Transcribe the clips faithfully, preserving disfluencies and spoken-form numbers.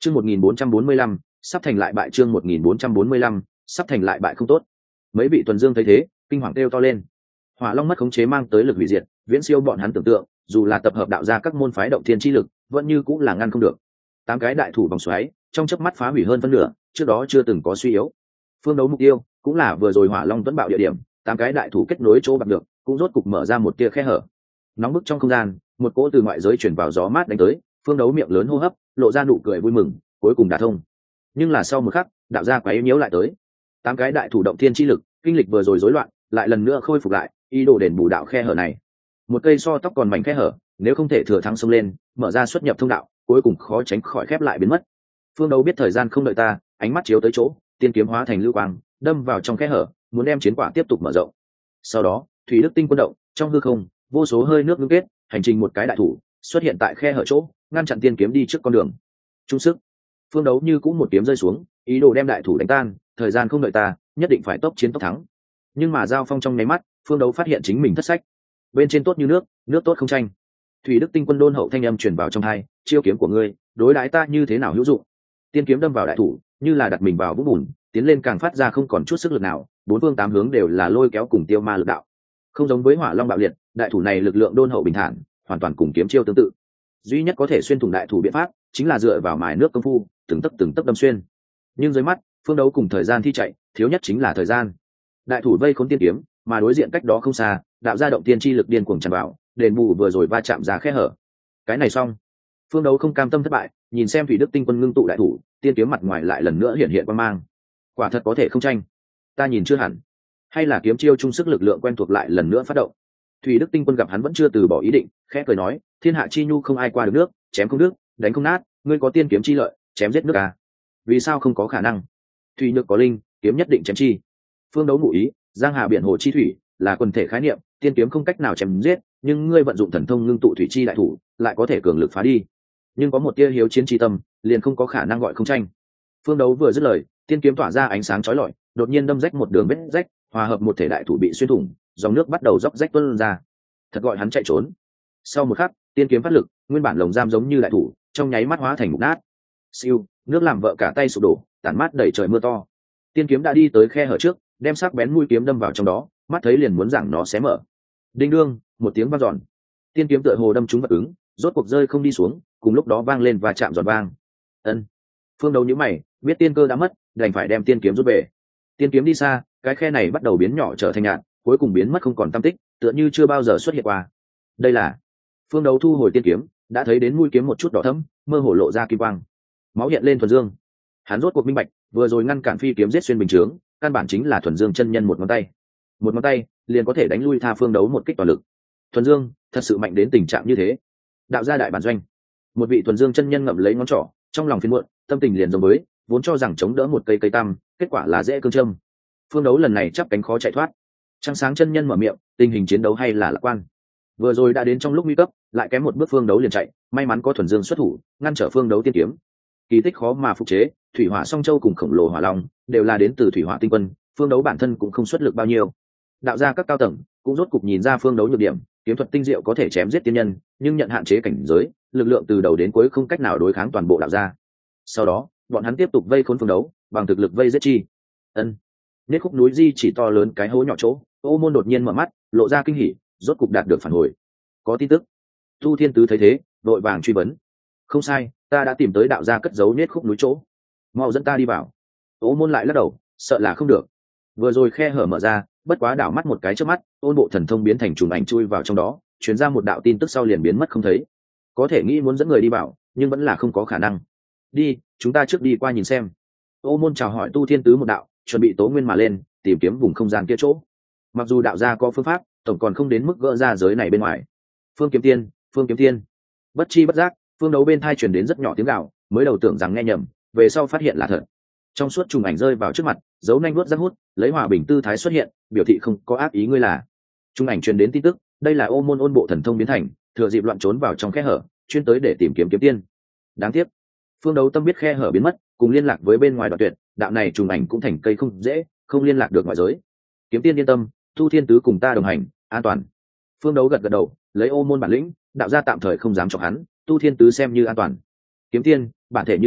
chương một nghìn bốn trăm bốn mươi lăm sắp thành lại bại, chương một nghìn bốn trăm bốn mươi lăm sắp thành lại bại không tốt. Mấy vị tuần dương thấy thế kinh hoàng kêu to lên. Hỏa long mất khống chế mang tới lực hủy diệt viễn siêu bọn hắn tưởng tượng, dù là tập hợp đạo ra các môn phái động thiên chi lực vẫn như cũng là ngăn không được. Tám cái đại thủ vòng xoáy trong chớp mắt phá hủy hơn phân nửa trước đó chưa từng có suy yếu. Phương đấu mục tiêu cũng là vừa rồi hỏa long tuấn bạo địa điểm, tám cái đại thủ kết nối chỗ bạc được cũng rốt cục mở ra một tia khe hở. Nóng bức trong không gian, một cỗ từ ngoại giới chuyển vào gió mát đánh tới, phương đấu miệng lớn hô hấp lộ ra nụ cười vui mừng, cuối cùng đả thông. Nhưng là sau một khắc đạo gia quái nhiễu lại tới. Tám cái đại thủ động thiên chi lực kinh lịch vừa rồi rối loạn lại lần nữa khôi phục lại, ý đồ đền bù đạo khe hở này. Một cây so tóc còn mảnh khe hở, nếu không thể thừa thắng xông lên mở ra xuất nhập thông đạo, cuối cùng khó tránh khỏi khép lại biến mất. Phương đấu biết thời gian không đợi ta, ánh mắt chiếu tới chỗ, tiên kiếm hóa thành lưu quang đâm vào trong khe hở, muốn đem chiến quả tiếp tục mở rộng. Sau đó thủy đức tinh quân động trong hư không, vô số hơi nước ngưng kết hành trình một cái đại thủ xuất hiện tại khe hở chỗ, ngăn chặn tiên kiếm đi trước con đường. Trung sức, phương đấu như cũng một kiếm rơi xuống, ý đồ đem đại thủ đánh tan. Thời gian không đợi ta, nhất định phải tốc chiến tốc thắng. Nhưng mà giao phong trong nháy mắt, phương đấu phát hiện chính mình thất sách. Bên trên tốt như nước, nước tốt không tranh. Thủy đức tinh quân đôn hậu thanh âm truyền vào trong hai, chiêu kiếm của ngươi đối đãi ta như thế nào hữu dụng. Tiên kiếm đâm vào đại thủ như là đặt mình vào vũng bùn, tiến lên càng phát ra không còn chút sức lực nào, bốn phương tám hướng đều là lôi kéo cùng tiêu ma lực đạo. Không giống với hỏa long bạo liệt, đại thủ này lực lượng đôn hậu bình thản, hoàn toàn cùng kiếm chiêu tương tự. Duy nhất có thể xuyên thủng đại thủ biện pháp chính là dựa vào mài nước công phu, từng tấc từng tấc đâm xuyên. Nhưng dưới mắt phương đấu cùng thời gian thi chạy, thiếu nhất chính là thời gian. Đại thủ vây khốn tiên kiếm, mà đối diện cách đó không xa đạo ra động tiên chi lực điên cuồng tràn vào, đền bù vừa rồi va chạm ra khe hở. Cái này xong, phương đấu không cam tâm thất bại, nhìn xem thủy đức tinh quân ngưng tụ đại thủ, tiên kiếm mặt ngoài lại lần nữa hiện hiện quang mang. Quả thật có thể không tranh, ta nhìn chưa hẳn. Hay là kiếm chiêu chung sức lực lượng quen thuộc lại lần nữa phát động. Thủy đức tinh quân gặp hắn vẫn chưa từ bỏ ý định, khẽ cười nói, thiên hạ chi nhu không ai qua được nước, chém không nước, đánh không nát, ngươi có tiên kiếm chi lợi, chém giết nước à? Vì sao không có khả năng? Thủy nhược có linh, kiếm nhất định chém chi. Phương đấu ngụ ý, giang hà biển hồ chi thủy là quần thể khái niệm, tiên kiếm không cách nào chém giết, nhưng ngươi vận dụng thần thông ngưng tụ thủy chi đại thủ lại có thể cường lực phá đi. Nhưng có một tia hiếu chiến chi tâm, liền không có khả năng gọi không tranh. Phương đấu vừa dứt lời, tiên kiếm tỏa ra ánh sáng chói lọi, đột nhiên đâm rách một đường vết rách, hòa hợp một thể đại thủ bị xuyên thủng, dòng nước bắt đầu róc rách tuôn ra. Thật gọi hắn chạy trốn. Sau một khắc, tiên kiếm phát lực, nguyên bản lồng giam giống như đại thủ trong nháy mắt hóa thành mục nát. Siêu, nước làm vợ cả tay sụp đổ, tản mát đầy trời mưa to. Tiên kiếm đã đi tới khe hở trước, đem sắc bén mũi kiếm đâm vào trong đó, mắt thấy liền muốn giảng nó xé mở. Đinh đương, một tiếng vang giòn. Tiên kiếm tựa hồ đâm trúng vật ứng, rốt cuộc rơi không đi xuống, cùng lúc đó vang lên và chạm giòn vang. Ân. Phương đấu nhíu mày, biết tiên cơ đã mất, đành phải đem tiên kiếm rút về. Tiên kiếm đi xa, cái khe này bắt đầu biến nhỏ trở thành nhạt, cuối cùng biến mất không còn tăm tích, tựa như chưa bao giờ xuất hiện qua. Đây là phương đấu thu hồi tiên kiếm, đã thấy đến mũi kiếm một chút đỏ thẫm, mơ hồ lộ ra kim quang, máu hiện lên thuần dương. Hắn rốt cuộc minh bạch, vừa rồi ngăn cản phi kiếm giết xuyên bình chướng, căn bản chính là thuần dương chân nhân một ngón tay, một ngón tay liền có thể đánh lui tha phương đấu một kích toàn lực. Thuần dương thật sự mạnh đến tình trạng như thế. Đạo gia đại bản doanh, một vị thuần dương chân nhân ngậm lấy ngón trỏ, trong lòng phiền muộn, tâm tình liền giống với vốn cho rằng chống đỡ một cây cây tăm, kết quả là dễ cương châm. Phương đấu lần này chắp cánh khó chạy thoát. Trăng sáng chân nhân mở miệng, tình hình chiến đấu hay là lạc quan. Vừa rồi đã đến trong lúc nguy cấp, lại kém một bước phương đấu liền chạy, may mắn có thuần dương xuất thủ ngăn trở phương đấu tiên kiếm. Kỳ tích khó mà phục chế, thủy hỏa song châu cùng khổng lồ hỏa long đều là đến từ thủy hỏa tinh quân, phương đấu bản thân cũng không xuất lực bao nhiêu. Đạo gia các cao tầng cũng rốt cục nhìn ra phương đấu nhược điểm, kiếm thuật tinh diệu có thể chém giết tiên nhân, nhưng nhận hạn chế cảnh giới, lực lượng từ đầu đến cuối không cách nào đối kháng toàn bộ đạo gia. Sau đó bọn hắn tiếp tục vây khốn phương đấu, bằng thực lực vây giết chi. Ân. Nết khúc núi di chỉ to lớn cái hố nhỏ chỗ, Ô Môn đột nhiên mở mắt, lộ ra kinh hỉ, rốt cục đạt được phản hồi. Có tin tức. Tu Thiên Tứ thấy thế, vội vàng truy vấn. Không sai, ta đã tìm tới đạo gia cất giấu nết khúc núi chỗ. Mau dẫn ta đi vào. Ô Môn lại lắc đầu, sợ là không được. Vừa rồi khe hở mở ra, bất quá đảo mắt một cái trước mắt, ôn bộ thần thông biến thành trùng ảnh chui vào trong đó, truyền ra một đạo tin tức sau liền biến mất không thấy. Có thể nghĩ muốn dẫn người đi vào, nhưng vẫn là không có khả năng. Đi, chúng ta trước đi qua nhìn xem. Ô Môn chào hỏi Tu Thiên Tứ một đạo, chuẩn bị tố nguyên mà lên, tìm kiếm vùng không gian kia chỗ. Mặc dù đạo gia có phương pháp, tổng còn không đến mức gỡ ra giới này bên ngoài. Phương Kiếm Tiên, Phương Kiếm Tiên. Bất chi bất giác, phương đấu bên thai truyền đến rất nhỏ tiếng gào, mới đầu tưởng rằng nghe nhầm, về sau phát hiện là thật. Trong suốt trùng ảnh rơi vào trước mặt, dấu nanh vuốt rác hút, lấy hòa bình tư thái xuất hiện, biểu thị không có ác ý ngươi là. Trùng ảnh truyền đến tin tức, đây là Ô Môn ôn bộ thần thông biến thành, thừa dịp loạn trốn vào trong khe hở, chuyên tới để tìm kiếm kiếm tiên. Đáng tiếc, phương đấu tâm biết khe hở biến mất, cùng liên lạc với bên ngoài đoạn tuyệt, đạo này trùng ảnh cũng thành cây không dễ, không liên lạc được ngoại giới. Kiếm tiên yên tâm, Tu Thiên Tứ cùng ta đồng hành, an toàn. Phương đấu gật gật đầu, lấy Ô Môn bản lĩnh, đạo gia tạm thời không dám chọc hắn, Tu Thiên Tứ xem như an toàn. Kiếm tiên bản thể như đến,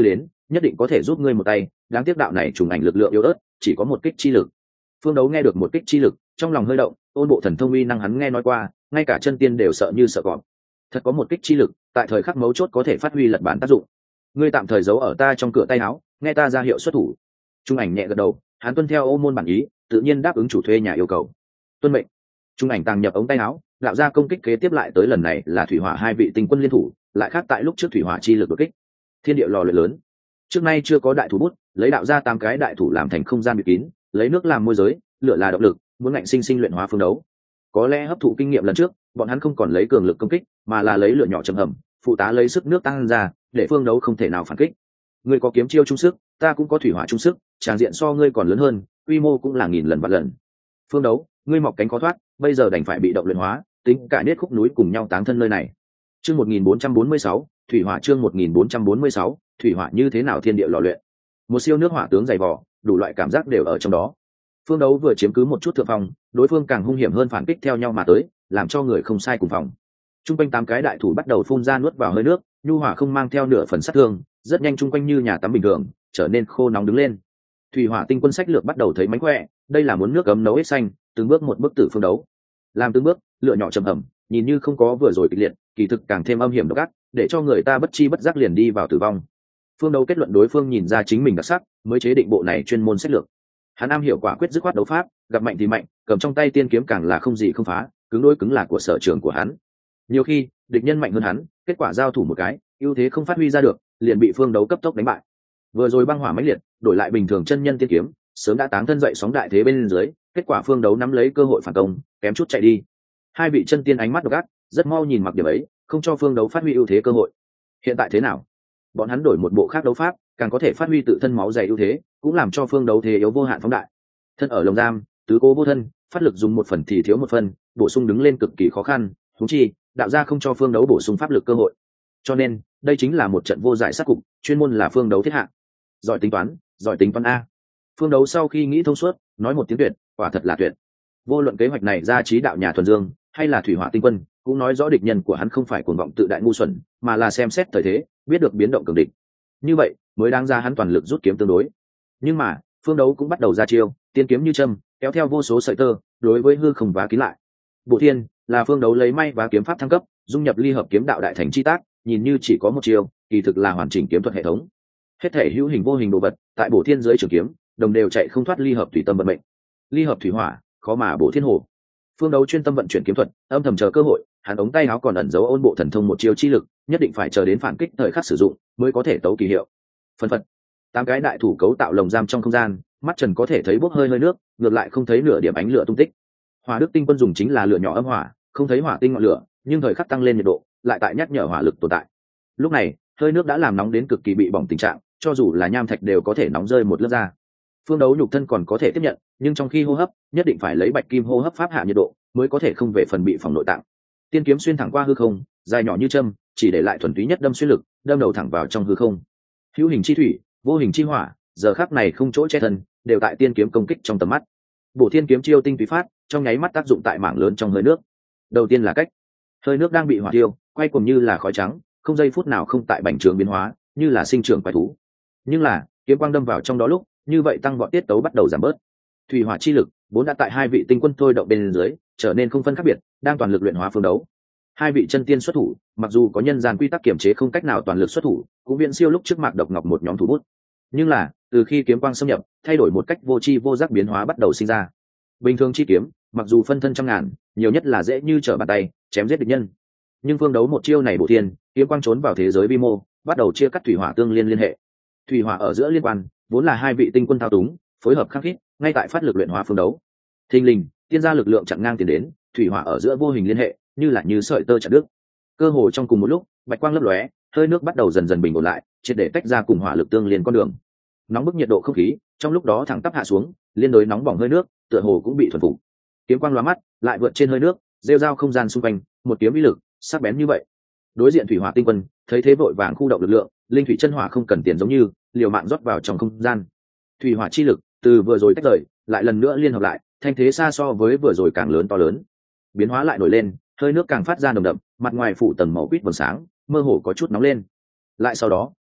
nhất định có thể giúp ngươi một tay. Đáng tiếc đạo này trùng ảnh lực lượng yếu ớt, chỉ có một kích chi lực. Phương Đấu nghe được một kích chi lực, trong lòng hơi động. Ôn bộ thần thông uy năng hắn nghe nói qua, ngay cả chân tiên đều sợ như sợ cọp. Thật có một kích chi lực, tại thời khắc mấu chốt có thể phát huy lật bản tác dụng. Ngươi tạm thời giấu ở ta trong cửa tay áo, nghe ta ra hiệu xuất thủ. Trung ảnh nhẹ gật đầu, hắn tuân theo ô môn bản ý, tự nhiên đáp ứng chủ thuê nhà yêu cầu. Tuân mệnh. Trung ảnh tàng nhập ống tay áo, gạo ra công kích kế tiếp lại tới lần này là thủy hỏa hai vị tinh quân liên thủ, lại khác tại lúc trước thủy hỏa chi lực đột kích. Thiên địa lò luyện lớn. Trước nay chưa có đại thủ bút, lấy đạo ra tám cái đại thủ làm thành không gian bịt kín, lấy nước làm môi giới, lửa là động lực, muốn ngạnh sinh sinh luyện hóa phương đấu. Có lẽ hấp thụ kinh nghiệm lần trước, bọn hắn không còn lấy cường lực công kích, mà là lấy lửa nhỏ chầm hầm, phụ tá lấy sức nước tăng ra, để phương đấu không thể nào phản kích. Ngươi có kiếm chiêu trung sức, ta cũng có thủy hỏa trung sức, tràng diện so ngươi còn lớn hơn, quy mô cũng là nghìn lần vạn lần. Phương đấu, ngươi mọc cánh khó thoát, bây giờ đành phải bị động luyện hóa, tính cả nết khúc núi cùng nhau táng thân nơi này. Chương một nghìn bốn trăm bốn mươi sáu, thủy hỏa chương một nghìn bốn trăm bốn mươi sáu, thủy hỏa như thế nào thiên địa lò luyện. Một siêu nước hỏa tướng dày vò, đủ loại cảm giác đều ở trong đó. Phương đấu vừa chiếm cứ một chút thượng phòng, đối phương càng hung hiểm hơn phản kích theo nhau mà tới, làm cho người không sai cùng phòng. Trung quanh tám cái đại thủ bắt đầu phun ra nuốt vào hơi nước, nhu hỏa không mang theo nửa phần sát thương, rất nhanh trung quanh như nhà tắm bình thường, trở nên khô nóng đứng lên. Thủy hỏa tinh quân sách lược bắt đầu thấy mánh khỏe, đây là muốn nước ấm nấu hết xanh, từng bước một bước tử phương đấu. Làm từng bước, lựa nhỏ trầm ẩm, nhìn như không có vừa rồi kịch liệt, kỳ thực càng thêm âm hiểm độc ác, để cho người ta bất chi bất giác liền đi vào tử vong. Phương đấu kết luận đối phương nhìn ra chính mình đặc sắc, mới chế định bộ này chuyên môn sách lược. Hắn am hiểu quả quyết dứt khoát đấu pháp, gặp mạnh thì mạnh, cầm trong tay tiên kiếm càng là không gì không phá, cứng đối cứng là của sở trường của hắn. Nhiều khi địch nhân mạnh hơn hắn, kết quả giao thủ một cái, ưu thế không phát huy ra được, liền bị phương đấu cấp tốc đánh bại. Vừa rồi băng hỏa mãnh liệt, đổi lại bình thường chân nhân tiên kiếm, sớm đã táng thân dậy sóng đại thế bên dưới, kết quả phương đấu nắm lấy cơ hội phản công, kém chút chạy đi. Hai vị chân tiên ánh mắt độc ác, rất mau nhìn mặc điểm ấy, không cho phương đấu phát huy ưu thế cơ hội. Hiện tại thế nào? Bọn hắn đổi một bộ khác đấu pháp, càng có thể phát huy tự thân máu dày ưu thế, cũng làm cho phương đấu thế yếu vô hạn phóng đại. Thân ở lồng giam, tứ cố vô thân, phát lực dùng một phần thì thiếu một phần, bổ sung đứng lên cực kỳ khó khăn. Huống chi đạo gia không cho phương đấu bổ sung pháp lực cơ hội, cho nên đây chính là một trận vô giải sát cục, chuyên môn là phương đấu thiết hạ. Giỏi tính toán, giỏi tính toán a. Phương đấu sau khi nghĩ thông suốt, nói một tiếng tuyệt, quả thật là tuyệt. Vô luận kế hoạch này ra trí đạo nhà thuần dương, hay là thủy hỏa tinh quân, cũng nói rõ địch nhân của hắn không phải cuồng vọng tự đại ngu xuẩn, mà là xem xét thời thế, biết được biến động cường địch. Như vậy mới đáng ra hắn toàn lực rút kiếm tương đối. Nhưng mà phương đấu cũng bắt đầu ra chiêu, tiên kiếm như châm, kéo theo vô số sợi tơ, đối với hư không vá kín lại. Bộ thiên là phương đấu lấy may vá kiếm pháp thăng cấp, dung nhập ly hợp kiếm đạo đại thành chi tác, nhìn như chỉ có một chiêu, kỳ thực là hoàn chỉnh kiếm thuật hệ thống. Hết thể hữu hình vô hình đồ vật tại bổ thiên dưới trường kiếm, đồng đều chạy không thoát ly hợp thủy tâm vận mệnh. Ly hợp thủy hỏa, khó mà bổ thiên hồ. Phương đấu chuyên tâm vận chuyển kiếm thuật, âm thầm chờ cơ hội, hắn ống tay áo còn ẩn giấu ôn bộ thần thông một chiêu chi lực, nhất định phải chờ đến phản kích thời khắc sử dụng mới có thể tấu kỳ hiệu. Phân phật, tám cái đại thủ cấu tạo lồng giam trong không gian, mắt trần có thể thấy bốc hơi hơi nước, ngược lại không thấy nửa điểm ánh lửa tung tích. Hỏa đức tinh quân dùng chính là lửa nhỏ âm hỏa, không thấy hỏa tinh ngọn lửa, nhưng thời khắc tăng lên nhiệt độ, lại tại nhắc nhở hỏa lực tồn tại. Lúc này hơi nước đã làm nóng đến cực kỳ bị bỏng tình trạng, cho dù là nham thạch đều có thể nóng rơi một lớp ra. Phương đấu nhục thân còn có thể tiếp nhận, nhưng trong khi hô hấp nhất định phải lấy bạch kim hô hấp pháp hạ nhiệt độ, mới có thể không về phần bị phòng nội tạng. Tiên kiếm xuyên thẳng qua hư không, dài nhỏ như châm, chỉ để lại thuần túy nhất đâm xuyên lực, đâm đầu thẳng vào trong hư không. Hữu hình chi thủy, vô hình chi hỏa, giờ khắc này không chỗ che thân, đều tại tiên kiếm công kích trong tầm mắt. Bổ thiên kiếm chiêu tinh túy phát, trong nháy mắt tác dụng tại mảng lớn trong hơi nước. Đầu tiên là cách, hơi nước đang bị hỏa tiêu, quay cuồng như là khói trắng, không giây phút nào không tại bành trường biến hóa, như là sinh trưởng quái thú. Nhưng là kiếm quang đâm vào trong đó lúc, như vậy tăng vọt tiết tấu bắt đầu giảm bớt. Thủy hỏa chi lực vốn đã tại hai vị tinh quân thôi động bên dưới, trở nên không phân khác biệt, đang toàn lực luyện hóa phương đấu. Hai vị chân tiên xuất thủ, mặc dù có nhân gian quy tắc kiểm chế không cách nào toàn lực xuất thủ, cũng viễn siêu lúc trước Mạc Độc Ngọc một nhóm thủ bút. Nhưng là từ khi kiếm quang xâm nhập, thay đổi một cách vô tri vô giác biến hóa bắt đầu sinh ra. Bình thường chi kiếm, mặc dù phân thân trăm ngàn, nhiều nhất là dễ như trở bàn tay chém giết địch nhân. Nhưng phương đấu một chiêu này bổ thiên, kiếm quang trốn vào thế giới vi mô, bắt đầu chia cắt thủy hỏa tương liên liên hệ. Thủy hỏa ở giữa liên quan, vốn là hai vị tinh quân thao túng, phối hợp khắc khít, ngay tại phát lực luyện hóa phương đấu. Thình lình, tiên gia lực lượng chặn ngang tiền đến, thủy hỏa ở giữa vô hình liên hệ, như là như sợi tơ chặt đứt. Cơ hồ trong cùng một lúc, bạch quang lấp lóe, hơi nước bắt đầu dần dần bình ổn lại, triệt để tách ra cùng hỏa lực tương liên con đường. Nóng bức nhiệt độ không khí, trong lúc đó thẳng tắp hạ xuống, liên đối nóng bỏng hơi nước, tựa hồ cũng bị thuần phục. Kiếm quang lóa mắt, lại vượt trên hơi nước, rêu rao không gian xung quanh, một kiếm uy lực, sắc bén như vậy. Đối diện thủy hỏa tinh quân, thấy thế vội vàng khu động lực lượng, linh thủy chân hỏa không cần tiền giống như, liều mạng rót vào trong không gian. Thủy hỏa chi lực, từ vừa rồi tách rời, lại lần nữa liên hợp lại, thanh thế xa so với vừa rồi càng lớn to lớn. Biến hóa lại nổi lên, hơi nước càng phát ra nồng đậm, mặt ngoài phủ tầng màu quýt vầng sáng, mơ hồ có chút nóng lên. Lại sau đó,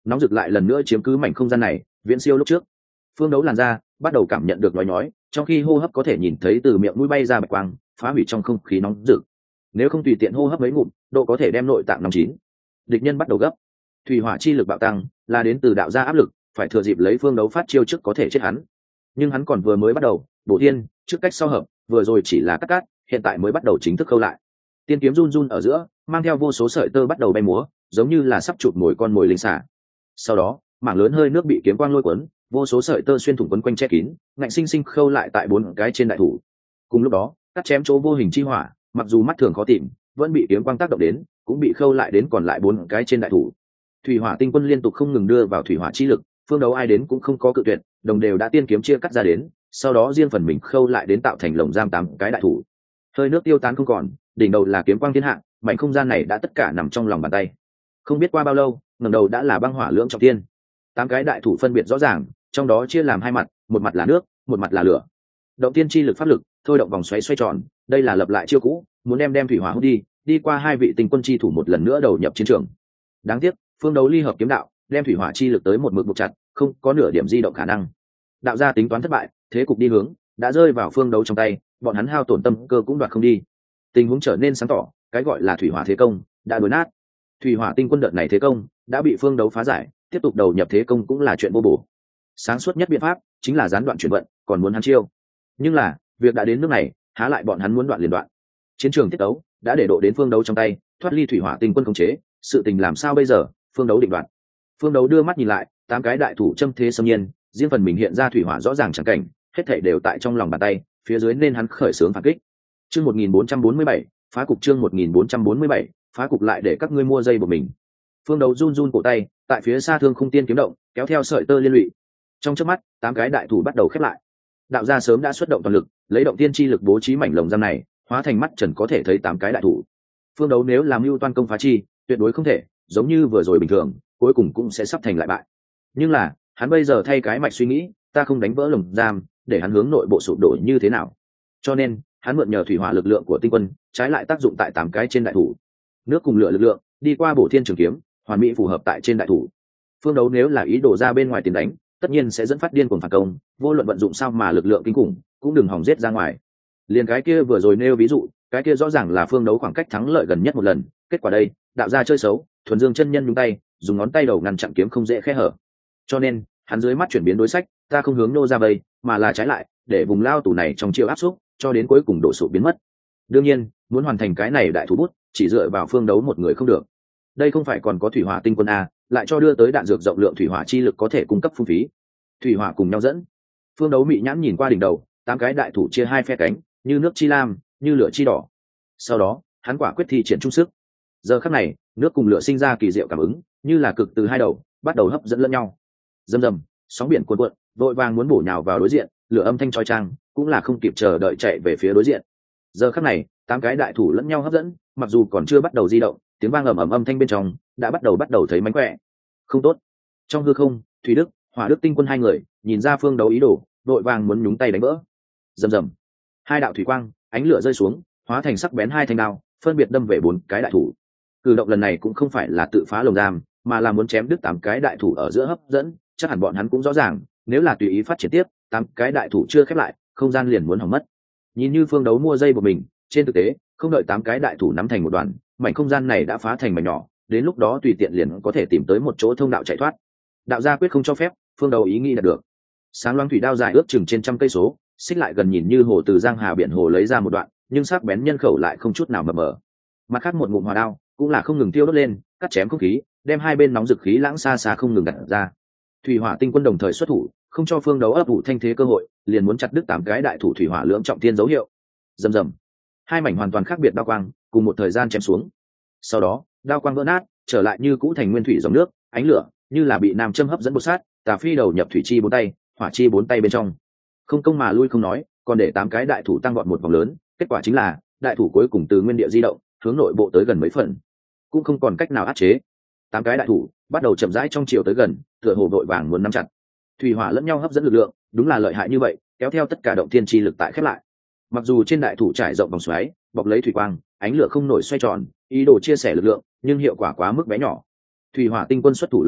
nóng rực lại lần nữa chiếm cứ mảnh không gian này, viễn siêu lúc trước. Phương Đấu làn da bắt đầu cảm nhận được nhói nhói, trong khi hô hấp có thể nhìn thấy từ miệng mũi bay ra bạch quang, phá hủy trong không khí nóng rực. Nếu không tùy tiện hô hấp mấy ngụm, độ có thể đem nội tạng nóng chín. Địch nhân bắt đầu gấp, thủy hỏa chi lực bạo tăng, là đến từ đạo gia áp lực, phải thừa dịp lấy Phương Đấu phát chiêu trước có thể chết hắn. Nhưng hắn còn vừa mới bắt đầu, bổ thiên, trước cách sau hợp, vừa rồi chỉ là cắt cắt, hiện tại mới bắt đầu chính thức khâu lại. Tiên kiếm run run ở giữa, mang theo vô số sợi tơ bắt đầu bay múa, giống như là sắp chụp mồi con mồi linh xả. Sau đó, mảng lớn hơi nước bị kiếm quang lôi cuốn, vô số sợi tơ xuyên thủng quấn quanh che kín, ngạnh sinh sinh khâu lại tại bốn cái trên đại thủ. Cùng lúc đó, cắt chém chỗ vô hình chi hỏa, mặc dù mắt thường khó tìm, vẫn bị kiếm quang tác động đến, cũng bị khâu lại đến còn lại bốn cái trên đại thủ. Thủy hỏa tinh quân liên tục không ngừng đưa vào thủy hỏa chi lực, Phương Đấu ai đến cũng không có cự tuyệt, đồng đều đã tiên kiếm chia cắt ra đến, sau đó riêng phần mình khâu lại đến tạo thành lồng giam tám cái đại thủ. Hơi nước tiêu tán không còn, đỉnh đầu là kiếm quang thiên hạ, mảnh không gian này đã tất cả nằm trong lòng bàn tay. Không biết qua bao lâu, ngẩng đầu đã là băng hỏa lưỡng trọng thiên. Tám cái đại thủ phân biệt rõ ràng, trong đó chia làm hai mặt, một mặt là nước, một mặt là lửa. Động tiên chi lực pháp lực, thôi động vòng xoáy xoay tròn, đây là lập lại chiêu cũ, muốn đem đem thủy hỏa hút đi, đi qua hai vị tinh quân chi thủ một lần nữa đầu nhập chiến trường. Đáng tiếc, Phương Đấu ly hợp kiếm đạo, đem thủy hỏa chi lực tới một mực buộc chặt, không có nửa điểm di động khả năng. Đạo gia tính toán thất bại, thế cục đi hướng đã rơi vào Phương Đấu trong tay, bọn hắn hao tổn tâm cơ cũng đoạt không đi. Tình huống trở nên sáng tỏ, cái gọi là thủy hỏa thế công đã đối nát. Thủy hỏa tinh quân đợt này thế công đã bị Phương Đấu phá giải, tiếp tục đầu nhập thế công cũng là chuyện vô bổ. Sáng suốt nhất biện pháp chính là gián đoạn chuyển vận, còn muốn hắn chiêu. Nhưng là việc đã đến nước này, há lại bọn hắn muốn đoạn liền đoạn. Chiến trường tiết đấu đã để độ đến Phương Đấu trong tay, thoát ly thủy hỏa tinh quân khống chế, sự tình làm sao bây giờ? Phương Đấu định đoạt. Phương Đấu đưa mắt nhìn lại, tám cái đại thủ châm thế xâm nhiên, riêng phần mình hiện ra thủy hỏa rõ ràng chẳng cảnh, hết thảy đều tại trong lòng bàn tay, phía dưới nên hắn khởi xướng phản kích. Chương một nghìn bốn trăm bốn mươi bảy, phá cục chương một nghìn bốn trăm bốn mươi bảy, phá cục lại để các ngươi mua dây của mình. Phương Đấu run run cổ tay, tại phía xa thương khung tiên kiếm động, kéo theo sợi tơ liên lụy. Trong chớp mắt, tám cái đại thủ bắt đầu khép lại. Đạo gia sớm đã xuất động toàn lực, lấy động tiên chi lực bố trí mảnh lồng giam này, hóa thành mắt trần có thể thấy tám cái đại thủ. Phương Đấu nếu làm mưu toan công phá chi, tuyệt đối không thể, giống như vừa rồi bình thường, cuối cùng cũng sẽ sắp thành lại bại. Nhưng là, hắn bây giờ thay cái mạch suy nghĩ, ta không đánh vỡ lồng giam, để hắn hướng nội bộ sụp đổ như thế nào? Cho nên, hắn mượn nhờ thủy hỏa lực lượng của tinh quân, trái lại tác dụng tại tám cái trên đại thủ. Nước cùng lửa lực lượng, đi qua bổ thiên trường kiếm, hoàn mỹ phù hợp tại trên đại thủ. Phương Đấu nếu là ý đồ ra bên ngoài tiền đánh, tất nhiên sẽ dẫn phát điên cuồng phản công, vô luận vận dụng sao mà lực lượng kinh khủng, cũng đừng hòng giết ra ngoài. Liền cái kia vừa rồi nêu ví dụ, cái kia rõ ràng là Phương Đấu khoảng cách thắng lợi gần nhất một lần, kết quả đây, đạo gia chơi xấu, thuần dương chân nhân nhúng tay, dùng ngón tay đầu ngăn chặn kiếm không dễ khe hở. Cho nên, hắn dưới mắt chuyển biến đối sách, ta không hướng nô ra vây, mà là trái lại, để vùng lao tù này trong chiêu áp xúc, cho đến cuối cùng đổ sụp biến mất. Đương nhiên, muốn hoàn thành cái này đại thủ bút, chỉ dựa vào Phương Đấu một người không được. Đây không phải còn có thủy hỏa tinh quân a, lại cho đưa tới đạn dược rộng lượng thủy hỏa chi lực có thể cung cấp phung phí. Thủy hỏa cùng nhau dẫn. Phương Đấu mị nhãn nhìn qua đỉnh đầu, tám cái đại thủ chia hai phe cánh, như nước chi lam, như lửa chi đỏ. Sau đó, hắn quả quyết thi triển trung sức. Giờ khắc này, nước cùng lửa sinh ra kỳ diệu cảm ứng, như là cực từ hai đầu, bắt đầu hấp dẫn lẫn nhau. Rầm rầm, sóng biển cuồn cuộn, vội vàng muốn bổ nhào vào đối diện, lửa âm thanh chói chang, cũng là không kịp chờ đợi chạy về phía đối diện. Giờ khắc này, tám cái đại thủ lẫn nhau hấp dẫn, mặc dù còn chưa bắt đầu di động, tiếng vang ầm ầm âm thanh bên trong đã bắt đầu bắt đầu thấy mánh khỏe. Không tốt. Trong hư không, Thủy Đức, Hỏa Đức tinh quân hai người nhìn ra Phương Đấu ý đồ, vội vàng muốn nhúng tay đánh vỡ. Rầm rầm, hai đạo thủy quang, ánh lửa rơi xuống, hóa thành sắc bén hai thanh đao, phân biệt đâm về bốn cái đại thủ. Cử động lần này cũng không phải là tự phá lồng giam, mà là muốn chém đứt tám cái đại thủ ở giữa hấp dẫn. Chắc hẳn bọn hắn cũng rõ ràng, nếu là tùy ý phát triển tiếp, tám cái đại thủ chưa khép lại, không gian liền muốn hỏng mất. Nhìn như Phương Đấu mua dây của mình, trên thực tế, không đợi tám cái đại thủ nắm thành một đoàn, mảnh không gian này đã phá thành mảnh nhỏ, đến lúc đó tùy tiện liền có thể tìm tới một chỗ thông đạo chạy thoát. Đạo gia quyết không cho phép, Phương Đấu ý nghĩ đạt được. Sáng loáng thủy đao dài ước chừng trên trăm cây số, xích lại gần nhìn như hồ từ giang hà biển hồ lấy ra một đoạn, nhưng sắc bén nhân khẩu lại không chút nào mờ mờ. Mặt khác một ngụm hỏa đao cũng là không ngừng tiêu đốt lên, cắt chém không khí, đem hai bên nóng dực khí lãng xa xa không ngừng đặt ra. Thủy hỏa tinh quân đồng thời xuất thủ, không cho Phương Đấu ấp ủ thanh thế cơ hội, liền muốn chặt đứt tám cái đại thủ thủy hỏa lưỡng trọng thiên dấu hiệu. Rầm rầm, hai mảnh hoàn toàn khác biệt đao quang cùng một thời gian chém xuống. Sau đó, đao quang vỡ nát, trở lại như cũ thành nguyên thủy dòng nước, ánh lửa như là bị nam châm hấp dẫn bột sát, tà phi đầu nhập thủy chi bốn tay, hỏa chi bốn tay bên trong. Không công mà lui không nói, còn để tám cái đại thủ tăng gọn một vòng lớn, kết quả chính là đại thủ cuối cùng từ nguyên địa di động, hướng nội bộ tới gần mấy phần, cũng không còn cách nào áp chế. Tám cái đại thủ bắt đầu chậm rãi trong chiều tới gần, tựa hồ vội vàng muốn nắm chặt. Thủy hỏa lẫn nhau hấp dẫn lực lượng, đúng là lợi hại như vậy, kéo theo tất cả động thiên chi lực tại khép lại. Mặc dù trên đại thủ trải rộng vòng xoáy, bọc lấy thủy quang, ánh lửa không nổi xoay tròn, ý đồ chia sẻ lực lượng, nhưng hiệu quả quá mức bé nhỏ. Thủy hỏa tinh quân xuất thủ lực lượng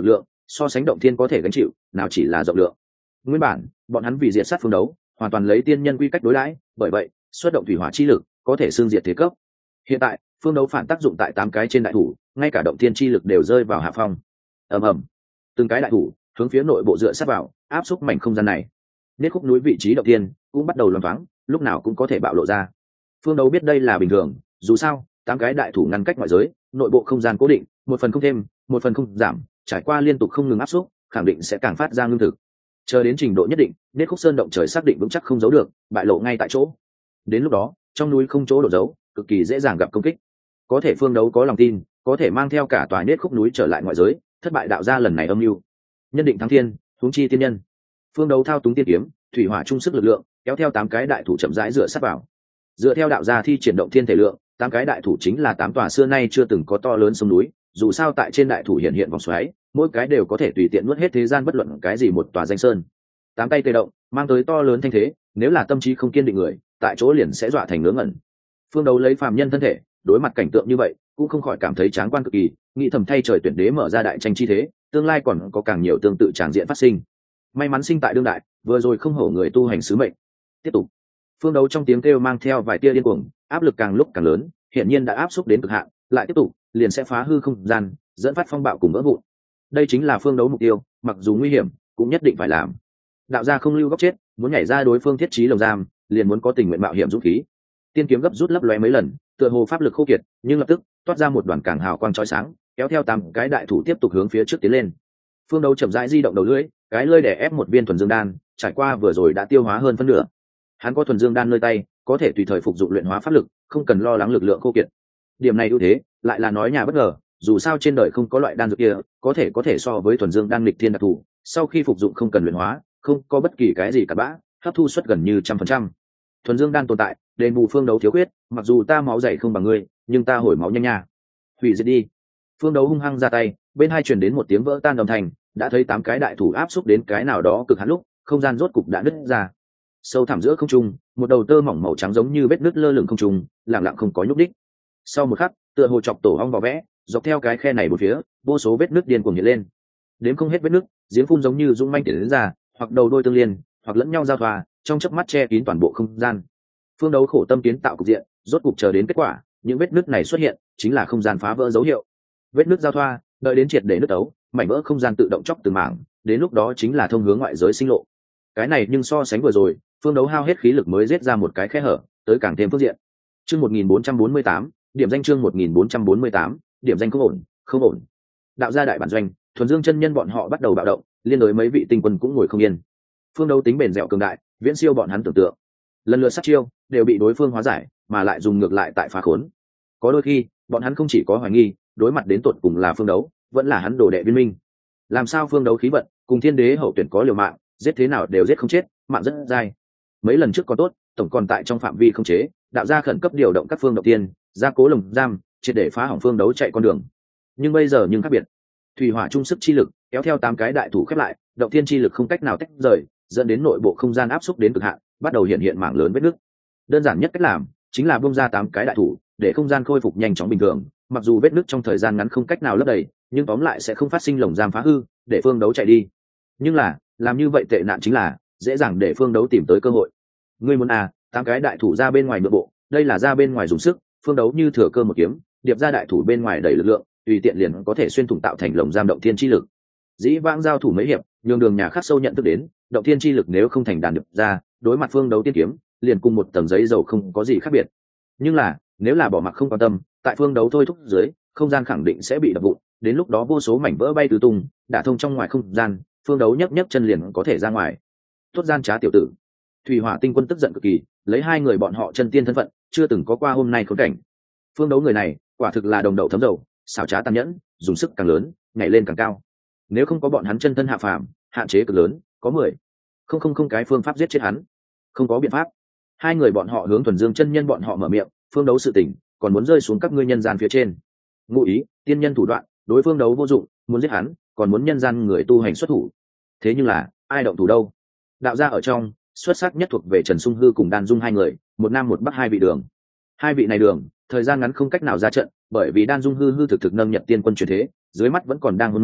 so sánh động thiên có thể gánh chịu nào chỉ là rộng lượng. Nguyên bản bọn hắn vì diệt sát phương đấu hoàn toàn lấy tiên nhân quy cách đối đãi, bởi vậy xuất động thủy hỏa chi lực có thể xương diệt thế cấp. Hiện tại phương đấu phản tác dụng tại tám cái trên đại thủ, ngay cả động thiên chi lực đều rơi vào hạ phong. Ầm ầm, từng cái đại thủ hướng phía nội bộ dựa sát vào, áp xúc mảnh không gian này. Nết khúc núi vị trí động thiên cũng bắt đầu loáng thoáng, lúc nào cũng có thể bạo lộ ra. Phương đấu biết đây là bình thường, dù sao tám cái đại thủ ngăn cách ngoại giới, nội bộ không gian cố định, một phần không thêm một phần không giảm, trải qua liên tục không ngừng áp xúc, khẳng định sẽ càng phát ra ngưng thực. Chờ đến trình độ nhất định, nết khúc sơn động trời xác định vững chắc không giấu được, bại lộ ngay tại chỗ. Đến lúc đó trong núi không chỗ đổ giấu, cực kỳ dễ dàng gặp công kích. Có thể phương đấu có lòng tin, có thể mang theo cả tòa nết khúc núi trở lại ngoại giới, thất bại đạo ra lần này âm mưu nhân định thắng thiên, huống chi tiên nhân. Phương đấu thao túng tiên kiếm, thủy hỏa chung sức lực lượng, kéo theo tám cái đại thủ chậm rãi dựa sát vào. Dựa theo đạo gia thi triển động thiên thể lượng, tám cái đại thủ chính là tám tòa xưa nay chưa từng có to lớn sông núi, dù sao tại trên đại thủ hiện hiện vòng xoáy, mỗi cái đều có thể tùy tiện nuốt hết thế gian bất luận cái gì một tòa danh sơn. Tám tay tê động, mang tới to lớn thanh thế, nếu là tâm trí không kiên định người, tại chỗ liền sẽ dọa thành ngớ ngẩn. Phương đấu lấy phàm nhân thân thể, đối mặt cảnh tượng như vậy, cũng không khỏi cảm thấy tráng quan cực kỳ, nghĩ thầm thay trời tuyển đế mở ra đại tranh chi thế, tương lai còn có càng nhiều tương tự tràng diện phát sinh. May mắn sinh tại đương đại, vừa rồi không hổ người tu hành sứ mệnh. Tiếp tục. Phương đấu trong tiếng kêu mang theo vài tia điên cuồng, áp lực càng lúc càng lớn, hiển nhiên đã áp xúc đến cực hạn, lại tiếp tục, liền sẽ phá hư không gian, dẫn phát phong bạo cùng vỡ vụn. Đây chính là phương đấu mục tiêu, mặc dù nguy hiểm, cũng nhất định phải làm. Đạo gia không lưu góc chết, muốn nhảy ra đối phương thiết trí lồng giam, liền muốn có tình nguyện mạo hiểm dũng khí. Tiên kiếm gấp rút lấp lóe mấy lần, tựa hồ pháp lực khô kiệt, nhưng lập tức toát ra một đoàn càng hào quang chói sáng, kéo theo tám cái đại thủ tiếp tục hướng phía trước tiến lên. Phương đấu chậm rãi di động đầu lưỡi, cái lưỡi để ép một viên thuần dương đan, trải qua vừa rồi đã tiêu hóa hơn phân nửa. Hắn có thuần dương đan nơi tay, có thể tùy thời phục dụng luyện hóa pháp lực, không cần lo lắng lực lượng khô kiệt. Điểm này ưu thế, lại là nói nhà bất ngờ, dù sao trên đời không có loại đan dược kia, có thể có thể so với thuần dương đan nghịch thiên đặc thù, sau khi phục dụng không cần luyện hóa, không có bất kỳ cái gì cả bã, hấp thu suất gần như trăm phần trăm. Thuần dương đan tồn tại, đền bù phương đấu thiếu khuyết, mặc dù ta máu dày không bằng ngươi, nhưng ta hồi máu nhanh nha. Hủy diệt đi. Phương đấu hung hăng ra tay, bên hai truyền đến một tiếng vỡ tan âm thanh, đã thấy tám cái đại thủ áp xúc đến cái nào đó cực hạn lúc, không gian rốt cục đã nứt ra. Sâu thẳm giữa không trung, một đầu tơ mỏng màu trắng giống như vết nứt lơ lửng không trung, lặng lặng không có nhúc đích. Sau một khắc, tựa hồ chọc tổ ong vào vẽ, dọc theo cái khe này một phía, vô số vết nứt điên cuồng hiện lên. Đến không hết vết nứt, giếng phun giống như dũng manh tiến đến ra, hoặc đầu đôi tương liên, hoặc lẫn nhau giao thoa, trong chớp mắt che kín toàn bộ không gian. Phương đấu khổ tâm kiến tạo cục diện, rốt cục chờ đến kết quả, những vết nứt này xuất hiện, chính là không gian phá vỡ dấu hiệu. Vết nứt giao thoa, đợi đến triệt để nứt ấu, mảnh vỡ không gian tự động chóc từng mảng, đến lúc đó chính là thông hướng ngoại giới sinh lộ. Cái này nhưng so sánh vừa rồi, phương đấu hao hết khí lực mới giết ra một cái khe hở, tới càng thêm phương diện. Chương một nghìn bốn trăm bốn mươi tám, điểm danh chương một nghìn bốn trăm bốn mươi tám, điểm danh không ổn, không ổn. Đạo gia đại bản doanh, thuần dương chân nhân bọn họ bắt đầu bạo động, liên đối mấy vị tinh quân cũng ngồi không yên. Phương đấu tính bền dẻo cường đại, viễn siêu bọn hắn tưởng tượng. Lần lượt sát chiêu đều bị đối phương hóa giải, mà lại dùng ngược lại tại phá khốn. Có đôi khi, bọn hắn không chỉ có hoài nghi, đối mặt đến tột cùng là phương đấu, vẫn là hắn đồ đệ viên minh. Làm sao phương đấu khí vận, cùng thiên đế hậu tuyển có liều mạng, giết thế nào đều giết không chết, mạng rất dai. Mấy lần trước còn tốt, tổng còn tại trong phạm vi không chế, đạo gia khẩn cấp điều động các phương động tiên, gia cố lồng giam, triệt để phá hỏng phương đấu chạy con đường. Nhưng bây giờ nhưng khác biệt, thủy hỏa chung sức chi lực kéo theo tám cái đại thủ khép lại, động thiên chi lực không cách nào tách rời, dẫn đến nội bộ không gian áp xúc đến cực hạn, bắt đầu hiện hiện mảng lớn vết nứt. Đơn giản nhất cách làm chính là bung ra tám cái đại thủ, để không gian khôi phục nhanh chóng bình thường. Mặc dù vết nứt trong thời gian ngắn không cách nào lấp đầy, nhưng tóm lại sẽ không phát sinh lồng giam phá hư, để phương đấu chạy đi. Nhưng là làm như vậy tệ nạn chính là dễ dàng để phương đấu tìm tới cơ hội. Ngươi muốn à, tám cái đại thủ ra bên ngoài nội bộ, đây là ra bên ngoài dùng sức, phương đấu như thừa cơ một kiếm, điệp ra đại thủ bên ngoài đẩy lực lượng, tùy tiện liền có thể xuyên thủng tạo thành lồng giam động thiên chi lực. Dĩ vãng giao thủ mấy hiệp, nhường đường nhà khắc sâu nhận thức đến, động thiên chi lực nếu không thành đàn điệp ra, đối mặt phương đấu tiên kiếm, liền cùng một tầng giấy dầu không có gì khác biệt. Nhưng là nếu là bỏ mặc không quan tâm, tại phương đấu thôi thúc dưới, không gian khẳng định sẽ bị đập vụn, đến lúc đó vô số mảnh vỡ bay tứ tung, đả thông trong ngoài không gian, phương đấu nhấc nhấc chân liền có thể ra ngoài. Tốt gian trá tiểu tử. Thủy hỏa tinh quân tức giận cực kỳ, lấy hai người bọn họ chân tiên thân phận, chưa từng có qua hôm nay khốn cảnh. Phương đấu người này quả thực là đồng đậu thấm dầu, xảo trá tàn nhẫn, dùng sức càng lớn, nhảy lên càng cao. Nếu không có bọn hắn chân thân hạ phàm, hạn chế cực lớn, có mười không không không cái phương pháp giết chết hắn, không có biện pháp. Hai người bọn họ hướng thuần dương chân nhân bọn họ mở miệng, phương đấu sự tình còn muốn rơi xuống các ngươi nhân gian phía trên. Ngụ ý tiên nhân thủ đoạn, đối phương đấu vô dụng, muốn giết hắn còn muốn nhân gian người tu hành xuất thủ. Thế nhưng là ai động thủ đâu? Đạo gia ở trong xuất sắc nhất thuộc về Trần Sung Hư cùng Đan Dung hai người, một nam một bắc hai vị đường. Hai vị này đường thời gian ngắn không cách nào ra trận, bởi vì Đan Dung hư hư thực thực nâng nhập tiên quân truyền thế, dưới mắt vẫn còn đang hôn mê,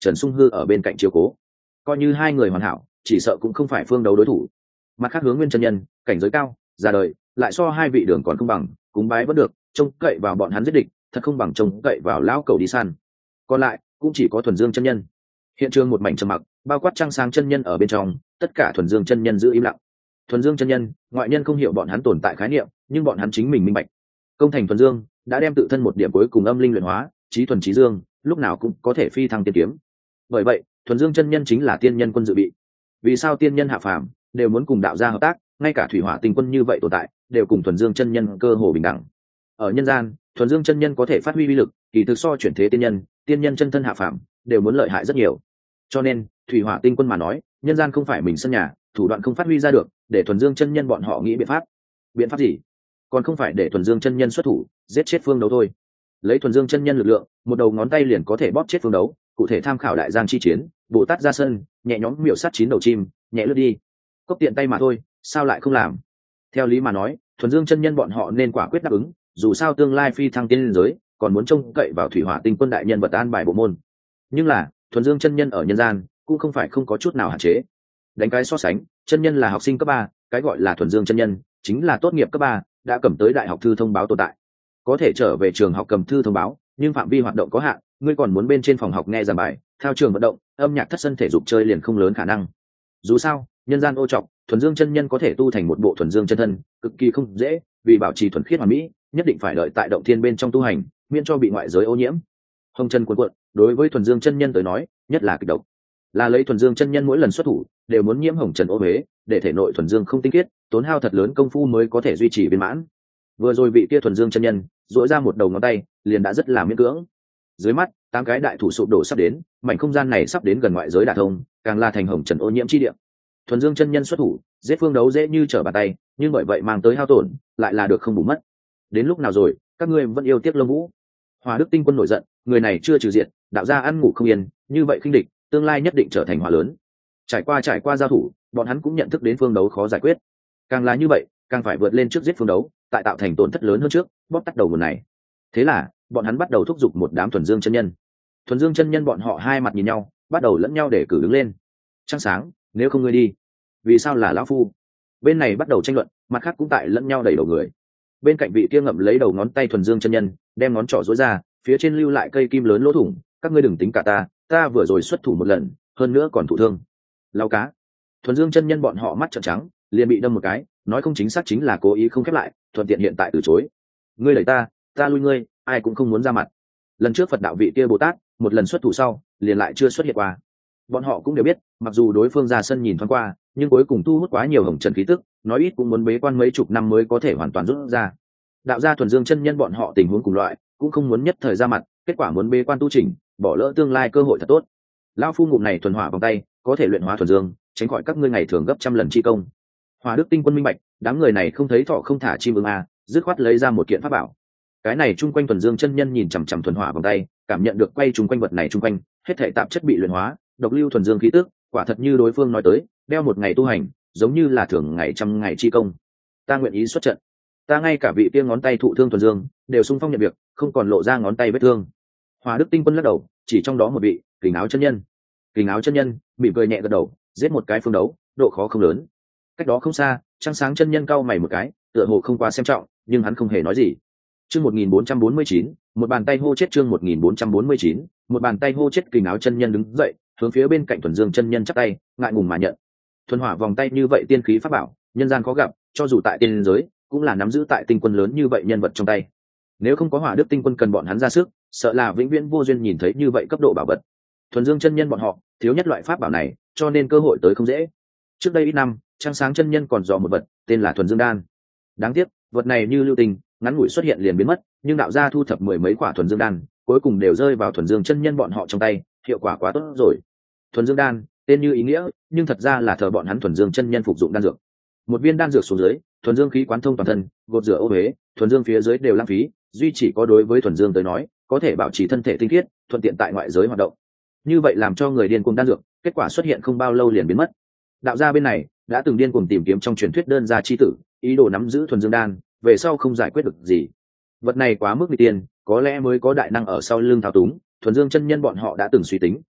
Trần Sung Hư ở bên cạnh chiếu cố, coi như hai người hoàn hảo chỉ sợ cũng không phải phương đấu đối thủ. Mặt khác Hướng Nguyên chân nhân cảnh giới cao ra đời, lại so hai vị đường còn không bằng, cúng bái vẫn được, trông cậy vào bọn hắn giết địch thật không bằng trông cậy vào lão cầu đi săn. Còn lại cũng chỉ có Thuần Dương chân nhân. Hiện trường một mảnh trầm mặc, bao quát Trăng Sáng chân nhân ở bên trong, tất cả Thuần Dương chân nhân giữ im lặng. Thuần Dương chân nhân, ngoại nhân không hiểu bọn hắn tồn tại khái niệm, nhưng bọn hắn chính mình minh bạch. Công thành Thuần Dương đã đem tự thân một điểm cuối cùng âm linh luyện hóa, trí thuần trí dương, lúc nào cũng có thể phi thăng tiên kiếm. Bởi vậy, Thuần Dương chân nhân chính là tiên nhân quân dự bị. Vì sao tiên nhân hạ phàm đều muốn cùng đạo gia hợp tác, ngay cả thủy hỏa tinh quân như vậy tồn tại, đều cùng Thuần Dương chân nhân cơ hồ bình đẳng. Ở nhân gian, Thuần Dương chân nhân có thể phát huy uy lực, kỳ thực so chuyển thế tiên nhân, tiên nhân chân thân hạ phàm đều muốn lợi hại rất nhiều. Cho nên, thủy hỏa tinh quân mà nói, nhân gian không phải mình sân nhà, thủ đoạn không phát huy ra được, để Thuần Dương chân nhân bọn họ nghĩ biện pháp. Biện pháp gì? Còn không phải để Thuần Dương chân nhân xuất thủ, giết chết phương đấu thôi. Lấy Thuần Dương chân nhân lực lượng, một đầu ngón tay liền có thể bóp chết phương đấu, cụ thể tham khảo đại giang chi chiến, Bồ Tát ra sân, nhẹ nhõm miểu sát chín đầu chim, nhẹ lướt đi. Cốc tiện tay mà thôi, sao lại không làm? Theo lý mà nói, Thuần Dương chân nhân bọn họ nên quả quyết đáp ứng, dù sao tương lai phi thăng tiên giới, còn muốn trông cậy vào thủy hỏa tinh quân đại nhân vật an bài bộ môn. Nhưng là, Thuần Dương chân nhân ở nhân gian cũng không phải không có chút nào hạn chế. Đánh cái so sánh, chân nhân là học sinh cấp ba, cái gọi là Thuần Dương chân nhân chính là tốt nghiệp cấp ba, đã cầm tới đại học thư thông báo tồn tại. Có thể trở về trường học cầm thư thông báo, nhưng phạm vi hoạt động có hạn, ngươi còn muốn bên trên phòng học nghe giảng bài, theo trường vận động, âm nhạc thất sân thể dục chơi liền không lớn khả năng. Dù sao, nhân gian ô trọc, Thuần Dương chân nhân có thể tu thành một bộ Thuần Dương chân thân, cực kỳ không dễ, vì bảo trì thuần khiết hoàn mỹ, nhất định phải đợi tại động thiên bên trong tu hành, miễn cho bị ngoại giới ô nhiễm. Hồng chân cuộn cuộn, đối với Thuần Dương chân nhân tới nói, nhất là kịch độc. Là lấy Thuần Dương chân nhân mỗi lần xuất thủ, đều muốn nhiễm hồng trần ô huế, để thể nội Thuần Dương không tinh khiết, tốn hao thật lớn công phu mới có thể duy trì viên mãn. Vừa rồi vị kia Thuần Dương chân nhân, duỗi ra một đầu ngón tay, liền đã rất là miễn cưỡng. Dưới mắt, tám cái đại thủ sụp đổ sắp đến, mảnh không gian này sắp đến gần ngoại giới đả thông, càng là thành hồng trần ô nhiễm chi địa. Thuần Dương chân nhân xuất thủ, giết phương đấu dễ như trở bàn tay, nhưng bởi vậy mang tới hao tổn, lại là được không bù mất. Đến lúc nào rồi, các ngươi vẫn yêu tiếc Lông Vũ? Hỏa Đức tinh quân nổi giận, người này chưa trừ diệt, đạo gia ăn ngủ không yên, như vậy khinh địch, tương lai nhất định trở thành hỏa lớn. Trải qua trải qua giao thủ, bọn hắn cũng nhận thức đến phương đấu khó giải quyết. Càng là như vậy, càng phải vượt lên trước giết phương đấu, tại tạo thành tổn thất lớn hơn trước, bóp tắt đầu nguồn này. Thế là, bọn hắn bắt đầu thúc giục một đám Thuần Dương chân nhân. Thuần Dương chân nhân bọn họ hai mặt nhìn nhau, bắt đầu lẫn nhau để cử đứng lên. Trăng Sáng, nếu không ngươi đi, vì sao là lão phu? Bên này bắt đầu tranh luận, mặt khác cũng tại lẫn nhau đẩy đầu người. Bên cạnh vị kia ngậm lấy đầu ngón tay Thuần Dương chân nhân, đem ngón trỏ duỗi ra, phía trên lưu lại cây kim lớn lỗ thủng, các ngươi đừng tính cả ta, ta vừa rồi xuất thủ một lần, hơn nữa còn thụ thương. Lao cá. Thuần Dương chân nhân bọn họ mắt trợn trắng, liền bị đâm một cái, nói không chính xác chính là cố ý không khép lại, thuận tiện hiện tại từ chối. Ngươi đẩy ta, ta lui ngươi, ai cũng không muốn ra mặt. Lần trước Phật đạo vị kia Bồ Tát, một lần xuất thủ sau, liền lại chưa xuất hiện qua. Bọn họ cũng đều biết, mặc dù đối phương ra sân nhìn thoáng qua, nhưng cuối cùng thu hút quá nhiều hồng trần khí tức, nói ít cũng muốn bế quan mấy chục năm mới có thể hoàn toàn rút ra. Đạo gia Thuần Dương chân nhân bọn họ tình huống cùng loại, cũng không muốn nhất thời ra mặt, kết quả muốn bế quan tu chỉnh, bỏ lỡ tương lai cơ hội thật tốt. Lão phu ngụm này thuần hỏa vòng tay, có thể luyện hóa thuần dương, tránh khỏi các ngươi ngày thường gấp trăm lần chi công. Hỏa Đức tinh quân minh bạch, đám người này không thấy thọ không thả chim ưng à, dứt khoát lấy ra một kiện pháp bảo. Cái này chung quanh Thuần Dương chân nhân nhìn chằm chằm thuần hỏa vòng tay, cảm nhận được quay chung quanh vật này chung quanh, hết thảy tạp chất bị luyện hóa, độc lưu thuần dương khí tức, quả thật như đối phương nói tới, đeo một ngày tu hành, giống như là thường ngày trăm ngày chi công. Ta nguyện ý xuất trận. Ta ngay cả vị kia ngón tay thụ thương thuần dương, đều xung phong nhận việc, không còn lộ ra ngón tay vết thương. Hỏa Đức tinh quân lắc đầu, chỉ trong đó một vị, Kình Áo chân nhân. Kình Áo chân nhân mỉm cười nhẹ gật đầu, giết một cái phương đấu, độ khó không lớn. Cách đó không xa, Trăng Sáng chân nhân cau mày một cái, tựa hồ không quá xem trọng, nhưng hắn không hề nói gì. Chương một nghìn bốn trăm bốn mươi chín, một bàn tay hô chết chương một nghìn bốn trăm bốn mươi chín, một bàn tay hô chết. Kình Áo chân nhân đứng dậy, hướng phía bên cạnh Thuần Dương chân nhân chắp tay, ngại ngùng mà nhận. Thuần hỏa vòng tay như vậy tiên khí pháp bảo, nhân gian khó gặp, cho dù tại tiên giới, cũng là nắm giữ tại tinh quân lớn như vậy nhân vật trong tay. Nếu không có Hỏa Đức tinh quân cần bọn hắn ra sức, sợ là vĩnh viễn vô duyên nhìn thấy như vậy cấp độ bảo vật. Thuần Dương chân nhân bọn họ thiếu nhất loại pháp bảo này, cho nên cơ hội tới không dễ. Trước đây ít năm, Trăng Sáng chân nhân còn dò một vật, tên là Thuần Dương đan. Đáng tiếc, vật này như lưu tình, ngắn ngủi xuất hiện liền biến mất, nhưng đạo gia thu thập mười mấy quả Thuần Dương đan, cuối cùng đều rơi vào Thuần Dương chân nhân bọn họ trong tay, hiệu quả quá tốt rồi. Thuần Dương đan, tên như ý nghĩa, nhưng thật ra là thờ bọn hắn Thuần Dương chân nhân phục dụng đan dược. Một viên đan dược xuống dưới, thuần dương khí quán thông toàn thân, gột rửa ô uế, thuần dương phía dưới đều lãng phí, duy chỉ có đối với thuần dương tới nói, có thể bảo trì thân thể tinh khiết, thuận tiện tại ngoại giới hoạt động. Như vậy làm cho người điên cuồng đan dược, kết quả xuất hiện không bao lâu liền biến mất. Đạo gia bên này đã từng điên cuồng tìm kiếm trong truyền thuyết đơn gia chi tử, ý đồ nắm giữ thuần dương đan, về sau không giải quyết được gì. Vật này quá mức nguy tiên, có lẽ mới có đại năng ở sau lưng thao túng, thuần dương chân nhân bọn họ đã từng suy tính,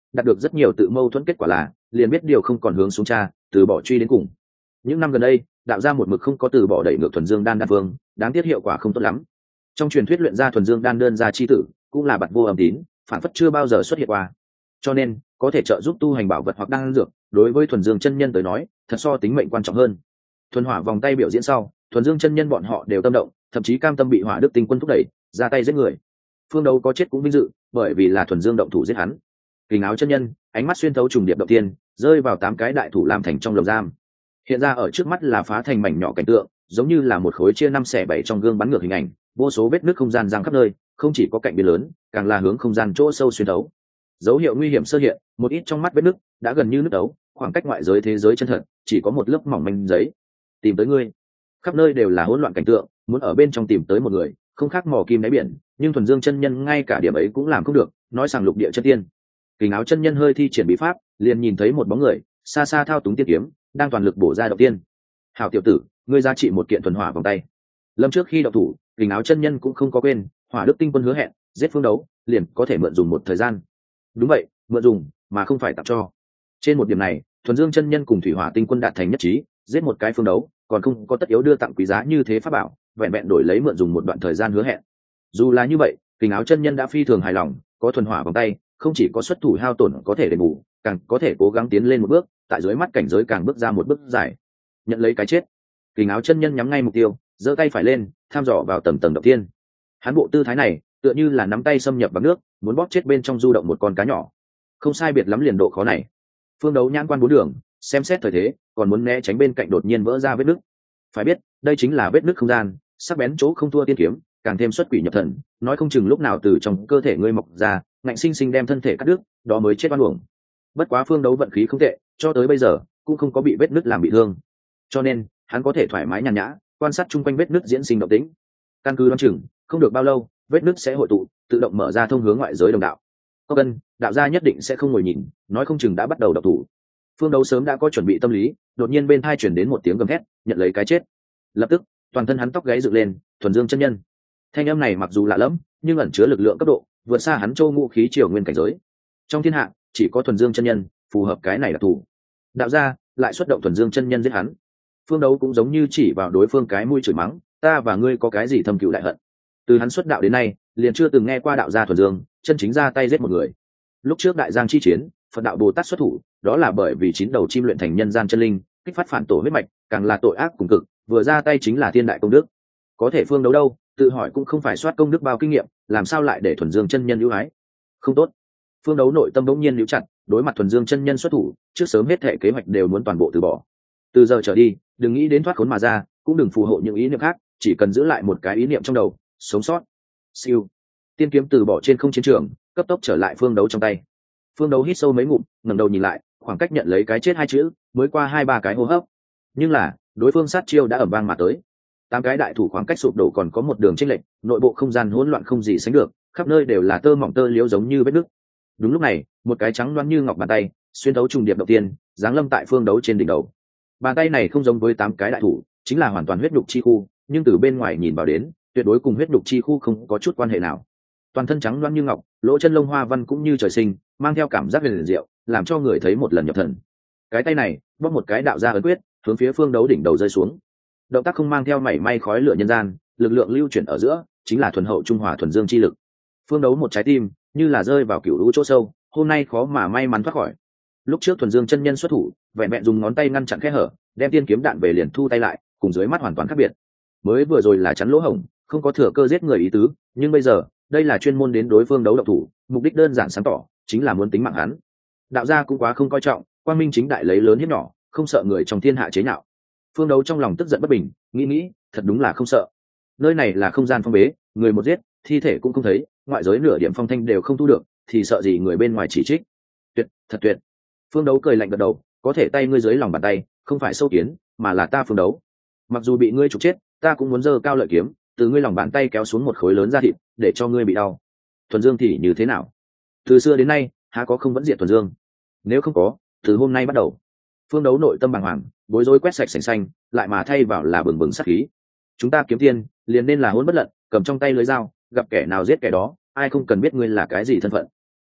đạt được rất nhiều tự mâu thuẫn, kết quả là liền biết điều không còn hướng xuống cha, từ bỏ truy đến cùng. Những năm gần đây đạo gia một mực không có từ bỏ đẩy ngược thuần dương đan đan vương, đáng tiếc hiệu quả không tốt lắm. Trong truyền thuyết luyện ra thuần dương đan đơn gia chi tử cũng là bạt vô âm tín, phản phất chưa bao giờ xuất hiện qua, cho nên có thể trợ giúp tu hành bảo vật hoặc đan dược đối với thuần dương chân nhân tới nói thật so tính mệnh quan trọng hơn. Thuần hỏa vòng tay biểu diễn sau, thuần dương chân nhân bọn họ đều tâm động, thậm chí cam tâm bị hỏa đức tinh quân thúc đẩy ra tay giết người. Phương Đấu có chết cũng vinh dự, bởi vì là thuần dương động thủ giết hắn. Kình áo chân nhân ánh mắt xuyên thấu trùng điệp động tiên, rơi vào tám cái đại thủ làm thành trong lồng giam. Hiện ra ở trước mắt là phá thành mảnh nhỏ cảnh tượng, giống như là một khối chia năm xẻ bảy trong gương bắn ngược hình ảnh, vô số vết nứt không gian giang khắp nơi, không chỉ có cạnh biên lớn, càng là hướng không gian chỗ sâu xuyên thấu. Dấu hiệu nguy hiểm sơ hiện, một ít trong mắt vết nứt đã gần như nứt đấu, khoảng cách ngoại giới thế giới chân thật chỉ có một lớp mỏng manh giấy. Tìm tới ngươi. Khắp nơi đều là hỗn loạn cảnh tượng, muốn ở bên trong tìm tới một người, không khác mò kim đáy biển, nhưng thuần dương chân nhân ngay cả điểm ấy cũng làm không được, nói rằng lục địa chân tiên. Kình áo chân nhân hơi thi triển bí pháp, liền nhìn thấy một bóng người xa xa thao túng tiên kiếm, đang toàn lực bổ ra động tiên. Hảo tiểu tử, ngươi giá trị một kiện thuần hỏa vòng tay. Lâm trước khi động thủ, Kình áo chân nhân cũng không có quên hỏa đức tinh quân hứa hẹn, giết Phương Đấu liền có thể mượn dùng một thời gian. Đúng vậy, mượn dùng mà không phải tặng cho. Trên một điểm này, thuần dương chân nhân cùng thủy hỏa tinh quân đạt thành nhất trí, giết một cái Phương Đấu còn không có tất yếu đưa tặng quý giá như thế pháp bảo, vẹn vẹn đổi lấy mượn dùng một đoạn thời gian hứa hẹn. Dù là như vậy, Kình áo chân nhân đã phi thường hài lòng, có thuần hỏa vòng tay, không chỉ có xuất thủ hao tổn có thể đền bù, càng có thể cố gắng tiến lên một bước, tại dưới mắt cảnh giới càng bước ra một bước dài. Nhận lấy cái chết. Kình áo chân nhân nhắm ngay mục tiêu, giơ tay phải lên, tham dò vào tầng tầng động tiên. Hắn bộ tư thái này, tựa như là nắm tay xâm nhập vào nước, muốn bóp chết bên trong du động một con cá nhỏ. Không sai biệt lắm liền độ khó này. Phương Đấu nhãn quan bốn đường, xem xét thời thế, còn muốn né tránh bên cạnh đột nhiên vỡ ra vết nứt. Phải biết, đây chính là vết nứt không gian, sắc bén chỗ không thua tiên kiếm, càng thêm xuất quỷ nhập thần, nói không chừng lúc nào từ trong cơ thể ngươi mọc ra, ngạnh sinh sinh đem thân thể cắt đứt, đó mới chết oan uổng. Bất quá Phương Đấu vận khí không tệ, cho tới bây giờ cũng không có bị vết nứt làm bị thương, cho nên hắn có thể thoải mái nhàn nhã quan sát chung quanh vết nứt diễn sinh động tĩnh. Căn cứ đoán chừng không được bao lâu, vết nứt sẽ hội tụ, tự động mở ra thông hướng ngoại giới đồng đạo. Có cần đạo gia nhất định sẽ không ngồi nhìn, nói không chừng đã bắt đầu độc thủ. Phương Đấu sớm đã có chuẩn bị tâm lý, đột nhiên bên tai chuyển đến một tiếng gầm thét, nhận lấy cái chết. Lập tức toàn thân hắn tóc gáy dựng lên, thuần dương chân nhân. Thanh âm này mặc dù lạ lẫm, nhưng ẩn chứa lực lượng cấp độ vượt xa hắn châu ngũ khí triều nguyên cảnh giới. Trong thiên hạ chỉ có thuần dương chân nhân phù hợp cái này đặc thù. Đạo gia lại xuất động thuần dương chân nhân giết hắn. Phương Đấu cũng giống như chỉ vào đối phương cái mũi chửi mắng, ta và ngươi có cái gì thâm cừu đại hận? Từ hắn xuất đạo đến nay, liền chưa từng nghe qua đạo gia thuần dương chân chính ra tay giết một người. Lúc trước đại giang chi chiến, Phật đạo Bồ Tát xuất thủ, đó là bởi vì chín đầu chim luyện thành nhân gian chân linh, kích phát phản tổ huyết mạch, càng là tội ác cùng cực, vừa ra tay chính là thiên đại công đức. Có thể Phương Đấu đâu, tự hỏi cũng không phải soát công đức bao kinh nghiệm, làm sao lại để thuần dương chân nhân ưu ái? Không tốt. Phương Đấu nội tâm bỗng nhiên níu chặt, đối mặt thuần dương chân nhân xuất thủ, trước sớm hết thể kế hoạch đều muốn toàn bộ từ bỏ. Từ giờ trở đi, đừng nghĩ đến thoát khốn mà ra, cũng đừng phù hộ những ý niệm khác, chỉ cần giữ lại một cái ý niệm trong đầu, sống sót. Siêu. Tiên kiếm từ bỏ trên không chiến trường, cấp tốc trở lại Phương Đấu trong tay. Phương Đấu hít sâu mấy ngụm, ngẩng đầu nhìn lại, khoảng cách nhận lấy cái chết hai chữ, mới qua hai ba cái hô hấp. Nhưng là, đối phương sát chiêu đã ầm vang mà tới. Tám cái đại thủ khoảng cách sụp đổ còn có một đường chênh lệch, nội bộ không gian hỗn loạn không gì sánh được, khắp nơi đều là tơ mỏng tơ liễu giống như vết nứt. Đúng lúc này, một cái trắng loáng như ngọc bàn tay xuyên thấu trùng điệp đầu tiên, giáng lâm tại Phương Đấu trên đỉnh đầu. Bàn tay này không giống với tám cái đại thủ, chính là hoàn toàn huyết nhục chi khu, nhưng từ bên ngoài nhìn vào đến, tuyệt đối cùng huyết nhục chi khu không có chút quan hệ nào. Toàn thân trắng loáng như ngọc, lỗ chân lông hoa văn cũng như trời sinh, mang theo cảm giác huyền diệu, làm cho người thấy một lần nhập thần. Cái tay này bóp một cái đạo ra ấn quyết, hướng phía Phương Đấu đỉnh đầu rơi xuống. Động tác không mang theo mảy may khói lửa nhân gian, lực lượng lưu chuyển ở giữa chính là thuần hậu trung hòa thuần dương chi lực. Phương Đấu một trái tim như là rơi vào cựu lũ chỗ sâu, hôm nay khó mà may mắn thoát khỏi. Lúc trước thuần dương chân nhân xuất thủ, vẹn vẹn dùng ngón tay ngăn chặn khe hở, đem tiên kiếm đạn về liền thu tay lại, cùng dưới mắt hoàn toàn khác biệt. Mới vừa rồi là chắn lỗ hổng, không có thừa cơ giết người ý tứ, nhưng bây giờ đây là chuyên môn đến đối phương đấu động thủ, mục đích đơn giản sáng tỏ, chính là muốn tính mạng hắn. Đạo gia cũng quá không coi trọng, quang minh chính đại lấy lớn hiếp nhỏ, không sợ người trong thiên hạ chế nhạo. Phương Đấu trong lòng tức giận bất bình, nghĩ nghĩ, thật đúng là không sợ. Nơi này là không gian phong bế, người một giết, thi thể cũng không thấy, ngoại giới nửa điểm phong thanh đều không thu được, thì sợ gì người bên ngoài chỉ trích. Tuyệt, thật tuyệt. Phương Đấu cười lạnh gật đầu, có thể tay ngươi dưới lòng bàn tay, không phải sâu kiến, mà là ta Phương Đấu. Mặc dù bị ngươi trục chết, ta cũng muốn giơ cao lợi kiếm, từ ngươi lòng bàn tay kéo xuống một khối lớn da thịt, để cho ngươi bị đau. Thuần Dương thì như thế nào? Từ xưa đến nay, há có không vẫn diệt Thuần Dương? Nếu không có, từ hôm nay bắt đầu. Phương Đấu nội tâm bàng hoàng, bối rối quét sạch sành xanh, lại mà thay vào là bừng bừng sát khí. Chúng ta kiếm tiền, liền nên là hỗn bất lận, cầm trong tay lưới dao, gặp kẻ nào giết kẻ đó, ai không cần biết ngươi là cái gì thân phận.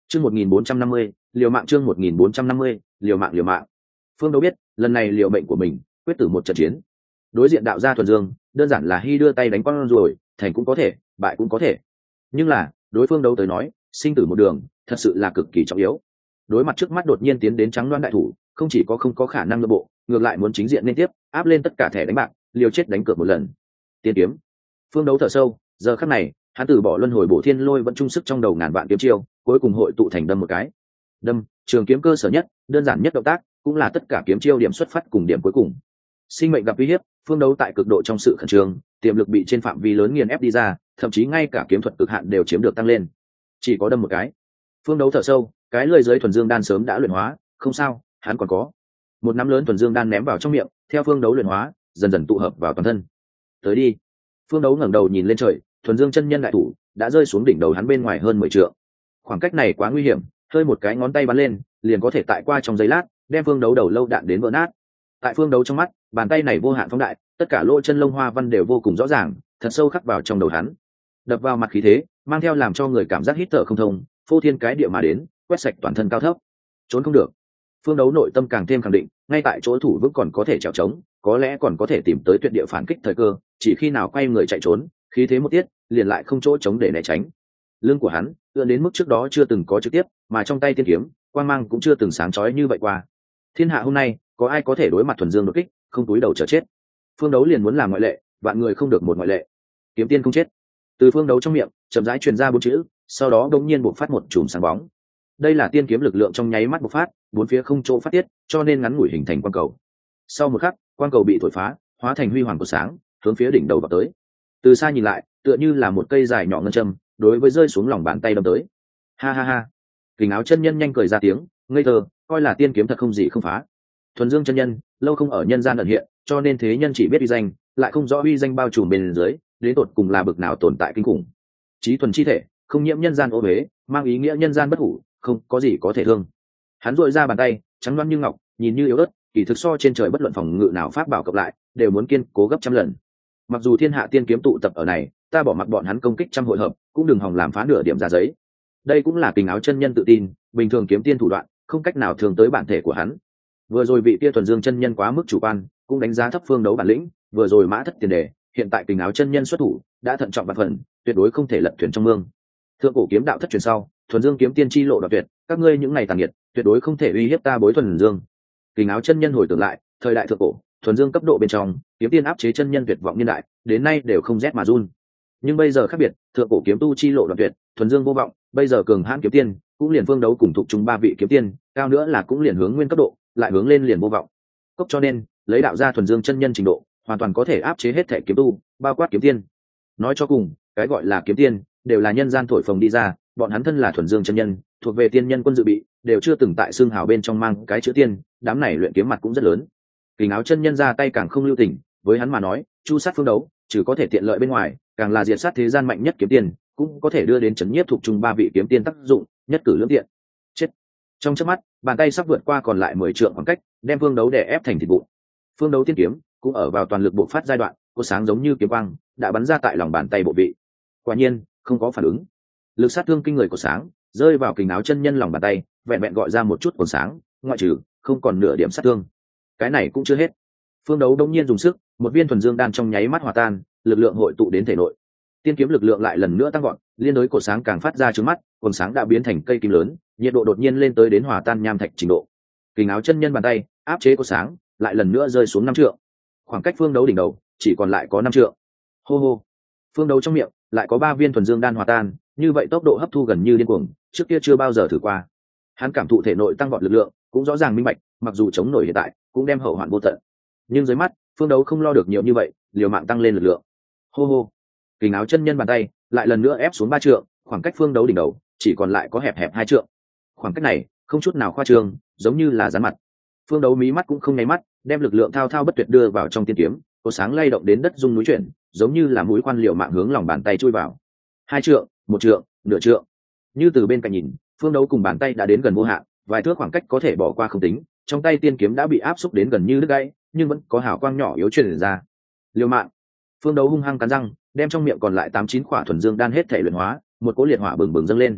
chương một nghìn bốn trăm năm mươi liều mạng, chương một nghìn bốn trăm năm mươi liều mạng liều mạng. Phương Đấu biết lần này liều mệnh của mình quyết tử một trận chiến. Đối diện đạo gia thuần dương đơn giản là hy đưa tay đánh con rồi, thành cũng có thể, bại cũng có thể, nhưng là đối phương Đấu tới nói sinh tử một đường thật sự là cực kỳ trọng yếu. Đối mặt trước mắt đột nhiên tiến đến trắng đoán đại thủ, không chỉ có không có khả năng nội bộ, ngược lại muốn chính diện liên tiếp áp lên tất cả thẻ đánh bạc, liều chết đánh cược một lần. Tiên kiếm. Phương Đấu thở sâu, giờ khắc này hắn từ bỏ luân hồi bổ thiên lôi vẫn trung sức trong đầu ngàn vạn kiếm chiêu, cuối cùng hội tụ thành đâm một cái. Đâm, trường kiếm cơ sở nhất, đơn giản nhất động tác, cũng là tất cả kiếm chiêu điểm xuất phát cùng điểm cuối cùng. Sinh mệnh gặp uy hiếp, Phương Đấu tại cực độ trong sự khẩn trương, tiềm lực bị trên phạm vi lớn nghiền ép đi ra, thậm chí ngay cả kiếm thuật cực hạn đều chiếm được tăng lên. Chỉ có đâm một cái. Phương Đấu thở sâu, cái lưỡi dưới thuần dương đan sớm đã luyện hóa, không sao, hắn còn có. Một nắm lớn thuần dương đan ném vào trong miệng, theo Phương Đấu luyện hóa, dần dần tụ hợp vào toàn thân. Tới đi. Phương Đấu ngẩng đầu nhìn lên trời, thuần dương chân nhân đại thủ đã rơi xuống đỉnh đầu hắn bên ngoài hơn mười trượng. Khoảng cách này quá nguy hiểm, hơi một cái ngón tay bắn lên, liền có thể tại qua trong giây lát, đem Phương Đấu đầu lâu đạn đến vỡ nát. Tại Phương Đấu trong mắt, bàn tay này vô hạn phóng đại, tất cả lỗ chân lông hoa văn đều vô cùng rõ ràng, thật sâu khắc vào trong đầu hắn. Đập vào mặt khí thế, mang theo làm cho người cảm giác hít thở không thông, phô thiên cái địa mà đến, quét sạch toàn thân cao thấp. Trốn không được. Phương Đấu nội tâm càng thêm khẳng định, ngay tại chỗ thủ vững còn có thể trèo trống, có lẽ còn có thể tìm tới tuyệt địa phản kích thời cơ, chỉ khi nào quay người chạy trốn, khí thế một tiết, liền lại không chỗ trống để né tránh. Lưng của hắn tựa đến mức trước đó chưa từng có trực tiếp, mà trong tay tiên kiếm, quang mang cũng chưa từng sáng chói như vậy qua. Thiên hạ hôm nay, có ai có thể đối mặt thuần dương đột kích, không túi đầu chờ chết. Phương Đấu liền muốn làm ngoại lệ, vạn người không được một ngoại lệ. Kiếm tiên không chết. Từ Phương Đấu trong miệng chậm rãi truyền ra bốn chữ, sau đó đột nhiên bộc phát một chùm sáng bóng. Đây là tiên kiếm lực lượng trong nháy mắt bộc phát, bốn phía không chỗ phát tiết, cho nên ngắn ngủi hình thành quang cầu. Sau một khắc, quang cầu bị thổi phá, hóa thành huy hoàng của sáng, hướng phía đỉnh đầu vào tới. Từ xa nhìn lại, tựa như là một cây dài nhỏ ngân châm, đối với rơi xuống lòng bàn tay đâm tới. Ha ha ha. Kình Áo chân nhân nhanh cười ra tiếng, ngây thơ, coi là tiên kiếm thật không gì không phá. Thuần Dương chân nhân lâu không ở nhân gian ẩn hiện, cho nên thế nhân chỉ biết uy danh, lại không rõ uy danh bao trùm bên dưới, đến tột cùng là bực nào tồn tại kinh khủng. Chí thuần chi thể, không nhiễm nhân gian ô uế, mang ý nghĩa nhân gian bất hủ, không có gì có thể thương. Hắn duỗi ra bàn tay, trắng loáng như ngọc, nhìn như yếu ớt, kỳ thực so trên trời bất luận phòng ngự nào pháp bảo cộng lại, đều muốn kiên cố gấp trăm lần. Mặc dù thiên hạ tiên kiếm tụ tập ở này, ta bỏ mặc bọn hắn công kích trăm hội hợp, cũng đừng hòng làm phá nửa điểm ra giấy. Đây cũng là Kình Áo chân nhân tự tin, bình thường kiếm tiên thủ đoạn, không cách nào thường tới bản thể của hắn. Vừa rồi vị kia thuần dương chân nhân quá mức chủ quan, cũng đánh giá thấp Phương Đấu bản lĩnh, vừa rồi mã thất tiền đề, hiện tại Kình Áo chân nhân xuất thủ, đã thận trọng vạn phần, tuyệt đối không thể lật thuyền trong mương. Thượng cổ kiếm đạo thất truyền sau, thuần dương kiếm tiên chi lộ đoạn tuyệt, các ngươi những ngày tàn nghiệt, tuyệt đối không thể uy hiếp ta bối thuần dương. Kình Áo chân nhân hồi tưởng lại, thời đại thượng cổ, thuần dương cấp độ bên trong, kiếm tiên áp chế chân nhân tuyệt vọng niên đại, đến nay đều không rét mà run. Nhưng bây giờ khác biệt, thượng cổ kiếm tu chi lộ đoạn tuyệt, thuần dương vô vọng, bây giờ cường hãn kiếm tiên, cũng liền Phương Đấu cùng thuộc chung ba vị kiếm tiên, cao nữa là cũng liền hướng nguyên cấp độ, lại hướng lên liền vô vọng. Cốc cho nên, lấy đạo ra thuần dương chân nhân trình độ, hoàn toàn có thể áp chế hết thể kiếm tu, bao quát kiếm tiên. Nói cho cùng, cái gọi là kiếm tiên, đều là nhân gian thổi phồng đi ra, bọn hắn thân là thuần dương chân nhân, thuộc về tiên nhân quân dự bị, đều chưa từng tại xương hào bên trong mang cái chữ tiên, đám này luyện kiếm mặt cũng rất lớn. Kình Áo chân nhân ra tay càng không lưu tình, với hắn mà nói, chu sát Phương Đấu, trừ có thể tiện lợi bên ngoài, càng là diệt sát thế gian mạnh nhất kiếm tiên, cũng có thể đưa đến chấn nhiếp thuộc chung ba vị kiếm tiên tác dụng, nhất cử lưỡng tiện. Chết. Trong chớp mắt, bàn tay sắp vượt qua còn lại mười trượng khoảng cách, đem Phương Đấu đè ép thành thịt vụn. Phương Đấu tiên kiếm cũng ở vào toàn lực bộc phát giai đoạn, có sáng giống như kiếm quang, đã bắn ra tại lòng bàn tay bộ vị. Quả nhiên, không có phản ứng. Lực sát thương kinh người của sáng, rơi vào Kình Áo chân nhân lòng bàn tay, vẹn vẹn gọi ra một chút còn sáng, ngoại trừ không còn nửa điểm sát thương. Cái này cũng chưa hết. Phương Đấu đống nhiên dùng sức, một viên thuần dương đan trong nháy mắt hòa tan, lực lượng hội tụ đến thể nội. Tiên kiếm lực lượng lại lần nữa tăng vọt, liên đối cột sáng càng phát ra trước mắt, cột sáng đã biến thành cây kim lớn, nhiệt độ đột nhiên lên tới đến hòa tan nham thạch trình độ. Kình Áo chân nhân bàn tay áp chế cột sáng, lại lần nữa rơi xuống năm trượng. Khoảng cách Phương Đấu đỉnh đầu chỉ còn lại có năm trượng. Hô hô. Phương Đấu trong miệng lại có ba viên thuần dương đan hòa tan, như vậy tốc độ hấp thu gần như điên cuồng, trước kia chưa bao giờ thử qua. Hắn cảm thụ thể nội tăng vọt lực lượng, cũng rõ ràng minh bạch, mặc dù chống nổi hiện tại, cũng đem hậu hoạn vô tận. Nhưng dưới mắt, Phương Đấu không lo được nhiều như vậy, liều mạng tăng lên lực lượng. Hô hô. Kình Áo chân nhân bàn tay lại lần nữa ép xuống ba trượng, khoảng cách Phương Đấu đỉnh đầu chỉ còn lại có hẹp hẹp hai trượng. Khoảng cách này không chút nào khoa trương, giống như là dán mặt. Phương Đấu mí mắt cũng không nháy mắt, đem lực lượng thao thao bất tuyệt đưa vào trong tiên kiếm, có sáng lay động đến đất rung núi chuyển, giống như là mũi khoan liều mạng hướng lòng bàn tay chui vào. Hai trượng, một trượng, nửa trượng. Như từ bên cạnh nhìn, Phương Đấu cùng bàn tay đã đến gần vô hạn, vài thước khoảng cách có thể bỏ qua không tính, trong tay tiên kiếm đã bị áp xúc đến gần như đứt gãy, nhưng vẫn có hào quang nhỏ yếu truyền ra. Liều mạng. Phương Đấu hung hăng cắn răng, đem trong miệng còn lại tám chín quả thuần dương đan hết thể luyện hóa, một cỗ liệt hỏa bừng bừng dâng lên.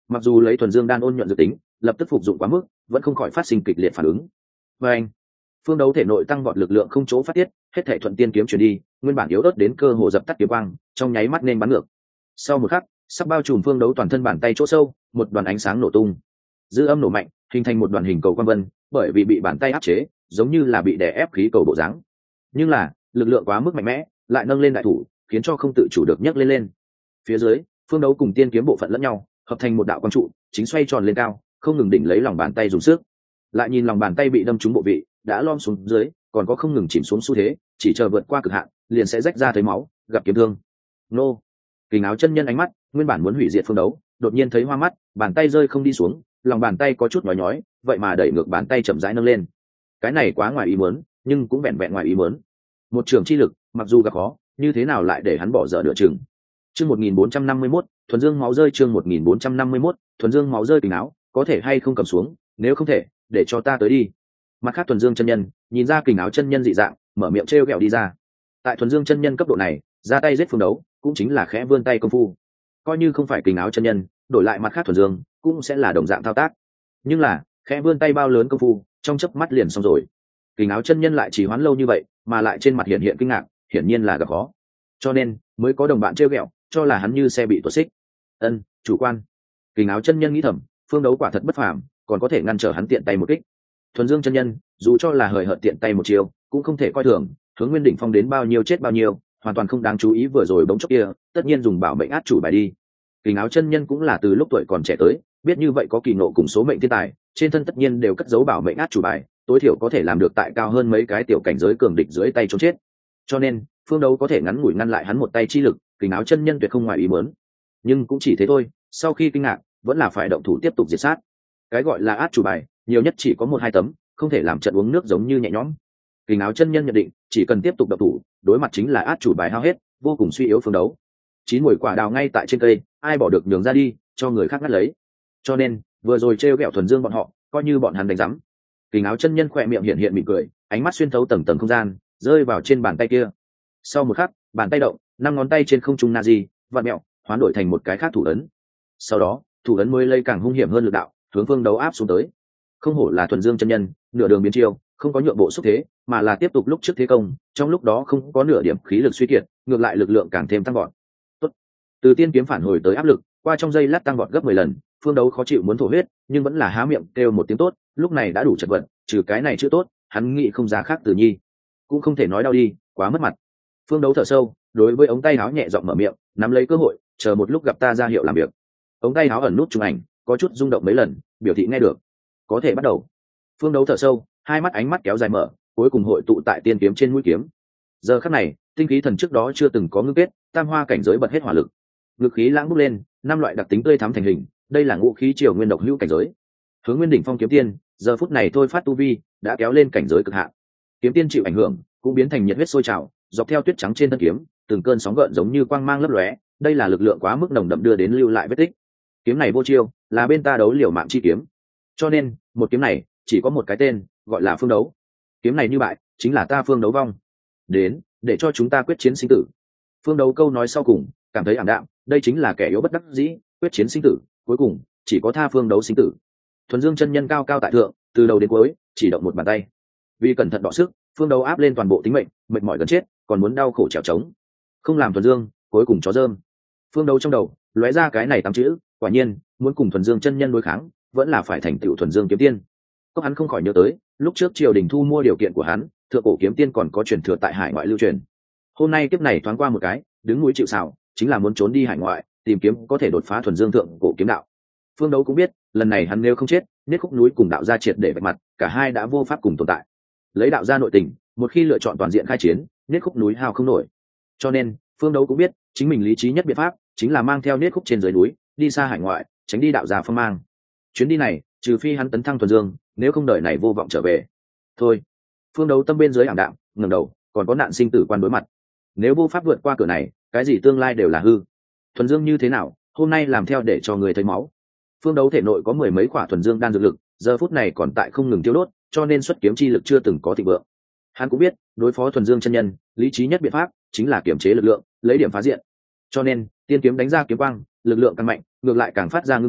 mặc dù lấy thuần dương đan ôn nhuận dự tính lập tức phục dụng quá mức vẫn không khỏi phát sinh kịch liệt phản ứng. Và anh phương đấu thể nội tăng vọt lực lượng không chỗ phát tiết, hết thể thuận tiên kiếm chuyển đi, nguyên bản yếu ớt đến cơ hồ dập tắt kiếm quang trong nháy mắt nên bắn ngược. Sau một khắc sắp bao trùm phương đấu toàn thân bàn tay chỗ sâu một đoàn ánh sáng nổ tung, dư âm nổ mạnh hình thành một đoàn hình cầu quang vân, bởi vì bị bàn tay áp chế giống như là bị đè ép khí cầu bộ dáng, nhưng là lực lượng quá mức mạnh mẽ lại nâng lên đại thủ khiến cho không tự chủ được nhấc lên lên. Phía dưới phương đấu cùng tiên kiếm bộ phận lẫn nhau hợp thành một đạo quang trụ chính xoay tròn lên cao, không ngừng đỉnh lấy lòng bàn tay dùng sức. Lại nhìn lòng bàn tay bị đâm trúng bộ vị đã lom xuống dưới, còn có không ngừng chìm xuống xu thế, chỉ chờ vượt qua cực hạn liền sẽ rách ra thấy máu, gặp kiếm thương. Nô Kình Áo chân nhân ánh mắt nguyên bản muốn hủy diệt phương đấu đột nhiên thấy hoa mắt, bàn tay rơi không đi xuống, lòng bàn tay có chút nhói nhói, vậy mà đẩy ngược bàn tay chậm rãi nâng lên. Cái này quá ngoài ý muốn, nhưng cũng vẹn vẹn ngoài ý muốn. Một trường chi lực mặc dù gặp khó, như thế nào lại để hắn bỏ dở nửa chừng. Chương một nghìn bốn trăm năm mươi mốt, thuần dương máu rơi. Chương một nghìn bốn trăm năm mươi mốt, thuần dương máu rơi. Kình Áo, có thể hay không cầm xuống, nếu không thể để cho ta tới đi. Mặt khác thuần dương chân nhân nhìn ra Kình Áo chân nhân dị dạng, mở miệng trêu ghẹo đi ra. Tại thuần dương chân nhân cấp độ này ra tay giết phương đấu cũng chính là khẽ vươn tay công phu, coi như không phải Kình Áo chân nhân đổi lại mặt khác thuần dương cũng sẽ là đồng dạng thao tác, nhưng là khẽ vươn tay bao lớn công phu trong chớp mắt liền xong rồi. Kình Áo chân nhân lại chỉ hoán lâu như vậy mà lại trên mặt hiện hiện kinh ngạc, hiển nhiên là gặp khó, cho nên mới có đồng bạn trêu ghẹo cho là hắn như xe bị tuột xích. Ân, chủ quan. Kình Áo chân nhân nghĩ thầm, phương đấu quả thật bất phàm, còn có thể ngăn trở hắn tiện tay một kích. Thuần dương chân nhân dù cho là hời hợt tiện tay một chiều cũng không thể coi thường, hướng nguyên đỉnh phong đến bao nhiêu chết bao nhiêu, hoàn toàn không đáng chú ý vừa rồi bỗng chốc kia tất nhiên dùng bảo mệnh át chủ bài đi. Kình Áo chân nhân cũng là từ lúc tuổi còn trẻ tới biết như vậy có kỳ ngộ cùng số mệnh thiên tài, trên thân tất nhiên đều cất giấu bảo mệnh át chủ bài, tối thiểu có thể làm được tại cao hơn mấy cái tiểu cảnh giới cường địch dưới tay trốn chết, cho nên phương đấu có thể ngắn ngủi ngăn lại hắn một tay chi lực, Kình Áo chân nhân tuyệt không ngoài ý muốn. Nhưng cũng chỉ thế thôi, sau khi kinh ngạc vẫn là phải động thủ tiếp tục diệt sát. Cái gọi là át chủ bài nhiều nhất chỉ có một hai tấm, không thể làm trận uống nước giống như nhẹ nhõm. Kình Áo chân nhân nhận định chỉ cần tiếp tục động thủ đối mặt chính là át chủ bài hao hết, vô cùng suy yếu phương đấu. Chín mùi quả đào ngay tại trên cây, ai bỏ được nhường ra đi cho người khác ngắt lấy, cho nên vừa rồi trêu ghẹo thuần dương bọn họ coi như bọn hắn đánh rắm. Kình Áo chân nhân khỏe miệng hiện hiện mỉm cười, ánh mắt xuyên thấu tầng tầng không gian rơi vào trên bàn tay kia. Sau một khắc bàn tay động, năm ngón tay trên không trung na di vặn mẹo hoán đổi thành một cái khác thủ ấn, sau đó thủ ấn mới lây càng hung hiểm hơn lực đạo hướng phương đấu áp xuống tới. Không hổ là thuần dương chân nhân, nửa đường biến chiêu không có nhượng bộ xúc thế mà là tiếp tục lúc trước thế công, trong lúc đó không có nửa điểm khí lực suy kiệt, ngược lại lực lượng càng thêm tăng vọt. Tốt. Từ tiên kiếm phản hồi tới áp lực qua trong giây lát tăng vọt gấp mười lần, phương đấu khó chịu muốn thổ huyết nhưng vẫn là há miệng kêu một tiếng tốt, lúc này đã đủ chật vật, trừ cái này chữ tốt hắn nghĩ không ra khác từ nhi, cũng không thể nói đau đi quá mất mặt. Phương đấu thở sâu, đối với ống tay áo nhẹ giọng mở miệng, nắm lấy cơ hội chờ một lúc gặp ta ra hiệu làm việc. Ống tay áo ẩn nút trung ảnh có chút rung động mấy lần, biểu thị nghe được, có thể bắt đầu. Phương đấu thở sâu, hai mắt ánh mắt kéo dài mở, cuối cùng hội tụ tại tiên kiếm trên mũi kiếm. Giờ khắc này tinh khí thần trước đó chưa từng có ngưng kết, tam hoa cảnh giới bật hết hỏa lực, ngực khí lãng bốc lên, năm loại đặc tính tươi thắm thành hình, đây là ngũ khí triều nguyên độc hữu cảnh giới. Hướng nguyên đỉnh phong kiếm tiên giờ phút này thôi phát tu vi đã kéo lên cảnh giới cực hạn, kiếm tiên chịu ảnh hưởng cũng biến thành nhiệt huyết sôi trào, dọc theo tuyết trắng trên thân kiếm từng cơn sóng gợn giống như quang mang lấp lóe, đây là lực lượng quá mức nồng đậm đưa đến lưu lại vết tích. Kiếm này vô chiêu, là bên ta đấu liều mạng chi kiếm, cho nên một kiếm này chỉ có một cái tên, gọi là phương đấu. Kiếm này như bại chính là ta phương đấu vong, đến để cho chúng ta quyết chiến sinh tử. Phương đấu câu nói sau cùng cảm thấy ảm đạm, đây chính là kẻ yếu bất đắc dĩ, quyết chiến sinh tử cuối cùng chỉ có tha phương đấu sinh tử. Thuần dương chân nhân cao cao tại thượng, từ đầu đến cuối chỉ động một bàn tay, vì cẩn thận đọ sức phương đấu áp lên toàn bộ tính mệnh, mệt mỏi gần chết còn muốn đau khổ trèo trống, không làm thuần dương cuối cùng chó dơm. Phương đấu trong đầu lóe ra cái này tám chữ, quả nhiên muốn cùng thuần dương chân nhân đối kháng vẫn là phải thành tựu thuần dương kiếm tiên. Có hắn không khỏi nhớ tới lúc trước triều đình thu mua điều kiện của hắn, thượng cổ kiếm tiên còn có truyền thừa tại hải ngoại lưu truyền. Hôm nay kiếp này thoáng qua một cái đứng núi chịu sào, chính là muốn trốn đi hải ngoại tìm kiếm có thể đột phá thuần dương thượng cổ kiếm đạo. Phương đấu cũng biết lần này hắn nếu không chết, niết khúc núi cùng đạo gia triệt để vạch mặt, cả hai đã vô pháp cùng tồn tại. Lấy đạo gia nội tình, một khi lựa chọn toàn diện khai chiến, niết khúc núi hao không nổi. Cho nên phương đấu cũng biết chính mình lý trí nhất biện pháp chính là mang theo niết khúc trên dưới núi đi xa hải ngoại, tránh đi đạo gia phong mang. Chuyến đi này trừ phi hắn tấn thăng thuần dương, nếu không đợi này vô vọng trở về. Thôi, phương đấu tâm bên dưới ảm đạm, ngẩng đầu, còn có nạn sinh tử quan đối mặt. Nếu vô pháp vượt qua cửa này, cái gì tương lai đều là hư. Thuần dương như thế nào, hôm nay làm theo để cho người thấy máu. Phương đấu thể nội có mười mấy quả thuần dương đan dược lực, giờ phút này còn tại không ngừng tiêu đốt, cho nên xuất kiếm chi lực chưa từng có thịnh vượng. Hắn cũng biết đối phó thuần dương chân nhân, lý trí nhất biện pháp chính là kiểm chế lực lượng, lấy điểm phá diện. Cho nên tiên kiếm đánh ra kiếm quang, lực lượng càng mạnh, ngược lại càng phát ra ngưng tụ,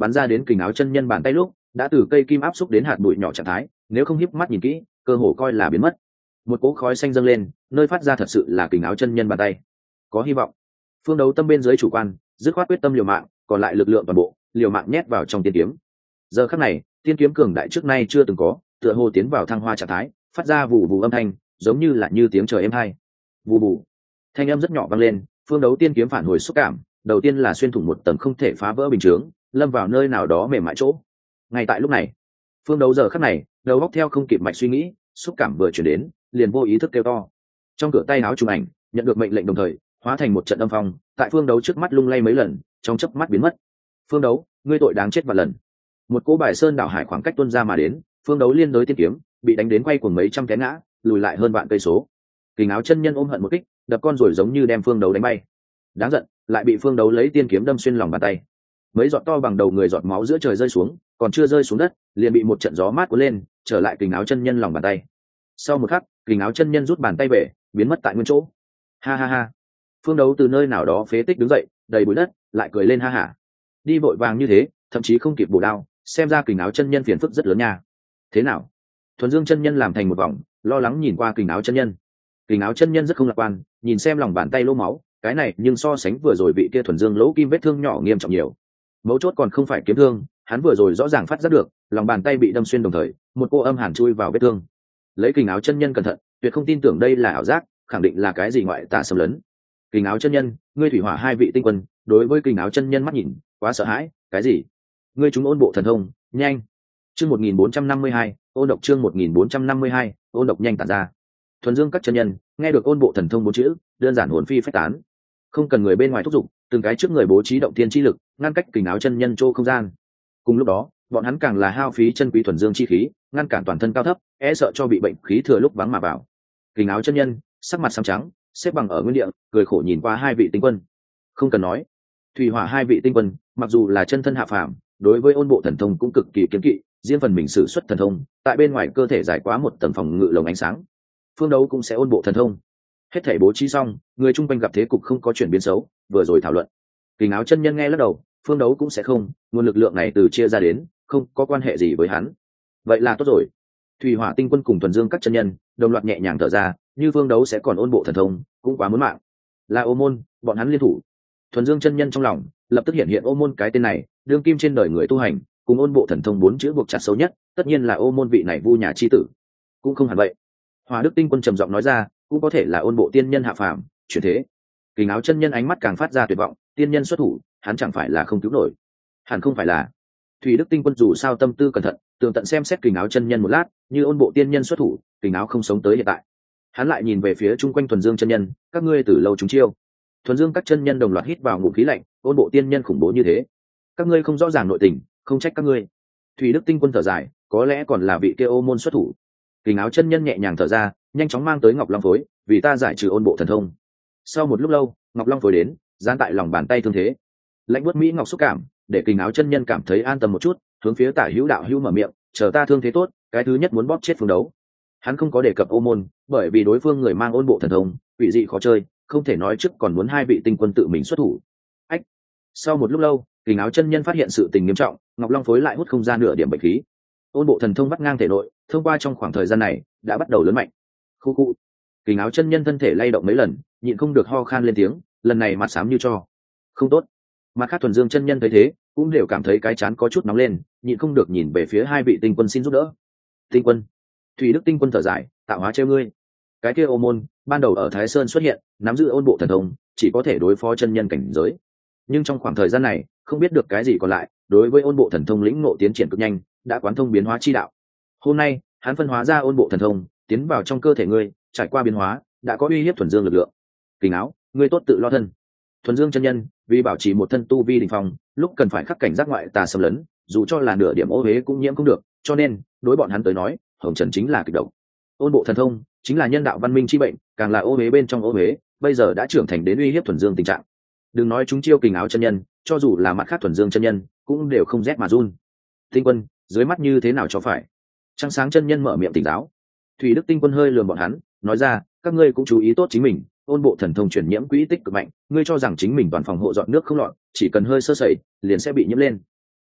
bắn ra đến kình áo chân nhân bàn tay lúc đã từ cây kim áp xúc đến hạt bụi nhỏ trạng thái, nếu không híp mắt nhìn kỹ cơ hồ coi là biến mất. Một cỗ khói xanh dâng lên, nơi phát ra thật sự là kình áo chân nhân bàn tay. Có hy vọng. Phương Đấu tâm bên dưới chủ quan dứt khoát quyết tâm liều mạng, còn lại lực lượng toàn bộ liều mạng nhét vào trong tiên kiếm. Giờ khắc này tiên kiếm cường đại trước nay chưa từng có, tựa hồ tiến vào thăng hoa trạng thái, phát ra vù vù âm thanh giống như là như tiếng trời êm hay. Vù vù thanh âm rất nhỏ vang lên. Phương Đấu tiên kiếm phản hồi xúc cảm, đầu tiên là xuyên thủng một tầng không thể phá vỡ bình chướng, lâm vào nơi nào đó mềm mại chỗ. Ngay tại lúc này, Phương Đấu giờ khắc này đầu óc theo không kịp mạch suy nghĩ, xúc cảm vừa chuyển đến liền vô ý thức kêu to. Trong cửa tay áo trùng ảnh nhận được mệnh lệnh đồng thời hóa thành một trận âm phong, tại Phương Đấu trước mắt lung lay mấy lần, trong chớp mắt biến mất. Phương Đấu, ngươi tội đáng chết vạn lần. Một cỗ bài sơn đảo hải khoảng cách tuôn ra mà đến, Phương Đấu liên đối tiên kiếm bị đánh đến quay cuồng mấy trăm té ngã, lùi lại hơn vạn cây số. Kình áo chân nhân ôm hận một kích, đập con rồi giống như đem Phương Đấu đánh bay. Đáng giận, lại bị Phương Đấu lấy tiên kiếm đâm xuyên lòng bàn tay. Mấy giọt to bằng đầu người giọt máu giữa trời rơi xuống, còn chưa rơi xuống đất liền bị một trận gió mát cuốn lên, trở lại kình áo chân nhân lòng bàn tay. Sau một khắc, kình áo chân nhân rút bàn tay về, biến mất tại nguyên chỗ. Ha ha ha. Phương Đấu từ nơi nào đó phế tích đứng dậy, đầy bụi đất, lại cười lên ha hả. Đi vội vàng như thế, thậm chí không kịp bổ đao, xem ra kình áo chân nhân phiền phức rất lớn nha. Thế nào? Thuần Dương chân nhân làm thành một vòng, lo lắng nhìn qua kình áo chân nhân. Kình áo chân nhân rất không lạc quan, nhìn xem lòng bàn tay lỗ máu, cái này nhưng so sánh vừa rồi vị kia thuần dương lỗ kim vết thương nhỏ nghiêm trọng nhiều. Mấu chốt còn không phải kiếm thương, hắn vừa rồi rõ ràng phát giác được lòng bàn tay bị đâm xuyên đồng thời một cô âm hàn chui vào vết thương. Lấy kình áo chân nhân cẩn thận, tuyệt không tin tưởng đây là ảo giác, khẳng định là cái gì ngoại tà xâm lấn. Kình áo chân nhân, ngươi thủy hỏa hai vị tinh quân đối với kình áo chân nhân mắt nhìn quá sợ hãi. Cái gì? Ngươi chúng ôn bộ thần thông nhanh. Chương một nghìn bốn trăm năm mươi hai, ôn độc. Chương một nghìn bốn trăm năm mươi hai, ôn độc nhanh tản ra. Thuần Dương các chân nhân nghe được ôn bộ thần thông bốn chữ, đơn giản hồn phi phách tán. Không cần người bên ngoài thúc giục, từng cái trước người bố trí động thiên chi lực ngăn cách kình áo chân nhân chỗ không gian. Cùng lúc đó bọn hắn càng là hao phí chân quý thuần dương chi khí ngăn cản toàn thân cao thấp, e sợ cho bị bệnh khí thừa lúc vắng mà vào. Kình áo chân nhân sắc mặt xám trắng, xếp bằng ở nguyên địa, cười khổ nhìn qua hai vị tinh quân. Không cần nói, thủy hỏa hai vị tinh quân mặc dù là chân thân hạ phàm, đối với ôn bộ thần thông cũng cực kỳ kiến kỵ, riêng phần mình sử xuất thần thông tại bên ngoài cơ thể giải quá một tầng phòng ngự lồng ánh sáng. Phương Đấu cũng sẽ ôn bộ thần thông. Hết thảy bố trí xong, người chung quanh gặp thế cục không có chuyển biến xấu, vừa rồi thảo luận. Kình áo chân nhân nghe lắc đầu, Phương Đấu cũng sẽ không, nguồn lực lượng này từ chia ra đến, không có quan hệ gì với hắn. Vậy là tốt rồi. Thủy hỏa tinh quân cùng thuần dương các chân nhân đồng loạt nhẹ nhàng thở ra, như Phương Đấu sẽ còn ôn bộ thần thông, cũng quá muốn mạng. Là Ô Môn, bọn hắn liên thủ. Thuần dương chân nhân trong lòng lập tức hiện hiện Ô Môn cái tên này, đương kim trên đời người tu hành, cùng ôn bộ thần thông bốn chữ buộc chặt sâu nhất, tất nhiên là Ô Môn vị này vu nhà chi tử. Cũng không hẳn vậy. Hỏa Đức tinh quân trầm giọng nói ra, cũng có thể là ôn bộ tiên nhân hạ phàm, chuyển thế. Kình áo chân nhân ánh mắt càng phát ra tuyệt vọng, tiên nhân xuất thủ, hắn chẳng phải là không cứu nổi. Hẳn không phải là. Thủy Đức tinh quân dù sao tâm tư cẩn thận, tường tận xem xét kình áo chân nhân một lát, như ôn bộ tiên nhân xuất thủ, kình áo không sống tới hiện tại. Hắn lại nhìn về phía chung quanh thuần dương chân nhân, các ngươi từ lâu chúng chiêu. Thuần dương các chân nhân đồng loạt hít vào ngụm khí lạnh, ôn bộ tiên nhân khủng bố như thế, các ngươi không rõ ràng nội tình, không trách các ngươi. Thủy Đức tinh quân thở dài, có lẽ còn là vị kia Ô Môn xuất thủ. Kình áo chân nhân nhẹ nhàng thở ra, nhanh chóng mang tới Ngọc Long phối, vì ta giải trừ ôn bộ thần thông. Sau một lúc lâu, Ngọc Long phối đến, dán tại lòng bàn tay thương thế. Lãnh Bất Mỹ Ngọc xúc cảm, để Kình áo chân nhân cảm thấy an tâm một chút, hướng phía Tả Hữu đạo hữu mở miệng, chờ ta thương thế tốt, cái thứ nhất muốn bóp chết Phương Đấu. Hắn không có đề cập Ô Môn, bởi vì đối phương người mang ôn bộ thần thông, quỷ dị khó chơi, không thể nói trước còn muốn hai vị tinh quân tự mình xuất thủ. Ách. Sau một lúc lâu, Kình áo chân nhân phát hiện sự tình nghiêm trọng, Ngọc Long phối lại hút không ra nửa điểm bệnh khí. Ôn bộ thần thông bắt ngang thể nội, thông qua trong khoảng thời gian này đã bắt đầu lớn mạnh. Khu khu. Kình áo chân nhân thân thể lay động mấy lần, nhịn không được ho khan lên tiếng, lần này mặt xám như cho. Không tốt. Mặt khác thuần dương chân nhân thấy thế, cũng đều cảm thấy cái chán có chút nóng lên, nhịn không được nhìn về phía hai vị tinh quân xin giúp đỡ. Tinh quân. Thủy Đức tinh quân thở dài, tạo hóa treo ngươi. Cái kia Ô Môn ban đầu ở Thái Sơn xuất hiện, nắm giữ ôn bộ thần thông, chỉ có thể đối phó chân nhân cảnh giới. Nhưng trong khoảng thời gian này, không biết được cái gì còn lại, đối với ôn bộ thần thông lĩnh ngộ tiến triển cực nhanh, đã quán thông biến hóa chi đạo. Hôm nay, hắn phân hóa ra ôn bộ thần thông, tiến vào trong cơ thể ngươi, trải qua biến hóa, đã có uy hiếp thuần dương lực lượng. Kình áo, ngươi tốt tự lo thân. Thuần dương chân nhân, vì bảo trì một thân tu vi đỉnh phong, lúc cần phải khắc cảnh giác ngoại tà xâm lấn, dù cho là nửa điểm ô uế cũng nhiễm không được, cho nên, đối bọn hắn tới nói, hồng trần chính là kịch độc. Ôn bộ thần thông chính là nhân đạo văn minh chi bệnh, càng là ô uế bên trong ô uế, bây giờ đã trưởng thành đến uy hiếp thuần dương tình trạng. Đừng nói chúng chiêu Kình áo chân nhân, cho dù là mặt khác thuần dương chân nhân, cũng đều không rét mà run. Tinh quân, dưới mắt như thế nào cho phải? Trăng sáng chân nhân mở miệng tỉnh giáo. Thủy Đức tinh quân hơi lườm bọn hắn, nói ra, các ngươi cũng chú ý tốt chính mình, ôn bộ thần thông chuyển nhiễm quỹ tích cực mạnh, ngươi cho rằng chính mình toàn phòng hộ dọn nước không lọt, chỉ cần hơi sơ sẩy, liền sẽ bị nhiễm lên.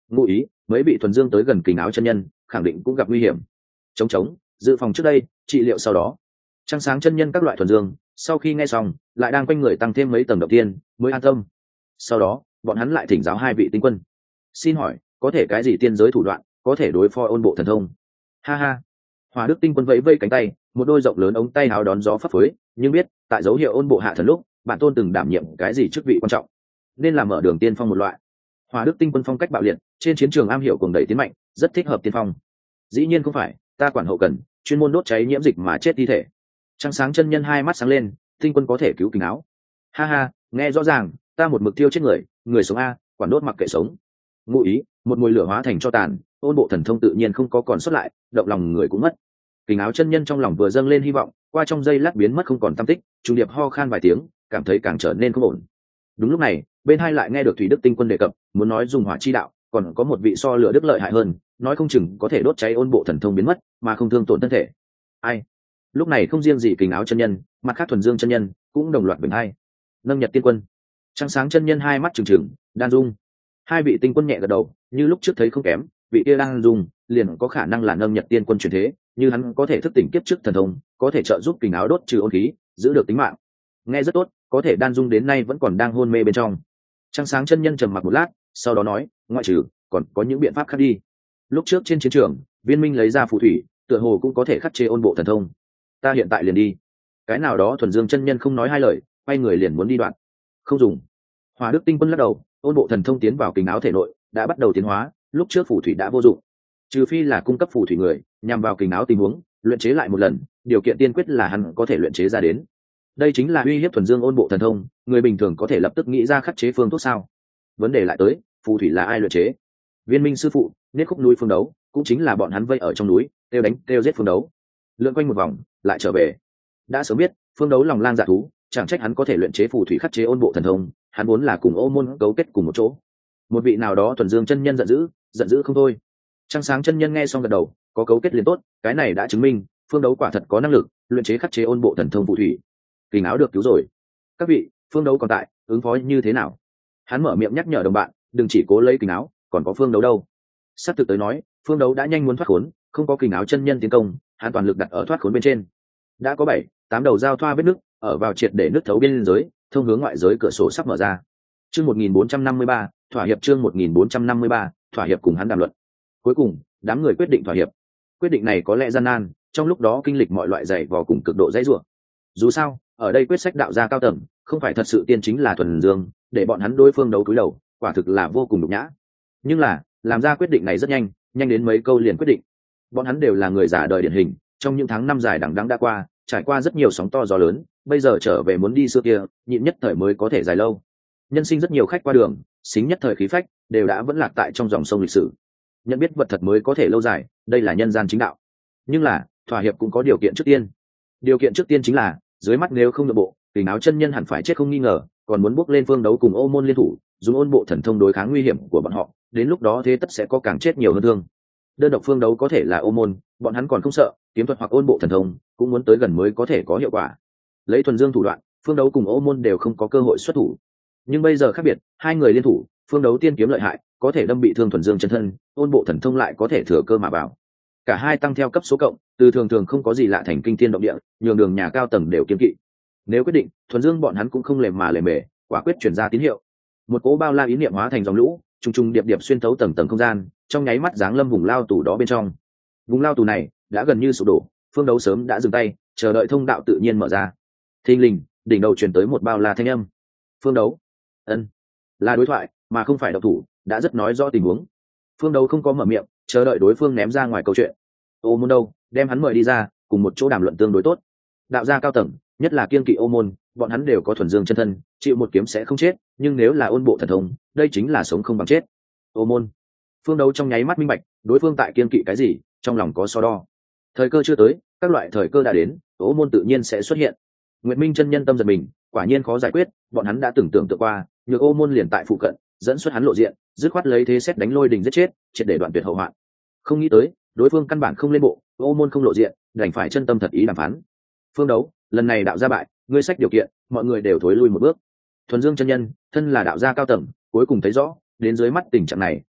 ngụ ý mấy vị thuần dương tới gần kình áo chân nhân khẳng định cũng gặp nguy hiểm. Chống chống dự phòng trước đây, trị liệu sau đó. Trăng sáng chân nhân các loại thuần dương sau khi nghe xong lại đang quanh người tăng thêm mấy tầng đầu tiên mới an tâm. Sau đó bọn hắn lại thỉnh giáo hai vị tinh quân, xin hỏi có thể cái gì tiên giới thủ đoạn có thể đối phó ôn bộ thần thông? Ha ha. Hỏa Đức tinh quân vẫy vây cánh tay, một đôi rộng lớn ống tay áo đón gió phấp phới, nhưng biết tại dấu hiệu ôn bộ hạ thần lúc bản tôn từng đảm nhiệm cái gì chức vị quan trọng, nên làm mở đường tiên phong một loại. Hỏa Đức tinh quân phong cách bạo liệt, trên chiến trường am hiểu cuồng đẩy tiến mạnh, rất thích hợp tiên phong. Dĩ nhiên không phải, ta quản hậu cần, chuyên môn đốt cháy nhiễm dịch mà chết thi thể. Trăng sáng chân nhân hai mắt sáng lên, tinh quân có thể cứu kình áo. Ha ha, nghe rõ ràng, ta một mực tiêu chết người, người sống a, quản đốt mặc kệ sống. Ngụ ý, một mùi lửa hóa thành cho tàn, ôn bộ thần thông tự nhiên không có còn xuất lại, động lòng người cũng mất. Kình áo chân nhân trong lòng vừa dâng lên hy vọng, qua trong giây lát biến mất không còn tăm tích, trung điệp ho khan vài tiếng, cảm thấy càng trở nên không ổn. Đúng lúc này, bên hai lại nghe được thủy đức tinh quân đề cập, muốn nói dùng hỏa chi đạo, còn có một vị so lửa đức lợi hại hơn, nói không chừng có thể đốt cháy ôn bộ thần thông biến mất, mà không thương tổn thân thể. Ai? Lúc này không riêng gì kình áo chân nhân, mặt khác thuần dương chân nhân cũng đồng loạt bình hai. Nâng nhật tiên quân, trăng sáng chân nhân hai mắt trừng trừng, đan dung. Hai vị tinh quân nhẹ gật đầu, như lúc trước thấy không kém, vị kia đan dung liền có khả năng là nâng nhật tiên quân truyền thế, như hắn có thể thức tỉnh kiếp trước thần thông, có thể trợ giúp kình áo đốt trừ ôn khí, giữ được tính mạng. Nghe rất tốt, có thể đan dung đến nay vẫn còn đang hôn mê bên trong. Trăng sáng chân nhân trầm mặc một lát, sau đó nói, ngoại trừ còn có những biện pháp khác đi. Lúc trước trên chiến trường, viên minh lấy ra phù thủy, tựa hồ cũng có thể khắc chế ôn bộ thần thông. Ta hiện tại liền đi. Cái nào đó thuần dương chân nhân không nói hai lời, quay người liền muốn đi đoạn. Không dùng. Hỏa Đức tinh quân lắc đầu, ôn bộ thần thông tiến vào kình áo thể nội đã bắt đầu tiến hóa, lúc trước phù thủy đã vô dụng, trừ phi là cung cấp phù thủy người nhằm vào kình áo tình huống luyện chế lại một lần, điều kiện tiên quyết là hắn có thể luyện chế ra đến. Đây chính là uy hiếp thuần dương ôn bộ thần thông, người bình thường có thể lập tức nghĩ ra khắc chế phương thuốc sao? Vấn đề lại tới, phù thủy là ai luyện chế? Viên minh sư phụ, nết khúc núi phương đấu, cũng chính là bọn hắn vây ở trong núi, kêu đánh kêu giết phương đấu. Lượn quanh một vòng, lại trở về. Đã sớm biết, phương đấu lòng lang dạ thú, chẳng trách hắn có thể luyện chế phù thủy khắc chế ôn bộ thần thông, hắn muốn là cùng Ô Môn cấu kết cùng một chỗ. Một vị nào đó thuần dương chân nhân giận dữ, giận dữ không thôi. Trăng sáng chân nhân nghe xong gật đầu, có cấu kết liền tốt, cái này đã chứng minh phương đấu quả thật có năng lực luyện chế khắc chế ôn bộ thần thông phù thủy. Kình áo được cứu rồi. Các vị, phương đấu còn tại, ứng phó như thế nào? Hắn mở miệng nhắc nhở đồng bạn, đừng chỉ cố lấy kình áo, còn có phương đấu đâu. Sắp thực tới nói, phương đấu đã nhanh muốn thoát khốn, không có kình áo chân nhân tiến công, hắn toàn lực đặt ở thoát khốn bên trên. Đã có bảy, tám đầu giao thoa vết nứt, ở vào triệt để nứt thấu biên giới, thông hướng ngoại giới cửa sổ sắp mở ra. Chương một nghìn bốn trăm năm mươi ba, thỏa hiệp chương một nghìn bốn trăm năm mươi ba, thỏa hiệp cùng hắn đàm luận. Cuối cùng, đám người quyết định thỏa hiệp. Quyết định này có lẽ gian nan, trong lúc đó kinh lịch mọi loại dày vò cùng cực độ dãy rủa. Dù sao, ở đây quyết sách đạo gia cao tầng, không phải thật sự tiên chính là thuần dương, để bọn hắn đối phương đấu cúi đầu, quả thực là vô cùng nhục nhã. Nhưng là, làm ra quyết định này rất nhanh, nhanh đến mấy câu liền quyết định. Bọn hắn đều là người già đời điển hình, trong những tháng năm dài đằng đẵng đã qua, trải qua rất nhiều sóng to gió lớn, bây giờ trở về muốn đi xưa kia, nhịn nhất thời mới có thể dài lâu. Nhân sinh rất nhiều khách qua đường, xính nhất thời khí phách, đều đã vẫn lạc tại trong dòng sông lịch sử. Nhận biết vật thật mới có thể lâu dài, đây là nhân gian chính đạo. Nhưng là, thỏa hiệp cũng có điều kiện trước tiên. Điều kiện trước tiên chính là, dưới mắt nếu không nội bộ, Kình áo chân nhân hẳn phải chết không nghi ngờ, còn muốn bước lên phương đấu cùng Ô Môn liên thủ, dùng ôn bộ thần thông đối kháng nguy hiểm của bọn họ, đến lúc đó thế tất sẽ có càng chết nhiều hơn thương. Đơn độc phương đấu có thể là Ô Môn, bọn hắn còn không sợ, kiếm thuật hoặc ôn bộ thần thông, cũng muốn tới gần mới có thể có hiệu quả. Lấy thuần dương thủ đoạn, phương đấu cùng Ô Môn đều không có cơ hội xuất thủ. Nhưng bây giờ khác biệt, hai người liên thủ, phương đấu tiên kiếm lợi hại, có thể đâm bị thương thuần dương chân thân, ôn bộ thần thông lại có thể thừa cơ mà vào. Cả hai tăng theo cấp số cộng, từ thường thường không có gì lạ thành kinh thiên động địa, nhường đường nhà cao tầng đều kiêng kỵ. Nếu quyết định, thuần dương bọn hắn cũng không lề mà lề mề, quả quyết chuyển ra tín hiệu. Một cỗ bao la ý niệm hóa thành dòng lũ, trùng trùng điệp điệp xuyên thấu tầng tầng không gian, trong nháy mắt giáng lâm vùng lao tù đó bên trong. Vùng lao tù này đã gần như sụp đổ, phương đấu sớm đã dừng tay, chờ đợi thông đạo tự nhiên mở ra. Thình lình, đỉnh đầu truyền tới một bao la thanh âm. Phương đấu, ân, là đối thoại mà không phải độc thủ, đã rất nói rõ tình huống. Phương đấu không có mở miệng, chờ đợi đối phương ném ra ngoài câu chuyện. Ô Môn đâu, đem hắn mời đi ra, cùng một chỗ đàm luận tương đối tốt. Đạo gia cao tầng, nhất là kiêng kỵ Ô Môn, bọn hắn đều có thuần dương chân thân, chịu một kiếm sẽ không chết, nhưng nếu là ôn bộ thần thông, đây chính là sống không bằng chết. Ô Môn, phương đấu trong nháy mắt minh bạch, đối phương tại kiêng kỵ cái gì, trong lòng có so đo. Thời cơ chưa tới, các loại thời cơ đã đến, Ô Môn tự nhiên sẽ xuất hiện. Nguyệt Minh chân nhân tâm giật mình, quả nhiên khó giải quyết, bọn hắn đã tưởng tượng tự qua, nhược Ô Môn liền tại phụ cận, dẫn xuất hắn lộ diện, dứt khoát lấy thế xét đánh lôi đình giết chết, triệt để đoạn tuyệt hậu hoạn. Không nghĩ tới, đối phương căn bản không lên bộ, Ô Môn không lộ diện, đành phải chân tâm thật ý đàm phán. Phương đấu, lần này đạo gia bại, ngươi sách điều kiện, mọi người đều thối lui một bước. Thuần dương chân nhân, thân là đạo gia cao tầng, cuối cùng thấy rõ, đến dưới mắt tình trạng này,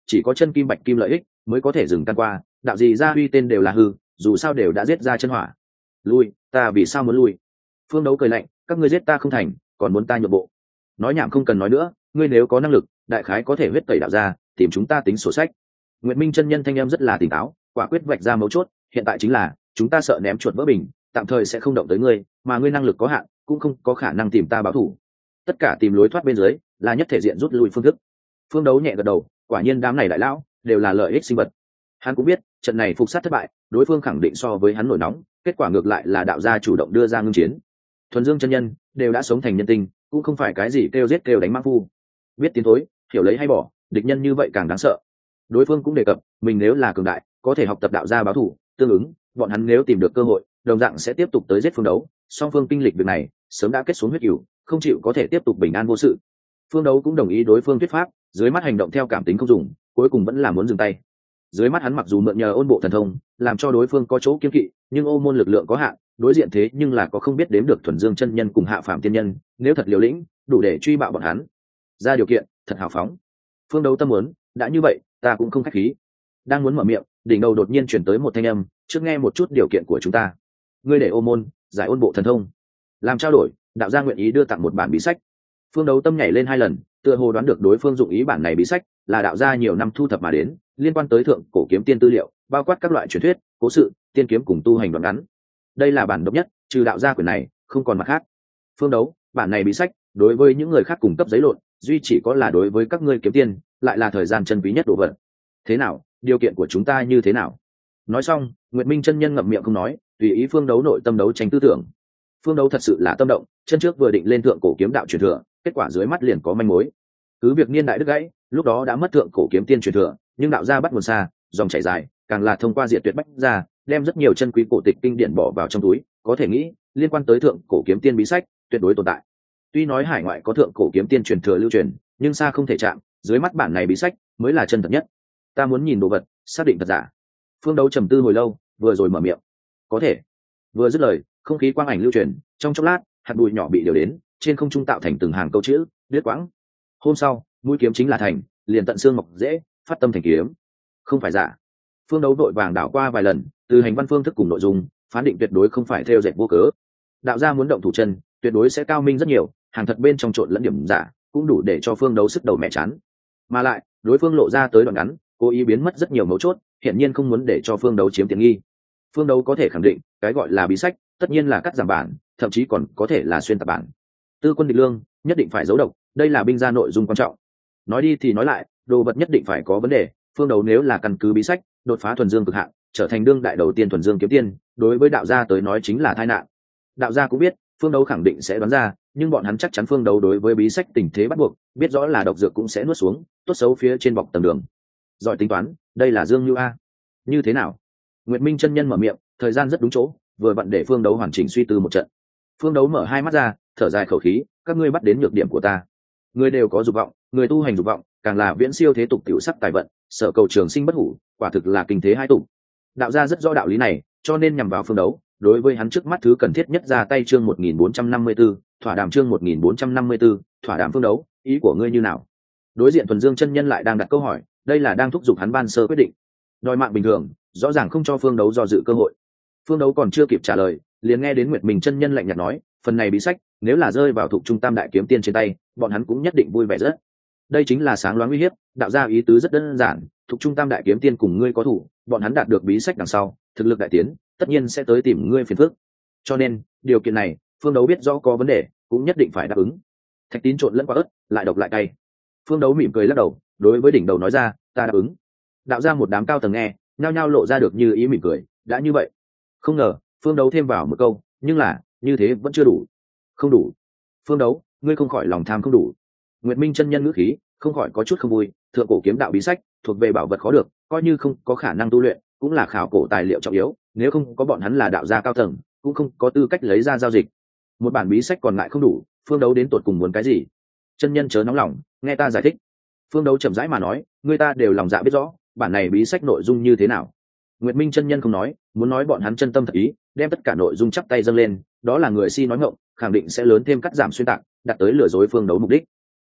chỉ có chân kim bạch kim lợi ích mới có thể dừng tan qua, đạo gì ra uy tên đều là hư, dù sao đều đã giết ra chân hỏa. Lui, ta vì sao muốn lui? Phương Đấu cười lạnh, các ngươi giết ta không thành, còn muốn ta nhượng bộ? Nói nhảm không cần nói nữa, ngươi nếu có năng lực, đại khái có thể huyết tẩy đạo ra, tìm chúng ta tính sổ sách. Nguyệt Minh chân nhân thanh em rất là tỉnh táo, quả quyết vạch ra mấu chốt, hiện tại chính là chúng ta sợ ném chuột vỡ bình, tạm thời sẽ không động tới ngươi, mà ngươi năng lực có hạn, cũng không có khả năng tìm ta báo thù. Tất cả tìm lối thoát bên dưới, là nhất thể diện rút lui phương thức. Phương Đấu nhẹ gật đầu, quả nhiên đám này đại lão đều là lợi ích sinh vật. Hắn cũng biết, trận này phục sát thất bại, đối phương khẳng định so với hắn nổi nóng, kết quả ngược lại là đạo gia chủ động đưa ra ngưng chiến. Thuần Dương chân nhân đều đã sống thành nhân tinh, cũng không phải cái gì kêu giết kêu đánh mã phu. Biết tiến thối, hiểu lấy hay bỏ, địch nhân như vậy càng đáng sợ. Đối phương cũng đề cập, mình nếu là cường đại, có thể học tập đạo gia báo thù, tương ứng, bọn hắn nếu tìm được cơ hội, đồng dạng sẽ tiếp tục tới giết Phương Đấu. Song phương kinh lịch việc này, sớm đã kết xuống huyết cửu, không chịu có thể tiếp tục bình an vô sự. Phương Đấu cũng đồng ý đối phương thuyết pháp, dưới mắt hành động theo cảm tính không dùng, cuối cùng vẫn là muốn dừng tay. Dưới mắt hắn mặc dù mượn nhờ ôn bộ thần thông, làm cho đối phương có chỗ kiên kỵ, nhưng ô môn lực lượng có hạn, đối diện thế nhưng là có không biết đếm được thuần dương chân nhân cùng hạ phạm tiên nhân, nếu thật liều lĩnh, đủ để truy bạo bọn hắn. Ra điều kiện, thật hào phóng. Phương Đấu tâm muốn, đã như vậy, ta cũng không khách khí. Đang muốn mở miệng, đỉnh đầu đột nhiên truyền tới một thanh âm, trước nghe một chút điều kiện của chúng ta. Ngươi để ô môn giải ôn bộ thần thông, làm trao đổi, đạo gia nguyện ý đưa tặng một bản bí sách. Phương Đấu tâm nhảy lên hai lần, tựa hồ đoán được đối phương dụng ý bản này bí sách là đạo gia nhiều năm thu thập mà đến, liên quan tới thượng cổ kiếm tiên tư liệu, bao quát các loại truyền thuyết, cố sự, tiên kiếm cùng tu hành đoạn ngắn. Đây là bản độc nhất, trừ đạo gia quyển này, không còn mặt khác. Phương Đấu, bản này bí sách, đối với những người khác cùng cấp giấy lộn, duy chỉ có là đối với các ngươi kiếm tiên, lại là thời gian chân quý nhất đồ vật. Thế nào, điều kiện của chúng ta như thế nào? Nói xong, Nguyệt Minh chân nhân ngậm miệng không nói, tùy ý Phương Đấu nội tâm đấu tranh tư tưởng. Phương Đấu thật sự là tâm động, chân trước vừa định lên thượng cổ kiếm đạo truyền thừa, kết quả dưới mắt liền có manh mối. Cứ việc niên đại đứt gãy, lúc đó đã mất thượng cổ kiếm tiên truyền thừa, nhưng đạo gia bắt nguồn xa, dòng chảy dài, càng là thông qua diệt tuyệt bách ra, đem rất nhiều chân quý cổ tịch kinh điển bỏ vào trong túi, có thể nghĩ, liên quan tới thượng cổ kiếm tiên bí sách, tuyệt đối tồn tại. Tuy nói hải ngoại có thượng cổ kiếm tiên truyền thừa lưu truyền, nhưng xa không thể chạm, dưới mắt bản này bí sách mới là chân thật nhất. Ta muốn nhìn đồ vật, xác định thật giả. Phương Đấu trầm tư hồi lâu, vừa rồi mở miệng. Có thể. Vừa dứt lời, không khí quang ảnh lưu truyền, trong chốc lát, hạt bụi nhỏ bị điều đến, trên không trung tạo thành từng hàng câu chữ, viết quãng. Hôm sau, mũi kiếm chính là thành, liền tận xương mọc dễ, phát tâm thành kiếm. Không phải giả. Phương Đấu vội vàng đảo qua vài lần, từ hành văn phương thức cùng nội dung, phán định tuyệt đối không phải theo dệt vô cớ. Đạo gia muốn động thủ chân, tuyệt đối sẽ cao minh rất nhiều, hàng thật bên trong trộn lẫn điểm giả, cũng đủ để cho Phương Đấu sức đầu mẹ chán. Mà lại, đối phương lộ ra tới đoạn ngắn, cố ý biến mất rất nhiều mấu chốt, hiển nhiên không muốn để cho Phương Đấu chiếm tiện nghi. Phương Đấu có thể khẳng định, cái gọi là bí sách, tất nhiên là cắt giảm bản, thậm chí còn có thể là xuyên tạp bản. Tư quân địch lương, nhất định phải giấu độc, đây là binh gia nội dung quan trọng. Nói đi thì nói lại, đồ vật nhất định phải có vấn đề. Phương Đấu nếu là căn cứ bí sách, đột phá thuần dương cực hạn, trở thành đương đại đầu tiên thuần dương kiếm tiên, đối với đạo gia tới nói chính là tai nạn. Đạo gia cũng biết, Phương Đấu khẳng định sẽ đoán ra, nhưng bọn hắn chắc chắn Phương Đấu đối với bí sách tình thế bắt buộc, biết rõ là độc dược cũng sẽ nuốt xuống, tốt xấu phía trên bọc tầng đường. Giỏi tính toán, đây là Dương Như a. Như thế nào? Nguyệt Minh chân nhân mở miệng, thời gian rất đúng chỗ, vừa vặn để Phương Đấu hoàn chỉnh suy tư một trận. Phương Đấu mở hai mắt ra, thở dài khẩu khí, các ngươi bắt đến nhược điểm của ta. Người đều có dục vọng, người tu hành dục vọng, càng là viễn siêu thế tục tiểu sắc tài vận, sở cầu trường sinh bất hủ, quả thực là kinh thế hai tụ. Đạo gia rất rõ đạo lý này, cho nên nhằm vào Phương Đấu, đối với hắn trước mắt thứ cần thiết nhất ra tay chương một nghìn bốn trăm năm mươi tư, thỏa đàm chương một nghìn bốn trăm năm mươi tư, thỏa đàm Phương Đấu, ý của ngươi như nào? Đối diện Thuần Dương chân nhân lại đang đặt câu hỏi, đây là đang thúc giục hắn ban sơ quyết định. Đòi mạng bình thường, rõ ràng không cho Phương Đấu do dự cơ hội. Phương Đấu còn chưa kịp trả lời, liền nghe đến Nguyệt Minh chân nhân lạnh nhạt nói, phần này bí sách, nếu là rơi vào thuộc trung tam đại kiếm tiên trên tay, bọn hắn cũng nhất định vui vẻ rất. Đây chính là sáng loáng uy hiếp, đạo gia ý tứ rất đơn giản, thuộc trung tam đại kiếm tiên cùng ngươi có thủ, bọn hắn đạt được bí sách đằng sau, thực lực đại tiến, tất nhiên sẽ tới tìm ngươi phiền phức. Cho nên, điều kiện này, Phương Đấu biết rõ có vấn đề, cũng nhất định phải đáp ứng. Thạch Tín trộn lẫn qua ớt, lại độc lại cay. Phương Đấu mỉm cười lắc đầu, đối với đỉnh đầu nói ra, ta đáp ứng. Đạo ra một đám cao tầng nghe, nhao nhao lộ ra được như ý mỉm cười, đã như vậy. Không ngờ, Phương Đấu thêm vào một câu, nhưng là, như thế vẫn chưa đủ. Không đủ. Phương Đấu, ngươi không khỏi lòng tham không đủ. Nguyệt Minh chân nhân ngữ khí, không khỏi có chút không vui, thượng cổ kiếm đạo bí sách, thuộc về bảo vật khó được, coi như không có khả năng tu luyện, cũng là khảo cổ tài liệu trọng yếu, nếu không có bọn hắn là đạo gia cao tầng, cũng không có tư cách lấy ra giao dịch. Một bản bí sách còn lại không đủ, Phương Đấu đến tột cùng muốn cái gì? Chân nhân chớ nóng lòng, nghe ta giải thích. Phương Đấu chậm rãi mà nói, người ta đều lòng dạ biết rõ, bản này bí sách nội dung như thế nào. Nguyệt Minh chân nhân không nói, muốn nói bọn hắn chân tâm thật ý, đem tất cả nội dung chắp tay dâng lên, đó là người si nói ngọng, khẳng định sẽ lớn thêm cắt giảm xuyên tạc, đạt tới lừa dối Phương Đấu mục đích.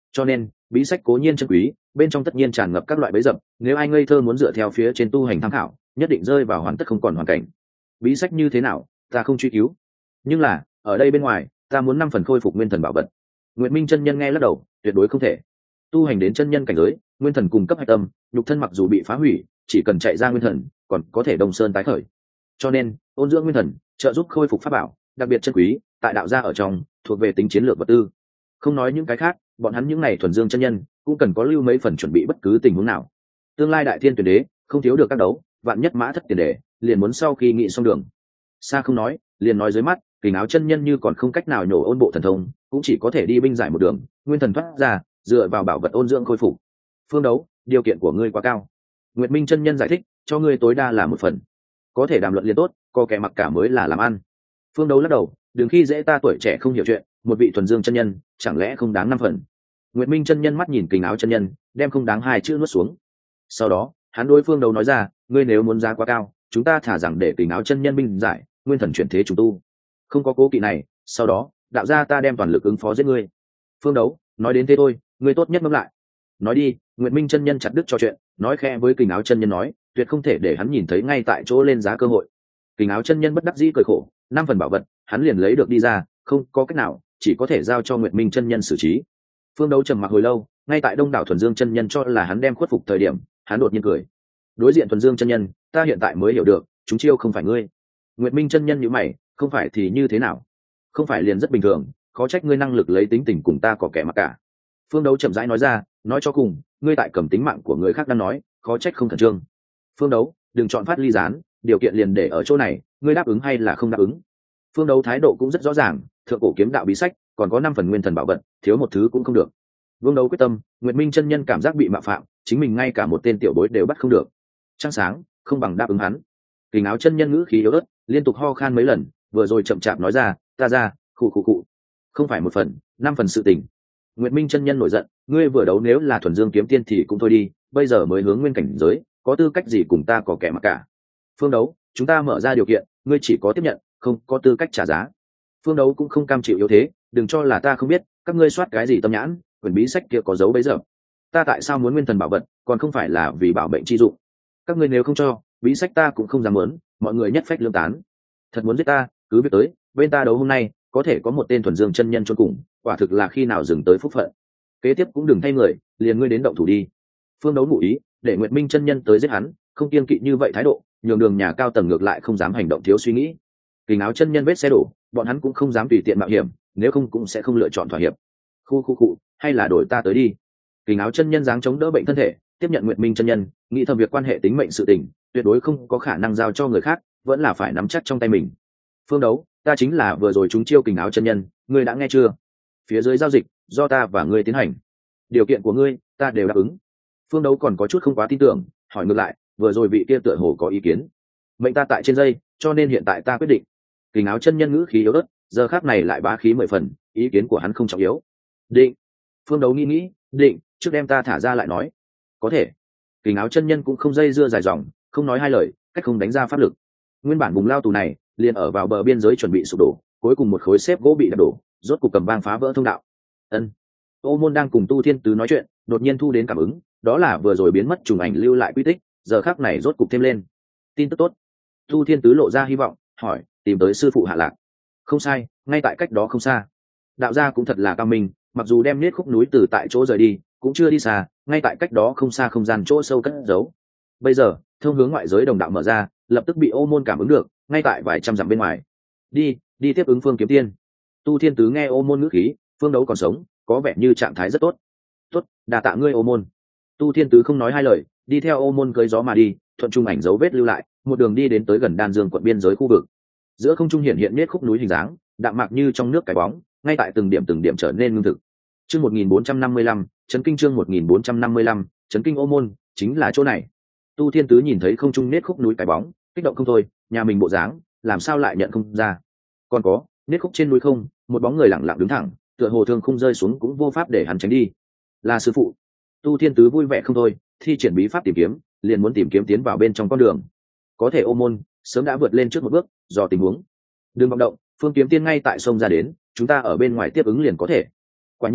cho nên bí sách cố nhiên chân quý, bên trong tất nhiên tràn ngập các loại bẫy dập, nếu ai ngây thơ muốn dựa theo phía trên tu hành tham khảo, nhất định rơi vào hoàn tất không còn hoàn cảnh. Bí sách như thế nào ta không truy cứu, nhưng là ở đây bên ngoài ta muốn năm phần khôi phục nguyên thần bảo vật. Nguyệt Minh chân nhân nghe lắc đầu, tuyệt đối không thể. Tu hành đến chân nhân cảnh giới, nguyên thần cùng cấp hạch tâm, nhục thân mặc dù bị phá hủy, chỉ cần chạy ra nguyên thần còn có thể đông sơn tái khởi. Cho nên ôn dưỡng nguyên thần, trợ giúp khôi phục pháp bảo, đặc biệt chân quý, tại đạo gia ở trong thuộc về tính chiến lược vật tư. Không nói những cái khác, bọn hắn những này thuần dương chân nhân cũng cần có lưu mấy phần chuẩn bị bất cứ tình huống nào. Tương lai đại thiên tuyển đế không thiếu được các đấu, vạn nhất mã thất tiền đề, liền muốn sau khi nghị xong đường. Xa không nói, liền nói dưới mắt, Kình Áo chân nhân như còn không cách nào nhổ ôn bộ thần thông, cũng chỉ có thể đi binh giải một đường, nguyên thần thoát ra, dựa vào bảo vật ôn dưỡng khôi phục. Phương Đấu, điều kiện của ngươi quá cao. Nguyệt Minh chân nhân giải thích, cho ngươi tối đa là một phần, có thể đàm luận liền tốt, có kẻ mặc cả mới là làm ăn. Phương Đấu lắc đầu, đừng khi dễ ta tuổi trẻ không hiểu chuyện, một vị thuần dương chân nhân chẳng lẽ không đáng năm phần. Nguyệt Minh chân nhân mắt nhìn Kình Áo chân nhân, đem không đáng hai chữ nuốt xuống. Sau đó hắn đối Phương Đấu nói ra, ngươi nếu muốn giá quá cao, chúng ta thả rằng để Kình Áo chân nhân binh giải, nguyên thần chuyển thế trùng tu, không có cố kỵ này. Sau đó đạo gia ta đem toàn lực ứng phó giết ngươi. Phương Đấu nói đến thế thôi, ngươi tốt nhất ngẫm lại. Nói đi. Nguyệt Minh chân nhân chặt đứt trò chuyện, nói khẽ với Kình Áo chân nhân nói, tuyệt không thể để hắn nhìn thấy ngay tại chỗ lên giá cơ hội. Kình Áo chân nhân bất đắc dĩ cười khổ, năm phần bảo vật hắn liền lấy được đi ra, không có cách nào, chỉ có thể giao cho Nguyệt Minh chân nhân xử trí. Phương Đấu trầm mặc hồi lâu, ngay tại đông đảo thuần dương chân nhân cho là hắn đem khuất phục thời điểm, hắn đột nhiên cười. Đối diện thuần dương chân nhân, ta hiện tại mới hiểu được, chúng chiêu không phải ngươi. Nguyệt Minh chân nhân nhíu mày, không phải thì như thế nào? Không phải liền rất bình thường, khó trách ngươi năng lực lấy tính tình cùng ta có kẻ mặc cả. Phương Đấu chậm rãi nói ra, nói cho cùng, ngươi tại cầm tính mạng của người khác đang nói, khó trách không khẩn trương. Phương Đấu, đừng chọn phát ly gián, điều kiện liền để ở chỗ này, ngươi đáp ứng hay là không đáp ứng? Phương Đấu thái độ cũng rất rõ ràng, thượng cổ kiếm đạo bí sách, còn có năm phần nguyên thần bảo vật, thiếu một thứ cũng không được. Vương Đấu quyết tâm, Nguyệt Minh chân nhân cảm giác bị mạo phạm, chính mình ngay cả một tên tiểu bối đều bắt không được. Trăng sáng, không bằng đáp ứng hắn. Kình Áo chân nhân ngữ khí yếu ớt, liên tục ho khan mấy lần, vừa rồi chậm chạp nói ra, ta ra, khụ khụ khụ. Không phải một phần, năm phần sự tình. Nguyệt Minh chân nhân nổi giận, ngươi vừa đấu nếu là thuần dương kiếm tiên thì cũng thôi đi, bây giờ mới hướng nguyên cảnh giới, có tư cách gì cùng ta có kẻ mặc cả? Phương Đấu, chúng ta mở ra điều kiện, ngươi chỉ có tiếp nhận, không có tư cách trả giá. Phương Đấu cũng không cam chịu yếu thế, đừng cho là ta không biết, các ngươi soát cái gì tâm nhãn, quyển bí sách kia có dấu bấy giờ. Ta tại sao muốn nguyên thần bảo vật, còn không phải là vì bảo bệnh chi dụng. Các ngươi nếu không cho, bí sách ta cũng không dám muốn, mọi người nhất phách lương tán. Thật muốn giết ta, cứ việc tới, bên ta đấu hôm nay, có thể có một tên thuần dương chân nhân chôn cùng, quả thực là khi nào dừng tới phúc phận. Kế tiếp cũng đừng thay người, liền ngươi đến động thủ đi. Phương Đấu ngụ ý, để Nguyệt Minh chân nhân tới giết hắn, không kiêng kỵ như vậy thái độ, nhường đường nhà cao tầng ngược lại không dám hành động thiếu suy nghĩ. Kình Áo chân nhân vết xe đổ, bọn hắn cũng không dám tùy tiện mạo hiểm, nếu không cũng sẽ không lựa chọn thỏa hiệp. Khu khu cụ, hay là đổi ta tới đi. Kình Áo chân nhân dáng chống đỡ bệnh thân thể, tiếp nhận Nguyệt Minh chân nhân, nghĩ thầm việc quan hệ tính mệnh sự tình, tuyệt đối không có khả năng giao cho người khác, vẫn là phải nắm chắc trong tay mình. Phương Đấu, ta chính là vừa rồi chúng chiêu Kình Áo chân nhân, ngươi đã nghe chưa? Phía dưới giao dịch, do ta và ngươi tiến hành. Điều kiện của ngươi, ta đều đáp ứng. Phương Đấu còn có chút không quá tin tưởng, hỏi ngược lại, vừa rồi vị kia tựa hồ có ý kiến. Mệnh ta tại trên dây, cho nên hiện tại ta quyết định. Kình Áo chân nhân ngữ khí yếu ớt, giờ khác này lại bá khí mười phần, ý kiến của hắn không trọng yếu. Định. Phương Đấu nghĩ nghĩ, định, trước đem ta thả ra lại nói. Có thể. Kình Áo chân nhân cũng không dây dưa dài dòng, không nói hai lời, cách không đánh ra pháp lực. Nguyên bản vùng lao tù này, liền ở vào bờ biên giới chuẩn bị sụp đổ, cuối cùng một khối xếp gỗ bị đập đổ, rốt cục cầm bang phá vỡ thông đạo. Ân. Ô Môn đang cùng Tu Thiên Tứ nói chuyện, đột nhiên thu đến cảm ứng, đó là vừa rồi biến mất trùng ảnh lưu lại quy tích, giờ khắc này rốt cục thêm lên. Tin tức tốt. Tu Thiên Tứ lộ ra hy vọng, hỏi, tìm tới sư phụ Hạ Lạc. Không sai, ngay tại cách đó không xa. Đạo gia cũng thật là cao minh, mặc dù đem niết khúc núi từ tại chỗ rời đi, cũng chưa đi xa, ngay tại cách đó không xa không gian chỗ sâu cất giấu. Bây giờ, thông hướng ngoại giới đồng đạo mở ra, lập tức bị Ô Môn cảm ứng được, ngay tại vài trăm dặm bên ngoài. Đi, đi tiếp ứng Phương Kiếm Tiên. Tu Thiên Tứ nghe Ô Môn ngữ khí, Phương Đấu còn sống, có vẻ như trạng thái rất tốt. Tốt, đà tạ ngươi Ô Môn. Tu Thiên Tứ không nói hai lời, đi theo Ô Môn cưỡi gió mà đi, thuận trung ảnh dấu vết lưu lại, một đường đi đến tới gần Đan Dương quận biên giới khu vực. Giữa không trung hiện hiện nết khúc núi hình dáng, đạm mạc như trong nước cái bóng, ngay tại từng điểm từng điểm trở nên ngưng thực. Chương một nghìn bốn trăm năm mươi lăm, chấn kinh chương một nghìn bốn trăm năm mươi lăm, chấn kinh Ô Môn, chính là chỗ này. Tu Thiên Tứ nhìn thấy không trung nết khúc núi cái bóng, kích động không thôi, nhà mình bộ dáng, làm sao lại nhận không ra. Còn có, nết khúc trên núi không, một bóng người lặng lặng đứng thẳng, tựa hồ thương không rơi xuống cũng vô pháp để hắn tránh đi. Là sư phụ. Tu Thiên Tứ vui vẻ không thôi, thi triển bí pháp tìm kiếm, liền muốn tìm kiếm tiến vào bên trong con đường. Có thể Ô Môn sớm đã vượt lên trước một bước, dò tình huống. Đừng vọng động, Phương Kiếm Tiên ngay tại sông ra đến, chúng ta ở bên ngoài tiếp ứng liền có thể. Quả nhiên,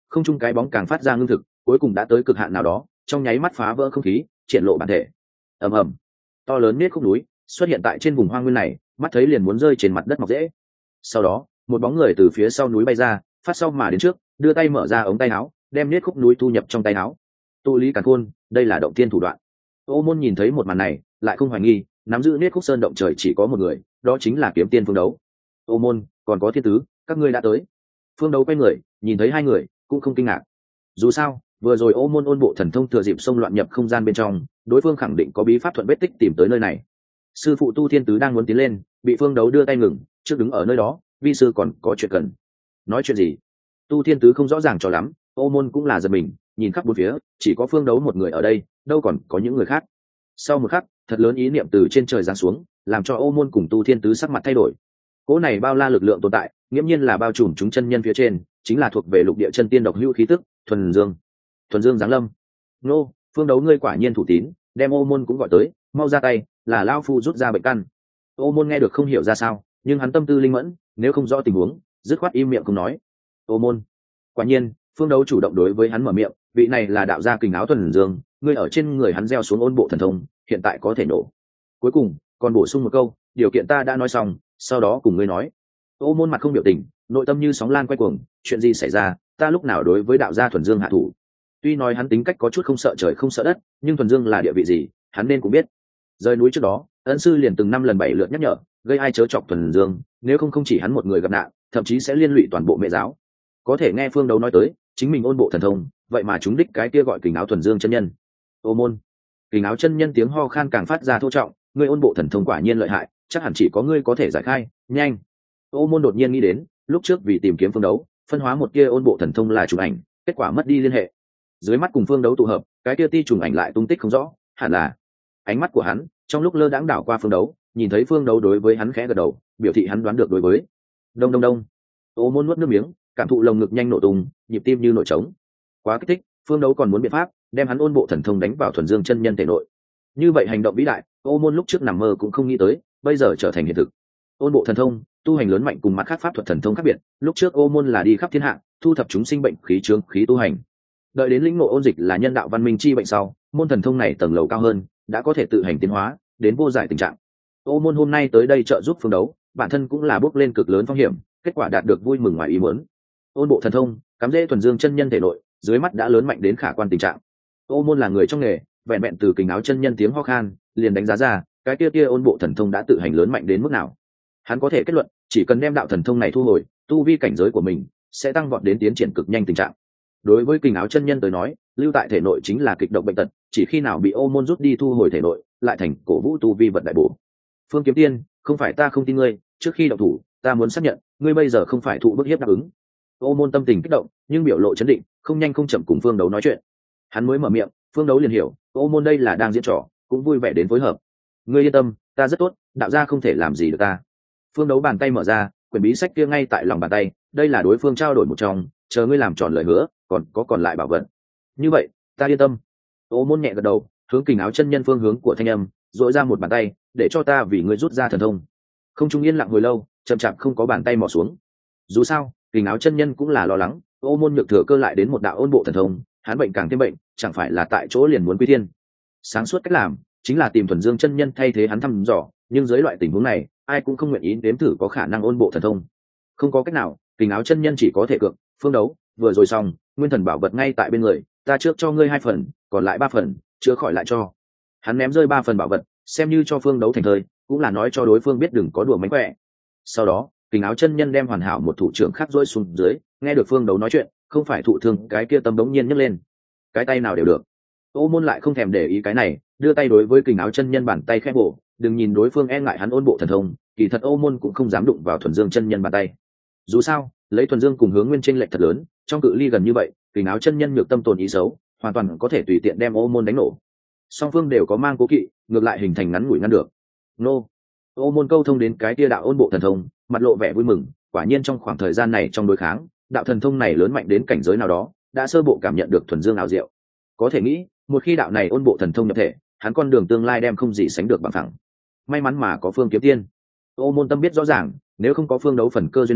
không chung cái bóng càng phát ra ngưng thực, cuối cùng đã tới cực hạn nào đó, trong nháy mắt phá vỡ không khí, triển lộ bản thể. Ầm ầm, to lớn nết khúc núi xuất hiện tại trên vùng hoang nguyên này, mắt thấy liền muốn rơi trên mặt đất mọc rễ. Sau đó, một bóng người từ phía sau núi bay ra, phát sau mà đến trước, đưa tay mở ra ống tay áo, đem nết khúc núi thu nhập trong tay áo. Tu lý càn khôn, đây là động thiên thủ đoạn. Ô Môn nhìn thấy một màn này, lại không hoài nghi, nắm giữ nết khúc sơn động trời chỉ có một người, đó chính là kiếm tiên Phương Đấu. Ô Môn, còn có thiên tứ, các ngươi đã tới. Phương Đấu quay người, nhìn thấy hai người, cũng không kinh ngạc. Dù sao, vừa rồi Ô Môn ôn bộ thần thông thừa dịp xông loạn nhập không gian bên trong, đối phương khẳng định có bí pháp thuận vết tích tìm tới nơi này. Sư phụ Tu Thiên Tứ đang muốn tiến lên, bị Phương Đấu đưa tay ngừng, trước đứng ở nơi đó, vi sư còn có chuyện cần. Nói chuyện gì? Tu Thiên Tứ không rõ ràng cho lắm, Ô Môn cũng là giật mình, nhìn khắp bốn phía, chỉ có Phương Đấu một người ở đây, đâu còn có những người khác. Sau một khắc, thật lớn ý niệm từ trên trời giáng xuống, làm cho Ô Môn cùng Tu Thiên Tứ sắc mặt thay đổi. Cỗ này bao la lực lượng tồn tại, nghiễm nhiên là bao trùm chúng chân nhân phía trên, chính là thuộc về lục địa chân tiên độc hữu khí tức, thuần dương. Thuần dương giáng lâm. Nô, Phương Đấu ngươi quả nhiên thủ tín, đem Ô Môn cũng gọi tới, mau ra tay, là lão phu rút ra bệnh căn. Ô Môn nghe được không hiểu ra sao, nhưng hắn tâm tư linh mẫn, nếu không rõ tình huống, dứt khoát im miệng không nói. Ô Môn, quả nhiên, Phương Đấu chủ động đối với hắn mở miệng, vị này là đạo gia kình áo thuần dương, ngươi ở trên người hắn gieo xuống ôn bộ thần thông, hiện tại có thể nổ. Cuối cùng, còn bổ sung một câu, điều kiện ta đã nói xong, sau đó cùng ngươi nói. Ô Môn mặt không biểu tình, nội tâm như sóng lan quay cuồng, chuyện gì xảy ra, ta lúc nào đối với đạo gia thuần dương hạ thủ. Tuy nói hắn tính cách có chút không sợ trời không sợ đất, nhưng thuần dương là địa vị gì, hắn nên cũng biết. Rời núi trước đó, ân sư liền từng năm lần bảy lượt nhắc nhở, gây ai chớ chọc thuần dương, nếu không không chỉ hắn một người gặp nạn, thậm chí sẽ liên lụy toàn bộ mẹ giáo. Có thể nghe Phương Đấu nói tới, chính mình ôn bộ thần thông, vậy mà chúng đích cái kia gọi kình áo thuần dương chân nhân. Ô Môn, kình áo chân nhân tiếng ho khan càng phát ra thô trọng, ngươi ôn bộ thần thông quả nhiên lợi hại, chắc hẳn chỉ có ngươi có thể giải khai, nhanh. Ô Môn đột nhiên nghĩ đến, lúc trước vì tìm kiếm Phương Đấu, phân hóa một kia ôn bộ thần thông là chụp ảnh, kết quả mất đi liên hệ. Dưới mắt cùng Phương Đấu tụ hợp, cái kia ti trùng ảnh lại tung tích không rõ, hẳn là. Ánh mắt của hắn trong lúc lơ đãng đảo qua Phương Đấu, nhìn thấy Phương Đấu đối với hắn khẽ gật đầu, biểu thị hắn đoán được đối với. Đông đông đông. Ô Môn nuốt nước miếng, cảm thụ lồng ngực nhanh nổ tung, nhịp tim như nổi trống. Quá kích thích, Phương Đấu còn muốn biện pháp đem hắn ôn bộ thần thông đánh vào thuần dương chân nhân thể nội. Như vậy hành động vĩ đại, Ô Môn lúc trước nằm mơ cũng không nghĩ tới, bây giờ trở thành hiện thực. Ôn bộ thần thông, tu hành lớn mạnh cùng mặt khác pháp thuật thần thông khác biệt, lúc trước Ô Môn là đi khắp thiên hạ, thu thập chúng sinh bệnh khí chướng khí tu hành. Đợi đến lĩnh ngộ ôn dịch là nhân đạo văn minh chi bệnh sau, môn thần thông này tầng lầu cao hơn, đã có thể tự hành tiến hóa, đến vô giải tình trạng. Ô Môn hôm nay tới đây trợ giúp Phương Đấu, bản thân cũng là bước lên cực lớn phong hiểm, kết quả đạt được vui mừng ngoài ý muốn. Ôn bộ thần thông, cắm rễ thuần dương chân nhân thể nội, dưới mắt đã lớn mạnh đến khả quan tình trạng. Ô Môn là người trong nghề, vẹn vẹn từ kình áo chân nhân tiếng ho khan, liền đánh giá ra, cái kia kia ôn bộ thần thông đã tự hành lớn mạnh đến mức nào. Hắn có thể kết luận, chỉ cần đem đạo thần thông này thu hồi, tu vi cảnh giới của mình sẽ tăng vọt đến tiến triển cực nhanh tình trạng. Đối với kình áo chân nhân tới nói, lưu tại thể nội chính là kịch độc bệnh tật, chỉ khi nào bị Ô Môn rút đi thu hồi thể nội, lại thành cổ vũ tu vi vật đại bổ. Phương Kiếm Tiên, không phải ta không tin ngươi, trước khi động thủ, ta muốn xác nhận, ngươi bây giờ không phải thụ bức hiếp đáp ứng. Ô Môn tâm tình kích động, nhưng biểu lộ chấn định, không nhanh không chậm cùng Phương Đấu nói chuyện. Hắn mới mở miệng, Phương Đấu liền hiểu, Ô Môn đây là đang diễn trò, cũng vui vẻ đến phối hợp. Ngươi yên tâm, ta rất tốt, đạo gia không thể làm gì được ta. Phương Đấu bàn tay mở ra, quyển bí sách kia ngay tại lòng bàn tay, đây là đối phương trao đổi một trong, chờ ngươi làm tròn lời hứa, còn có còn lại bảo vật. Như vậy, ta yên tâm. Ô Môn nhẹ gật đầu, hướng kình áo chân nhân phương hướng của thanh âm, dội ra một bàn tay, để cho ta vì ngươi rút ra thần thông. Không trung yên lặng hồi lâu, chậm chạp không có bàn tay mò xuống. Dù sao, kình áo chân nhân cũng là lo lắng, Ô Môn nhược thừa cơ lại đến một đạo ôn bộ thần thông, hắn bệnh càng thêm bệnh, chẳng phải là tại chỗ liền muốn quy thiên. Sáng suốt cách làm chính là tìm thuần dương chân nhân thay thế hắn thăm dò, nhưng dưới loại tình huống này, ai cũng không nguyện ý đếm thử có khả năng ôn bộ thần thông. Không có cách nào, kình áo chân nhân chỉ có thể cược. Phương Đấu, vừa rồi xong, nguyên thần bảo vật ngay tại bên người, ta trước cho ngươi hai phần, còn lại ba phần, chữa khỏi lại cho. Hắn ném rơi ba phần bảo vật, xem như cho Phương Đấu thành thơi, cũng là nói cho đối phương biết đừng có đùa mánh khỏe. Sau đó, kình áo chân nhân đem hoàn hảo một thủ trưởng khác rối xuống dưới, nghe được Phương Đấu nói chuyện, không phải thụ thương, cái kia tâm đống nhiên nhấc lên, cái tay nào đều được. Ô Môn lại không thèm để ý cái này, đưa tay đối với kình áo chân nhân bàn tay khẽ bổ, đừng nhìn đối phương e ngại hắn ôn bộ thần thông, kỳ thật Ô Môn cũng không dám đụng vào thuần dương chân nhân bàn tay. Dù sao, lấy thuần dương cùng hướng nguyên chênh lệch thật lớn, trong cự ly gần như vậy, kình áo chân nhân nhược tâm tồn ý xấu, hoàn toàn có thể tùy tiện đem Ô Môn đánh nổ. Song phương đều có mang cố kỵ, ngược lại hình thành ngắn ngủi ngăn được. Nô, Ô Môn câu thông đến cái tia đạo ôn bộ thần thông, mặt lộ vẻ vui mừng, quả nhiên trong khoảng thời gian này trong đối kháng, đạo thần thông này lớn mạnh đến cảnh giới nào đó, đã sơ bộ cảm nhận được thuần dương ảo diệu. Có thể nghĩ, một khi đạo này ôn bộ thần thông nhập thể, hắn con đường tương lai đem không gì sánh được bằng phẳng. May mắn mà có Phương Kiếm Tiên. Ô Môn tâm biết rõ ràng, nếu không có Phương Đấu phần cơ duyên này,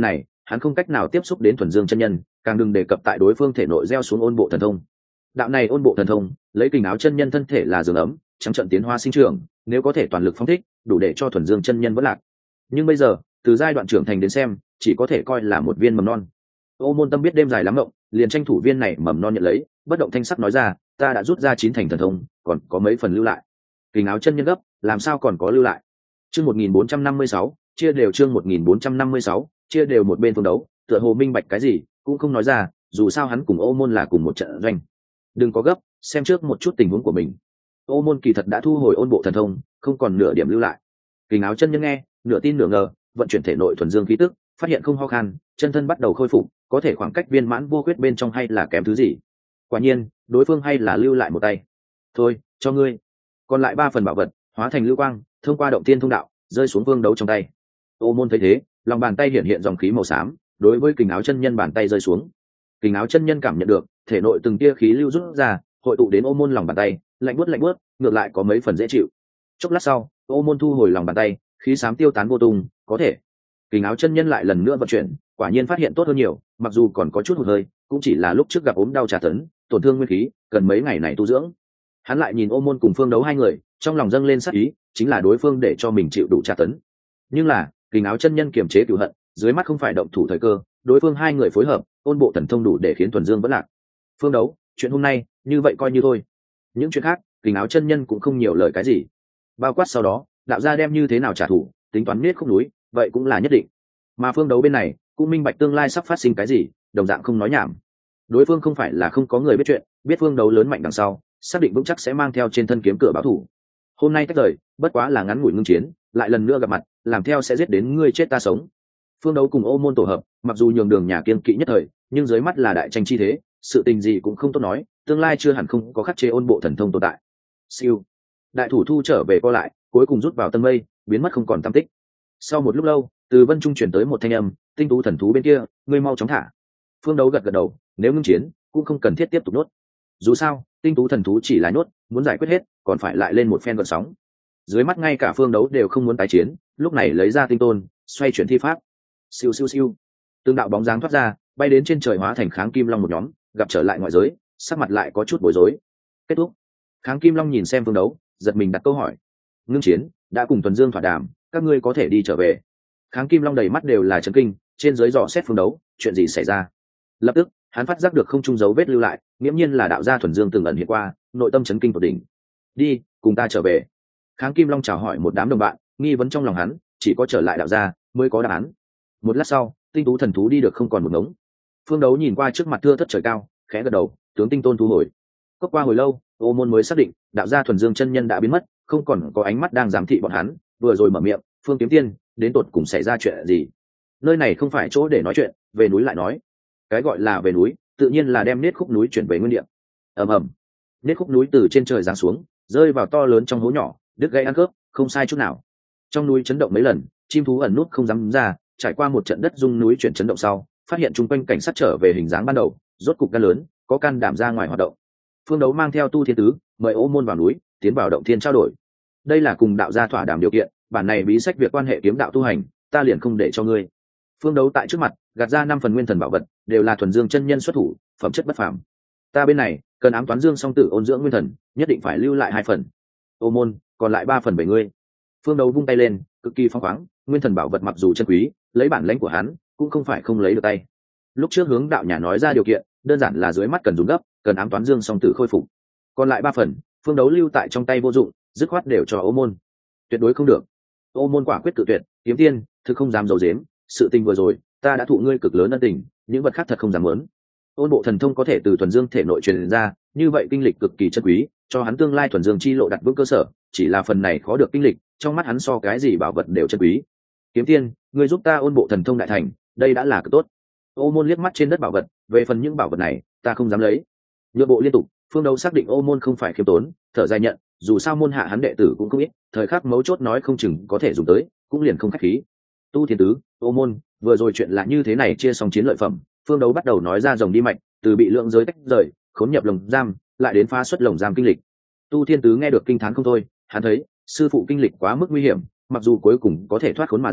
hắn không cách nào tiếp xúc đến thuần dương chân nhân, càng đừng đề cập tại đối phương thể nội gieo xuống ôn bộ thần thông. Đạo này ôn bộ thần thông lấy kình áo chân nhân thân thể là giường ấm, trắng trận tiến hóa sinh trưởng, nếu có thể toàn lực phóng thích, đủ để cho thuần dương chân nhân vẫn lạc. Nhưng bây giờ từ giai đoạn trưởng thành đến xem, chỉ có thể coi là một viên mầm non. Ô Môn Tâm biết đêm dài lắm mộng, liền tranh thủ viên này mầm non nhận lấy, bất động thanh sắc nói ra, ta đã rút ra chín thành thần thông, còn có mấy phần lưu lại. Kình áo chân nhân gấp, làm sao còn có lưu lại? Chương một nghìn bốn trăm năm mươi sáu, chia đều chương một nghìn bốn trăm năm mươi sáu, chia đều một bên phương đấu, tựa hồ minh bạch cái gì, cũng không nói ra, dù sao hắn cùng Ô Môn là cùng một trận doanh. Đừng có gấp, xem trước một chút tình huống của mình. Ô Môn kỳ thật đã thu hồi ôn bộ thần thông, không còn nửa điểm lưu lại. Kình áo chân nhân nghe, nửa tin nửa ngờ, vận chuyển thể nội thuần dương khí tức, phát hiện không ho khan, chân thân bắt đầu khôi phục, có thể khoảng cách viên mãn vô khuyết bên trong hay là kém thứ gì. Quả nhiên, đối phương hay là lưu lại một tay. Thôi, cho ngươi. Còn lại ba phần bảo vật, hóa thành lưu quang, thông qua động tiên thông đạo, rơi xuống vương đấu trong tay. Ô Môn thấy thế, lòng bàn tay hiện hiện dòng khí màu xám, đối với kình áo chân nhân bàn tay rơi xuống. Kình áo chân nhân cảm nhận được, thể nội từng tia khí lưu rút ra, hội tụ đến Ô Môn lòng bàn tay, lạnh buốt lạnh buốt, ngược lại có mấy phần dễ chịu. Chốc lát sau, Ô Môn thu hồi lòng bàn tay, khí xám tiêu tán vô tung, có thể. Kình áo chân nhân lại lần nữa vận chuyển, quả nhiên phát hiện tốt hơn nhiều, mặc dù còn có chút hụt hơi, cũng chỉ là lúc trước gặp ốm đau tra tấn, tổn thương nguyên khí, cần mấy ngày này tu dưỡng. Hắn lại nhìn Ô Môn cùng phương đấu hai người, trong lòng dâng lên sát ý, chính là đối phương để cho mình chịu đủ tra tấn. Nhưng là, kình áo chân nhân kiềm chế cửu hận, dưới mắt không phải động thủ thời cơ, đối phương hai người phối hợp, ôn bộ thần thông đủ để khiến thuần dương vẫn lạc. Phương đấu, chuyện hôm nay, như vậy coi như thôi. Những chuyện khác, kình áo chân nhân cũng không nhiều lời cái gì. Bao quát sau đó, đạo gia đem như thế nào trả thù, tính toán miết khúc núi, vậy cũng là nhất định. Mà phương đấu bên này, cũng minh bạch tương lai sắp phát sinh cái gì, đồng dạng không nói nhảm. Đối phương không phải là không có người biết chuyện, biết phương đấu lớn mạnh đằng sau, xác định vững chắc sẽ mang theo trên thân kiếm cửa báo thủ. Hôm nay tách rời, bất quá là ngắn ngủi ngưng chiến, lại lần nữa gặp mặt, làm theo sẽ giết đến ngươi chết ta sống. Phương đấu cùng Ô Môn tổ hợp, mặc dù nhường đường nhà kiên kỵ nhất thời, nhưng dưới mắt là đại tranh chi thế, sự tình gì cũng không tốt nói, tương lai chưa hẳn không có khắc chế ôn bộ thần thông tồn tại. Siêu, đại thủ thu trở về co lại, cuối cùng rút vào tân mây, biến mất không còn tăm tích. Sau một lúc lâu, từ vân trung chuyển tới một thanh âm, tinh tú thần thú bên kia, ngươi mau chóng thả. Phương đấu gật gật đầu, nếu ngưng chiến, cũng không cần thiết tiếp tục nốt. Dù sao, tinh tú thần thú chỉ là nhốt, muốn giải quyết hết, còn phải lại lên một phen gợn sóng. Dưới mắt ngay cả phương đấu đều không muốn tái chiến, lúc này lấy ra tinh tôn, xoay chuyển thi pháp. Siêu siêu siêu, tương đạo bóng dáng thoát ra, bay đến trên trời hóa thành kháng kim long một nhóm, gặp trở lại ngoại giới, sắc mặt lại có chút bối rối. Kết thúc. Kháng kim long nhìn xem phương đấu, giật mình đặt câu hỏi. Ngưng chiến, đã cùng tuần dương thỏa đàm, các ngươi có thể đi trở về. Kháng kim long đầy mắt đều là chấn kinh, trên dưới dò xét phương đấu, chuyện gì xảy ra. Lập tức, hắn phát giác được không trung dấu vết lưu lại, nghiễm nhiên là đạo gia thuần dương từng ẩn hiện qua, nội tâm chấn kinh tột đỉnh. Đi, cùng ta trở về. Kháng kim long chào hỏi một đám đồng bạn, nghi vấn trong lòng hắn, chỉ có trở lại đạo gia mới có đáp án. Một lát sau, tinh tú thần thú đi được không còn một ngống. Phương đấu nhìn qua trước mặt thưa thất trời cao, khẽ gật đầu, tướng tinh tôn thu hồi. Cốc qua hồi lâu, Ô Môn mới xác định, đạo gia thuần dương chân nhân đã biến mất, không còn có ánh mắt đang giám thị bọn hắn, vừa rồi mở miệng, Phương Kiếm Tiên, đến tột cùng xảy ra chuyện gì? Nơi này không phải chỗ để nói chuyện, về núi lại nói. Cái gọi là về núi, tự nhiên là đem nết khúc núi chuyển về nguyên địa. Ầm ầm, nết khúc núi từ trên trời giáng xuống, rơi vào to lớn trong hố nhỏ, đứt gãy ăn cướp, không sai chút nào. Trong núi chấn động mấy lần, chim thú ẩn nút không dám ra, trải qua một trận đất rung núi chuyển chấn động sau, phát hiện chung quanh cảnh sát trở về hình dáng ban đầu, rốt cục gan lớn, có can đảm ra ngoài hoạt động. Phương đấu mang theo Tu Thiên Tứ, mời Ô Môn vào núi, tiến vào động thiên trao đổi. Đây là cùng đạo gia thỏa đàm điều kiện, bản này bí sách việc quan hệ kiếm đạo tu hành, ta liền không để cho ngươi. Phương đấu tại trước mặt, gạt ra năm phần nguyên thần bảo vật, đều là thuần dương chân nhân xuất thủ, phẩm chất bất phàm. Ta bên này, cần ám toán dương song tử ôn dưỡng nguyên thần, nhất định phải lưu lại hai phần. Ô Môn, còn lại ba phần về ngươi. Phương đấu vung tay lên, cực kỳ phong khoáng, nguyên thần bảo vật mặc dù chân quý, lấy bản lãnh của hắn, cũng không phải không lấy được tay. Lúc trước hướng đạo nhà nói ra điều kiện, đơn giản là dưới mắt cần dùng gấp, cần ám toán dương song tử khôi phục. Còn lại ba phần, phương đấu lưu tại trong tay vô dụng, dứt khoát đều cho Ô Môn. Tuyệt đối không được. Ô Môn quả quyết tự tuyệt, kiếm tiên, thực không dám giấu giếm, sự tình vừa rồi, ta đã thụ ngươi cực lớn ân tình, những vật khác thật không dám muốn. Ôn bộ thần thông có thể từ thuần dương thể nội truyền ra, như vậy kinh lịch cực kỳ chân quý, cho hắn tương lai thuần dương chi lộ đặt vững cơ sở, chỉ là phần này khó được kinh lịch, trong mắt hắn so cái gì bảo vật đều chân quý. Kiếm tiên, ngươi giúp ta ôn bộ thần thông đại thành, đây đã là cực tốt. Ô Môn liếc mắt trên đất bảo vật, về phần những bảo vật này, ta không dám lấy. Nhượng bộ liên tục, phương đấu xác định Ô Môn không phải khiêm tốn, thở dài nhận, dù sao môn hạ hắn đệ tử cũng không ít, thời khắc mấu chốt nói không chừng có thể dùng tới, cũng liền không khách khí. Tu Thiên Tứ, Ô Môn, vừa rồi chuyện là như thế này, chia xong chiến lợi phẩm, phương đấu bắt đầu nói ra rồng đi mạch, từ bị lượng giới tách rời, khốn nhập lồng giam, lại đến phá xuất lồng giam kinh lịch. Tu Thiên Tứ nghe được kinh thán không thôi, hắn thấy sư phụ kinh lịch quá mức nguy hiểm, mặc dù cuối cùng có thể thoát khốn mà ra,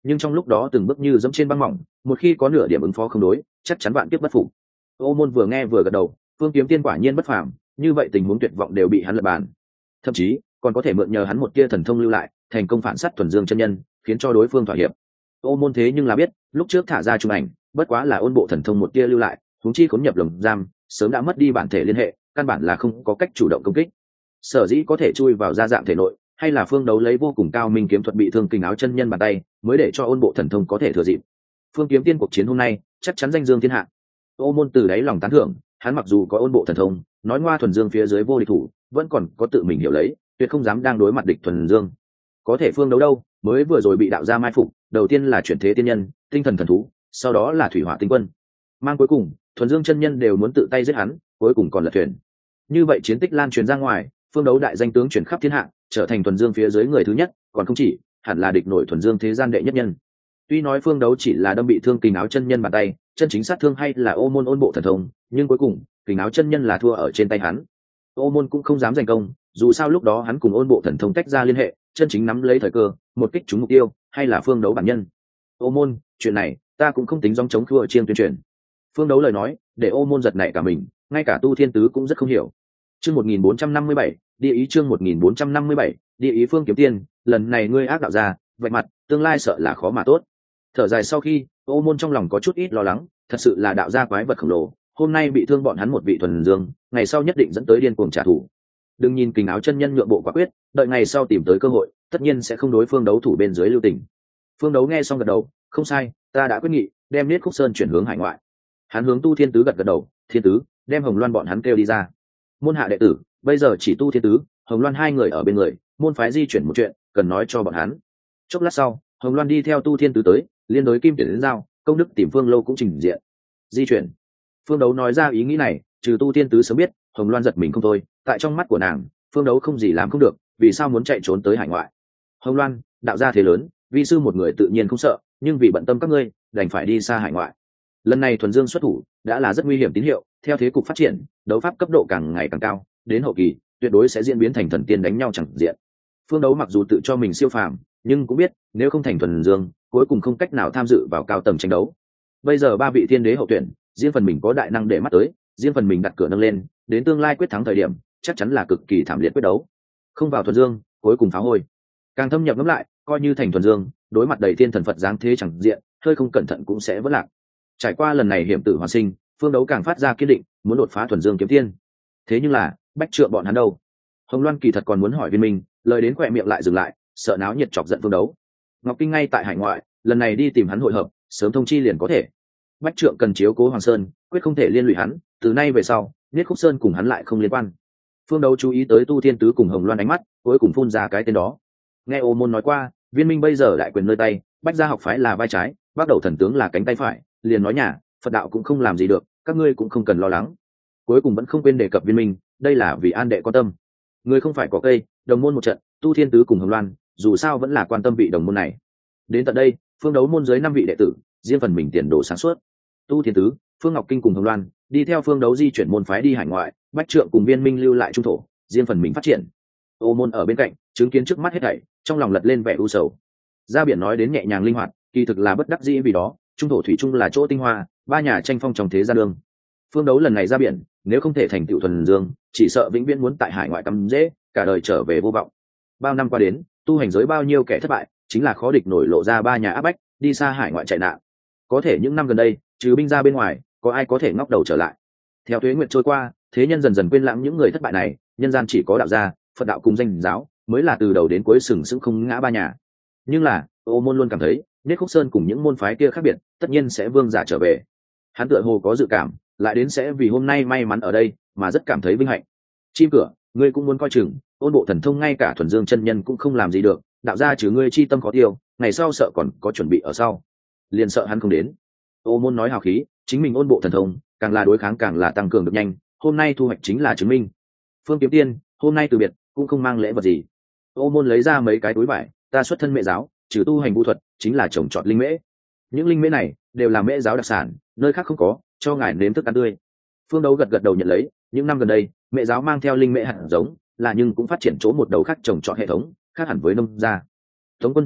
nhưng trong lúc đó từng bước như dẫm trên băng mỏng, một khi có nửa điểm ứng phó không đối, chắc chắn vạn kiếp bất phục. Ô Môn vừa nghe vừa gật đầu, Phương Kiếm Tiên quả nhiên bất phàm, như vậy tình huống tuyệt vọng đều bị hắn lật bàn, thậm chí còn có thể mượn nhờ hắn một tia thần thông lưu lại, thành công phản sát thuần dương chân nhân, khiến cho đối phương thỏa hiệp. Ô Môn thế nhưng là biết, lúc trước thả ra trung ảnh, bất quá là ôn bộ thần thông một tia lưu lại, huống chi khốn nhập lồng giam, sớm đã mất đi bản thể liên hệ, căn bản là không có cách chủ động công kích. Sở dĩ có thể chui vào gia dạng thể nội, hay là Phương Đấu lấy vô cùng cao minh kiếm thuật bị thương Kình Áo chân nhân bàn tay, mới để cho ôn bộ thần thông có thể thừa dịp. Phương Kiếm Tiên cuộc chiến hôm nay, chắc chắn danh dương thiên hạ. Ô Môn từ đáy lòng tán thưởng, hắn mặc dù có ôn bộ thần thông, nói ngoa thuần dương phía dưới vô địch thủ, vẫn còn có tự mình hiểu lấy, tuyệt không dám đang đối mặt địch thuần dương. Có thể Phương Đấu đâu, mới vừa rồi bị đạo gia mai phục, đầu tiên là chuyển thế tiên nhân, tinh thần thần thú, sau đó là thủy hỏa tinh quân, mang cuối cùng thuần dương chân nhân đều muốn tự tay giết hắn, cuối cùng còn lật thuyền. Như vậy chiến tích lan truyền ra ngoài, Phương Đấu đại danh tướng truyền khắp thiên hạ, trở thành thuần dương phía dưới người thứ nhất, còn không chỉ, hẳn là địch nổi thuần dương thế gian đệ nhất nhân. Tuy nói Phương Đấu chỉ là đâm bị thương Kình Áo chân nhân bàn tay, chân chính sát thương hay là Ô Môn ôn bộ thần thông, nhưng cuối cùng Kình Áo chân nhân là thua ở trên tay hắn. Ô Môn cũng không dám giành công, dù sao lúc đó hắn cùng ôn bộ thần thông tách ra liên hệ, chân chính nắm lấy thời cơ, một kích trúng mục tiêu, hay là Phương Đấu bản nhân. Ô Môn, chuyện này ta cũng không tính dòng chống khua chiêng tuyên truyền. Phương Đấu lời nói để Ô Môn giật nảy cả mình, ngay cả Tu Thiên Tứ cũng rất không hiểu. Chương một nghìn bốn trăm năm mươi bảy, địa ý chương một nghìn bốn trăm năm mươi bảy, địa ý Phương Kiếm Tiên, lần này ngươi ác đạo ra, vạch mặt, tương lai sợ là khó mà tốt. Thở dài sau khi, Ô Môn trong lòng có chút ít lo lắng, thật sự là đạo gia quái vật khổng lồ, hôm nay bị thương bọn hắn một vị thuần dương, ngày sau nhất định dẫn tới điên cuồng trả thù. Đừng nhìn Kình Áo chân nhân nhượng bộ quả quyết, đợi ngày sau tìm tới cơ hội, tất nhiên sẽ không đối Phương Đấu thủ bên dưới lưu tình. Phương Đấu nghe xong gật đầu, không sai, ta đã quyết nghị, đem Niết Khúc Sơn chuyển hướng hải ngoại. Hắn hướng Tu Thiên Tứ gật gật đầu, Thiên Tứ, đem Hồng Loan bọn hắn kêu đi ra. Môn hạ đệ tử, bây giờ chỉ Tu Thiên Tứ, Hồng Loan hai người ở bên người, môn phái di chuyển một chuyện, cần nói cho bọn hắn. Chốc lát sau, Hồng Loan đi theo Tu Thiên Tứ tới, liên đối Kim Tuyển đến giao, công đức tìm Phương Lâu cũng trình diện. Di chuyển. Phương Đấu nói ra ý nghĩ này, trừ Tu Thiên Tứ sớm biết, Hồng Loan giật mình không thôi, tại trong mắt của nàng, Phương Đấu không gì làm không được, vì sao muốn chạy trốn tới hải ngoại? Hồng Loan, đạo gia thế lớn, vi sư một người tự nhiên không sợ, nhưng vì bận tâm các ngươi, đành phải đi xa hải ngoại. Lần này thuần dương xuất thủ, đã là rất nguy hiểm tín hiệu, theo thế cục phát triển, đấu pháp cấp độ càng ngày càng cao, đến hậu kỳ, tuyệt đối sẽ diễn biến thành thần tiên đánh nhau chẳng diện. Phương Đấu mặc dù tự cho mình siêu phàm, nhưng cũng biết, nếu không thành thuần dương, cuối cùng không cách nào tham dự vào cao tầng tranh đấu. Bây giờ ba vị thiên đế hậu tuyển, riêng phần mình có đại năng để mắt tới, riêng phần mình đặt cửa nâng lên, đến tương lai quyết thắng thời điểm, chắc chắn là cực kỳ thảm liệt quyết đấu. Không vào thuần dương, cuối cùng phá hôi. Càng thâm nhập ngẫm lại, coi như thành thuần dương, đối mặt đầy thiên thần Phật dáng thế chẳng diện, hơi không cẩn thận cũng sẽ vỡ lạc. Trải qua lần này hiểm tử hoàn sinh, Phương Đấu càng phát ra kiên định, muốn đột phá thuần dương kiếm tiên. Thế nhưng là, bách trượng bọn hắn đâu? Hồng Loan kỳ thật còn muốn hỏi Viên Minh, lời đến khỏe miệng lại dừng lại, sợ náo nhiệt chọc giận Phương Đấu. Ngọc Kinh ngay tại hải ngoại, lần này đi tìm hắn hội hợp, sớm thông chi liền có thể. Bách trượng cần chiếu cố Hoàng Sơn, quyết không thể liên lụy hắn, từ nay về sau, Niết Khúc Sơn cùng hắn lại không liên quan. Phương Đấu chú ý tới Tu Thiên Tứ cùng Hồng Loan ánh mắt, cuối cùng phun ra cái tên đó. Nghe Ô Môn nói qua, Viên Minh bây giờ đại quyền nơi tay, Bách gia học phái là vai trái, bắt đầu thần tướng là cánh tay phải, liền nói nhà, Phật đạo cũng không làm gì được, các ngươi cũng không cần lo lắng. Cuối cùng vẫn không quên đề cập Viên Minh, đây là vì an đệ quan tâm. Người không phải có cây, đồng môn một trận, Tu Thiên Tứ cùng Hồng Loan, dù sao vẫn là quan tâm vị đồng môn này. Đến tận đây, Phương Đấu môn dưới năm vị đệ tử, riêng phần mình tiền đồ sáng suốt. Tu Thiên Tứ, Phương Ngọc Kinh cùng Hồng Loan, đi theo Phương Đấu di chuyển môn phái đi hải ngoại, Bách Trượng cùng Viên Minh lưu lại trung thổ, riêng phần mình phát triển. Ô Môn ở bên cạnh, chứng kiến trước mắt hết thảy, trong lòng lật lên vẻ u sầu. Ra biển nói đến nhẹ nhàng linh hoạt, kỳ thực là bất đắc dĩ vì đó, trung thổ thủy chung là chỗ tinh hoa, ba nhà tranh phong trong thế gian đường. Phương Đấu lần này ra biển, nếu không thể thành tựu thuần dương, chỉ sợ vĩnh viễn muốn tại hải ngoại cắm dễ, cả đời trở về vô vọng. Bao năm qua đến, tu hành giới bao nhiêu kẻ thất bại, chính là khó địch nổi lộ ra ba nhà áp bách, đi xa hải ngoại chạy nạn. Có thể những năm gần đây, trừ binh ra bên ngoài, có ai có thể ngóc đầu trở lại? Theo tuế nguyệt trôi qua, thế nhân dần dần quên lãng những người thất bại này, nhân gian chỉ có đạo gia, Phật đạo cùng danh giáo mới là từ đầu đến cuối sừng sững không ngã ba nhà. Nhưng là, Ô Môn luôn cảm thấy, Niết Khúc Sơn cùng những môn phái kia khác biệt, tất nhiên sẽ vương giả trở về. Hắn tựa hồ có dự cảm, lại đến sẽ vì hôm nay may mắn ở đây, mà rất cảm thấy vinh hạnh. Chim cửa, ngươi cũng muốn coi chừng, ôn bộ thần thông ngay cả thuần dương chân nhân cũng không làm gì được, đạo gia trừ ngươi chi tâm khó tiêu, ngày sau sợ còn có chuẩn bị ở sau. Liền sợ hắn không đến. Ô Môn nói hào khí, chính mình ôn bộ thần thông, càng là đối kháng càng là tăng cường được nhanh, hôm nay thu hoạch chính là chứng minh. Phương Kiếm Tiên, hôm nay từ biệt, cũng không mang lễ vật gì. Ô Môn lấy ra mấy cái túi vải, ta xuất thân mẹ giáo, trừ tu hành vũ thuật, chính là trồng trọt linh mễ. Những linh mễ này đều là mễ giáo đặc sản, nơi khác không có, cho ngài nếm thức ăn tươi. Phương Đấu gật gật đầu nhận lấy, những năm gần đây, mẹ giáo mang theo linh mễ hạt giống, là nhưng cũng phát triển chỗ một đầu khác trồng trọt hệ thống, khác hẳn với nông gia. Tống quân tiên lý,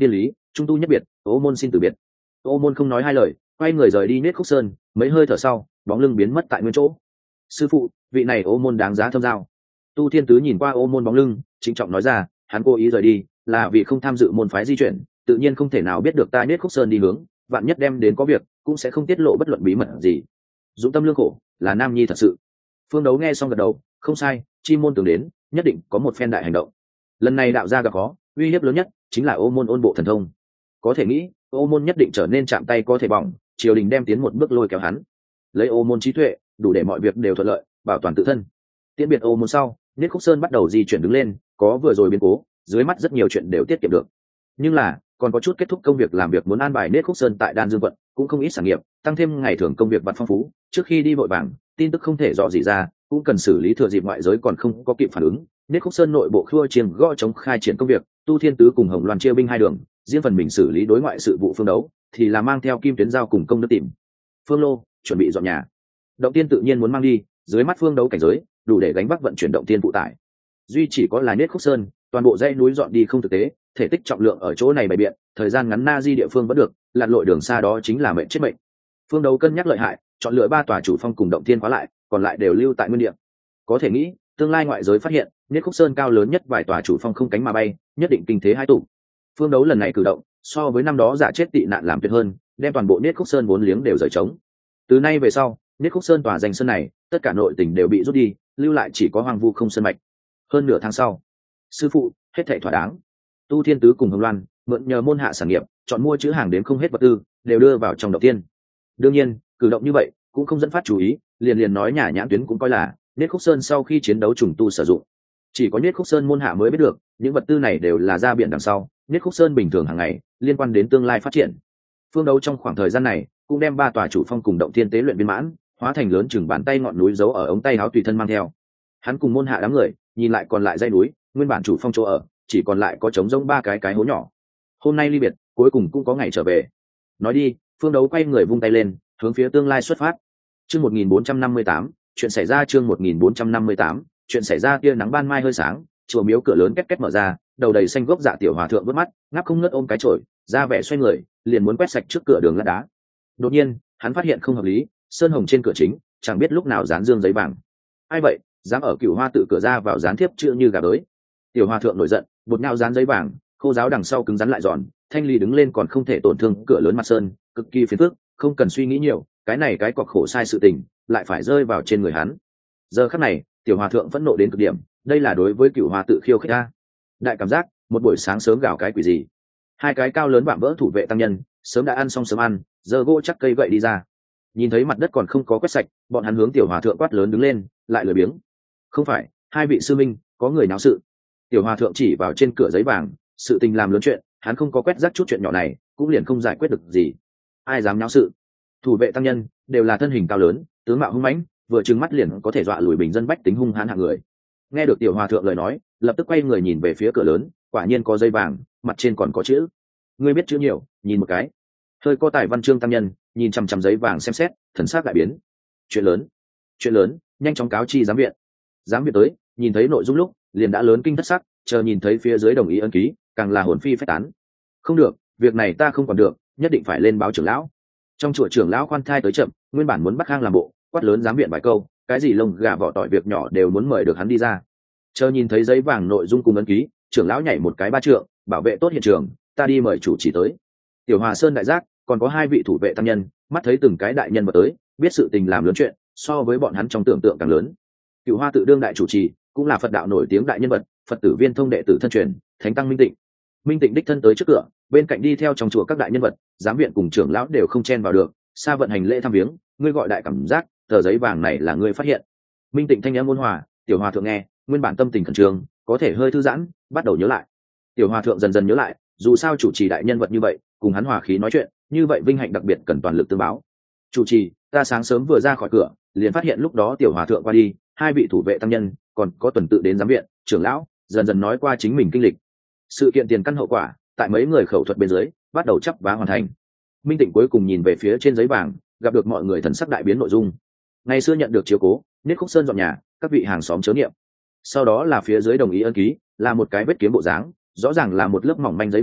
trung tu nhất biệt, ô môn xin từ biệt. Ô môn không nói hai lời, quay người rời đi nết khúc sơn, mấy hơi thở sau bóng lưng biến mất tại nguyên chỗ. Sư phụ, vị này ô môn đáng giá thâm giao. Tu Thiên Tứ nhìn qua ô môn bóng lưng, trịnh trọng nói ra, hắn cố ý rời đi là vì không tham dự môn phái di chuyển, tự nhiên không thể nào biết được ta nết khúc sơn đi hướng, vạn nhất đem đến có việc cũng sẽ không tiết lộ bất luận bí mật gì. Dũng tâm lương khổ, là nam nhi thật sự. Phương Đấu nghe xong gật đầu, không sai, chi môn tưởng đến nhất định có một phen đại hành động. Lần này đạo gia gặp khó, uy hiếp lớn nhất chính là ô môn ôn bộ thần thông. Có thể nghĩ ô môn nhất định trở nên chạm tay có thể bỏng, triều đình đem tiến một bước lôi kéo hắn. Lấy ô môn trí tuệ đủ để mọi việc đều thuận lợi, bảo toàn tự thân. Tiễn biệt ô môn sau, Niết Khúc Sơn bắt đầu di chuyển đứng lên, có vừa rồi biến cố, dưới mắt rất nhiều chuyện đều tiết kiệm được. Nhưng là còn có chút kết thúc công việc làm việc muốn an bài Niết Khúc Sơn tại Đan Dương quận, cũng không ít sản nghiệp, tăng thêm ngày thường công việc vặt phong phú, trước khi đi vội vàng, tin tức không thể dò gì ra, cũng cần xử lý thừa dịp ngoại giới còn không có kịp phản ứng. Niết Khúc Sơn nội bộ khua chiêng gõ chống khai triển công việc, Tu Thiên Tứ cùng Hồng Loan chia binh hai đường, riêng phần mình xử lý đối ngoại sự vụ Phương Đấu, thì là mang theo Kim Tuyến Giao cùng công đức tìm Phương Lô, chuẩn bị dọn nhà. Động tiên tự nhiên muốn mang đi, dưới mắt Phương Đấu cảnh giới đủ để gánh vác vận chuyển động tiên phụ tải. Duy chỉ có là Niết Khúc Sơn, toàn bộ dãy núi dọn đi không thực tế, thể tích trọng lượng ở chỗ này bày biện, thời gian ngắn na di địa phương vẫn được, lặn lội đường xa đó chính là mệnh chết mệnh. Phương Đấu cân nhắc lợi hại, chọn lựa ba tòa chủ phong cùng động tiên khóa lại, còn lại đều lưu tại nguyên địa. Có thể nghĩ, tương lai ngoại giới phát hiện, Niết Khúc Sơn cao lớn nhất vài tòa chủ phong không cánh mà bay, nhất định kinh thế hai tụ. Phương Đấu lần này cử động, so với năm đó giả chết tị nạn làm tuyệt hơn, đem toàn bộ Niết Khúc Sơn vốn liếng đều rời trống. Từ nay về sau, Niết Khúc Sơn tòa danh sơn này, tất cả nội tình đều bị rút đi, lưu lại chỉ có hoang vu không sơn mạch. Hơn nửa tháng sau, sư phụ, hết thảy thỏa đáng. Tu Thiên Tứ cùng Hồng Loan mượn nhờ môn hạ sản nghiệp, chọn mua chữ hàng đến không hết vật tư, đều đưa vào trong động tiên. Đương nhiên, cử động như vậy cũng không dẫn phát chú ý, liền liền nói nhà nhãn tuyến cũng coi là Niết Khúc Sơn sau khi chiến đấu trùng tu sử dụng. Chỉ có Niết Khúc Sơn môn hạ mới biết được, những vật tư này đều là ra biển đằng sau, Niết Khúc Sơn bình thường hàng ngày liên quan đến tương lai phát triển. Phương Đấu trong khoảng thời gian này cũng đem ba tòa chủ phong cùng động thiên tế luyện viên mãn, hóa thành lớn chừng bàn tay ngọn núi giấu ở ống tay áo tùy thân mang theo. Hắn cùng môn hạ đám người nhìn lại còn lại dãy núi, nguyên bản chủ phong chỗ ở chỉ còn lại có trống rỗng ba cái cái hố nhỏ. Hôm nay ly biệt, cuối cùng cũng có ngày trở về. Nói đi, Phương Đấu quay người vung tay lên, hướng phía tương lai xuất phát. Chương một nghìn bốn trăm năm mươi tám, chuyện xảy ra chương một nghìn bốn trăm năm mươi tám, chuyện xảy ra tia nắng ban mai hơi sáng, chùa miếu cửa lớn két két mở ra, đầu đầy xanh gốc dạ tiểu hòa thượng vớt mắt, ngáp không ngớt ôm cái chổi, ra vẻ xoay người, liền muốn quét sạch trước cửa đường lát đá. Đột nhiên, hắn phát hiện không hợp lý, sơn hồng trên cửa chính, chẳng biết lúc nào dán dương giấy vàng. Ai vậy, dám ở Cửu Hoa tự cửa ra vào dán thiếp chữ như gà bới. Tiểu hòa thượng nổi giận, bột nhão dán giấy vàng, khô giáo đằng sau cứng rắn lại giòn, thanh ly đứng lên còn không thể tổn thương cửa lớn mặt sơn, cực kỳ phiền phức, không cần suy nghĩ nhiều, cái này cái cọc khổ sai sự tình, lại phải rơi vào trên người hắn. Giờ khắc này, tiểu hòa thượng phẫn nộ đến cực điểm, đây là đối với Cửu Hoa tự khiêu khích a. Đại cảm giác, một buổi sáng sớm gào cái quỷ gì? Hai cái cao lớn vạm vỡ thủ vệ tăng nhân, sớm đã ăn xong sớm ăn, giờ gỗ chắc cây gậy đi ra. Nhìn thấy mặt đất còn không có quét sạch, bọn hắn hướng tiểu hòa thượng quát lớn đứng lên, lại lười biếng. Không phải, hai vị sư minh, có người náo sự. Tiểu hòa thượng chỉ vào trên cửa giấy vàng, sự tình làm lớn chuyện, hắn không có quét rác chút chuyện nhỏ này, cũng liền không giải quyết được gì. Ai dám náo sự? Thủ vệ tăng nhân đều là thân hình cao lớn, tướng mạo hung mãnh, vừa trừng mắt liền có thể dọa lùi bình dân bách tính hung hãn hạng người. Nghe được tiểu hòa thượng lời nói, lập tức quay người nhìn về phía cửa lớn, quả nhiên có dây vàng, mặt trên còn có chữ. Ngươi biết chữ nhiều, nhìn một cái. Hơi có tài văn chương tăng nhân nhìn chằm chằm giấy vàng xem xét, thần sắc đại biến. Chuyện lớn, chuyện lớn, nhanh chóng cáo chi giám viện. Giám viện tới, nhìn thấy nội dung lúc liền đã lớn kinh thất sắc, chờ nhìn thấy phía dưới đồng ý ấn ký, càng là hồn phi phách tán. Không được, việc này ta không còn được, nhất định phải lên báo trưởng lão. Trong chùa trưởng lão khoan thai tới chậm, nguyên bản muốn bắt khang làm bộ, quát lớn giám viện vài câu, cái gì lông gà vỏ tỏi việc nhỏ đều muốn mời được hắn đi ra. Chờ nhìn thấy giấy vàng nội dung cùng ấn ký, trưởng lão nhảy một cái ba trượng, bảo vệ tốt hiện trường, ta đi mời chủ chỉ tới. Tiểu Hòa Sơn đại giác, còn có hai vị thủ vệ tăng nhân, mắt thấy từng cái đại nhân vật tới, biết sự tình làm lớn chuyện, so với bọn hắn trong tưởng tượng càng lớn. Cửu Hoa tự đương đại chủ trì, cũng là Phật đạo nổi tiếng đại nhân vật, Phật tử Viên thông đệ tử thân truyền, Thánh tăng Minh Tịnh. Minh Tịnh đích thân tới trước cửa, bên cạnh đi theo trong chùa các đại nhân vật, giám viện cùng trưởng lão đều không chen vào được, xa vận hành lễ thăm viếng, ngươi gọi đại cảm giác, tờ giấy vàng này là ngươi phát hiện. Minh Tịnh thanh âm ôn hòa, Tiểu Hòa thượng nghe, nguyên bản tâm tình khẩn trương, có thể hơi thư giãn, bắt đầu nhớ lại. Tiểu Hòa thượng dần dần nhớ lại, dù sao chủ trì đại nhân vật như vậy, cùng hắn hòa khí nói chuyện, như vậy vinh hạnh đặc biệt cần toàn lực tương báo. Chủ trì, ta sáng sớm vừa ra khỏi cửa, liền phát hiện lúc đó Tiểu Hòa thượng qua đi, hai vị thủ vệ tăng nhân, còn có tuần tự đến giám viện, trưởng lão, dần dần nói qua chính mình kinh lịch. Sự kiện tiền căn hậu quả, tại mấy người khẩu thuật bên dưới, bắt đầu chắp vá hoàn thành. Minh Tịnh cuối cùng nhìn về phía trên giấy vàng, gặp được mọi người thần sắc đại biến nội dung. Ngày xưa nhận được chiếu cố, Niết Khúc Sơn dọn nhà, các vị hàng xóm chớ niệm. Sau đó là phía dưới đồng ý ân ký, là một cái vết kiếm bộ dáng, rõ ràng là một lớp mỏng manh giấy vàng,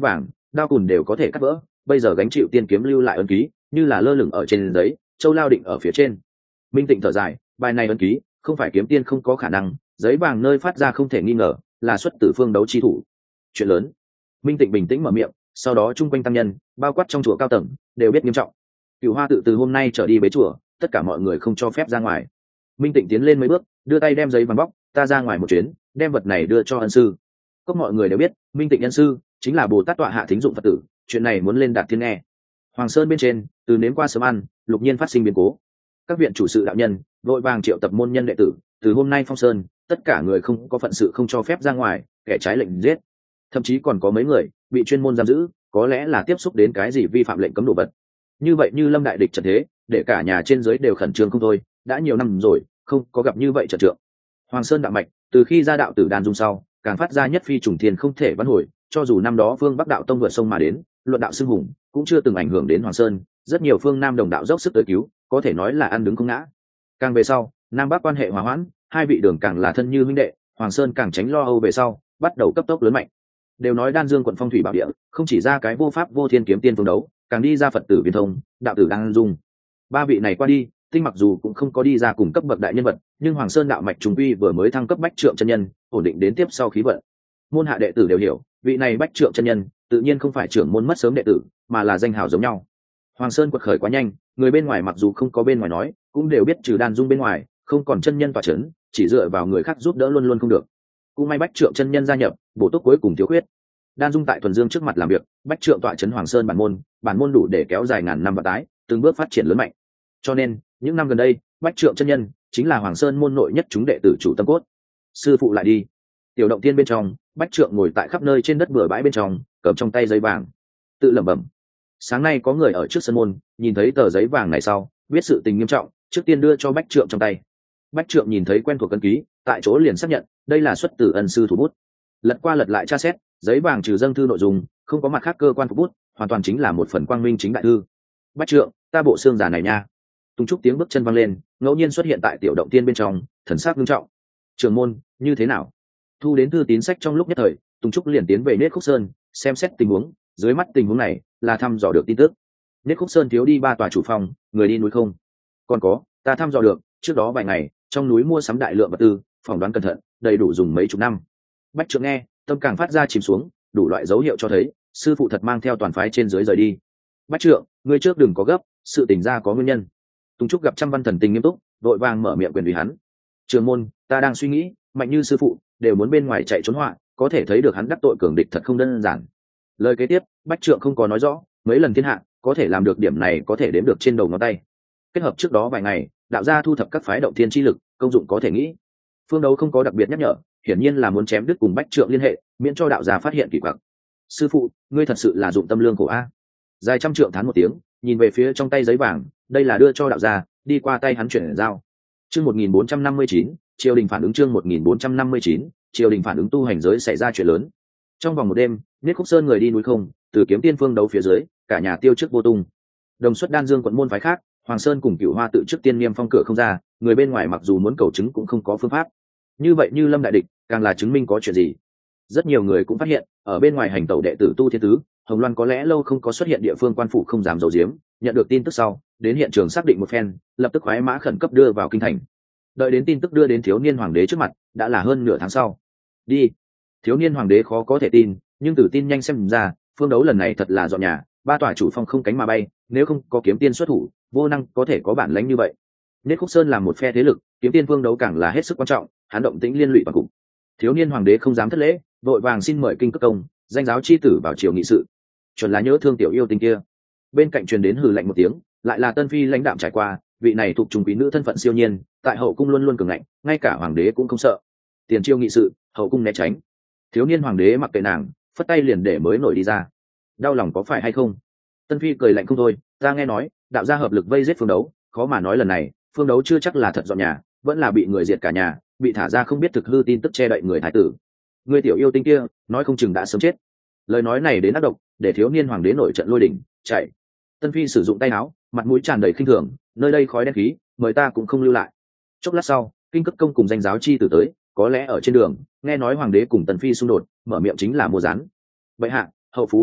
đao cùn đều có thể cắt vỡ, bây giờ gánh chịu tiên kiếm lưu lại ấn ký như là lơ lửng ở trên giấy, châu lao định ở phía trên. Minh Tịnh thở dài, bài này ấn ký không phải kiếm tiên không có khả năng, giấy vàng nơi phát ra không thể nghi ngờ là xuất từ phương đấu chi thủ. Chuyện lớn. Minh Tịnh bình tĩnh mở miệng, sau đó chung quanh tăng nhân bao quát trong chùa cao tầng đều biết nghiêm trọng. Cửu Hoa tự từ hôm nay trở đi bế chùa, tất cả mọi người không cho phép ra ngoài. Minh Tịnh tiến lên mấy bước, đưa tay đem giấy vàng bóc, ta ra ngoài một chuyến, đem vật này đưa cho ân sư. Cốc mọi người đều biết, Minh Tịnh ân sư chính là Bồ Tát tọa hạ thính dụng Phật tử, chuyện này muốn lên đạt thiên nghe. Hoàng Sơn bên trên, từ nếm qua sớm ăn, lục nhiên phát sinh biến cố. Các viện chủ sự đạo nhân vội vàng triệu tập môn nhân đệ tử, từ hôm nay phong sơn, tất cả người không có phận sự không cho phép ra ngoài, kẻ trái lệnh giết. Thậm chí còn có mấy người bị chuyên môn giam giữ, có lẽ là tiếp xúc đến cái gì vi phạm lệnh cấm đồ vật. Như vậy như lâm đại địch trận thế, để cả nhà trên dưới đều khẩn trương không thôi, đã nhiều năm rồi không có gặp như vậy trận trượng. Hoàng Sơn đạo mạch từ khi ra đạo tử đan dung sau, càng phát ra nhất phi trùng thiên không thể vãn hồi, cho dù năm đó phương Bắc đạo tông vượt sông mà đến, luận đạo xưng hùng, cũng chưa từng ảnh hưởng đến Hoàng Sơn, rất nhiều phương Nam đồng đạo dốc sức tới cứu, có thể nói là ăn đứng không ngã. Càng về sau, Nam Bắc quan hệ hòa hoãn, hai vị đường càng là thân như huynh đệ, Hoàng Sơn càng tránh lo âu về sau, bắt đầu cấp tốc lớn mạnh. Đều nói Đan Dương quận phong thủy bảo địa, không chỉ ra cái vô pháp vô thiên kiếm tiên phương đấu, càng đi ra Phật tử viên thông, đạo tử Đan Dung. Ba vị này qua đi, tinh mặc dù cũng không có đi ra cùng cấp bậc đại nhân vật, nhưng Hoàng Sơn đạo mạch trùng quy vừa mới thăng cấp bách trượng chân nhân, ổn định đến tiếp sau khí vận. Môn hạ đệ tử đều hiểu, vị này bách trượng chân nhân, tự nhiên không phải trưởng môn mất sớm đệ tử, mà là danh hào giống nhau. Hoàng Sơn quật khởi quá nhanh, người bên ngoài mặc dù không có bên ngoài nói, cũng đều biết trừ Đan Dung bên ngoài, không còn chân nhân tọa chấn, chỉ dựa vào người khác giúp đỡ luôn luôn không được. Cũng may bách trượng chân nhân gia nhập, bổ túc cuối cùng thiếu khuyết. Đan Dung tại thuần dương trước mặt làm việc, bách trượng tọa chấn Hoàng Sơn bản môn, bản môn đủ để kéo dài ngàn năm và tái, từng bước phát triển lớn mạnh. Cho nên, những năm gần đây, bách trượng chân nhân chính là Hoàng Sơn môn nội nhất chúng đệ tử chủ tâm cốt. Sư phụ lại đi. Tiểu động tiên bên trong, bách trượng ngồi tại khắp nơi trên đất bừa bãi bên trong, cầm trong tay giấy vàng, tự lẩm bẩm. Sáng nay có người ở trước sân môn, nhìn thấy tờ giấy vàng này sau, biết sự tình nghiêm trọng, trước tiên đưa cho bách trượng trong tay. Bách trượng nhìn thấy quen thuộc cân ký, tại chỗ liền xác nhận, đây là xuất từ ân sư thủ bút. Lật qua lật lại tra xét, giấy vàng trừ dâng thư nội dung, không có mặt khác cơ quan phục bút, hoàn toàn chính là một phần quang minh chính đại thư. Bách trượng, ta bộ xương giả này nha. Tùng trúc tiếng bước chân văng lên, ngẫu nhiên xuất hiện tại tiểu động tiên bên trong, thần sắc nghiêm trọng. Trường môn, như thế nào? Thu đến thư tín sách trong lúc nhất thời, Tùng trúc liền tiến về Nết Khúc Sơn, xem xét tình huống. Dưới mắt tình huống này là thăm dò được tin tức. Nết Khúc Sơn thiếu đi ba tòa chủ phòng, người đi núi không? Còn có, ta thăm dò được, trước đó vài ngày trong núi mua sắm đại lượng vật tư, phỏng đoán cẩn thận, đầy đủ dùng mấy chục năm. Bách trượng nghe, tâm càng phát ra chìm xuống, đủ loại dấu hiệu cho thấy sư phụ thật mang theo toàn phái trên dưới rời đi. Bách trượng, ngươi trước đừng có gấp, sự tình ra có nguyên nhân. Tùng trúc gặp trăm văn thần tình nghiêm túc, vội vàng mở miệng quyền vì hắn. Trường môn, ta đang suy nghĩ, mạnh như sư phụ đều muốn bên ngoài chạy trốn họa, có thể thấy được hắn đắc tội cường địch thật không đơn giản. Lời kế tiếp, bách trượng không có nói rõ, mấy lần thiên hạ có thể làm được điểm này có thể đếm được trên đầu ngón tay. Kết hợp trước đó vài ngày, đạo gia thu thập các phái động thiên chi lực, công dụng có thể nghĩ. Phương đấu không có đặc biệt nhắc nhở, hiển nhiên là muốn chém đứt cùng bách trượng liên hệ, miễn cho đạo gia phát hiện kỳ quặc. Sư phụ, ngươi thật sự là dụng tâm lương khổ a. Dài trăm trượng thán một tiếng, nhìn về phía trong tay giấy vàng, đây là đưa cho đạo gia, đi qua tay hắn chuyển giao. Chương một nghìn bốn trăm năm mươi chín, triều đình phản ứng chương một nghìn bốn trăm năm mươi chín, triều đình phản ứng tu hành giới xảy ra chuyện lớn. Trong vòng một đêm, Niết Khúc Sơn người đi núi không, từ kiếm tiên phương đấu phía dưới, cả nhà tiêu trước vô tung. Đồng xuất Đan Dương quận môn phái khác, Hoàng Sơn cùng Cửu Hoa tự trước tiên niêm phong cửa không ra, người bên ngoài mặc dù muốn cầu chứng cũng không có phương pháp. Như vậy như lâm đại địch, càng là chứng minh có chuyện gì. Rất nhiều người cũng phát hiện, ở bên ngoài hành tẩu đệ tử tu thiên tứ, Hồng Loan có lẽ lâu không có xuất hiện, địa phương quan phủ không dám giấu giếm, nhận được tin tức sau, đến hiện trường xác định một phen, lập tức khoái mã khẩn cấp đưa vào kinh thành. Đợi đến tin tức đưa đến thiếu niên hoàng đế trước mặt, đã là hơn nửa tháng sau. Đi. Thiếu niên hoàng đế khó có thể tin, nhưng từ tin nhanh xem ra, phương đấu lần này thật là dọn nhà, ba tòa chủ phong không cánh mà bay, nếu không có kiếm tiên xuất thủ, vô năng có thể có bản lãnh như vậy. Niết Khúc Sơn là một phe thế lực, kiếm tiên phương đấu càng là hết sức quan trọng, hắn động tĩnh liên lụy vào cùng. Thiếu niên hoàng đế không dám thất lễ, vội vàng xin mời kinh cước công, danh giáo chi tử vào triều nghị sự. Chuẩn là nhớ thương tiểu yêu tinh kia. Bên cạnh truyền đến hừ lạnh một tiếng, lại là Tân Phi lãnh đạm trải qua, vị này thuộc trùng quý nữ thân phận siêu nhiên, tại hậu cung luôn luôn cường ngạnh, ngay cả hoàng đế cũng không sợ. Tiền chiêu nghị sự, hậu cung né tránh. Thiếu niên hoàng đế mặc kệ nàng, phất tay liền để mới nổi đi ra. Đau lòng có phải hay không? Tân Phi cười lạnh không thôi, ta nghe nói, đạo gia hợp lực vây giết phương đấu, khó mà nói lần này, phương đấu chưa chắc là thật dọn nhà, vẫn là bị người diệt cả nhà, bị thả ra không biết thực hư tin tức che đậy người thái tử. Người tiểu yêu tinh kia, nói không chừng đã sớm chết. Lời nói này đến ác độc, để thiếu niên hoàng đế nổi trận lôi đỉnh, chạy. Tân Phi sử dụng tay áo, mặt mũi tràn đầy khinh thường, nơi đây khói đen khí, mời ta cũng không lưu lại. Chốc lát sau, kinh cất công cùng danh giáo chi tử tới, có lẽ ở trên đường, nghe nói hoàng đế cùng Tân Phi xung đột, mở miệng chính là mua rán. Bệ hạ, hậu phú hòa thuận,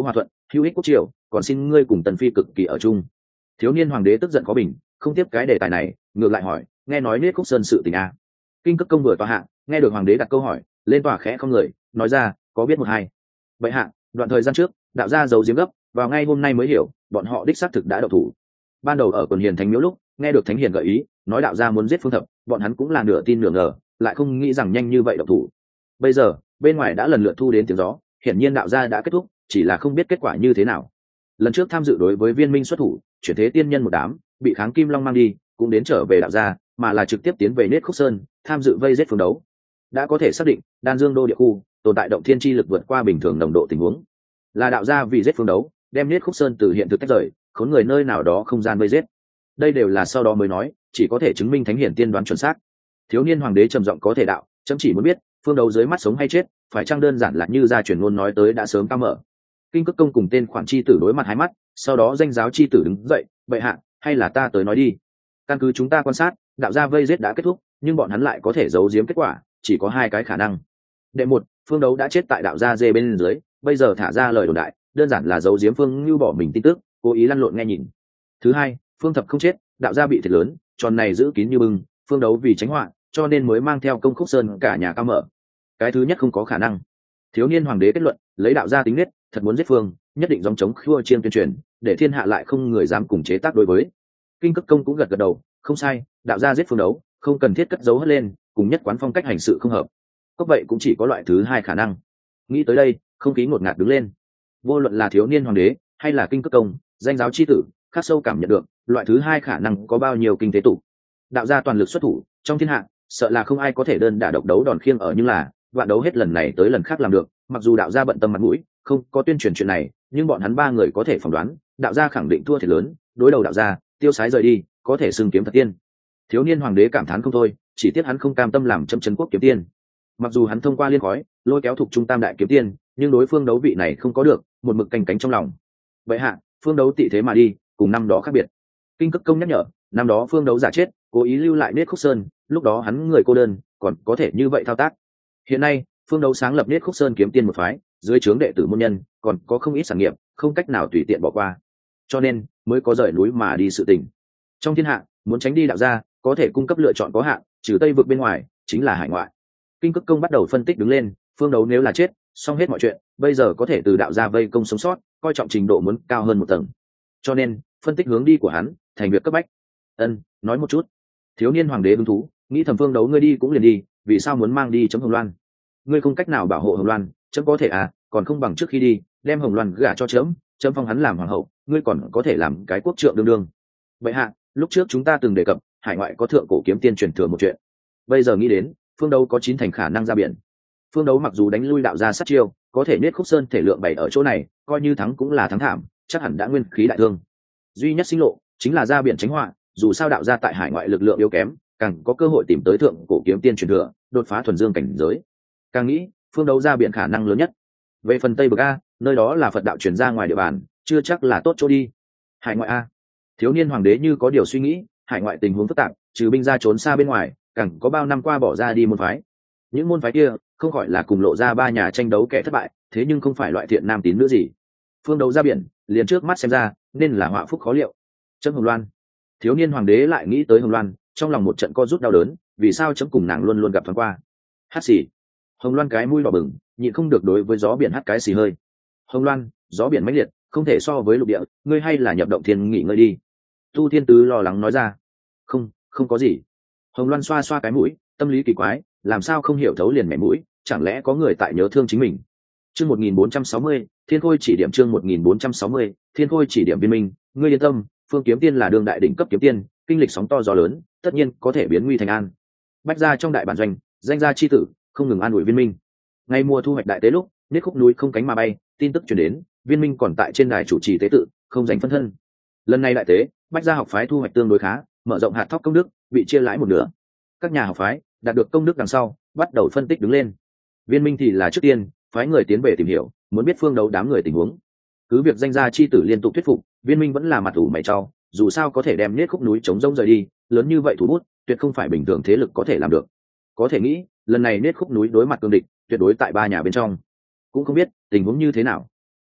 hữu ích quốc triều, còn xin ngươi cùng tần phi cực kỳ ở chung. Thiếu niên hoàng đế tức giận có bình, không tiếp cái đề tài này, ngược lại hỏi, nghe nói Niết Khúc Sơn sự tình à? Kinh Cức Công vừa tòa hạ, nghe được hoàng đế đặt câu hỏi, lên tòa khẽ không người, nói ra, có biết một hai. Vậy hạ, đoạn thời gian trước, đạo gia giấu giếm gấp, vào ngay hôm nay mới hiểu, bọn họ đích xác thực đã động thủ. Ban đầu ở Quần Hiền Thánh Miếu lúc, nghe được Thánh Hiền gợi ý, nói đạo gia muốn giết Phương Thập, bọn hắn cũng là nửa tin nửa ngờ, lại không nghĩ rằng nhanh như vậy động thủ. Bây giờ, bên ngoài đã lần lượt thu đến tiếng gió, hiển nhiên đạo gia đã kết thúc, chỉ là không biết kết quả như thế nào. Lần trước tham dự đối với Viên Minh xuất thủ, chuyển thế tiên nhân một đám, bị Kháng Kim Long mang đi, cũng đến trở về đạo gia, mà là trực tiếp tiến về Niết Khúc Sơn, tham dự vây giết phương đấu. Đã có thể xác định, Đan Dương đô địa khu tồn tại động thiên chi lực vượt qua bình thường nồng độ tình huống. Là đạo gia vì giết phương đấu, đem Niết Khúc Sơn từ hiện thực tách rời, khốn người nơi nào đó không gian vây giết. Đây đều là sau đó mới nói, chỉ có thể chứng minh Thánh Hiển tiên đoán chuẩn xác. Thiếu niên hoàng đế trầm giọng có thể đạo, chấm chỉ muốn biết, phương đấu dưới mắt sống hay chết, phải chăng đơn giản là như gia truyền ngôn nói tới đã sớm cao mở. Kinh Cức Công cùng tên khoản chi tử đối mặt hai mắt, sau đó danh giáo chi tử đứng dậy, bệ hạ, hay là ta tới nói đi. Căn cứ chúng ta quan sát, đạo gia vây giết đã kết thúc, nhưng bọn hắn lại có thể giấu giếm kết quả, chỉ có hai cái khả năng. Đệ một, phương đấu đã chết tại đạo gia dê bên dưới, bây giờ thả ra lời đồn đại, đơn giản là giấu giếm phương như bỏ mình tin tức, cố ý lăn lộn nghe nhìn. Thứ hai, phương thập không chết, đạo gia bị thiệt lớn, tròn này giữ kín như bưng, phương đấu vì tránh họa, cho nên mới mang theo Công Khúc Sơn cả nhà cao mở. Cái thứ nhất không có khả năng. Thiếu niên hoàng đế kết luận, lấy đạo gia tính nết, thật muốn giết phương, nhất định dòng chống khua chiên tuyên truyền, để thiên hạ lại không người dám cùng chế tác đối với. Kinh Cức Công cũng gật gật đầu, không sai, đạo gia giết phương đấu, không cần thiết cất giấu hất lên, cùng nhất quán phong cách hành sự không hợp. Có vậy cũng chỉ có loại thứ hai khả năng. Nghĩ tới đây, không khí ngột ngạt đứng lên. Vô luận là thiếu niên hoàng đế hay là Kinh Cức Công, danh giáo chi tử, khắc sâu cảm nhận được, loại thứ hai khả năng có bao nhiêu kinh tế tụ. Đạo gia toàn lực xuất thủ, trong thiên hạ, sợ là không ai có thể đơn đả độc đấu đòn khiêng ở, nhưng là, vạn đấu hết lần này tới lần khác làm được, mặc dù đạo gia bận tâm mặt mũi, không có tuyên truyền chuyện này, nhưng bọn hắn ba người có thể phỏng đoán, đạo gia khẳng định thua thiệt lớn, đối đầu đạo gia, tiêu sái rời đi, có thể xưng kiếm thật tiên. Thiếu niên hoàng đế cảm thán không thôi, chỉ tiếc hắn không cam tâm làm châm chấn quốc kiếm tiên. Mặc dù hắn thông qua liên khói, lôi kéo thuộc trung tam đại kiếm tiên, nhưng đối phương đấu vị này không có được, một mực canh cánh trong lòng. Vậy hạ, phương đấu tị thế mà đi, cùng năm đó khác biệt. Kinh Cức Công nhắc nhở, năm đó phương đấu giả chết, cố ý lưu lại Niết Khúc Sơn, lúc đó hắn người cô đơn, còn có thể như vậy thao tác. Hiện nay, phương đấu sáng lập Niết Khúc Sơn kiếm tiên một phái, dưới trướng đệ tử môn nhân, còn có không ít sản nghiệp, không cách nào tùy tiện bỏ qua. Cho nên, mới có rời núi mà đi sự tình. Trong thiên hạ, muốn tránh đi đạo gia, có thể cung cấp lựa chọn có hạn, trừ Tây vực bên ngoài, chính là hải ngoại. Kinh Cức Công bắt đầu phân tích đứng lên, phương đấu nếu là chết, xong hết mọi chuyện, bây giờ có thể từ đạo gia vây công sống sót, coi trọng trình độ muốn cao hơn một tầng. Cho nên, phân tích hướng đi của hắn, thành việc cấp bách. Ân, nói một chút. Thiếu niên hoàng đế hứng thú, nghĩ thầm phương đấu ngươi đi cũng liền đi, vì sao muốn mang đi chấm Hồng Loan? Ngươi không cách nào bảo hộ Hồng Loan, chấm có thể à, còn không bằng trước khi đi, đem Hồng Loan gả cho chấm, chấm phong hắn làm hoàng hậu, ngươi còn có thể làm cái quốc trượng đương đương. Vậy hạ, lúc trước chúng ta từng đề cập, hải ngoại có thượng cổ kiếm tiên truyền thừa một chuyện. Bây giờ nghĩ đến, phương đấu có chín thành khả năng ra biển. Phương đấu mặc dù đánh lui đạo gia sát chiêu, có thể Niết Khúc Sơn thể lượng bày ở chỗ này, coi như thắng cũng là thắng thảm, chắc hẳn đã nguyên khí đại thương. Duy nhất sinh lộ chính là ra biển tránh họa, dù sao đạo gia tại hải ngoại lực lượng yếu kém, càng có cơ hội tìm tới thượng cổ kiếm tiên truyền thừa, đột phá thuần dương cảnh giới. Càng nghĩ, phương đấu ra biển khả năng lớn nhất. Về phần Tây Bực a, nơi đó là Phật đạo truyền ra ngoài địa bàn, chưa chắc là tốt chỗ đi. Hải ngoại a, thiếu niên hoàng đế như có điều suy nghĩ, hải ngoại tình huống phức tạp, trừ binh ra trốn xa bên ngoài, càng có bao năm qua bỏ ra đi môn phái. Những môn phái kia không gọi là cùng lộ ra ba nhà tranh đấu kẻ thất bại, thế nhưng không phải loại thiện nam tín nữ gì. Phương đấu ra biển, liền trước mắt xem ra, nên là họa phúc khó liệu. Chấm Hồng Loan. Thiếu niên hoàng đế lại nghĩ tới Hồng Loan, trong lòng một trận co rút đau đớn, vì sao chấm cùng nàng luôn luôn gặp thoáng qua. Hát xì. Hồng Loan cái mũi đỏ bừng, nhịn không được đối với gió biển hát cái xì hơi. Hồng Loan, gió biển mãnh liệt, không thể so với lục địa, ngươi hay là nhập động thiên nghỉ ngơi đi. Tu Thiên Tứ lo lắng nói ra. Không, không có gì. Hồng Loan xoa xoa cái mũi, tâm lý kỳ quái, làm sao không hiểu thấu liền mẻ mũi, chẳng lẽ có người tại nhớ thương chính mình. Chương một nghìn bốn trăm sáu mươi, Thiên Khôi chỉ điểm chương một nghìn bốn trăm sáu mươi, Thiên Khôi chỉ điểm Viên Minh, ngươi yên tâm, Phương Kiếm Tiên là đương đại đỉnh cấp kiếm tiên, kinh lịch sóng to gió lớn, tất nhiên có thể biến nguy thành an. Bách gia trong đại bản doanh, danh gia chi tử, không ngừng an ủi Viên Minh. Ngay mùa thu hoạch đại tế lúc, Niết Khúc núi không cánh mà bay, tin tức truyền đến, Viên Minh còn tại trên đài chủ trì tế tự, không giành phân thân. Lần này đại tế, Bách gia học phái thu hoạch tương đối khá, mở rộng hạt thóc công đức, bị chia lãi một nửa. Các nhà học phái đạt được công đức đằng sau, bắt đầu phân tích đứng lên. Viên Minh thì là trước tiên phái người tiến về tìm hiểu, muốn biết phương đấu đám người tình huống. Cứ việc danh gia chi tử liên tục thuyết phục, Viên Minh vẫn là mặt ủ mày trao, dù sao có thể đem Niết Khúc núi chống rông rời đi, lớn như vậy thủ bút, tuyệt không phải bình thường thế lực có thể làm được. Có thể nghĩ, lần này Niết Khúc núi đối mặt cương địch, tuyệt đối tại ba nhà bên trong. Cũng không biết tình huống như thế nào.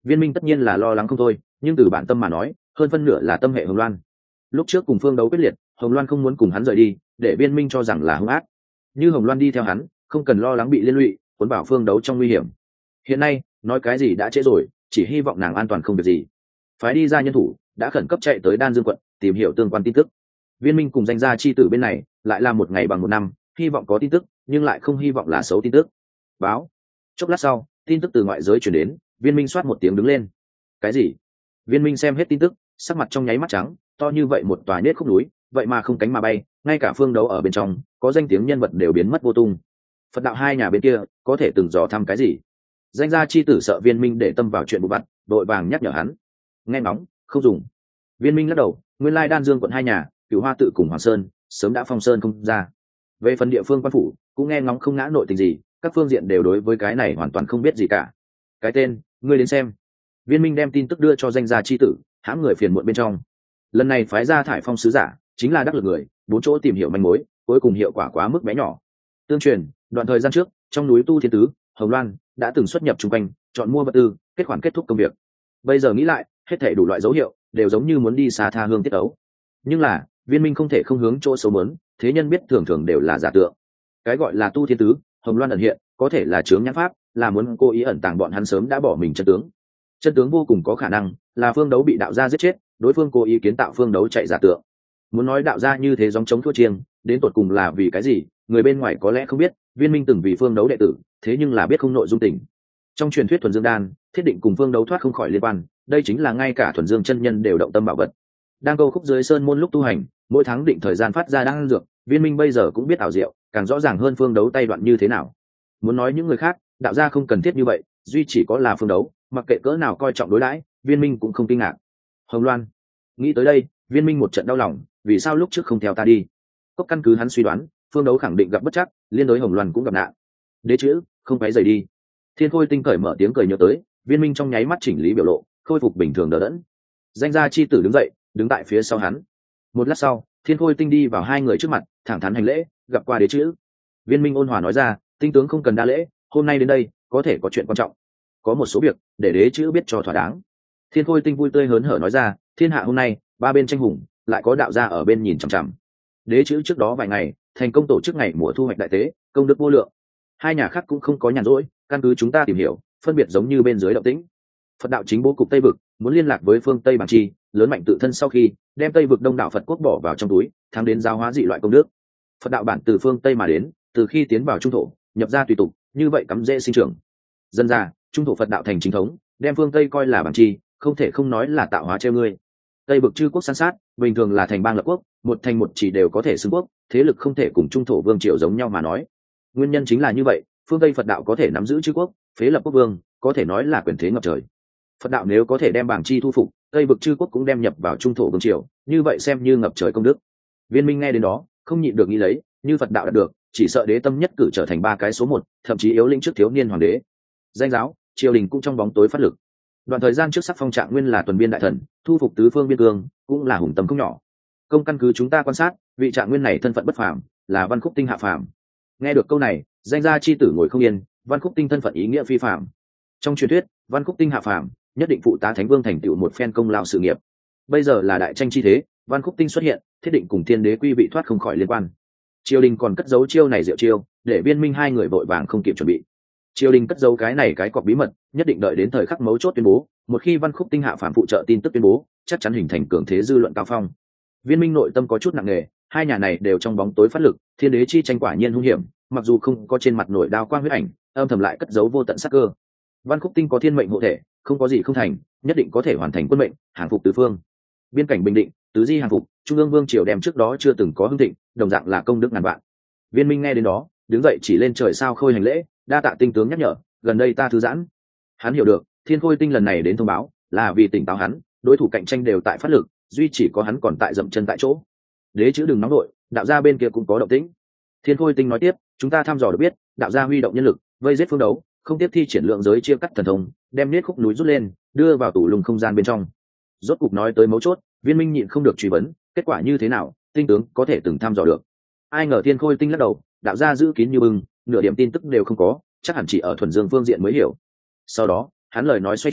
Viên minh tất nhiên là lo lắng không thôi, nhưng từ bản tâm mà nói, hơn phân nửa là tâm hệ hồng loan. Lúc trước cùng phương đấu quyết liệt, hồng loan không muốn cùng hắn rời đi, để viên minh cho rằng là hung ác. Như hồng loan đi theo hắn, không cần lo lắng bị liên lụy, cuốn vào phương đấu trong nguy hiểm. Hiện nay nói cái gì đã trễ rồi, chỉ hy vọng nàng an toàn không việc gì. Phái đi ra nhân thủ đã khẩn cấp chạy tới Đan Dương quận tìm hiểu tương quan tin tức. Viên minh cùng danh gia chi tử bên này lại là một ngày bằng một năm, hy vọng có tin tức nhưng lại không hy vọng là xấu tin tức. Báo. Chốc lát sau, tin tức từ ngoại giới chuyển đến. Viên minh soát một tiếng đứng lên. Cái gì? Viên minh xem hết tin tức, sắc mặt trong nháy mắt trắng. To như vậy một tòa nết khúc núi, vậy mà không cánh mà bay, ngay cả phương đấu ở bên trong có danh tiếng nhân vật đều biến mất vô tung. Phật đạo hai nhà bên kia có thể từng dò thăm cái gì? Danh gia chi tử sợ viên minh để tâm vào chuyện vụ vặt, đội vàng nhắc nhở hắn. Nghe ngóng không dùng. Viên minh lắc đầu. Nguyên lai Đan Dương quận hai nhà, Cửu Hoa tự cùng Hoàng Sơn sớm đã phong sơn không ra. Về phần địa phương quan phủ cũng nghe ngóng không ngã nội tình gì, các phương diện đều đối với cái này hoàn toàn không biết gì cả. Cái tên, ngươi đến xem. Viên minh đem tin tức đưa cho danh gia chi tử, hãm người phiền muộn bên trong. Lần này phái ra thải phong sứ giả chính là đắc lực người, bốn chỗ tìm hiểu manh mối, cuối cùng hiệu quả quá mức bé nhỏ. Tương truyền đoạn thời gian trước trong núi Tu Thiên Tứ, Hồng Loan đã từng xuất nhập chung quanh, chọn mua vật tư, kết khoản kết thúc công việc. Bây giờ nghĩ lại, hết thảy đủ loại dấu hiệu đều giống như muốn đi xa tha hương tiết ấu. Nhưng là viên minh không thể không hướng chỗ xấu mớn, thế nhân biết thường thường đều là giả tượng. Cái gọi là Tu Thiên Tứ, Hồng Loan ẩn hiện, có thể là chướng nhãn pháp, là muốn cố ý ẩn tàng bọn hắn sớm đã bỏ mình chân tướng. Chân tướng vô cùng có khả năng là phương đấu bị đạo gia giết chết, đối phương cố ý kiến tạo phương đấu chạy giả tượng. Muốn nói đạo gia như thế gióng chống thua chiêng, đến tột cùng là vì cái gì, người bên ngoài có lẽ không biết. Viên minh từng vì phương đấu đệ tử, thế nhưng là biết không nội dung tình. Trong truyền thuyết thuần dương đan thiết định cùng phương đấu thoát không khỏi liên quan, đây chính là ngay cả thuần dương chân nhân đều động tâm bảo vật. Đang câu khúc dưới sơn môn lúc tu hành, mỗi tháng định thời gian phát ra đan dược. Viên minh bây giờ cũng biết ảo diệu, càng rõ ràng hơn phương đấu tay đoạn như thế nào. Muốn nói những người khác, đạo gia không cần thiết như vậy, duy chỉ có là phương đấu, mặc kệ cỡ nào coi trọng đối đãi, viên minh cũng không kinh ngạc. Hồng Loan. Nghĩ tới đây, viên minh một trận đau lòng, vì sao lúc trước không theo ta đi? Cốc căn cứ hắn suy đoán, phương đấu khẳng định gặp bất chắc, liên đối Hồng Loan cũng gặp nạn. Đế chữ không phải rời đi. Thiên Khôi Tinh cởi mở tiếng cười nhớ tới, viên minh trong nháy mắt chỉnh lý biểu lộ, khôi phục bình thường đờ đẫn. Danh gia chi tử đứng dậy, đứng tại phía sau hắn. Một lát sau, Thiên Khôi Tinh đi vào hai người trước mặt, thẳng thắn hành lễ, gặp qua đế chữ. Viên minh ôn hòa nói ra, tinh tướng không cần đa lễ, hôm nay đến đây có thể có chuyện quan trọng, có một số việc để đế chữ biết cho thỏa đáng. Thiên Khôi Tinh vui tươi hớn hở nói ra, thiên hạ hôm nay ba bên tranh hùng, lại có đạo gia ở bên nhìn chằm chằm. Đế chữ trước đó vài ngày thành công tổ chức ngày mùa thu hoạch đại tế, công đức vô lượng. Hai nhà khác cũng không có nhàn rỗi, căn cứ chúng ta tìm hiểu, phân biệt giống như bên dưới động tĩnh. Phật đạo chính bố cục Tây vực muốn liên lạc với phương Tây Bằng Chi, lớn mạnh tự thân sau khi đem Tây vực đông đảo Phật quốc bỏ vào trong túi, thắng đến giáo hóa dị loại công đức. Phật đạo bản từ phương Tây mà đến, từ khi tiến vào trung thổ, nhập ra tùy tục, như vậy cắm dễ sinh trưởng. Dân ra, trung thổ Phật đạo thành chính thống, đem phương Tây coi là Bằng Chi, không thể không nói là tạo hóa treo ngươi. Tây vực chư quốc san sát, bình thường là thành bang lập quốc, một thành một chỉ đều có thể xưng quốc, thế lực không thể cùng trung thổ vương triều giống nhau mà nói. Nguyên nhân chính là như vậy, phương Tây Phật đạo có thể nắm giữ chư quốc, phế lập quốc vương, có thể nói là quyền thế ngập trời. Phật đạo nếu có thể đem Bàng Chi thu phục, Tây vực chư quốc cũng đem nhập vào trung thổ vương triều, như vậy xem như ngập trời công đức. Viên minh nghe đến đó, không nhịn được nghĩ lấy, như Phật đạo đạt được, chỉ sợ đế tâm nhất cử trở thành ba cái số một, thậm chí yếu lĩnh trước thiếu niên hoàng đế. Danh giáo, triều đình cũng trong bóng tối phát lực. Đoạn thời gian trước sắc phong Trạng Nguyên là tuần biên đại thần, thu phục tứ phương biên cương, cũng là hùng tâm không nhỏ. Công căn cứ chúng ta quan sát, vị Trạng Nguyên này thân phận bất phàm, là Văn Khúc Tinh hạ phàm. Nghe được câu này, danh gia chi tử ngồi không yên, Văn Khúc Tinh thân phận ý nghĩa phi phàm. Trong truyền thuyết, Văn Khúc Tinh hạ phàm, nhất định phụ tá Thánh Vương thành tựu một phen công lao sự nghiệp. Bây giờ là đại tranh chi thế, Văn Khúc Tinh xuất hiện, thiết định cùng Thiên Đế quy vị thoát không khỏi liên quan. Triều đình còn cất giấu chiêu này diệu chiêu, để Viên minh hai người vội vàng không kịp chuẩn bị. Triều đình cất giấu cái này cái cọc bí mật, nhất định đợi đến thời khắc mấu chốt tuyên bố. Một khi Văn Khúc Tinh hạ phàm phụ trợ tin tức tuyên bố, chắc chắn hình thành cường thế dư luận cao phong. Viên minh nội tâm có chút nặng nề, hai nhà này đều trong bóng tối phát lực, Thiên Đế chi tranh quả nhiên hung hiểm, mặc dù không có trên mặt nổi đao quang huyết ảnh, âm thầm lại cất giấu vô tận sát cơ. Văn Khúc Tinh có thiên mệnh hộ thể, không có gì không thành, nhất định có thể hoàn thành quân mệnh, hàng phục tứ phương. Biên cảnh bình định, tứ di hàng phục, trung ương vương triều đem trước đó chưa từng có hưng thịnh, đồng dạng là công đức ngàn vạn. Viên minh nghe đến đó, đứng dậy chỉ lên trời sao khôi hành lễ, đa tạ tinh tướng nhắc nhở, gần đây ta thư giãn. Hắn hiểu được, Thiên Khôi Tinh lần này đến thông báo, là vì tỉnh táo hắn, đối thủ cạnh tranh đều tại phát lực, duy chỉ có hắn còn tại dậm chân tại chỗ. Đế chữ đừng nóng đội, đạo gia bên kia cũng có động tĩnh. Thiên Khôi Tinh nói tiếp, chúng ta thăm dò được biết, đạo gia huy động nhân lực, vây giết phương đấu, không tiếp thi triển lượng giới chia cắt thần thông, đem niết khúc núi rút lên, đưa vào tủ lùng không gian bên trong. Rốt cục nói tới mấu chốt, Viên minh nhịn không được truy vấn, kết quả như thế nào, tinh tướng có thể từng thăm dò được. Ai ngờ Thiên Khôi Tinh lắc đầu, đạo gia giữ kín như bưng, nửa điểm tin tức đều không có, chắc hẳn chỉ ở thuần dương phương diện mới hiểu. Sau đó hắn lời nói xoay chuyển,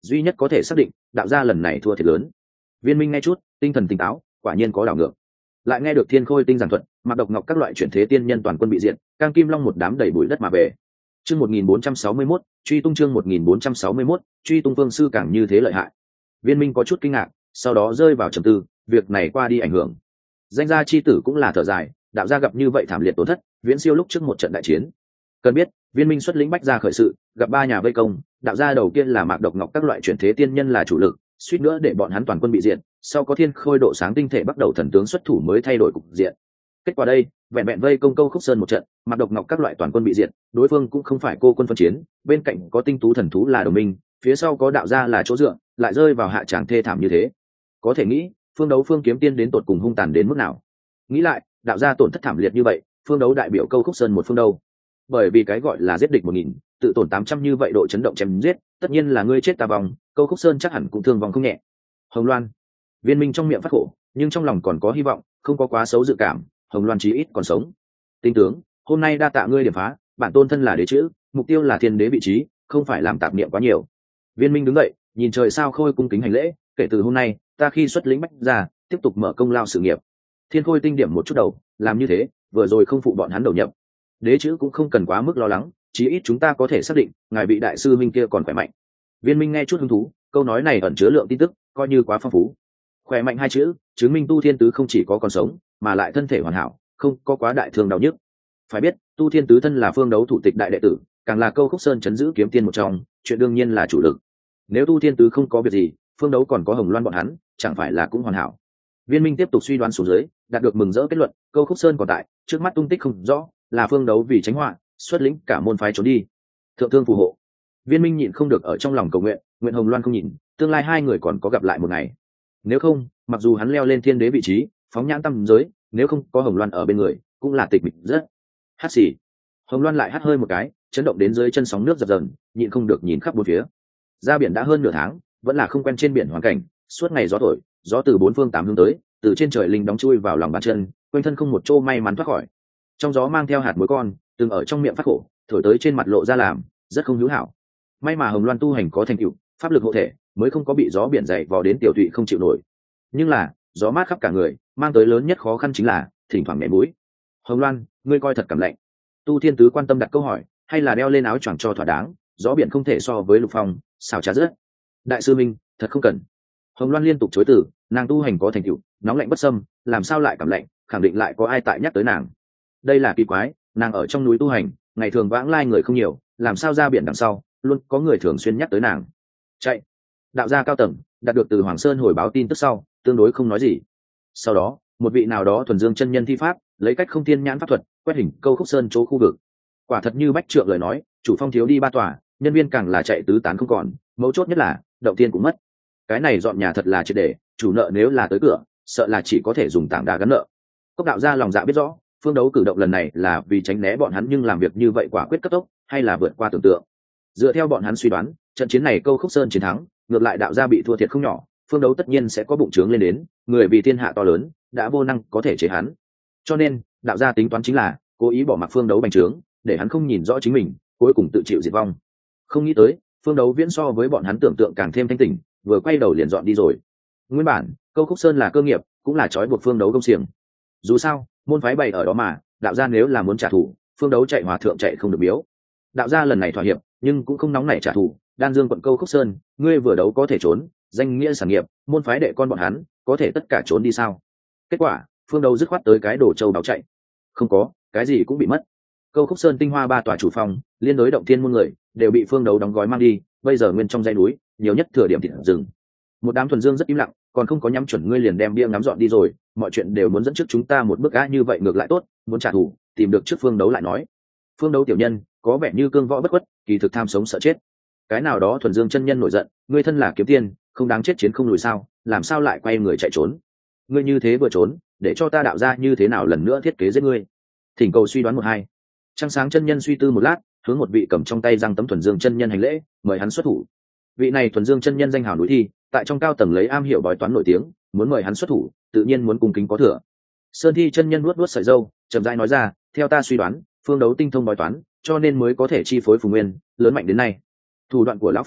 duy nhất có thể xác định đạo gia lần này thua thiệt lớn. Viên Minh nghe chút tinh thần tỉnh táo, quả nhiên có đảo ngược. Lại nghe được Thiên Khôi tinh giảng thuật, Mạc Độc Ngọc các loại chuyển thế tiên nhân toàn quân bị diệt, Cang Kim Long một đám đầy bụi đất mà về. Chương một nghìn bốn trăm sáu mươi mốt, truy tung chương một nghìn bốn trăm sáu mươi mốt, truy tung vương sư càng như thế lợi hại. Viên Minh có chút kinh ngạc, sau đó rơi vào trầm tư, việc này qua đi ảnh hưởng. Danh gia chi tử cũng là thở dài, đạo gia gặp như vậy thảm liệt tổn thất, viễn siêu lúc trước một trận đại chiến. Cần biết, Viên Minh xuất lĩnh bách gia khởi sự, gặp ba nhà vây công, đạo gia đầu tiên là Mạc Độc Ngọc các loại chuyển thế tiên nhân là chủ lực, suýt nữa để bọn hắn toàn quân bị diệt, sau có Thiên Khôi độ sáng tinh thể bắt đầu thần tướng xuất thủ mới thay đổi cục diện. Kết quả đây, vẹn vẹn vây công Câu Khúc Sơn một trận, Mạc Độc Ngọc các loại toàn quân bị diệt, đối phương cũng không phải cô quân phân chiến, bên cạnh có tinh tú thần thú là đồng minh, phía sau có đạo gia là chỗ dựa, lại rơi vào hạ tràng thê thảm như thế. Có thể nghĩ, phương đấu phương kiếm tiên đến tột cùng hung tàn đến mức nào. Nghĩ lại, đạo gia tổn thất thảm liệt như vậy, phương đấu đại biểu Câu Khúc Sơn một phương đâu. Bởi vì cái gọi là giết địch một nghìn, tự tổn tám trăm như vậy độ chấn động chém giết, tất nhiên là ngươi chết ta vong, Câu Khúc Sơn chắc hẳn cũng thương vong không nhẹ. Hồng Loan, Viên Minh trong miệng phát khổ, nhưng trong lòng còn có hy vọng, không có quá xấu dự cảm, Hồng Loan chí ít còn sống. Tinh tướng, hôm nay đa tạ ngươi điểm phá, bản tôn thân là đế chữ, mục tiêu là thiên đế vị trí, không phải làm tạp niệm quá nhiều. Viên Minh đứng dậy, nhìn trời sao Khôi cung kính hành lễ, kể từ hôm nay, ta khi xuất lĩnh bách ra, tiếp tục mở công lao sự nghiệp. Thiên Khôi tinh điểm một chút đầu, làm như thế, vừa rồi không phụ bọn hắn đầu nhập. Đế chữ cũng không cần quá mức lo lắng, chí ít chúng ta có thể xác định, ngài vị đại sư minh kia còn khỏe mạnh. Viên Minh nghe chút hứng thú, câu nói này ẩn chứa lượng tin tức, coi như quá phong phú. Khỏe mạnh hai chữ, chứng minh Tu Thiên Tứ không chỉ có còn sống, mà lại thân thể hoàn hảo, không có quá đại thương đau nhức. Phải biết, Tu Thiên Tứ thân là phương đấu thủ tịch đại đệ tử, càng là Câu Khúc Sơn chấn giữ kiếm tiên một trong, chuyện đương nhiên là chủ lực. Nếu Tu Thiên Tứ không có việc gì, phương đấu còn có Hồng Loan bọn hắn, chẳng phải là cũng hoàn hảo. Viên Minh tiếp tục suy đoán xuống dưới, đạt được mừng rỡ kết luận, Câu Khúc Sơn còn tại, trước mắt tung tích không rõ, là phương đấu vì tránh họa, xuất lĩnh cả môn phái trốn đi. Thượng thương phù hộ. Viên Minh nhịn không được ở trong lòng cầu nguyện, nguyện Hồng Loan không nhìn, tương lai hai người còn có gặp lại một ngày. Nếu không, mặc dù hắn leo lên thiên đế vị trí, phóng nhãn tâm giới, nếu không có Hồng Loan ở bên người, cũng là tịch mịch rất. Hát xì. Hồng Loan lại hắt hơi một cái, chấn động đến dưới chân sóng nước dập dờn, nhịn không được nhìn khắp bốn phía. Ra biển đã hơn nửa tháng, vẫn là không quen trên biển hoàn cảnh, suốt ngày gió thổi, gió từ bốn phương tám hướng tới, từ trên trời linh đóng chui vào lòng bàn chân, quanh thân không một chỗ may mắn thoát khỏi. Trong gió mang theo hạt muối con, từng ở trong miệng phát khổ, thổi tới trên mặt lộ ra làm, rất không hữu hảo. May mà Hồng Loan tu hành có thành tựu, pháp lực hộ thể, mới không có bị gió biển dày vò đến tiểu tụy không chịu nổi. Nhưng là, gió mát khắp cả người, mang tới lớn nhất khó khăn chính là thỉnh thoảng nhẹ mũi. Hồng Loan, ngươi coi thật cảm lạnh. Tu Thiên Tứ quan tâm đặt câu hỏi, hay là đeo lên áo choàng cho thỏa đáng, gió biển không thể so với Lục Phong, xào trá rất. Đại sư minh, thật không cần. Hồng Loan liên tục chối từ, nàng tu hành có thành tựu, nóng lạnh bất xâm, làm sao lại cảm lạnh, khẳng định lại có ai tại nhắc tới nàng. Đây là kỳ quái, nàng ở trong núi tu hành, ngày thường vãng lai người không nhiều, làm sao ra biển đằng sau, luôn có người thường xuyên nhắc tới nàng. Chạy. Đạo gia cao tầng, đạt được từ Hoàng Sơn hồi báo tin tức sau, tương đối không nói gì. Sau đó, một vị nào đó thuần dương chân nhân thi pháp, lấy cách không thiên nhãn pháp thuật, quét hình Câu Khúc Sơn chỗ khu vực. Quả thật như Bách Trượng lời nói, chủ phong thiếu đi ba tòa, nhân viên càng là chạy tứ tán không còn, mấu chốt nhất là động tiên cũng mất. Cái này dọn nhà thật là triệt để, chủ nợ nếu là tới cửa, sợ là chỉ có thể dùng tảng đá gắn nợ. Cốc đạo gia lòng dạ biết rõ, phương đấu cử động lần này là vì tránh né bọn hắn, nhưng làm việc như vậy quả quyết cấp tốc, hay là vượt qua tưởng tượng. Dựa theo bọn hắn suy đoán, trận chiến này Câu Khúc Sơn chiến thắng, ngược lại đạo gia bị thua thiệt không nhỏ, phương đấu tất nhiên sẽ có bụng trướng lên đến, người vì thiên hạ to lớn, đã vô năng có thể chế hắn. Cho nên, đạo gia tính toán chính là cố ý bỏ mặc phương đấu bành trướng, để hắn không nhìn rõ chính mình, cuối cùng tự chịu diệt vong. Không nghĩ tới, phương đấu viễn so với bọn hắn tưởng tượng càng thêm thanh tỉnh, vừa quay đầu liền dọn đi rồi. Nguyên bản, Câu Khúc Sơn là cơ nghiệp, cũng là trói buộc phương đấu công xiềng. Dù sao, môn phái bày ở đó mà, đạo gia nếu là muốn trả thù, phương đấu chạy hòa thượng chạy không được biếu. Đạo gia lần này thỏa hiệp, nhưng cũng không nóng nảy trả thù. Đan Dương quận Câu Khúc Sơn, ngươi vừa đấu có thể trốn, danh nghĩa sản nghiệp, môn phái đệ con bọn hắn, có thể tất cả trốn đi sao? Kết quả, phương đấu dứt khoát tới cái đồ châu báo chạy. Không có, cái gì cũng bị mất. Câu Khúc Sơn tinh hoa ba tòa chủ phòng, liên đối động thiên môn người, đều bị phương đấu đóng gói mang đi, bây giờ nguyên trong dãy núi, nhiều nhất thừa điểm thịt rừng. Một đám thuần dương rất im lặng, còn không có nhắm chuẩn ngươi liền đem bia ngắm dọn đi rồi, mọi chuyện đều muốn dẫn trước chúng ta một bước á, như vậy ngược lại tốt, muốn trả thù, tìm được trước phương đấu lại nói. Phương đấu tiểu nhân, có vẻ như cương võ bất khuất, kỳ thực tham sống sợ chết. Cái nào đó thuần dương chân nhân nổi giận, ngươi thân là kiếm tiên, không đáng chết chiến không lùi sao, làm sao lại quay người chạy trốn? Ngươi như thế vừa trốn, để cho ta đạo ra như thế nào lần nữa thiết kế giết ngươi? Thỉnh cầu suy đoán một hai. Trăng sáng chân nhân suy tư một lát, hướng một vị cầm trong tay răng tấm thuần dương chân nhân hành lễ, mời hắn xuất thủ. Vị này thuần dương chân nhân danh hào núi thi, tại trong cao tầng lấy am hiểu bói toán nổi tiếng, muốn mời hắn xuất thủ, tự nhiên muốn cung kính có thừa. Sơn thi chân nhân nuốt nuốt sợi râu, chậm rãi nói ra, theo ta suy đoán, phương đấu tinh thông bói toán, cho nên mới có thể chi phối phù nguyên, lớn mạnh đến nay. Thủ đoạn của lão phu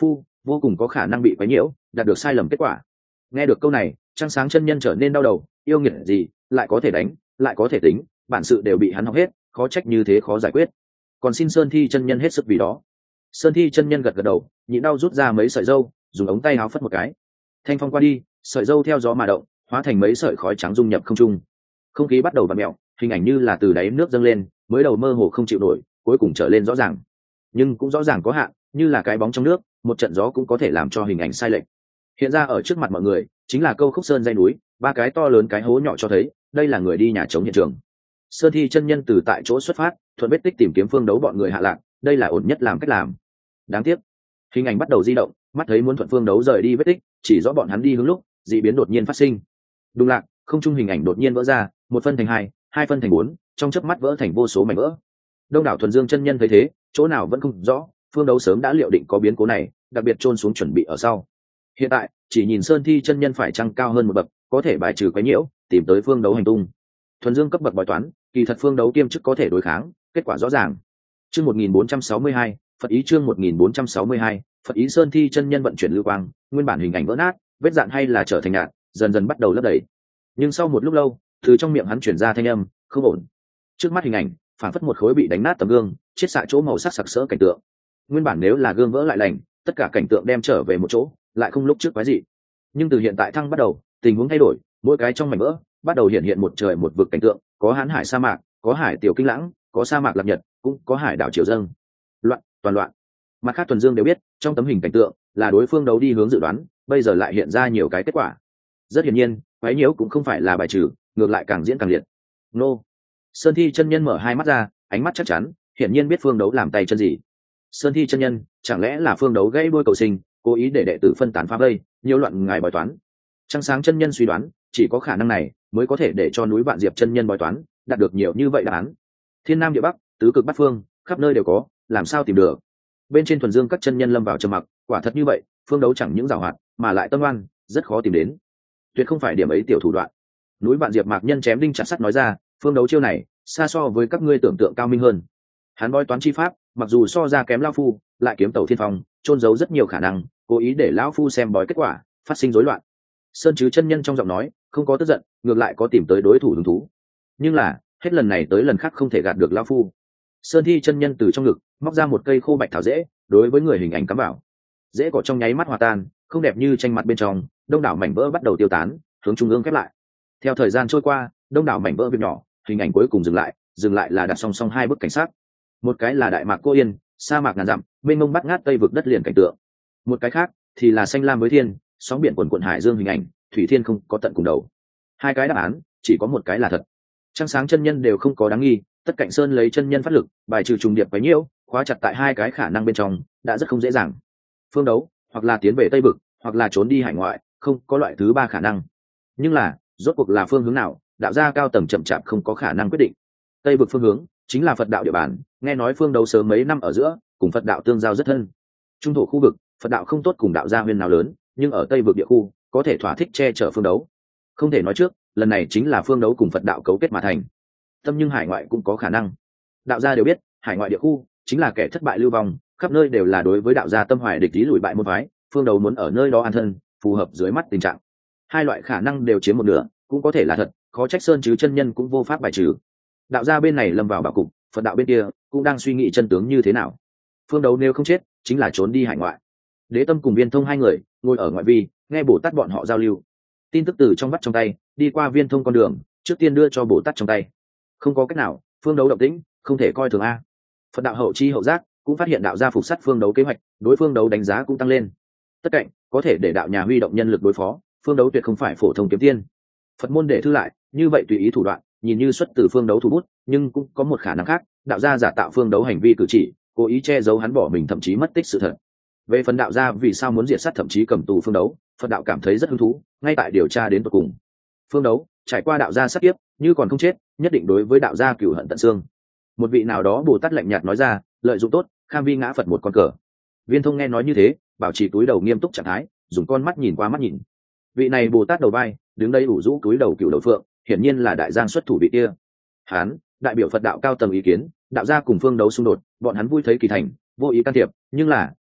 vô cùng có khả năng bị quấy nhiễu, đạt được sai lầm kết quả. Nghe được câu này, Trăng Sáng chân nhân trở nên đau đầu, yêu nghiệt gì, lại có thể đánh, lại có thể tính, bản sự đều bị hắn học hết, khó trách như thế khó giải quyết. Còn xin Sơn Thi chân nhân hết sức vì đó. Sơn Thi chân nhân gật gật đầu, nhịn đau rút ra mấy sợi râu, dùng ống tay áo phất một cái. Thanh phong qua đi, sợi râu theo gió mà động, hóa thành mấy sợi khói trắng dung nhập không trung. Không khí bắt đầu vặn mèo, hình ảnh như là từ đáy nước dâng lên, mới đầu mơ hồ không chịu nổi, cuối cùng trở lên rõ ràng. Nhưng cũng rõ ràng có hạn, như là cái bóng trong nước, một trận gió cũng có thể làm cho hình ảnh sai lệch. Hiện ra ở trước mặt mọi người, chính là Câu Khúc Sơn dãy núi, ba cái to lớn cái hố nhỏ cho thấy, đây là người đi nhà trống hiện trường. Sơn Thi chân nhân từ tại chỗ xuất phát, thuận vết tích tìm kiếm phương đấu bọn người hạ lạc, đây là ổn nhất làm cách làm. Đáng tiếc, hình ảnh bắt đầu di động, mắt thấy muốn thuận phương đấu rời đi vết tích, chỉ rõ bọn hắn đi hướng lúc, dị biến đột nhiên phát sinh. Đúng lạc, không trung hình ảnh đột nhiên vỡ ra, một phân thành hai, hai phân thành bốn, trong chớp mắt vỡ thành vô số mảnh vỡ. Đông đảo thuần dương chân nhân thấy thế, chỗ nào vẫn không rõ, phương đấu sớm đã liệu định có biến cố này, đặc biệt chôn xuống chuẩn bị ở sau. Hiện tại, chỉ nhìn Sơn Thi chân nhân phải chăng cao hơn một bậc, có thể bài trừ quấy nhiễu, tìm tới phương đấu hành tung. Thuần dương cấp bậc bói toán, kỳ thật phương đấu kiêm chức có thể đối kháng, kết quả rõ ràng. Chương một nghìn bốn trăm sáu mươi hai, Phật ý chương một nghìn bốn trăm sáu mươi hai, Phật ý Sơn Thi chân nhân vận chuyển lưu quang, nguyên bản hình ảnh vỡ nát, vết dạn hay là trở thành nhạt, dần dần bắt đầu lấp đầy. Nhưng sau một lúc lâu, từ trong miệng hắn truyền ra thanh âm, không ổn. Trước mắt hình ảnh, phản phất một khối bị đánh nát tấm gương, chiết xạ chỗ màu sắc sặc sỡ cảnh tượng. Nguyên bản nếu là gương vỡ lại lành, tất cả cảnh tượng đem trở về một chỗ, lại không lúc trước quái dị. Nhưng từ hiện tại thăng bắt đầu, tình huống thay đổi, mỗi cái trong mảnh vỡ bắt đầu hiện hiện một trời một vực cảnh tượng, có hán hải sa mạc, có hải tiểu kinh lãng, có sa mạc lạc nhật, cũng có hải đảo triều dâng. Loạn, toàn loạn. Mặt khác thuần dương đều biết, trong tấm hình cảnh tượng là đối phương đấu đi hướng dự đoán, bây giờ lại hiện ra nhiều cái kết quả. Rất hiển nhiên, quái nhiễu cũng không phải là bài trừ, ngược lại càng diễn càng liệt. Nô. Sơn Thi chân nhân mở hai mắt ra, ánh mắt chắc chắn, hiển nhiên biết phương đấu làm tay chân gì. Sơn Thi chân nhân, chẳng lẽ là phương đấu gây đuôi cầu sinh, cố ý để đệ tử phân tán phá vây, nhiều loạn ngài bói toán. Trăng Sáng chân nhân suy đoán, chỉ có khả năng này mới có thể để cho núi Vạn Diệp chân nhân bói toán đạt được nhiều như vậy đáp án. Thiên Nam địa Bắc, tứ cực bát phương, khắp nơi đều có, làm sao tìm được? Bên trên thuần dương các chân nhân lâm vào trầm mặc, quả thật như vậy, phương đấu chẳng những giàu hoạt, mà lại tâm oan, rất khó tìm đến. Tuyệt không phải điểm ấy tiểu thủ đoạn. Núi Vạn Diệp mạc nhân chém đinh chặt sắt nói ra, phương đấu chiêu này xa so với các ngươi tưởng tượng cao minh hơn. Hắn bói toán chi pháp, mặc dù so ra kém lão phu, lại kiếm tàu thiên phong, trôn giấu rất nhiều khả năng, cố ý để lão phu xem bói kết quả, phát sinh rối loạn. Sơn Chứ chân nhân trong giọng nói không có tức giận, ngược lại có tìm tới đối thủ hứng thú. Nhưng là hết lần này tới lần khác không thể gạt được lão phu. Sơn Thi chân nhân từ trong ngực móc ra một cây khô bạch thảo dễ, đối với người hình ảnh cắm vào. Dễ cỏ trong nháy mắt hòa tan, không đẹp như tranh mặt bên trong, đông đảo mảnh vỡ bắt đầu tiêu tán, hướng trung ương khép lại. Theo thời gian trôi qua, đông đảo mảnh vỡ việc nhỏ, hình ảnh cuối cùng dừng lại, dừng lại là đặt song song hai bức cảnh sát. Một cái là đại mạc Cô Yên, sa mạc ngàn dặm, mênh mông bắt ngát tây vực đất liền cảnh tượng. Một cái khác thì là xanh lam với thiên, sóng biển quần quần hải dương hình ảnh, thủy thiên không có tận cùng đầu. Hai cái đáp án, chỉ có một cái là thật. Trăng Sáng chân nhân đều không có đáng nghi, tất cạnh sơn lấy chân nhân phát lực, bài trừ trùng điệp quấy nhiễu, khóa chặt tại hai cái khả năng bên trong, đã rất không dễ dàng. Phương đấu, hoặc là tiến về tây vực, hoặc là trốn đi hải ngoại, không có loại thứ ba khả năng. Nhưng là, rốt cuộc là phương hướng nào, đạo gia cao tầng chậm chạp không có khả năng quyết định. Tây vực phương hướng chính là Phật đạo địa bàn, nghe nói phương đấu sớm mấy năm ở giữa, cùng Phật đạo tương giao rất thân. Trung thổ khu vực, Phật đạo không tốt cùng đạo gia huyên nào lớn, nhưng ở Tây vực địa khu, có thể thỏa thích che chở phương đấu. Không thể nói trước, lần này chính là phương đấu cùng Phật đạo cấu kết mà thành. Tâm nhưng hải ngoại cũng có khả năng. Đạo gia đều biết, hải ngoại địa khu chính là kẻ thất bại lưu vong, khắp nơi đều là đối với đạo gia tâm hoài địch ý lùi bại môn phái, phương đấu muốn ở nơi đó an thân, phù hợp dưới mắt tình trạng. Hai loại khả năng đều chiếm một nửa, cũng có thể là thật, khó trách Sơn Chứ chân nhân cũng vô pháp bài trừ. Đạo gia bên này lâm vào bạo cục, Phật đạo bên kia cũng đang suy nghĩ chân tướng như thế nào. Phương đấu nếu không chết, chính là trốn đi hải ngoại. Đế Tâm cùng Viên Thông hai người ngồi ở ngoại vi, nghe Bồ Tát bọn họ giao lưu. Tin tức từ trong bắt trong tay, đi qua Viên Thông con đường, trước tiên đưa cho Bồ Tát trong tay. Không có cách nào, phương đấu động tĩnh, không thể coi thường a. Phật đạo hậu chi hậu giác cũng phát hiện đạo gia phục sát phương đấu kế hoạch, đối phương đấu đánh giá cũng tăng lên. Tất cạnh có thể để đạo nhà huy động nhân lực đối phó, phương đấu tuyệt không phải phổ thông kiếm tiên. Phật môn để thư lại, như vậy tùy ý thủ đoạn, nhìn như xuất từ phương đấu thủ bút, nhưng cũng có một khả năng khác, đạo gia giả tạo phương đấu hành vi cử chỉ, cố ý che giấu hắn bỏ mình thậm chí mất tích sự thật. Về phần đạo gia vì sao muốn diệt sát thậm chí cầm tù phương đấu, Phật đạo cảm thấy rất hứng thú, ngay tại điều tra đến tận cùng. Phương đấu trải qua đạo gia sát kiếp, như còn không chết, nhất định đối với đạo gia cửu hận tận xương. Một vị nào đó Bồ Tát lạnh nhạt nói ra, lợi dụng tốt, kham vi ngã Phật một con cờ. Viên Thông nghe nói như thế, bảo trì túi đầu nghiêm túc trạng thái, dùng con mắt nhìn qua mắt nhìn. Vị này Bồ Tát đầu vai, đứng đây ủ rũ túi đầu cửu đầu phượng, hiển nhiên là đại giang xuất thủ vị kia. Hán, đại biểu Phật đạo cao tầng ý kiến, đạo gia cùng phương đấu xung đột, bọn hắn vui thấy kỳ thành, vô ý can thiệp, nhưng là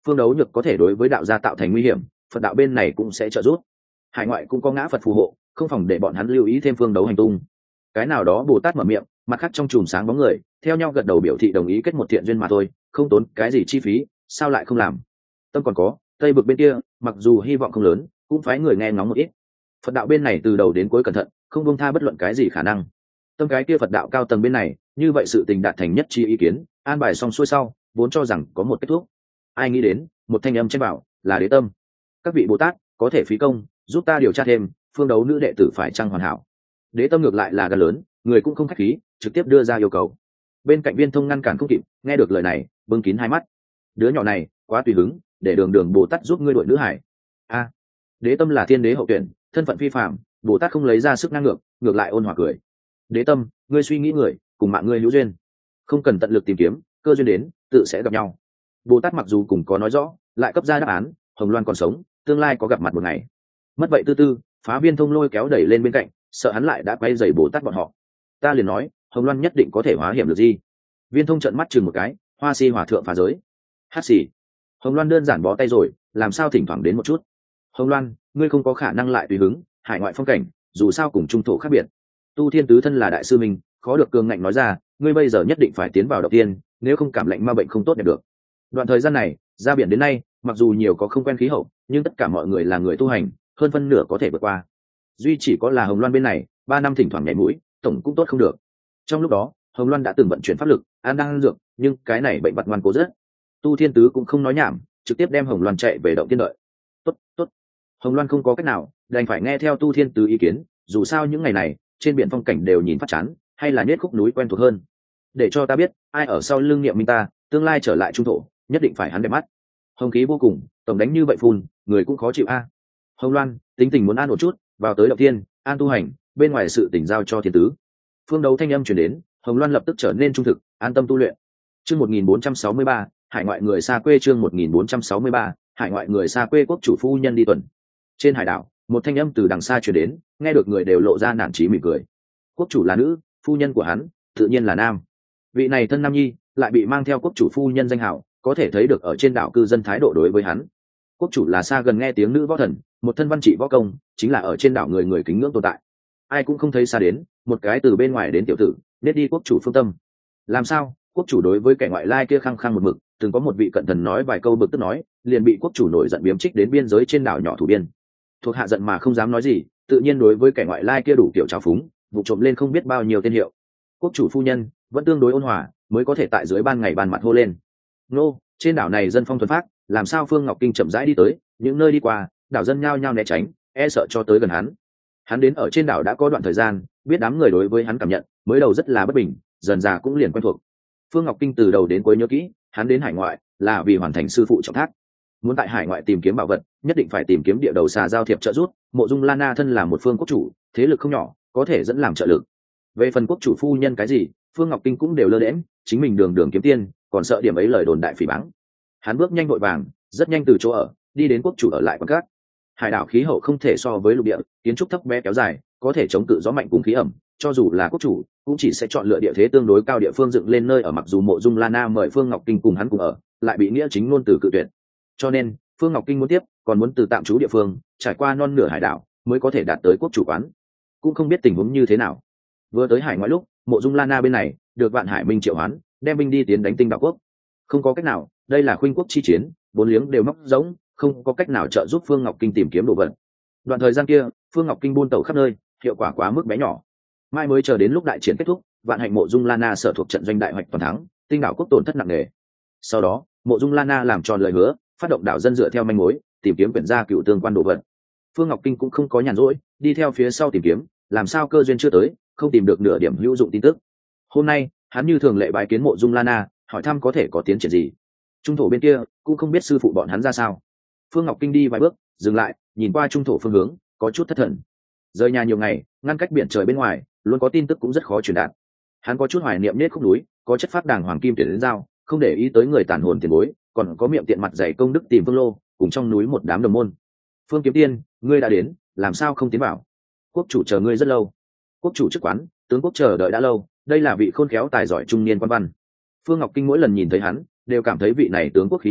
Phương Đấu Nhược có thể đối với đạo gia tạo thành nguy hiểm, Phật đạo bên này cũng sẽ trợ giúp. Hải ngoại cũng có ngã Phật phù hộ, không phòng để bọn hắn lưu ý thêm Phương Đấu hành tung. Cái nào đó Bồ Tát mở miệng, mặt khác trong chùm sáng bóng người theo nhau gật đầu biểu thị đồng ý kết một thiện duyên mà thôi, không tốn cái gì chi phí, sao lại không làm. Tâm còn có Tây Bực bên kia, mặc dù hy vọng không lớn, cũng phái người nghe ngóng một ít. Phật đạo bên này từ đầu đến cuối cẩn thận, không buông tha bất luận cái gì khả năng. Tâm cái kia Phật đạo cao tầng bên này, như vậy sự tình đạt thành nhất chi ý kiến, an bài xong xuôi sau, vốn cho rằng có một kết thúc. Ai nghĩ đến, một thanh âm chen bảo, là Đế Tâm. Các vị Bồ Tát có thể phí công giúp ta điều tra thêm, Phương Đấu nữ đệ tử phải chăng hoàn hảo. Đế Tâm ngược lại là gan lớn, người cũng không khách khí, trực tiếp đưa ra yêu cầu. Bên cạnh Viên Thông ngăn cản không kịp, nghe được lời này, bưng kín hai mắt. Đứa nhỏ này quá tùy hứng, để đường đường Bồ Tát giúp ngươi đuổi nữ hải. A, Đế Tâm là thiên đế hậu tuyển, thân phận phi phạm, Bồ Tát không lấy ra sức ngang ngược, ngược lại ôn hòa cười. Đế Tâm, ngươi suy nghĩ người, cùng mạng ngươi hữu duyên, không cần tận lực tìm kiếm, cơ duyên đến, tự sẽ gặp nhau. Bồ Tát mặc dù cùng có nói rõ, lại cấp ra đáp án, Hồng Loan còn sống, tương lai có gặp mặt một ngày. Mất vậy tư tư, phá Viên Thông lôi kéo đẩy lên bên cạnh, sợ hắn lại đã quay dày Bồ Tát bọn họ. Ta liền nói, Hồng Loan nhất định có thể hóa hiểm được gì. Viên Thông trợn mắt chừng một cái, hoa si hòa thượng phá giới. Hát xì. Hồng Loan đơn giản bó tay rồi, làm sao thỉnh thoảng đến một chút. Hồng Loan, ngươi không có khả năng lại tùy hứng, hải ngoại phong cảnh, dù sao cùng trung thổ khác biệt. Tu Thiên Tứ thân là đại sư mình, khó được cường ngạnh nói ra, ngươi bây giờ nhất định phải tiến vào động tiên, nếu không cảm lạnh ma bệnh không tốt đẹp được. Đoạn thời gian này, ra biển đến nay, mặc dù nhiều có không quen khí hậu, nhưng tất cả mọi người là người tu hành, hơn phân nửa có thể vượt qua. Duy chỉ có là Hồng Loan bên này, ba năm thỉnh thoảng nhảy mũi, tổng cũng tốt không được. Trong lúc đó, Hồng Loan đã từng vận chuyển pháp lực, an đang dược, nhưng cái này bệnh vật ngoan cố rất. Tu Thiên Tứ cũng không nói nhảm, trực tiếp đem Hồng Loan chạy về động tiên đợi. Tốt, tốt. Hồng Loan không có cách nào, đành phải nghe theo Tu Thiên Tứ ý kiến, dù sao những ngày này, trên biển phong cảnh đều nhìn phát chán, hay là nết khúc núi quen thuộc hơn. Để cho ta biết, ai ở sau lưng niệm minh ta, tương lai trở lại trung thổ, nhất định phải hắn đẹp mắt. Hồng khí vô cùng, tổng đánh như vậy phun, người cũng khó chịu a. Hồng Loan, tính tình muốn an ổn chút, vào tới động tiên, an tu hành, bên ngoài sự tỉnh giao cho Thiên Tứ. Phương Đấu thanh âm truyền đến, Hồng Loan lập tức trở nên trung thực, an tâm tu luyện. Chương một nghìn bốn trăm sáu mươi ba, hải ngoại người xa quê chương một nghìn bốn trăm sáu mươi ba, hải ngoại người xa quê quốc chủ phu nhân đi tuần. Trên hải đảo, một thanh âm từ đằng xa truyền đến, nghe được người đều lộ ra nản chí mỉm cười. Quốc chủ là nữ, phu nhân của hắn tự nhiên là nam. Vị này thân nam nhi, lại bị mang theo quốc chủ phu nhân danh hào, có thể thấy được ở trên đảo cư dân thái độ đối với hắn. Quốc chủ là xa gần nghe tiếng nữ võ thần, một thân văn trị võ công, chính là ở trên đảo người người kính ngưỡng tồn tại. Ai cũng không thấy xa đến, một cái từ bên ngoài đến tiểu tử, nết đi quốc chủ phương tâm. Làm sao? Quốc chủ đối với kẻ ngoại lai kia khăng khăng một mực, từng có một vị cận thần nói vài câu bực tức nói, liền bị quốc chủ nổi giận biếm trích đến biên giới trên đảo nhỏ thủ biên. Thuộc hạ giận mà không dám nói gì, tự nhiên đối với kẻ ngoại lai kia đủ kiểu trào phúng, vụ trộm lên không biết bao nhiêu tên hiệu. Quốc chủ phu nhân vẫn tương đối ôn hòa, mới có thể tại dưới ban ngày ban mặt hô lên. Nô, trên đảo này dân phong thuần phát, làm sao Phương Ngọc Kinh chậm rãi đi tới, những nơi đi qua, đảo dân nhao nhao né tránh, e sợ cho tới gần hắn. Hắn đến ở trên đảo đã có đoạn thời gian, biết đám người đối với hắn cảm nhận, mới đầu rất là bất bình, dần dà cũng liền quen thuộc. Phương Ngọc Kinh từ đầu đến cuối nhớ kỹ, hắn đến hải ngoại là vì hoàn thành sư phụ trọng thác. Muốn tại hải ngoại tìm kiếm bảo vật, nhất định phải tìm kiếm địa đầu xà giao thiệp trợ giúp. Mộ Dung Lan Na thân là một phương quốc chủ, thế lực không nhỏ, có thể dẫn làm trợ lực. Về phần quốc chủ phu nhân cái gì, Phương Ngọc Kinh cũng đều lơ đễnh, chính mình đường đường kiếm tiên, còn sợ điểm ấy lời đồn đại phỉ báng. Hắn bước nhanh vội vàng, rất nhanh từ chỗ ở đi đến quốc chủ ở lại quan cát. Hải đảo khí hậu không thể so với lục địa, kiến trúc thấp bé kéo dài, có thể chống cự gió mạnh cùng khí ẩm. Cho dù là quốc chủ, cũng chỉ sẽ chọn lựa địa thế tương đối cao địa phương dựng lên nơi ở. Mặc dù Mộ Dung Lan Na mời Phương Ngọc Kinh cùng hắn cùng ở, lại bị nghĩa chính ngôn từ cự tuyệt. Cho nên Phương Ngọc Kinh muốn tiếp, còn muốn từ tạm trú địa phương, trải qua non nửa hải đảo, mới có thể đạt tới quốc chủ quán. Cũng không biết tình huống như thế nào. Vừa tới hải ngoại lúc, Mộ Dung Lan Na bên này được Vạn Hải Minh triệu hoán, đem binh đi tiến đánh Tinh Đạo quốc. Không có cách nào, đây là khuynh quốc chi chiến, bốn liếng đều móc giống, không có cách nào trợ giúp Phương Ngọc Kinh tìm kiếm đồ vật. Đoạn thời gian kia, Phương Ngọc Kinh buôn tẩu khắp nơi, hiệu quả quá mức bé nhỏ. Mai mới chờ đến lúc đại chiến kết thúc, Vạn Hạnh Mộ Dung Lan Na sở thuộc trận doanh đại hoạch toàn thắng, Tinh Đạo quốc tổn thất nặng nề. Sau đó, Mộ Dung Lan Na làm tròn lời hứa, phát động đảo dân dựa theo manh mối, tìm kiếm quyển gia cựu tương quan đồ vật. Phương Ngọc Kinh cũng không có nhàn rỗi, đi theo phía sau tìm kiếm, làm sao cơ duyên chưa tới, không tìm được nửa điểm hữu dụng tin tức. Hôm nay, hắn như thường lệ bái kiến Mộ Dung Lan Na, hỏi thăm có thể có tiến triển gì. Trung thổ bên kia cũng không biết sư phụ bọn hắn ra sao. Phương Ngọc Kinh đi vài bước, dừng lại, nhìn qua trung thổ phương hướng, có chút thất thần. Rời nhà nhiều ngày, ngăn cách biển trời bên ngoài, luôn có tin tức cũng rất khó truyền đạt. Hắn có chút hoài niệm nết khúc núi, có chất phát đàng hoàng kim tiền đến giao, không để ý tới người tàn hồn tiền bối, còn có miệng tiện mặt dày công đức tìm Phương Lô, cùng trong núi một đám đồng môn. Phương Kiếm Tiên, ngươi đã đến, làm sao không tiến vào? Quốc chủ chờ ngươi rất lâu. Quốc chủ chức quán, tướng quốc chờ đợi đã lâu, đây là vị khôn khéo tài giỏi trung niên quan văn. Phương Ngọc Kinh mỗi lần nhìn thấy hắn, đều cảm thấy vị này tướng quốc khí chất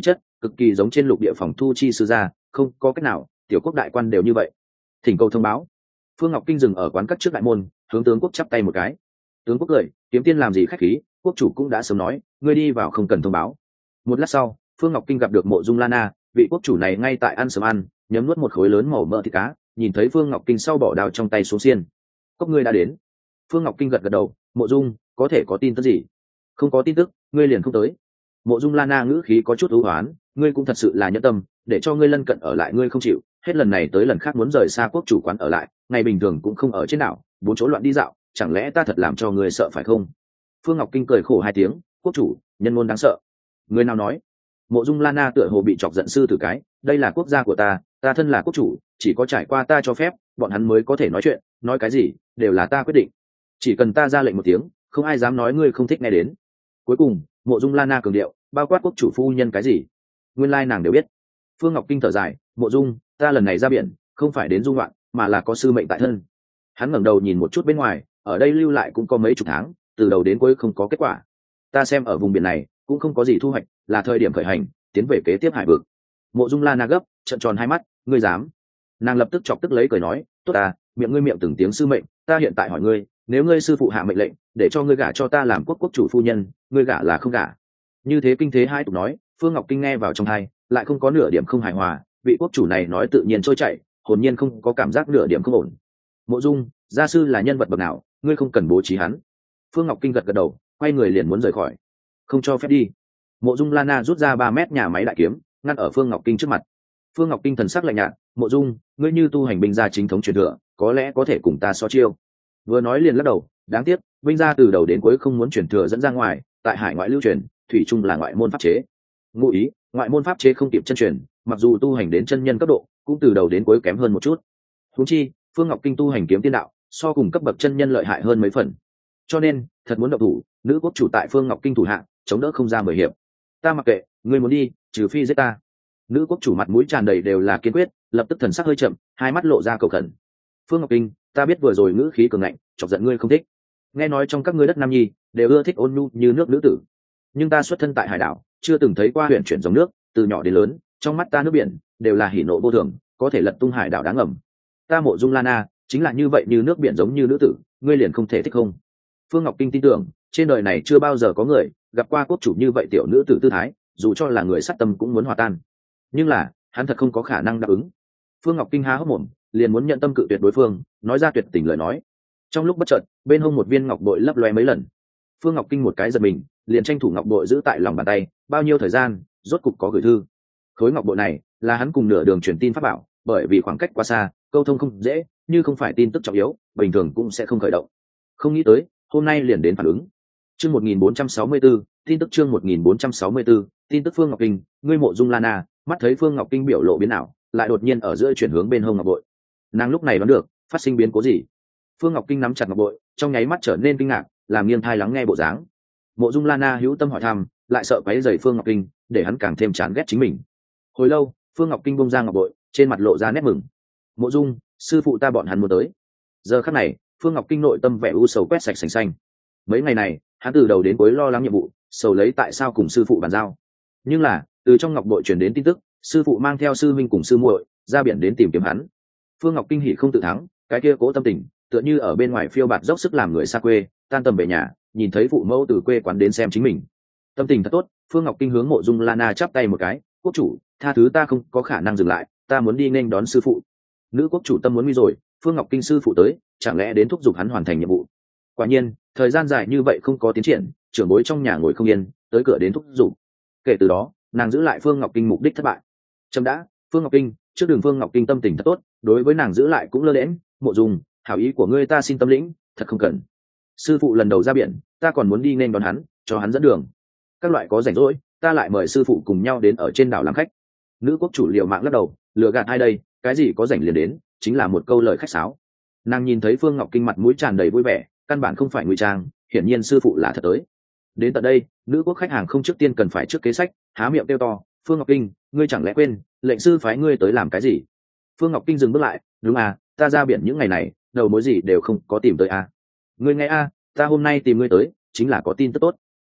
cực kỳ giống trên lục địa phòng thu chi sư gia, không có cách nào, tiểu quốc đại quan đều như vậy. Thỉnh cầu thông báo. Phương Ngọc Kinh dừng ở quán cắt trước đại môn, hướng tướng quốc chắp tay một cái. Tướng quốc cười, kiếm tiên làm gì khách khí, quốc chủ cũng đã sớm nói, ngươi đi vào không cần thông báo. Một lát sau, Phương Ngọc Kinh gặp được Mộ Dung Lana, vị quốc chủ này ngay tại ăn sớm ăn, nhấm nuốt một khối lớn màu mỡ thịt cá, nhìn thấy Phương Ngọc Kinh sau bỏ đao trong tay xuống xiên. Cốc ngươi đã đến. Phương Ngọc Kinh gật gật đầu, Mộ Dung, có thể có tin tức gì? Không có tin tức, ngươi liền không tới. Mộ Dung Lana ngữ khí có chút u hoán, ngươi cũng thật sự là nhẫn tâm, để cho ngươi lân cận ở lại ngươi không chịu, hết lần này tới lần khác muốn rời xa quốc chủ quán ở lại, ngày bình thường cũng không ở trên đảo, bốn chỗ loạn đi dạo, chẳng lẽ ta thật làm cho ngươi sợ phải không? Phương Ngọc Kinh cười khổ hai tiếng, quốc chủ, nhân ngôn đáng sợ. Người nào nói? Mộ Dung Lana tựa hồ bị chọc giận sư tử cái, đây là quốc gia của ta, ta thân là quốc chủ, chỉ có trải qua ta cho phép, bọn hắn mới có thể nói chuyện, nói cái gì, đều là ta quyết định. Chỉ cần ta ra lệnh một tiếng, không ai dám nói ngươi không thích nghe đến. Cuối cùng, Mộ Dung Lana cường điệu, bao quát quốc chủ phu nhân cái gì? Nguyên lai nàng đều biết. Phương Ngọc Kinh thở dài, Mộ Dung, ta lần này ra biển, không phải đến dung loạn, mà là có sư mệnh tại thân. Hắn ngẩng đầu nhìn một chút bên ngoài, ở đây lưu lại cũng có mấy chục tháng, từ đầu đến cuối không có kết quả. Ta xem ở vùng biển này cũng không có gì thu hoạch, là thời điểm khởi hành, tiến về kế tiếp hải vực. Mộ Dung Lana gấp, trợn tròn hai mắt, ngươi dám? Nàng lập tức chọc tức lấy cười nói, tốt ta, miệng ngươi miệng từng tiếng sư mệnh, ta hiện tại hỏi ngươi, nếu ngươi sư phụ hạ mệnh lệnh, để cho ngươi gả cho ta làm quốc quốc chủ phu nhân, ngươi gả là không gả? Như thế kinh thế hai tục nói, Phương Ngọc Kinh nghe vào trong tai, lại không có nửa điểm không hài hòa, vị quốc chủ này nói tự nhiên trôi chảy, hồn nhiên không có cảm giác nửa điểm không ổn. Mộ Dung, gia sư là nhân vật bậc nào, ngươi không cần bố trí hắn. Phương Ngọc Kinh gật gật đầu, quay người liền muốn rời khỏi. Không cho phép đi. Mộ Dung Lana rút ra ba mét nhà máy đại kiếm, ngăn ở Phương Ngọc Kinh trước mặt. Phương Ngọc Kinh thần sắc lạnh nhạt, Mộ Dung, ngươi như tu hành binh gia chính thống truyền thừa, có lẽ có thể cùng ta so chiêu. Vừa nói liền lắc đầu, đáng tiếc, binh gia từ đầu đến cuối không muốn truyền thừa dẫn ra ngoài, tại hải ngoại lưu truyền, thủy chung là ngoại môn pháp chế. Ngụ ý, ngoại môn pháp chế không kịp chân truyền, mặc dù tu hành đến chân nhân cấp độ, cũng từ đầu đến cuối kém hơn một chút. Huống chi, Phương Ngọc Kinh tu hành kiếm tiên đạo, so cùng cấp bậc chân nhân lợi hại hơn mấy phần. Cho nên, thật muốn động thủ, nữ quốc chủ tại Phương Ngọc Kinh thủ hạ, chống đỡ không ra mười hiệp. Ta mặc kệ, ngươi muốn đi, trừ phi giết ta. Nữ quốc chủ mặt mũi tràn đầy đều là kiên quyết, lập tức thần sắc hơi chậm, hai mắt lộ ra cầu khẩn. Phương Ngọc Kinh, ta biết vừa rồi ngữ khí cường ngạnh, chọc giận ngươi không thích. Nghe nói trong các ngươi đất Nam Nhi đều ưa thích ôn nhu như nước nữ tử, nhưng ta xuất thân tại hải đảo, chưa từng thấy qua huyền chuyển dòng nước, từ nhỏ đến lớn, trong mắt ta nước biển đều là hỉ nộ vô thường, có thể lật tung hải đảo đáng ngầm. Ta Mộ Dung Lana chính là như vậy, như nước biển giống như nữ tử, ngươi liền không thể thích không? Phương Ngọc Kinh tin tưởng, trên đời này chưa bao giờ có người gặp qua quốc chủ như vậy tiểu nữ tử tư thái, dù cho là người sát tâm cũng muốn hòa tan. Nhưng là, hắn thật không có khả năng đáp ứng. Phương Ngọc Kinh há hốc mồm, liền muốn nhận tâm cự tuyệt đối phương, nói ra tuyệt tình lời nói. Trong lúc bất chợt, bên hông một viên ngọc bội lấp loe mấy lần. Phương Ngọc Kinh một cái giật mình, liền tranh thủ ngọc bội giữ tại lòng bàn tay, bao nhiêu thời gian, rốt cục có gửi thư. Khối ngọc bội này là hắn cùng nửa đường truyền tin pháp bảo, bởi vì khoảng cách quá xa, câu thông không dễ, như không phải tin tức trọng yếu, bình thường cũng sẽ không khởi động. Không nghĩ tới, hôm nay liền đến phản ứng. Chương một nghìn bốn trăm sáu mươi tư, tin tức chương một nghìn bốn trăm sáu mươi tư, tin tức Phương Ngọc Kinh, ngươi Mộ Dung Lana, mắt thấy Phương Ngọc Kinh biểu lộ biến ảo, lại đột nhiên ở giữa chuyển hướng bên hông ngọc bội. Nàng lúc này đoán được, phát sinh biến cố gì. Phương Ngọc Kinh nắm chặt ngọc bội, trong nháy mắt trở nên kinh ngạc, làm nghiêng thai lắng nghe bộ dáng. Mộ Dung Lana hữu tâm hỏi thăm, lại sợ quấy rầy Phương Ngọc Kinh, để hắn càng thêm chán ghét chính mình. Hồi lâu, Phương Ngọc Kinh bông ra ngọc bội, trên mặt lộ ra nét mừng. Mộ Dung, sư phụ ta bọn hắn muốn tới. Giờ khắc này, Phương Ngọc Kinh nội tâm vẻ u sầu quét sạch sành xanh. Mấy ngày này, hắn từ đầu đến cuối lo lắng nhiệm vụ, sầu lấy tại sao cùng sư phụ bàn giao. Nhưng là, từ trong ngọc bội truyền đến tin tức, sư phụ mang theo sư minh cùng sư muội ra biển đến tìm kiếm hắn. Phương Ngọc Kinh hỉ không tự thắng, cái kia cố tâm tình, tựa như ở bên ngoài phiêu bạt dốc sức làm người xa quê, tan tầm về nhà, nhìn thấy phụ mẫu từ quê quán đến xem chính mình. Tâm tình thật tốt, Phương Ngọc Kinh hướng Mộ Dung Lana chắp tay một cái, quốc chủ, tha thứ ta không có khả năng dừng lại, ta muốn đi nghênh đón sư phụ. Nữ quốc chủ tâm muốn nguy rồi, Phương Ngọc Kinh sư phụ tới, chẳng lẽ đến thúc giục hắn hoàn thành nhiệm vụ. Quả nhiên, thời gian dài như vậy không có tiến triển, trưởng bối trong nhà ngồi không yên, tới cửa đến thúc giục. Kể từ đó, nàng giữ lại Phương Ngọc Kinh mục đích thất bại. Chấm đã, Phương Ngọc Kinh, trước đường Phương Ngọc Kinh tâm tình thật tốt, đối với nàng giữ lại cũng lơ lẽn, Mộ Dung, hảo ý của ngươi ta xin tâm lĩnh, thật không cần. Sư phụ lần đầu ra biển, ta còn muốn đi nên đón hắn, cho hắn dẫn đường. Các loại có rảnh rỗi, ta lại mời sư phụ cùng nhau đến ở trên đảo làm khách. Nữ quốc chủ liều mạng lắc đầu, lừa gạt ai đây, cái gì có rảnh liền đến, chính là một câu lời khách sáo. Nàng nhìn thấy Phương Ngọc Kinh mặt mũi tràn đầy vui vẻ, căn bản không phải ngụy trang, hiển nhiên sư phụ là thật tới. Đến tận đây, nữ quốc khách hàng không trước tiên cần phải trước kế sách, há miệng kêu to, Phương Ngọc Kinh, ngươi chẳng lẽ quên, lệnh sư phái ngươi tới làm cái gì? Phương Ngọc Kinh dừng bước lại, đúng à, ta ra biển những ngày này, đầu mối gì đều không có tìm tới à. Ngươi nghe a, ta hôm nay tìm ngươi tới, chính là có tin tức tốt.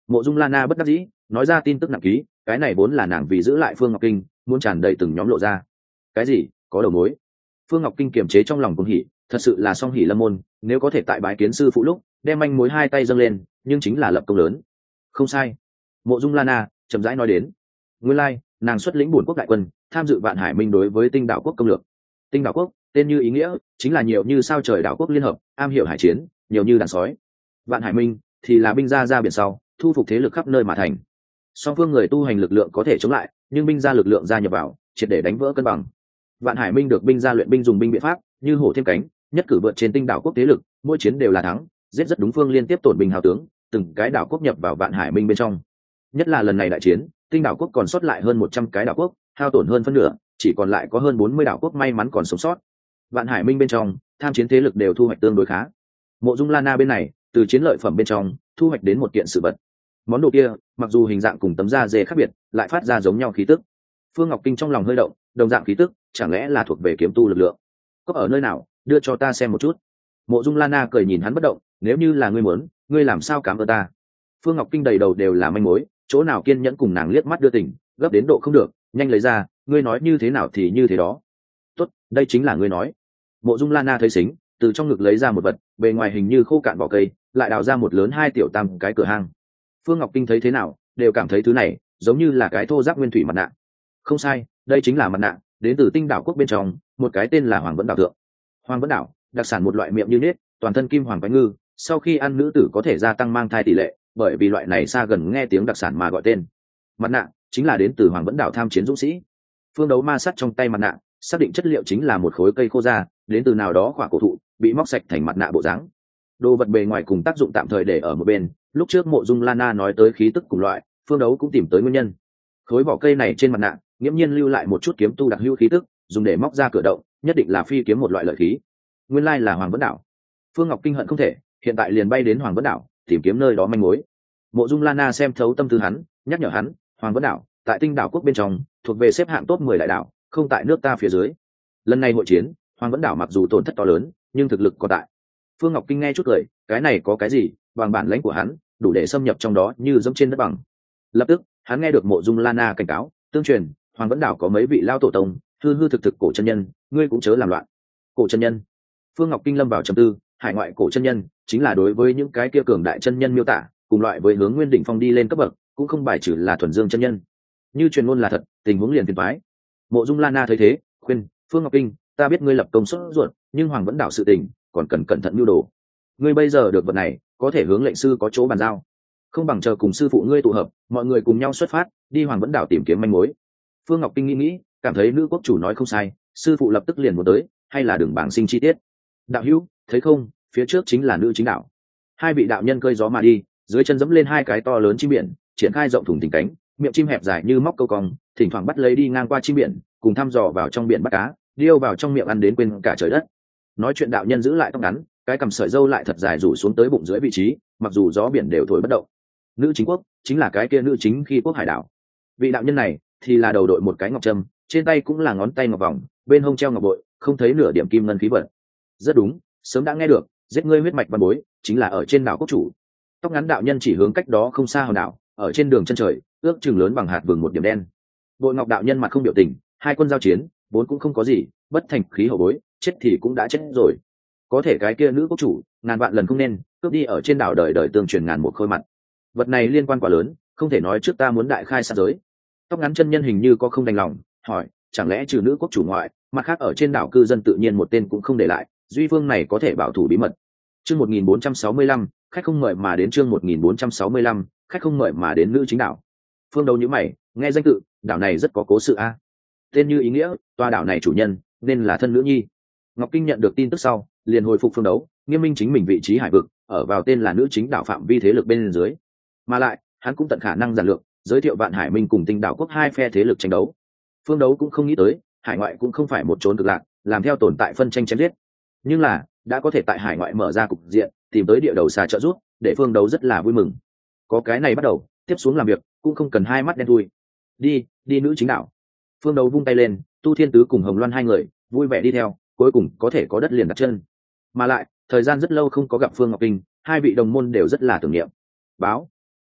Mộ Dung La Na bất đắc dĩ nói ra tin tức nặng ký, cái này vốn là nàng vì giữ lại Phương Ngọc Kinh muốn tràn đầy từng nhóm lộ ra. Cái gì có đầu mối? Phương Ngọc Kinh kiềm chế trong lòng cuồng hỉ, thật sự là song hỉ lâm môn, nếu có thể tại bái kiến sư phụ lúc đem manh mối hai tay dâng lên, nhưng chính là lập công lớn. Không sai. Mộ Dung La Na chậm rãi nói đến, nguyên lai nàng xuất lĩnh bổn quốc đại quân tham dự Vạn Hải Minh đối với Tinh Đảo quốc công lược. Tinh Đảo quốc tên như ý nghĩa chính là nhiều như sao trời đảo quốc liên hợp, am hiểu hải chiến, nhiều như đàn sói. Vạn Hải Minh thì là binh gia ra biển sau thu phục thế lực khắp nơi mà thành. Song phương người tu hành lực lượng có thể chống lại, nhưng binh gia lực lượng gia nhập vào triệt để đánh vỡ cân bằng. Vạn Hải Minh được binh gia luyện binh dùng binh biện pháp như hổ thêm cánh, nhất cử vượt trên Tinh Đảo quốc thế lực, mỗi chiến đều là thắng, giết rất đúng phương liên tiếp tổn binh hào tướng, từng cái đảo quốc nhập vào Vạn Hải Minh bên trong. Nhất là lần này đại chiến, Tinh Đảo quốc còn sót lại hơn một trăm cái đảo quốc, hao tổn hơn phân nửa, chỉ còn lại có hơn bốn mươi đảo quốc may mắn còn sống sót. Vạn Hải Minh bên trong, tham chiến thế lực đều thu hoạch tương đối khá. Mộ Dung La Na bên này, từ chiến lợi phẩm bên trong thu hoạch đến một kiện sự vật. Món đồ kia, mặc dù hình dạng cùng tấm da dê khác biệt, lại phát ra giống nhau khí tức. Phương Ngọc Kinh trong lòng hơi động, đồng dạng khí tức, chẳng lẽ là thuộc về kiếm tu lực lượng? Có ở nơi nào, đưa cho ta xem một chút. Mộ Dung La Na cười nhìn hắn bất động, nếu như là ngươi muốn, ngươi làm sao cảm ơn ta? Phương Ngọc Kinh đầy đầu đều là manh mối, chỗ nào kiên nhẫn cùng nàng liếc mắt đưa tình, gấp đến độ không được, nhanh lấy ra, ngươi nói như thế nào thì như thế đó. Tốt, đây chính là ngươi nói. Mộ Dung La Na thấy xính, từ trong ngực lấy ra một vật, bề ngoài hình như khô cạn vỏ cây, lại đào ra một lớn hai tiểu tam cái cửa hang. Phương Ngọc Kinh thấy thế nào, đều cảm thấy thứ này giống như là cái thô ráp nguyên thủy mặt nạ. Không sai, đây chính là mặt nạ, đến từ Tinh Đảo quốc bên trong, một cái tên là Hoàng Vẫn Đảo thượng. Hoàng Vẫn Đảo, đặc sản một loại miệng như nết, toàn thân kim hoàng quái ngư, sau khi ăn nữ tử có thể gia tăng mang thai tỷ lệ, bởi vì loại này xa gần nghe tiếng đặc sản mà gọi tên. Mặt nạ chính là đến từ Hoàng Vẫn Đảo tham chiến dũng sĩ. Phương Đấu ma sát trong tay mặt nạ, xác định chất liệu chính là một khối cây khô da, đến từ nào đó khỏa cổ thụ, bị móc sạch thành mặt nạ bộ dáng. Đồ vật bề ngoài cùng tác dụng tạm thời để ở một bên, lúc trước Mộ Dung La Na nói tới khí tức cùng loại, Phương Đấu cũng tìm tới nguyên nhân. Khối vỏ cây này trên mặt nạ, nghiễm nhiên lưu lại một chút kiếm tu đặc hữu khí tức, dùng để móc ra cửa động, nhất định là phi kiếm một loại lợi khí. Nguyên lai là Hoàng Vẫn Đảo. Phương Ngọc Kinh hận không thể, hiện tại liền bay đến Hoàng Vẫn Đảo, tìm kiếm nơi đó manh mối. Mộ Dung La Na xem thấu tâm tư hắn, nhắc nhở hắn, Hoàng Vẫn Đảo, tại Tinh Đảo quốc bên trong, thuộc về xếp hạng top mười đại đảo, không tại nước ta phía dưới. Lần này hội chiến, Hoàng Vẫn Đảo mặc dù tổn thất to lớn, nhưng thực lực còn tại. Phương Ngọc Kinh nghe chút cười, cái này có cái gì, bằng bản lãnh của hắn, đủ để xâm nhập trong đó như dẫm trên đất bằng. Lập tức, hắn nghe được Mộ Dung La Na cảnh cáo, tương truyền, Hoàng Vẫn Đảo có mấy vị lao tổ tông, hư hư thực thực cổ chân nhân, ngươi cũng chớ làm loạn. Cổ chân nhân? Phương Ngọc Kinh lâm vào trầm tư, hải ngoại cổ chân nhân, chính là đối với những cái kia cường đại chân nhân miêu tả, cùng loại với hướng Nguyên Đỉnh Phong đi lên cấp bậc, cũng không bài trừ là thuần dương chân nhân. Như truyền ngôn là thật, tình huống liền phiền toái. Mộ Dung La Na thấy thế, khuyên, Phương Ngọc Kinh, ta biết ngươi lập công xuất ruột, nhưng Hoàng Vẫn Đảo sự tình, còn cần cẩn thận mưu đồ. Ngươi bây giờ được vật này, có thể hướng lệnh sư có chỗ bàn giao, không bằng chờ cùng sư phụ ngươi tụ hợp, mọi người cùng nhau xuất phát, đi Hoàng Vẫn Đảo tìm kiếm manh mối. Phương Ngọc Kinh nghĩ nghĩ, cảm thấy nữ quốc chủ nói không sai, sư phụ lập tức liền muốn tới, hay là đường bảng sinh chi tiết. Đạo hữu, thấy không, phía trước chính là nữ chính đạo. Hai vị đạo nhân cơi gió mà đi, dưới chân dẫm lên hai cái to lớn chim biển, triển khai rộng thùng thình cánh, miệng chim hẹp dài như móc câu cong, thỉnh thoảng bắt lấy đi ngang qua chim biển, cùng thăm dò vào trong biển bắt cá, điêu vào trong miệng ăn đến quên cả trời đất. Nói chuyện đạo nhân giữ lại tóc ngắn, cái cằm sợi râu lại thật dài rủ xuống tới bụng dưới vị trí, mặc dù gió biển đều thổi bất động. Nữ chính quốc chính là cái kia nữ chính khi quốc hải đảo. Vị đạo nhân này thì là đầu đội một cái ngọc trâm, trên tay cũng là ngón tay ngọc vòng, bên hông treo ngọc bội, không thấy nửa điểm kim ngân khí vật. Rất đúng, sớm đã nghe được, giết ngươi huyết mạch văn bối, chính là ở trên đảo quốc chủ. Tóc ngắn đạo nhân chỉ hướng cách đó không xa hòn đảo, ở trên đường chân trời, ước chừng lớn bằng hạt vừng một điểm đen. Bội ngọc đạo nhân mặt không biểu tình, hai quân giao chiến, vốn cũng không có gì, bất thành khí hậu bối, chết thì cũng đã chết rồi. Có thể cái kia nữ quốc chủ, ngàn vạn lần không nên cướp đi ở trên đảo đời đời tương truyền ngàn một khôi mặt. Vật này liên quan quá lớn, không thể nói trước ta muốn đại khai sát giới. Tóc ngắn chân nhân hình như có không đành lòng, hỏi, chẳng lẽ trừ nữ quốc chủ ngoại, mặt khác ở trên đảo cư dân tự nhiên một tên cũng không để lại, duy phương này có thể bảo thủ bí mật. Chương một nghìn bốn trăm sáu mươi lăm, khách không mời mà đến chương một nghìn bốn trăm sáu mươi lăm, khách không mời mà đến nữ chính đảo. Phương Đấu nhíu mày, nghe danh tự, đảo này rất có cố sự a. Tên như ý nghĩa, tòa đảo này chủ nhân nên là thân nữ nhi. Ngọc Kinh nhận được tin tức sau, liền hồi phục Phương Đấu, nghiêm minh chính mình vị trí hải vực, ở vào tên là nữ chính đảo phạm vi thế lực bên dưới. Mà lại, hắn cũng tận khả năng giản lược, giới thiệu Vạn Hải Minh cùng Tinh Đảo quốc hai phe thế lực tranh đấu. Phương Đấu cũng không nghĩ tới, hải ngoại cũng không phải một chốn cực lạc, làm theo tồn tại phân tranh chém giết. Nhưng là, đã có thể tại hải ngoại mở ra cục diện, tìm tới địa đầu xà trợ giúp, để Phương Đấu rất là vui mừng. Có cái này bắt đầu, tiếp xuống làm việc, cũng không cần hai mắt đen thui. Đi, đi nữ chính đảo. Phương Đấu vung tay lên, Tu Thiên Tứ cùng Hồng Loan hai người, vui vẻ đi theo, cuối cùng có thể có đất liền đặt chân. Mà lại, thời gian rất lâu không có gặp Phương Ngọc Kinh, hai vị đồng môn đều rất là tưởng niệm. Báo,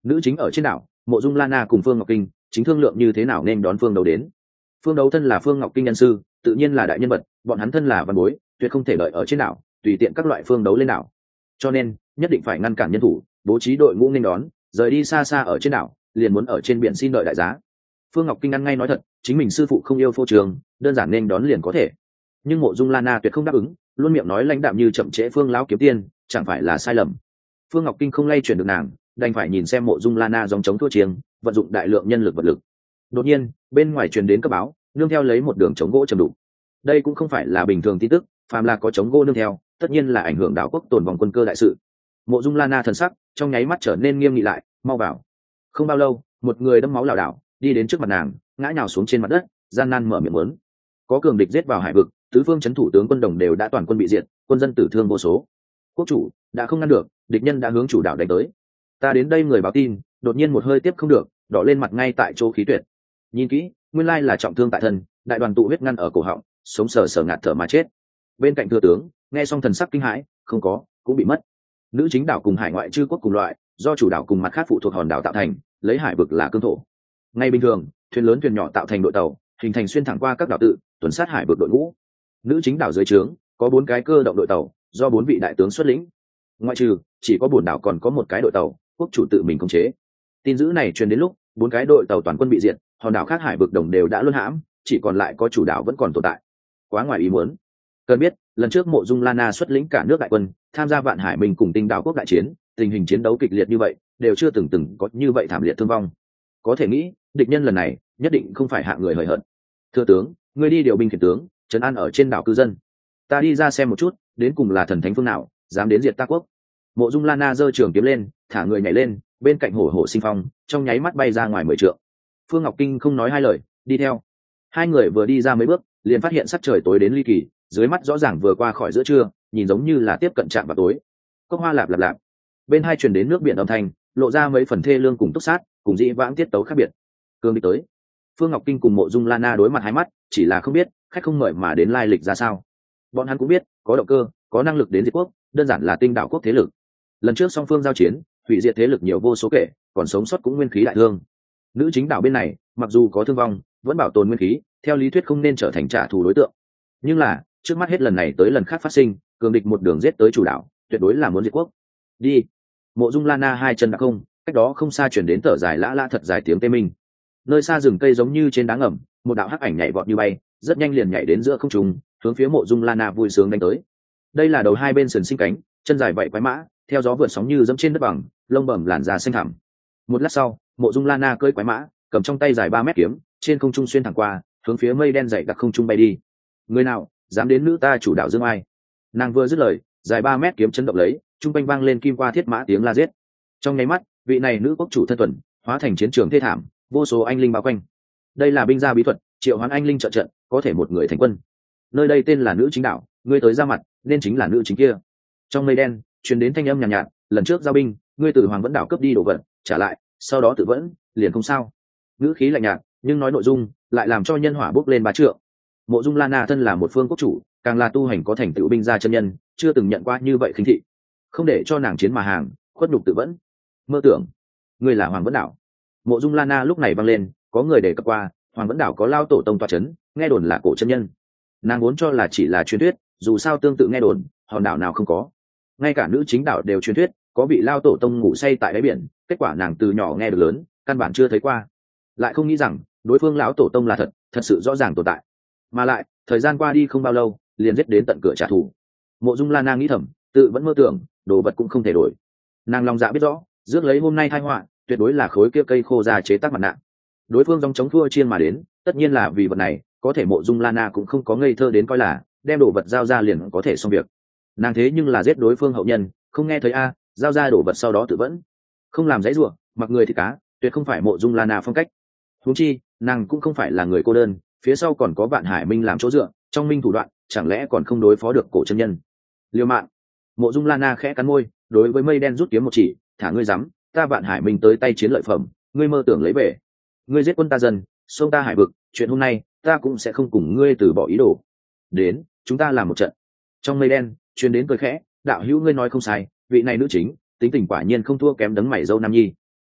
Nữ chính ở trên đảo, Mộ Dung La Na cùng Phương Ngọc Kinh chính thương lượng như thế nào nên đón Phương Đấu đến. Phương Đấu thân là Phương Ngọc Kinh nhân sư, tự nhiên là đại nhân vật, bọn hắn thân là văn bối, tuyệt không thể đợi ở trên đảo tùy tiện các loại Phương Đấu lên đảo, cho nên nhất định phải ngăn cản nhân thủ, bố trí đội ngũ nên đón, rời đi xa xa ở trên đảo, liền muốn ở trên biển xin đợi đại giá. Phương Ngọc Kinh ăn ngay nói thật, chính mình sư phụ không yêu phô trường, đơn giản nên đón liền có thể. Nhưng Mộ Dung La Na tuyệt không đáp ứng, luôn miệng nói lãnh đạm như chậm trễ Phương lão kiếm tiên, chẳng phải là sai lầm. Phương Ngọc Kinh không lay chuyển được nàng, đành phải nhìn xem Mộ Dung La Na dòng chống thua chiêng, vận dụng đại lượng nhân lực vật lực. Đột nhiên, bên ngoài truyền đến cấp báo, nương theo lấy một đường chống gỗ trầm đục. Đây cũng không phải là bình thường tin tức, phàm là có chống gỗ nương theo, tất nhiên là ảnh hưởng đảo quốc tồn vong quân cơ đại sự. Mộ Dung La Na thần sắc trong nháy mắt trở nên nghiêm nghị lại, mau vào. Không bao lâu, một người đẫm máu lảo đảo đi đến trước mặt nàng, ngã nhào xuống trên mặt đất, gian nan mở miệng muốn. Có cường địch giết vào hải vực, tứ phương chấn thủ tướng quân đồng đều đã toàn quân bị diệt, quân dân tử thương vô số. Quốc chủ đã không ngăn được, địch nhân đã hướng chủ đảo đánh tới. Ta đến đây người báo tin, đột nhiên một hơi tiếp không được, đỏ lên mặt ngay tại chỗ khí tuyệt. Nhìn kỹ, nguyên lai là trọng thương tại thân, đại đoàn tụ huyết ngăn ở cổ họng, sống sờ sờ ngạt thở mà chết. Bên cạnh thừa tướng nghe xong thần sắc kinh hãi, không có, cũng bị mất. Nữ chính đảo cùng hải ngoại chư quốc cùng loại, do chủ đảo cùng mặt khác phụ thuộc hòn đảo tạo thành, lấy hải vực là cương thổ. Ngay bình thường, thuyền lớn thuyền nhỏ tạo thành đội tàu, hình thành xuyên thẳng qua các đảo tự, tuần sát hải vực đội ngũ. Nữ chính đảo dưới trướng có bốn cái cơ động đội tàu, do bốn vị đại tướng xuất lĩnh. Ngoại trừ, chỉ có bổn đảo còn có một cái đội tàu, quốc chủ tự mình khống chế. Tin dữ này truyền đến lúc bốn cái đội tàu toàn quân bị diệt, hòn đảo khác hải vực đồng đều đã luân hãm, chỉ còn lại có chủ đảo vẫn còn tồn tại. Quá ngoài ý muốn. Cần biết, lần trước Mộ Dung La Na xuất lĩnh cả nước đại quân tham gia Vạn Hải Minh cùng Tinh Đảo quốc đại chiến, tình hình chiến đấu kịch liệt như vậy, đều chưa từng từng có như vậy thảm liệt thương vong. Có thể nghĩ, địch nhân lần này nhất định không phải hạng người hời hợt. Thưa tướng, ngươi đi điều binh khiển tướng, trấn an ở trên đảo cư dân. Ta đi ra xem một chút, đến cùng là thần thánh phương nào dám đến diệt ta quốc. Mộ Dung La Na giơ trường kiếm lên, thả người nhảy lên, bên cạnh hổ hổ sinh phong, trong nháy mắt bay ra ngoài mười trượng. Phương Ngọc Kinh không nói hai lời, đi theo. Hai người vừa đi ra mấy bước, liền phát hiện sắc trời tối đến ly kỳ, dưới mắt rõ ràng vừa qua khỏi giữa trưa, nhìn giống như là tiếp cận trạm vào tối. Cốc hoa lạp lạp lạp, bên hai truyền đến nước biển âm thanh, lộ ra mấy phần thê lương cùng túc sát, cùng dĩ vãng tiết tấu khác biệt. Cương đi tới. Phương Ngọc Kinh cùng Mộ Dung La Na đối mặt hai mắt, chỉ là không biết khách không mời mà đến lai lịch ra sao. Bọn hắn cũng biết, có động cơ, có năng lực đến diệt quốc, đơn giản là Tinh Đảo quốc thế lực. Lần trước song phương giao chiến, hủy diệt thế lực nhiều vô số kể, còn sống sót cũng nguyên khí đại thương. Nữ chính đảo bên này, mặc dù có thương vong, vẫn bảo tồn nguyên khí, theo lý thuyết không nên trở thành trả thù đối tượng. Nhưng là, trước mắt hết lần này tới lần khác phát sinh, cường địch một đường giết tới chủ đảo, tuyệt đối là muốn diệt quốc. Đi. Mộ Dung La Na hai chân đã không, cách đó không xa chuyển đến thở dài lã lã thật dài tiếng tê minh. Nơi xa rừng cây giống như trên đá ngầm, một đạo hắc ảnh nhảy vọt như bay, rất nhanh liền nhảy đến giữa không trung, hướng phía Mộ Dung La Na vui sướng đánh tới. Đây là đầu hai bên sườn sinh cánh, chân dài vậy quái mã, theo gió vượt sóng như dẫm trên đất bằng, lông bẩm làn da xanh thẳm. Một lát sau, Mộ Dung La Na cưỡi quái mã, cầm trong tay dài ba mét kiếm, trên không trung xuyên thẳng qua, hướng phía mây đen dày đặc không trung bay đi. Người nào dám đến nữ ta chủ đạo dương ai? Nàng vừa dứt lời, dài ba mét kiếm chấn động lấy, trung quanh vang lên kim qua thiết mã tiếng la giết. Trong nháy mắt, vị này nữ quốc chủ thân tuần hóa thành chiến trường thê thảm, vô số anh linh bao quanh. Đây là binh gia bí thuật, triệu hoán anh linh trợ trận, có thể một người thành quân. Nơi đây tên là nữ chính đạo, ngươi tới ra mặt, nên chính là nữ chính kia. Trong mây đen truyền đến thanh âm nhàn nhạt, nhạt, lần trước giao binh, ngươi từ Hoàng Vẫn đảo cướp đi đồ vật, trả lại, sau đó tự vẫn, liền không sao. Ngữ khí lạnh nhạt, nhưng nói nội dung lại làm cho nhân hỏa bốc lên bá trượng. Mộ Dung La Na thân là một phương quốc chủ, càng là tu hành có thành tựu binh gia chân nhân, chưa từng nhận qua như vậy khinh thị. Không để cho nàng chiến mà hàng, khuất nhục tự vẫn. Mơ tưởng, ngươi là Hoàng Vẫn đảo. Mộ Dung La Na lúc này vang lên, có người đề cập qua, Hoàng Vẫn đảo có lao tổ tông tọa chấn, nghe đồn là cổ chân nhân. Nàng vốn cho là chỉ là truyền thuyết, dù sao tương tự nghe đồn, hòn đảo nào không có. Ngay cả nữ chính đảo đều truyền thuyết, có vị lao tổ tông ngủ say tại đáy biển, kết quả nàng từ nhỏ nghe được lớn, căn bản chưa thấy qua. Lại không nghĩ rằng, đối phương lão tổ tông là thật, thật sự rõ ràng tồn tại. Mà lại, thời gian qua đi không bao lâu, liền giết đến tận cửa trả thù. Mộ Dung La Na nghĩ thầm, tự vẫn mơ tưởng, đồ vật cũng không thể đổi. Nàng lòng dạ biết rõ, rước lấy hôm nay tai họa, tuyệt đối là khối kia cây khô già chế tác mặt nạ. Đối phương dòng chống thua chiên mà đến, tất nhiên là vì vật này, có thể Mộ Dung La Na cũng không có ngây thơ đến coi là đem đồ vật giao ra liền có thể xong việc. Nàng thế nhưng là giết đối phương hậu nhân, không nghe thấy a, à, giao ra đồ vật sau đó tự vẫn, không làm dãy rủa, mặc người thì cá, tuyệt không phải Mộ Dung La Na phong cách. Huống chi, nàng cũng không phải là người cô đơn, phía sau còn có Vạn Hải Minh làm chỗ dựa, trong minh thủ đoạn, chẳng lẽ còn không đối phó được cổ chân nhân. Liêu mạng. Mộ Dung La Na khẽ cắn môi, đối với mây đen rút kiếm một chỉ, thả ngươi dám, ta Vạn Hải Minh tới tay chiến lợi phẩm, ngươi mơ tưởng lấy về. Ngươi giết quân ta dân, xông ta hải vực, chuyện hôm nay, ta cũng sẽ không cùng ngươi từ bỏ ý đồ. Đến, chúng ta làm một trận. Trong mây đen, truyền đến cười khẽ, đạo hữu ngươi nói không sai, vị này nữ chính, tính tình quả nhiên không thua kém đấng mày dâu nam nhi.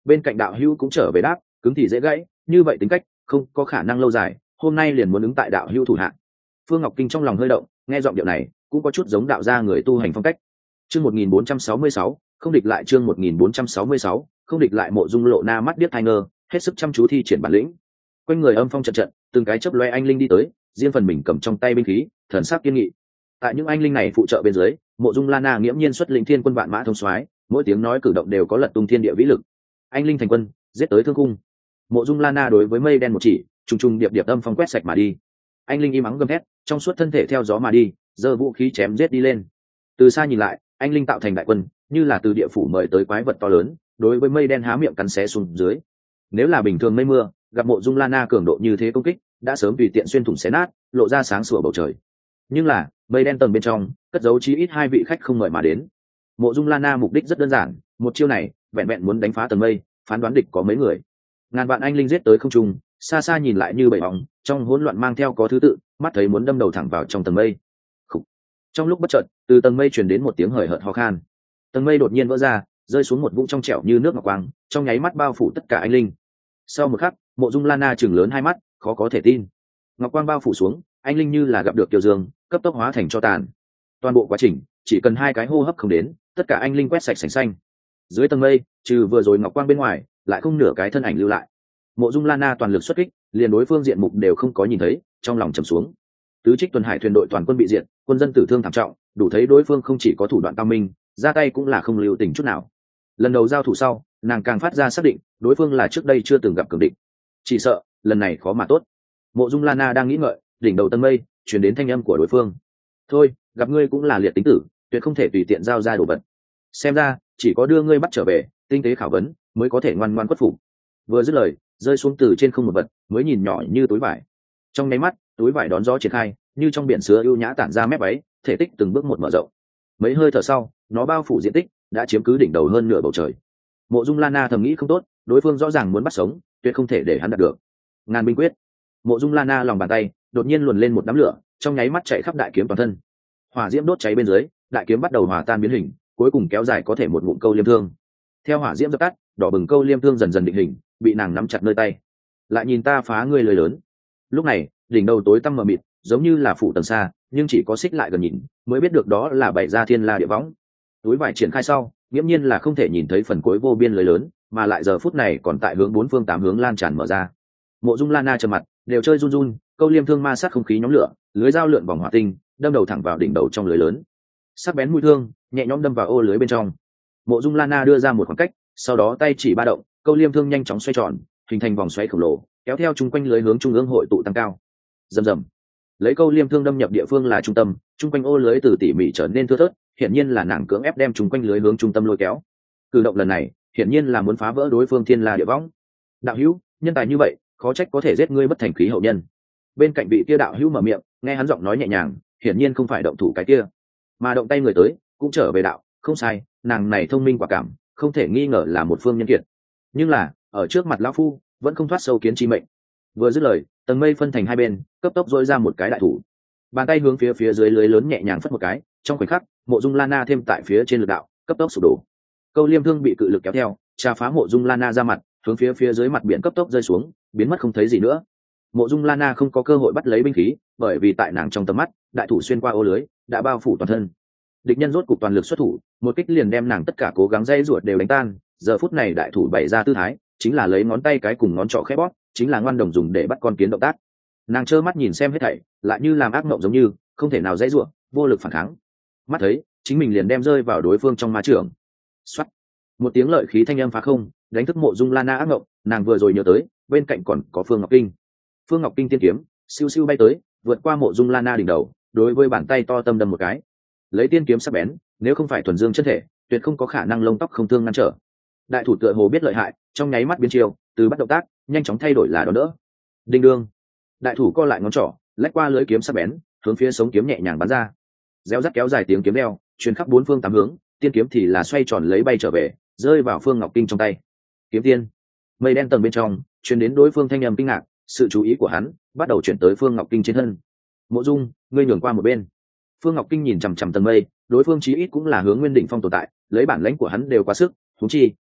Bên cạnh đạo hữu cũng trở về đáp, cứng thì dễ gãy, như vậy tính cách không có khả năng lâu dài, hôm nay liền muốn ứng tại đạo hữu thủ hạng. Phương Ngọc Kinh trong lòng hơi động, nghe giọng điệu này cũng có chút giống đạo gia người tu hành phong cách. Chương một nghìn bốn trăm sáu mươi sáu, không địch lại chương một nghìn bốn trăm sáu mươi sáu, không địch lại. Mộ Dung Lộ Na mắt điếc tai ngơ, hết sức chăm chú thi triển bản lĩnh. Quanh người âm phong trận trận, từng cái chớp lóe anh linh đi tới, riêng phần mình cầm trong tay binh khí, thần sắc kiên nghị. Tại những anh linh này phụ trợ bên dưới, Mộ Dung La Na nghiễm nhiên xuất lĩnh thiên quân vạn mã thông soái, mỗi tiếng nói cử động đều có lật tung thiên địa vĩ lực. Anh linh thành quân, giết tới thương cung. Mộ Dung La Na đối với mây đen một chỉ, trùng trùng điệp điệp âm phong quét sạch mà đi. Anh linh im ắng gầm thét, trong suốt thân thể theo gió mà đi, giơ vũ khí chém giết đi lên. Từ xa nhìn lại, anh linh tạo thành đại quân, như là từ địa phủ mời tới quái vật to lớn, đối với mây đen há miệng cắn xé xuống dưới. Nếu là bình thường mây mưa, gặp Mộ Dung La Na cường độ như thế công kích, đã sớm tùy tiện xuyên thủng xé nát, lộ ra sáng sủa bầu trời. Nhưng là mây đen tầng bên trong, cất giấu chí ít hai vị khách không mời mà đến. Mộ Dung La Na mục đích rất đơn giản, một chiêu này vẹn vẹn muốn đánh phá tầng mây, phán đoán địch có mấy người. Ngàn vạn anh linh giết tới không trung, xa xa nhìn lại như bầy bóng, trong hỗn loạn mang theo có thứ tự, mắt thấy muốn đâm đầu thẳng vào trong tầng mây. Khủ. Trong lúc bất chợt, từ tầng mây truyền đến một tiếng hời hợt ho khan. Tầng mây đột nhiên vỡ ra, rơi xuống một vũng trong trẻo như nước ngọc quang, trong nháy mắt bao phủ tất cả anh linh. Sau một khắc, Mộ Dung La Na chừng lớn hai mắt, khó có thể tin. Ngọc quang bao phủ xuống, anh linh như là gặp được kiều dương, cấp tốc hóa thành cho tàn. Toàn bộ quá trình chỉ cần hai cái hô hấp không đến, tất cả anh linh quét sạch sành xanh. Dưới tầng mây, trừ vừa rồi ngọc quang bên ngoài, lại không nửa cái thân ảnh lưu lại. Mộ Dung La Na toàn lực xuất kích, liền đối phương diện mục đều không có nhìn thấy, trong lòng trầm xuống. Tứ Trích Tuần Hải thuyền đội toàn quân bị diệt, quân dân tử thương thảm trọng, đủ thấy đối phương không chỉ có thủ đoạn cao minh, ra tay cũng là không lưu tình chút nào. Lần đầu giao thủ sau, nàng càng phát ra xác định, đối phương là trước đây chưa từng gặp cường địch. Chỉ sợ, lần này khó mà tốt. Mộ Dung La Na đang nghĩ ngợi, đỉnh đầu tầng mây truyền đến thanh âm của đối phương. Thôi, gặp ngươi cũng là liệt tính tử, tuyệt không thể tùy tiện giao ra đồ vật. Xem ra, chỉ có đưa ngươi bắt trở về, tinh tế khảo vấn, mới có thể ngoan ngoãn khuất phục. Vừa dứt lời, rơi xuống từ trên không một vật, mới nhìn nhỏ như túi vải. Trong nháy mắt, túi vải đón gió triển khai, như trong biển sứa ưu nhã tản ra mép váy, thể tích từng bước một mở rộng. Mấy hơi thở sau, nó bao phủ diện tích, đã chiếm cứ đỉnh đầu hơn nửa bầu trời. Mộ Dung La Na thầm nghĩ không tốt, đối phương rõ ràng muốn bắt sống, tuyệt không thể để hắn đạt được. Ngàn binh quyết. Mộ Dung La Na lòng bàn tay đột nhiên luồn lên một đám lửa, trong nháy mắt chạy khắp đại kiếm toàn thân. Hỏa diễm đốt cháy bên dưới, đại kiếm bắt đầu hòa tan biến hình, cuối cùng kéo dài có thể một ngụm câu liêm thương. Theo hỏa diễm dập tắt, đỏ bừng câu liêm thương dần dần định hình, bị nàng nắm chặt nơi tay. Lại nhìn ta phá ngươi lời lớn. Lúc này, đỉnh đầu tối tăm mờ mịt, giống như là phủ tầng xa, nhưng chỉ có xích lại gần nhìn, mới biết được đó là bảy gia thiên la địa võng. Túi vải triển khai sau, nghiễm nhiên là không thể nhìn thấy phần cuối vô biên lưới lớn, mà lại giờ phút này còn tại hướng bốn phương tám hướng lan tràn mở ra. Mộ Dung La Na trầm mặt, đều chơi run run, câu liêm thương ma sát không khí nhóm lửa, lưới dao lượn vòng hỏa tinh, đâm đầu thẳng vào đỉnh đầu trong lưới lớn. Sắc bén mũi thương nhẹ nhõm đâm vào ô lưới bên trong. Mộ Dung La Na đưa ra một khoảng cách, sau đó tay chỉ ba động, câu liêm thương nhanh chóng xoay tròn, hình thành vòng xoáy khổng lồ, kéo theo chung quanh lưới hướng trung ương hội tụ tăng cao. Rầm rầm. Lấy câu liêm thương đâm nhập địa phương là trung tâm, chung quanh ô lưới từ tỉ mỉ trở nên thưa thớt, hiển nhiên là nàng cưỡng ép đem chung quanh lưới hướng trung tâm lôi kéo. Cử động lần này, hiển nhiên là muốn phá vỡ đối phương thiên la địa võng. Đạo hữu, nhân tài như vậy, khó trách có thể giết ngươi bất thành khí hậu nhân. Bên cạnh vị kia đạo hữu mở miệng, nghe hắn giọng nói nhẹ nhàng, hiển nhiên không phải động thủ cái kia, mà động tay người tới cũng trở về đạo. Không sai, nàng này thông minh quả cảm, không thể nghi ngờ là một phương nhân kiệt. Nhưng là ở trước mặt lão phu, vẫn không thoát sâu kiến chi mệnh. Vừa dứt lời, tầng mây phân thành hai bên, cấp tốc dội ra một cái đại thủ, bàn tay hướng phía phía dưới lưới lớn nhẹ nhàng phất một cái, trong khoảnh khắc, Mộ Dung La Na thêm tại phía trên lực đạo, cấp tốc sụp đổ. Câu liêm thương bị cự lực kéo theo, trà phá Mộ Dung La Na ra mặt, hướng phía phía dưới mặt biển cấp tốc rơi xuống, biến mất không thấy gì nữa. Mộ Dung La Na không có cơ hội bắt lấy binh khí, bởi vì tại nàng trong tầm mắt, đại thủ xuyên qua ô lưới, đã bao phủ toàn thân. Địch nhân rốt cục toàn lực xuất thủ, một kích liền đem nàng tất cả cố gắng dây ruột đều đánh tan. Giờ phút này đại thủ bày ra tư thái, chính là lấy ngón tay cái cùng ngón trỏ khép bóp, chính là ngoan đồng dùng để bắt con kiến động tác. Nàng trơ mắt nhìn xem hết thảy, lại như làm ác mộng giống như không thể nào dãy ruộng, vô lực phản kháng. Mắt thấy chính mình liền đem rơi vào đối phương trong ma trưởng. Xoát, một tiếng lợi khí thanh âm phá không, đánh thức Mộ Dung La Na ác mộng. Nàng vừa rồi nhớ tới bên cạnh còn có Phương Ngọc Kinh. Phương Ngọc Kinh tiên kiếm siêu siêu bay tới, vượt qua Mộ Dung La Na đỉnh đầu, đối với bàn tay to tâm đâm một cái. Lấy tiên kiếm sắc bén, nếu không phải thuần dương chân thể, tuyệt không có khả năng lông tóc không thương ngăn trở. Đại thủ tựa hồ biết lợi hại, trong nháy mắt biến chiều, từ bắt động tác nhanh chóng thay đổi là đón đỡ. Đinh đương, đại thủ co lại ngón trỏ, lách qua lưỡi kiếm sắc bén, hướng phía sống kiếm nhẹ nhàng bắn ra. Réo rắt kéo dài tiếng kiếm đeo, truyền khắp bốn phương tám hướng, tiên kiếm thì là xoay tròn lấy bay trở về, rơi vào Phương Ngọc Kinh trong tay. Kiếm tiên. Mây đen tầng bên trong, truyền đến đối phương thanh âm kinh ngạc, sự chú ý của hắn bắt đầu chuyển tới Phương Ngọc Kinh trên thân. Mộ Dung, ngươi nhường qua một bên. Phương Ngọc Kinh nhìn chằm chằm tầng mây, đối phương chí ít cũng là hướng Nguyên Đỉnh Phong tồn tại, lấy bản lãnh của hắn đều quá sức, huống chi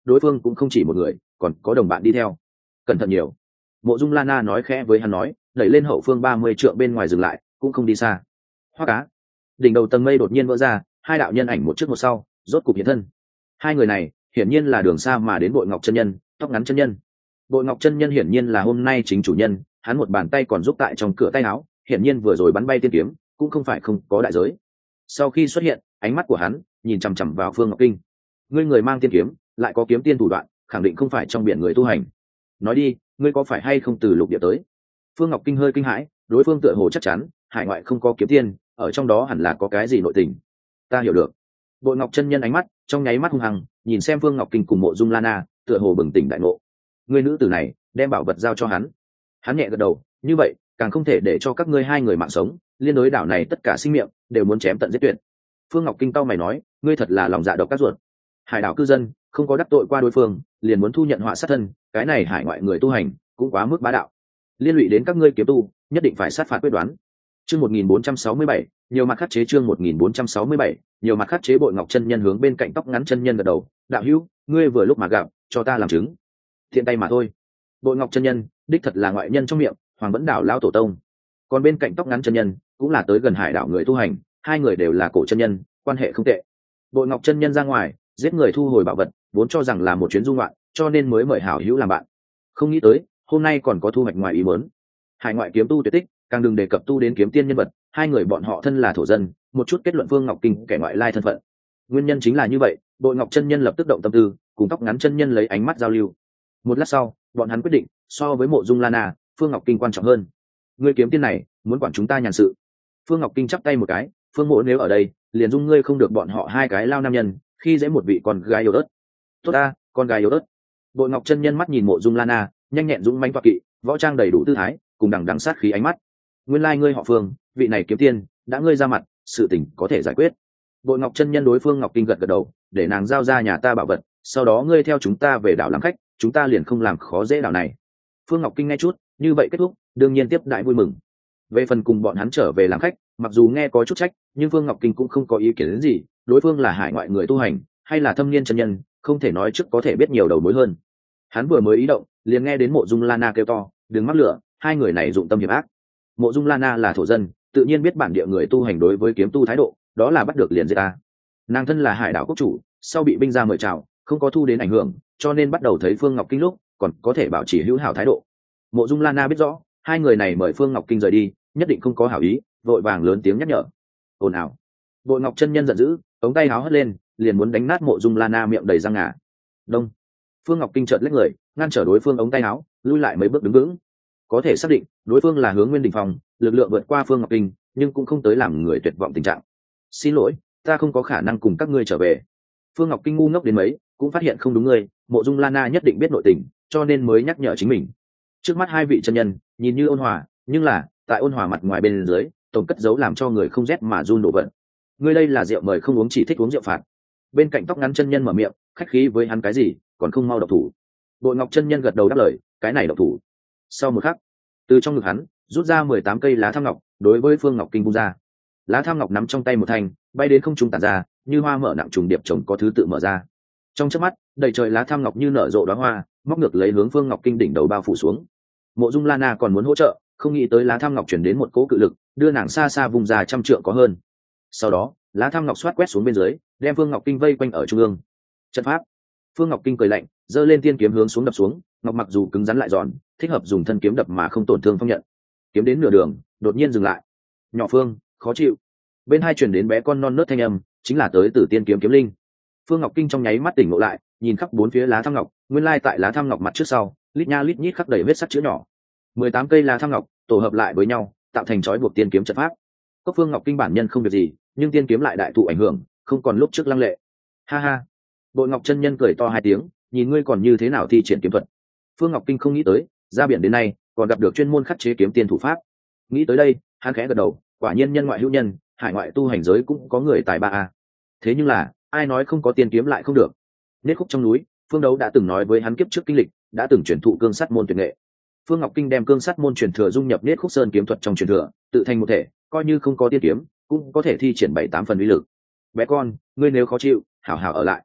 đối phương cũng không chỉ một người, còn có đồng bạn đi theo. Cẩn thận nhiều. Mộ Dung Lana nói khẽ với hắn nói, đẩy lên hậu phương ba mươi trượng bên ngoài dừng lại, cũng không đi xa. Hoa cá. Đỉnh đầu tầng mây đột nhiên vỡ ra, hai đạo nhân ảnh một trước một sau, rốt cục hiện thân. Hai người này, hiển nhiên là đường xa mà đến Bội Ngọc chân nhân, tóc ngắn chân nhân. Bội Ngọc chân nhân hiển nhiên là hôm nay chính chủ nhân, hắn một bàn tay còn giúp tại trong cửa tay áo, hiển nhiên vừa rồi bắn bay tiên kiếm, cũng không phải không có đại giới. Sau khi xuất hiện, ánh mắt của hắn nhìn chằm chằm vào Phương Ngọc Kinh. Ngươi người mang tiên kiếm, lại có kiếm tiên thủ đoạn, khẳng định không phải trong biển người tu hành. Nói đi, ngươi có phải hay không từ lục địa tới? Phương Ngọc Kinh hơi kinh hãi, đối phương tựa hồ chắc chắn, hải ngoại không có kiếm tiên, ở trong đó hẳn là có cái gì nội tình. Ta hiểu được. Bội Ngọc chân nhân ánh mắt trong nháy mắt hung hăng, nhìn xem Phương Ngọc Kinh cùng Mộ Dung Lana, tựa hồ bừng tỉnh đại ngộ. Ngươi nữ tử này, đem bảo vật giao cho hắn. Hắn nhẹ gật đầu, như vậy, càng không thể để cho các ngươi hai người mạng sống, liên đối đảo này tất cả sinh miệng đều muốn chém tận giết tuyệt. Phương Ngọc Kinh tao mày nói, ngươi thật là lòng dạ độc các ruột. Hải đảo cư dân không có đắc tội qua đối phương, liền muốn thu nhận họa sát thân, cái này hải ngoại người tu hành cũng quá mức bá đạo. Liên lụy đến các ngươi kiếm tu, nhất định phải sát phạt quyết đoán. Chương một nghìn bốn trăm sáu mươi bảy, nhiều mặt khắc chế chương một nghìn bốn trăm sáu mươi bảy, nhiều mặt khắc chế. Bội Ngọc chân nhân hướng bên cạnh tóc ngắn chân nhân gật đầu, đạo hữu, ngươi vừa lúc mà gặp, cho ta làm chứng. Thiện tay mà thôi. Bội Ngọc chân nhân, đích thật là ngoại nhân trong miệng, Hoàng Vẫn đảo lao tổ tông. Còn bên cạnh tóc ngắn chân nhân, cũng là tới gần hải đảo người tu hành, hai người đều là cổ chân nhân, quan hệ không tệ. Bội Ngọc chân nhân ra ngoài, giết người thu hồi bảo vật, vốn cho rằng là một chuyến du ngoạn, cho nên mới mời hảo hữu làm bạn. Không nghĩ tới, hôm nay còn có thu hoạch ngoài ý muốn. Hải ngoại kiếm tu tuyệt tích, càng đừng đề cập tu đến kiếm tiên nhân vật, hai người bọn họ thân là thổ dân, một chút kết luận Phương Ngọc Kinh kẻ ngoại lai thân phận. Nguyên nhân chính là như vậy, Bội Ngọc chân nhân lập tức động tâm tư, cùng tóc ngắn chân nhân lấy ánh mắt giao lưu. Một lát sau, bọn hắn quyết định, so với Mộ Dung Lana, Phương Ngọc Kinh quan trọng hơn. Ngươi kiếm tiên này, muốn quản chúng ta nhàn sự. Phương Ngọc Kinh chắp tay một cái, Phương Mộ nếu ở đây, liền dung ngươi không được bọn họ hai cái lao nam nhân, khi dễ một vị con gái yếu ớt. Tốt ta, con gái yếu ớt. Bội Ngọc chân nhân mắt nhìn Mộ Dung Lana, nhanh nhẹn dũng mãnh toạc kỵ, võ trang đầy đủ tư thái, cùng đằng đằng sát khí ánh mắt. Nguyên lai ngươi họ Phương, vị này kiếm tiên, đã ngươi ra mặt, sự tình có thể giải quyết. Bội Ngọc chân nhân đối Phương Ngọc Kinh gật gật đầu, để nàng giao ra nhà ta bảo vật, sau đó ngươi theo chúng ta về đảo làm khách, chúng ta liền không làm khó dễ đảo này. Phương Ngọc Kinh nghe chút, như vậy kết thúc, đương nhiên tiếp đại vui mừng. Về phần cùng bọn hắn trở về làm khách, mặc dù nghe có chút trách, nhưng Phương Ngọc Kinh cũng không có ý kiến đến gì, đối phương là hải ngoại người tu hành, hay là thâm niên chân nhân, không thể nói trước có thể biết nhiều đầu mối hơn. Hắn vừa mới ý động, liền nghe đến Mộ Dung Lana kêu to, đừng mắc lửa, hai người này dụng tâm hiểm ác. Mộ Dung Lana là thổ dân, tự nhiên biết bản địa người tu hành đối với kiếm tu thái độ, đó là bắt được liền giết ta. Nàng thân là hải đảo quốc chủ, sau bị binh ra mời chào, không có thu đến ảnh hưởng, cho nên bắt đầu thấy Phương Ngọc Kinh lúc còn có thể bảo trì hữu hảo thái độ. Mộ Dung Lana biết rõ, hai người này mời Phương Ngọc Kinh rời đi, nhất định không có hảo ý, vội vàng lớn tiếng nhắc nhở. Ồn ào. Bội Ngọc chân nhân giận dữ, ống tay háo hất lên, liền muốn đánh nát Mộ Dung Lana miệng đầy răng ngà. Đông. Phương Ngọc Kinh chợt lách người, ngăn trở đối phương ống tay áo, lui lại mấy bước đứng vững. Có thể xác định, đối phương là Hướng Nguyên Đỉnh Phong, lực lượng vượt qua Phương Ngọc Kinh, nhưng cũng không tới làm người tuyệt vọng tình trạng. Xin lỗi, ta không có khả năng cùng các ngươi trở về. Phương Ngọc Kinh ngu ngốc đến mấy, cũng phát hiện không đúng người, Mộ Dung Lana nhất định biết nội tình, cho nên mới nhắc nhở chính mình. Trước mắt hai vị chân nhân, nhìn như ôn hòa, nhưng là, tại ôn hòa mặt ngoài bên dưới, tổng cất giấu làm cho người không rét mà run đổ vận. Ngươi đây là rượu mời không uống, chỉ thích uống rượu phạt. Bên cạnh tóc ngắn chân nhân mở miệng, khách khí với hắn cái gì, còn không mau độc thủ. Bội Ngọc chân nhân gật đầu đáp lời, cái này độc thủ. Sau một khắc, từ trong ngực hắn rút ra mười tám cây lá tham ngọc, đối với Phương Ngọc Kinh vung ra. Lá tham ngọc nắm trong tay một thanh, bay đến không trung tản ra, như hoa mở nặng trùng điệp chồng có thứ tự mở ra. Trong chớp mắt, đầy trời lá tham ngọc như nở rộ đóa hoa, móc ngược lấy hướng Phương Ngọc Kinh đỉnh đầu bao phủ xuống. Mộ Dung Lana còn muốn hỗ trợ, không nghĩ tới lá tham ngọc chuyển đến một cỗ cự lực, đưa nàng xa xa vùng ra trăm trượng có hơn. Sau đó, lá tham ngọc xoát quét xuống bên dưới, đem Phương Ngọc Kinh vây quanh ở trung ương. Trận pháp. Phương Ngọc Kinh cười lạnh, giơ lên tiên kiếm hướng xuống đập xuống, ngọc mặc dù cứng rắn lại giòn, thích hợp dùng thân kiếm đập mà không tổn thương phong nhận. Kiếm đến nửa đường, đột nhiên dừng lại. Nhỏ Phương, khó chịu. Bên hai truyền đến bé con non nớt thanh âm, chính là tới từ tiên kiếm kiếm linh. Phương Ngọc Kinh trong nháy mắt tỉnh ngộ lại, nhìn khắp bốn phía lá tham ngọc, nguyên lai tại lá tham ngọc mặt trước sau, lít nha lít nhít khắc đầy vết sắt chữ nhỏ. mười tám cây lá tham ngọc tổ hợp lại với nhau, tạo thành chói buộc tiên kiếm trận pháp. Cốc Phương Ngọc Kinh bản nhân không việc gì, nhưng tiên kiếm lại đại thụ ảnh hưởng, không còn lúc trước lăng lệ. Ha ha. Bội Ngọc chân nhân cười to hai tiếng, nhìn ngươi còn như thế nào thi triển kiếm thuật. Phương Ngọc Kinh không nghĩ tới, ra biển đến nay còn gặp được chuyên môn khắc chế kiếm tiên thủ pháp. Nghĩ tới đây, hắn khẽ gật đầu, quả nhiên nhân ngoại hữu nhân, hải ngoại tu hành giới cũng có người tài ba a. Thế nhưng là, ai nói không có tiên kiếm lại không được. Nết khúc trong núi, Phương Đấu đã từng nói với hắn kiếp trước kinh lịch, đã từng truyền thụ cương sắt môn tuyệt nghệ. Phương Ngọc Kinh đem cương sắt môn truyền thừa dung nhập Nết khúc sơn kiếm thuật trong truyền thừa, tự thành một thể, coi như không có tiên kiếm, cũng có thể thi triển bảy tám phần uy lực. Bé con, ngươi nếu khó chịu, hảo hảo ở lại.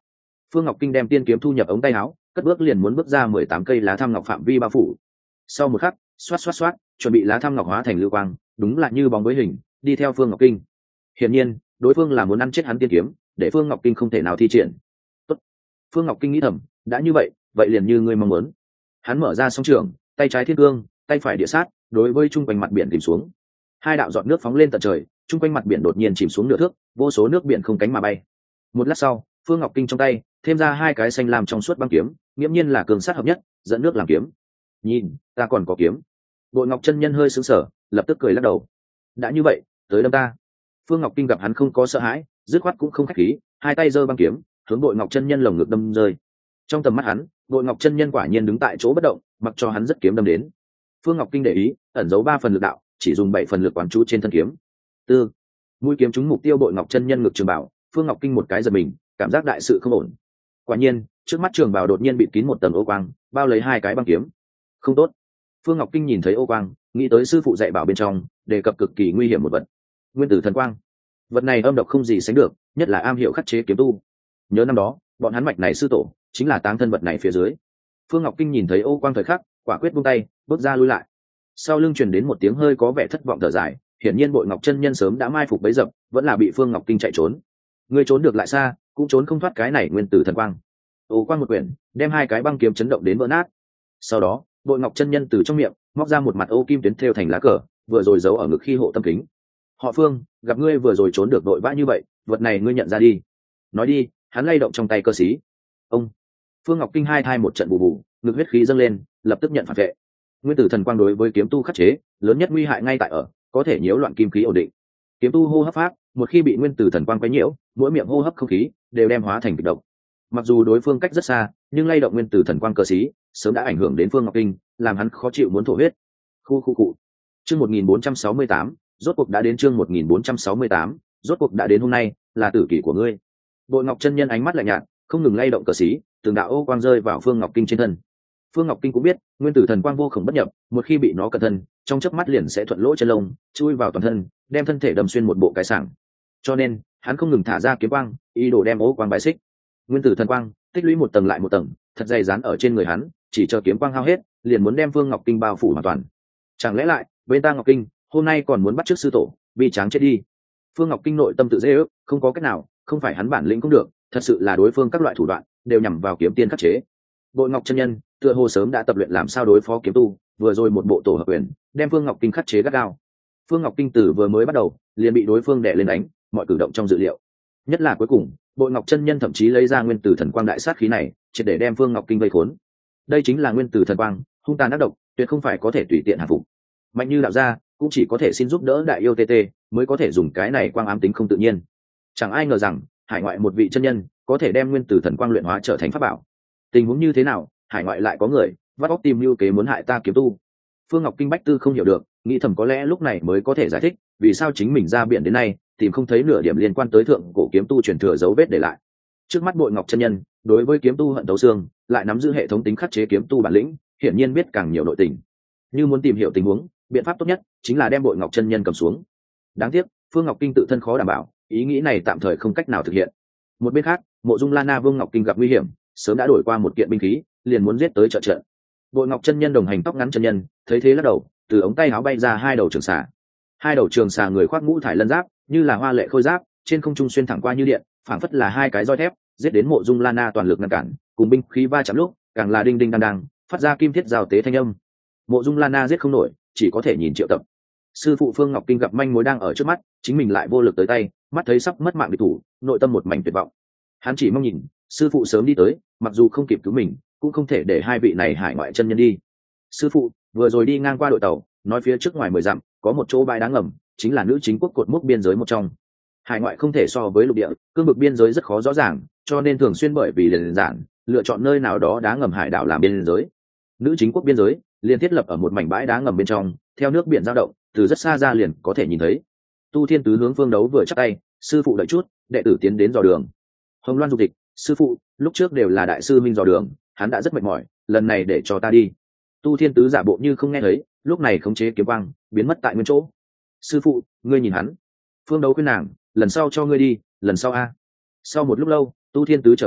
Phương Ngọc Kinh đem tiên kiếm thu nhập ống tay áo, cất bước liền muốn bước ra mười tám cây lá thăm ngọc phạm vi bao phủ. Sau một khắc, xoát xoát xoát, chuẩn bị lá thăm ngọc hóa thành lưu quang, đúng là như bóng với hình, đi theo Phương Ngọc Kinh. Hiển nhiên, đối phương là muốn ăn chết hắn tiên kiếm, để Phương Ngọc Kinh không thể nào thi triển. Tốt. Phương Ngọc Kinh nghĩ thầm, đã như vậy, vậy liền như ngươi mong muốn. Hắn mở ra song trường, tay trái thiên cương, tay phải địa sát, đối với trung quanh mặt biển tìm xuống. Hai đạo giọt nước phóng lên tận trời, trung quanh mặt biển đột nhiên chìm xuống nửa thước, vô số nước biển không cánh mà bay. Một lát sau, Phương Ngọc Kinh trong tay thêm ra hai cái xanh lam trong suốt băng kiếm, nghiễm nhiên là cường sát hợp nhất, dẫn nước làm kiếm. Nhìn, ta còn có kiếm. Bội Ngọc chân nhân hơi sững sờ, lập tức cười lắc đầu. Đã như vậy, tới đâm ta. Phương Ngọc Kinh gặp hắn không có sợ hãi, dứt khoát cũng không khách khí, hai tay giơ băng kiếm, hướng Bội Ngọc chân nhân lồng ngực đâm rơi. Trong tầm mắt hắn, Bội Ngọc chân nhân quả nhiên đứng tại chỗ bất động, mặc cho hắn rất kiếm đâm đến. Phương Ngọc Kinh để ý, ẩn giấu ba phần lực đạo, chỉ dùng bảy phần lực quán chú trên thân kiếm. Tư, mũi kiếm trúng mục tiêu Bội Ngọc chân nhân ngực trường bảo, Phương Ngọc Kinh một cái giật mình, cảm giác đại sự không ổn. Quả nhiên, trước mắt trường bảo đột nhiên bị kín một tầng ô quang, bao lấy hai cái băng kiếm. Không tốt. Phương Ngọc Kinh nhìn thấy ô quang, nghĩ tới sư phụ dạy bảo bên trong, đề cập cực kỳ nguy hiểm một vật. Nguyên tử thần quang. Vật này âm độc không gì sánh được, nhất là am hiểu khắc chế kiếm tu. Nhớ năm đó, bọn hắn mạch này sư tổ chính là táng thân vật này phía dưới. Phương Ngọc Kinh nhìn thấy ô quang thời khắc, quả quyết buông tay, bước ra lui lại. Sau lưng truyền đến một tiếng hơi có vẻ thất vọng thở dài, hiển nhiên Bội Ngọc chân nhân sớm đã mai phục bấy dập, vẫn là bị Phương Ngọc Kinh chạy trốn. Ngươi trốn được lại xa, cũng trốn không thoát cái này nguyên tử thần quang. Ô quang một quyển, đem hai cái băng kiếm chấn động đến vỡ nát. Sau đó, Bội Ngọc chân nhân từ trong miệng móc ra một mặt ô kim tuyến thêu thành lá cờ, vừa rồi giấu ở ngực khi hộ tâm kính. Họ Phương, gặp ngươi vừa rồi trốn được đội vã như vậy, vật này ngươi nhận ra đi. Nói đi, hắn lay động trong tay cơ sĩ. Ông. Phương Ngọc Kinh hai thai một trận bù bù, ngực huyết khí dâng lên, lập tức nhận phản vệ. Nguyên tử thần quang đối với kiếm tu khắc chế, lớn nhất nguy hại ngay tại ở, có thể nhiễu loạn kim khí ổn định. Kiếm tu hô hấp pháp, một khi bị nguyên tử thần quang quấy nhiễu, mỗi miệng hô hấp không khí đều đem hóa thành kịch độc. Mặc dù đối phương cách rất xa, nhưng lay động nguyên tử thần quang cơ sĩ, sớm đã ảnh hưởng đến Phương Ngọc Kinh, làm hắn khó chịu muốn thổ huyết. Khu khu cụ. Chương một nghìn bốn trăm sáu mươi tám, rốt cuộc đã đến chương một nghìn bốn trăm sáu mươi tám, rốt cuộc đã đến hôm nay, là tử kỷ của ngươi. Bội Ngọc chân nhân ánh mắt lạnh nhạt, không ngừng lay động cờ xí, từng đạo ô quang rơi vào Phương Ngọc Kinh trên thân. Phương Ngọc Kinh cũng biết, nguyên tử thần quang vô khổng bất nhập, một khi bị nó cẩn thân, trong chớp mắt liền sẽ thuận lỗ chân lông, chui vào toàn thân, đem thân thể đâm xuyên một bộ cái sảng. Cho nên, hắn không ngừng thả ra kiếm quang, ý đồ đem ô quang bài xích. Nguyên tử thần quang tích lũy một tầng lại một tầng, thật dày dán ở trên người hắn, chỉ chờ kiếm quang hao hết, liền muốn đem Phương Ngọc Kinh bao phủ hoàn toàn. Chẳng lẽ lại, bên ta Ngọc Kinh, hôm nay còn muốn bắt chước sư tổ, bi tráng chết đi. Phương Ngọc Kinh nội tâm tự dễ ước, không có cách nào, không phải hắn bản lĩnh cũng được, thật sự là đối phương các loại thủ đoạn đều nhằm vào kiếm tiên khắc chế. Bội Ngọc chân nhân tựa hồ sớm đã tập luyện làm sao đối phó kiếm tu, vừa rồi một bộ tổ hợp quyền đem Phương Ngọc Kinh khắc chế gắt gao. Phương Ngọc Kinh tử vừa mới bắt đầu liền bị đối phương đè lên đánh, mọi cử động trong dự liệu. Nhất là cuối cùng, Bội Ngọc chân nhân thậm chí lấy ra nguyên tử thần quang đại sát khí này, triệt để đem Phương Ngọc Kinh vây khốn. Đây chính là nguyên tử thần quang, hung tàn ác độc, tuyệt không phải có thể tùy tiện hạ phục. Mạnh như đạo gia, cũng chỉ có thể xin giúp đỡ đại yêu tê tê, mới có thể dùng cái này quang ám tính không tự nhiên. Chẳng ai ngờ rằng, hải ngoại một vị chân nhân có thể đem nguyên tử thần quang luyện hóa trở thành pháp bảo. Tình huống như thế nào, hải ngoại lại có người vắt óc tìm mưu kế muốn hại ta kiếm tu. Phương Ngọc Kinh bách tư không hiểu được, nghĩ thầm có lẽ lúc này mới có thể giải thích vì sao chính mình ra biển đến nay tìm không thấy nửa điểm liên quan tới thượng cổ kiếm tu truyền thừa dấu vết để lại. Trước mắt Bội Ngọc chân nhân đối với kiếm tu hận thấu xương, lại nắm giữ hệ thống tính khắc chế kiếm tu bản lĩnh, hiển nhiên biết càng nhiều nội tình. Như muốn tìm hiểu tình huống, biện pháp tốt nhất chính là đem Bội Ngọc chân nhân cầm xuống. Đáng tiếc, Phương Ngọc Kinh tự thân khó đảm bảo, ý nghĩ này tạm thời không cách nào thực hiện. Một bên khác, Mộ Dung La Na Vương Ngọc Kinh gặp nguy hiểm, sớm đã đổi qua một kiện binh khí, liền muốn giết tới trợ trận. Bội Ngọc chân nhân đồng hành tóc ngắn chân nhân, thấy thế lắc đầu, từ ống tay áo bay ra hai đầu trường xà. Hai đầu trường xà người khoác mũ thải lân giáp, như là hoa lệ khôi giáp, trên không trung xuyên thẳng qua như điện, phảng phất là hai cái roi thép, giết đến Mộ Dung La Na toàn lực ngăn cản, cùng binh khí va chạm lúc, càng là đinh đinh đang đang, phát ra kim thiết giao tế thanh âm. Mộ Dung La Na giết không nổi, chỉ có thể nhìn triệu tập. Sư phụ Phương Ngọc Kinh gặp manh mối đang ở trước mắt, chính mình lại vô lực tới tay, mắt thấy sắp mất mạng địch thủ, nội tâm một mảnh tuyệt vọng. Hắn chỉ mong nhìn sư phụ sớm đi tới, mặc dù không kịp cứu mình, cũng không thể để hai vị này hải ngoại chân nhân đi. Sư phụ vừa rồi đi ngang qua đội tàu, nói phía trước ngoài mười dặm có một chỗ bãi đá ngầm, chính là nữ chính quốc cột mốc biên giới một trong. Hải ngoại không thể so với lục địa, cương vực biên giới rất khó rõ ràng, cho nên thường xuyên bởi vì liền giản lựa chọn nơi nào đó đá ngầm hải đảo làm biên giới. Nữ chính quốc biên giới liền thiết lập ở một mảnh bãi đá ngầm bên trong, theo nước biển dao động, từ rất xa ra liền có thể nhìn thấy. Tu Thiên Tứ hướng Phương Đấu vừa chắp tay, sư phụ đợi chút, đệ tử tiến đến dò đường. Hồng Loan dục dịch, sư phụ, lúc trước đều là đại sư minh dò đường, hắn đã rất mệt mỏi, lần này để cho ta đi. Tu Thiên Tứ giả bộ như không nghe thấy, lúc này khống chế kiếm quang, biến mất tại nguyên chỗ. Sư phụ, ngươi nhìn hắn. Phương Đấu khuyên nàng, lần sau cho ngươi đi, lần sau a. Sau một lúc lâu, Tu Thiên Tứ trở về,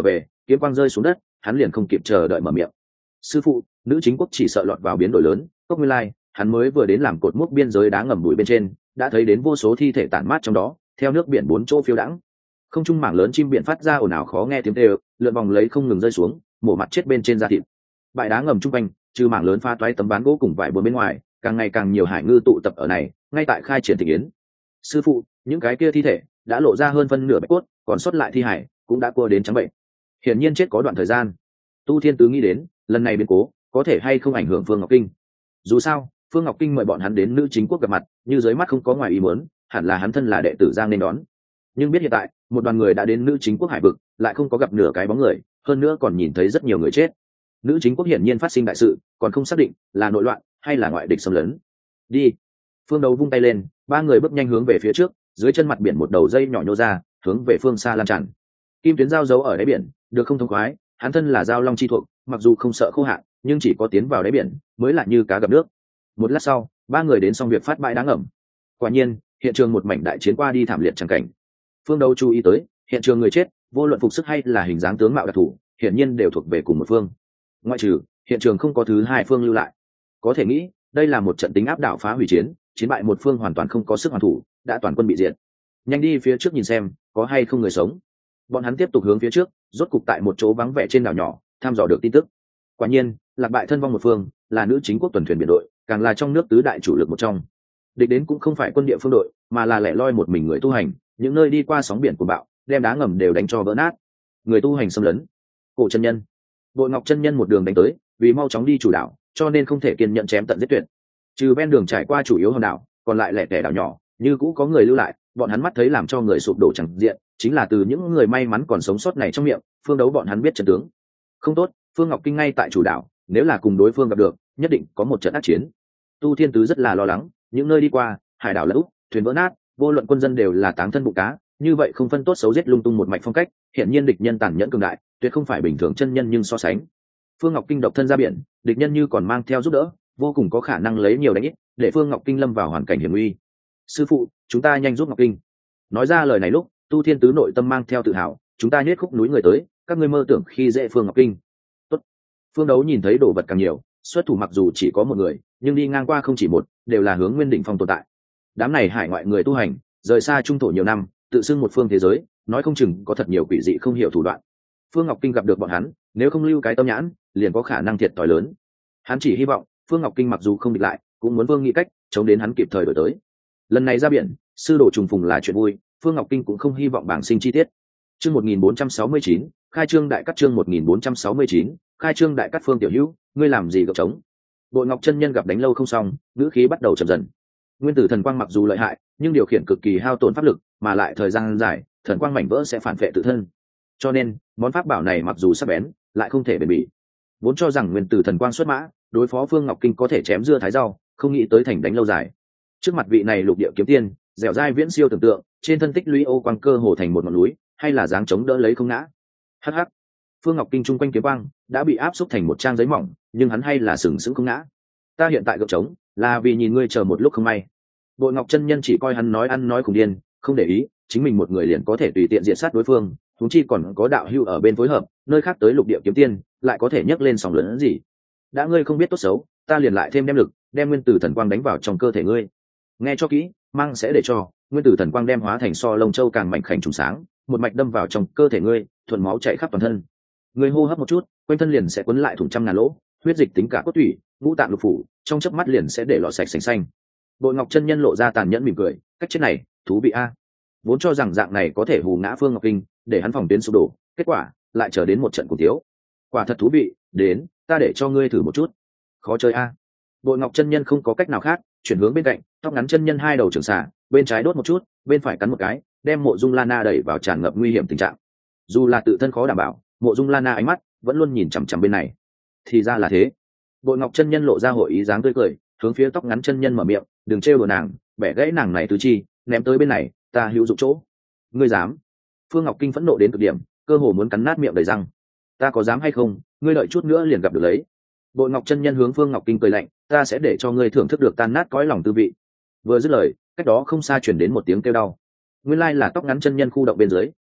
kiếm quang rơi xuống đất, hắn liền không kịp chờ đợi mở miệng. Sư phụ, nữ chính quốc chỉ sợ lọt vào biến đổi lớn, cốc nguyên lai, hắn mới vừa đến làm cột mốc biên giới đá ngầm bụi bên trên, đã thấy đến vô số thi thể tản mát trong đó, theo nước biển bốn chỗ phiêu đãng. Không trung mảng lớn chim biển phát ra ồn ào khó nghe tiếng kêu, lượn vòng lấy không ngừng rơi xuống, mổ mặt chết bên trên da thịt. Bãi đá ngầm trung quanh, trừ mảng lớn pha toái tấm ván gỗ cùng vải bừa bên ngoài, càng ngày càng nhiều hải ngư tụ tập ở này, ngay tại khai triển thị yến. Sư phụ, những cái kia thi thể đã lộ ra hơn phân nửa bạch cốt, còn sót lại thi hải cũng đã cua đến trắng bệnh. Hiển nhiên chết có đoạn thời gian. Tu Thiên Tứ nghĩ đến, lần này biến cố có thể hay không ảnh hưởng Phương Ngọc Kinh. Dù sao, Phương Ngọc Kinh mời bọn hắn đến nữ chính quốc gặp mặt, như dưới mắt không có ngoài ý muốn, hẳn là hắn thân là đệ tử Giang nên đón. Nhưng biết hiện tại, một đoàn người đã đến nữ chính quốc hải vực, lại không có gặp nửa cái bóng người, hơn nữa còn nhìn thấy rất nhiều người chết. Nữ chính quốc hiển nhiên phát sinh đại sự, còn không xác định là nội loạn hay là ngoại địch xâm lấn. Đi. Phương Đấu vung tay lên, ba người bước nhanh hướng về phía trước, dưới chân mặt biển một đầu dây nhỏ nhô ra, hướng về phương xa lan tràn. Kim tuyến giao giấu ở đáy biển, được không thông khoái, hắn thân là giao long chi thuộc, mặc dù không sợ khô hạn, nhưng chỉ có tiến vào đáy biển mới là như cá gặp nước. Một lát sau, ba người đến xong việc phát bãi đá ngầm. Quả nhiên, hiện trường một mảnh đại chiến qua đi thảm liệt chẳng cảnh. Phương Đấu chú ý tới, hiện trường người chết, vô luận phục sức hay là hình dáng tướng mạo đặc thù, hiển nhiên đều thuộc về cùng một phương. Ngoại trừ hiện trường không có thứ hai phương lưu lại, có thể nghĩ đây là một trận tính áp đảo phá hủy chiến, chiến bại một phương hoàn toàn không có sức hoàn thủ, đã toàn quân bị diệt. Nhanh đi phía trước nhìn xem có hay không người sống. Bọn hắn tiếp tục hướng phía trước, rốt cục tại một chỗ vắng vẻ trên đảo nhỏ thăm dò được tin tức. Quả nhiên, lạc bại thân vong một phương là nữ chính quốc tuần thuyền biển đội, càng là trong nước tứ đại chủ lực một trong. Địch đến cũng không phải quân địa phương đội, mà là lẻ loi một mình người tu hành, những nơi đi qua sóng biển của bão, đem đá ngầm đều đánh cho vỡ nát. Người tu hành xâm lấn. Cổ chân nhân, Bội Ngọc chân nhân một đường đánh tới, vì mau chóng đi chủ đảo, cho nên không thể kiên nhận chém tận giết tuyệt. Trừ ven đường trải qua chủ yếu hòn đảo, còn lại lẻ tẻ đảo nhỏ, như cũ có người lưu lại, bọn hắn mắt thấy làm cho người sụp đổ chẳng diện, chính là từ những người may mắn còn sống sót này trong miệng, Phương Đấu bọn hắn biết trận tướng. Không tốt, Phương Ngọc Kinh ngay tại chủ đảo, nếu là cùng đối phương gặp được, nhất định có một trận ác chiến. Tu Thiên Tứ rất là lo lắng, những nơi đi qua, hải đảo lỡ úp, thuyền vỡ nát, vô luận quân dân đều là táng thân bụng cá, như vậy không phân tốt xấu giết lung tung một mạch phong cách, hiện nhiên địch nhân tàn nhẫn cường đại, tuyệt không phải bình thường chân nhân nhưng so sánh. Phương Ngọc Kinh độc thân ra biển, địch nhân như còn mang theo giúp đỡ, vô cùng có khả năng lấy nhiều đánh ít, để Phương Ngọc Kinh lâm vào hoàn cảnh hiểm nguy. Sư phụ, chúng ta nhanh giúp Ngọc Kinh. Nói ra lời này lúc, Tu Thiên Tứ nội tâm mang theo tự hào, chúng ta nhét khúc núi người tới, các ngươi mơ tưởng khi dễ Phương Ngọc Kinh. Tốt. Phương Đấu nhìn thấy đồ vật càng nhiều, xuất thủ mặc dù chỉ có một người, nhưng đi ngang qua không chỉ một, đều là hướng Nguyên Đỉnh Phong tồn tại. Đám này hải ngoại người tu hành, rời xa trung thổ nhiều năm, tự xưng một phương thế giới, nói không chừng có thật nhiều quỷ dị không hiểu thủ đoạn. Phương Ngọc Kinh gặp được bọn hắn, nếu không lưu cái tâm nhãn, liền có khả năng thiệt thòi lớn. Hắn chỉ hy vọng Phương Ngọc Kinh mặc dù không địch lại, cũng muốn Vương nghĩ cách chống đến hắn kịp thời đổi tới. Lần này ra biển, sư đồ trùng phùng là chuyện vui, Phương Ngọc Kinh cũng không hy vọng bảng sinh chi tiết. Chương một nghìn bốn trăm sáu mươi chín, khai trương đại cắt chương một nghìn bốn trăm sáu mươi chín, khai trương đại cắt. Phương tiểu hữu, ngươi làm gì gập trống? Bội Ngọc chân nhân gặp đánh lâu không xong, ngữ khí bắt đầu chậm dần. Nguyên tử thần quang mặc dù lợi hại, nhưng điều khiển cực kỳ hao tổn pháp lực, mà lại thời gian dài, thần quang mảnh vỡ sẽ phản vệ tự thân. Cho nên, món pháp bảo này mặc dù sắc bén, lại không thể bền bỉ. Vốn cho rằng nguyên tử thần quang xuất mã, đối phó Phương Ngọc Kinh có thể chém dưa thái rau, không nghĩ tới thành đánh lâu dài. Trước mặt vị này lục địa kiếm tiên, dẻo dai viễn siêu tưởng tượng, trên thân tích lũy ô quang cơ hồ thành một ngọn núi, hay là dáng chống đỡ lấy không ngã. Hắc hắc. Phương Ngọc Kinh trung quanh kiếm quang đã bị áp xúc thành một trang giấy mỏng, nhưng hắn hay là sừng sững không ngã. Ta hiện tại gượng trống, là vì nhìn ngươi chờ một lúc không may. Bội Ngọc chân nhân chỉ coi hắn nói ăn nói khủng điên, không để ý, chính mình một người liền có thể tùy tiện diện sát đối phương, huống chi còn có đạo hưu ở bên phối hợp, nơi khác tới lục địa kiếm tiên, lại có thể nhấc lên sóng lớn gì. Đã ngươi không biết tốt xấu, ta liền lại thêm đem lực, đem nguyên tử thần quang đánh vào trong cơ thể ngươi. Nghe cho kỹ, mang sẽ để cho nguyên tử thần quang đem hóa thành so lông châu càng mạnh khảnh trùng sáng, một mạch đâm vào trong cơ thể ngươi, thuận máu chảy khắp toàn thân. Ngươi hô hấp một chút, quanh thân liền sẽ quấn lại thủng trăm ngàn lỗ, huyết dịch tính cả cốt tủy, ngũ tạng lục phủ, trong chớp mắt liền sẽ để lọ sạch sành xanh. Bội Ngọc chân nhân lộ ra tàn nhẫn mỉm cười, cách chết này, thú vị a. Vốn cho rằng dạng này có thể hù ngã Phương Ngọc Kinh, để hắn phòng tuyến sụp đổ, kết quả lại trở đến một trận cùng thiếu. Quả thật thú vị, đến, ta để cho ngươi thử một chút. Khó chơi a. Bội Ngọc chân nhân không có cách nào khác, chuyển hướng bên cạnh, tóc ngắn chân nhân hai đầu trường xả, bên trái đốt một chút, bên phải cắn một cái, đem Mộ Dung Lana đẩy vào tràn ngập nguy hiểm tình trạng. Dù là tự thân khó đảm bảo, Mộ Dung Lana ánh mắt vẫn luôn nhìn chằm chằm bên này. Thì ra là thế. Bội Ngọc chân nhân lộ ra hội ý dáng tươi cười, hướng phía tóc ngắn chân nhân mở miệng, đừng trêu đùa nàng, bẻ gãy nàng này tứ chi, ném tới bên này, ta hữu dụng chỗ. Ngươi dám? Phương Ngọc Kinh phẫn nộ đến cực điểm, cơ hồ muốn cắn nát miệng đầy răng. Ta có dám hay không, ngươi đợi chút nữa liền gặp được lấy. Bội Ngọc chân nhân hướng Phương Ngọc Kinh cười lạnh, ta sẽ để cho ngươi thưởng thức được tan nát cõi lòng tư vị. Vừa dứt lời, cách đó không xa truyền đến một tiếng kêu đau. Nguyên lai là tóc ngắn chân nhân khu động bên dưới,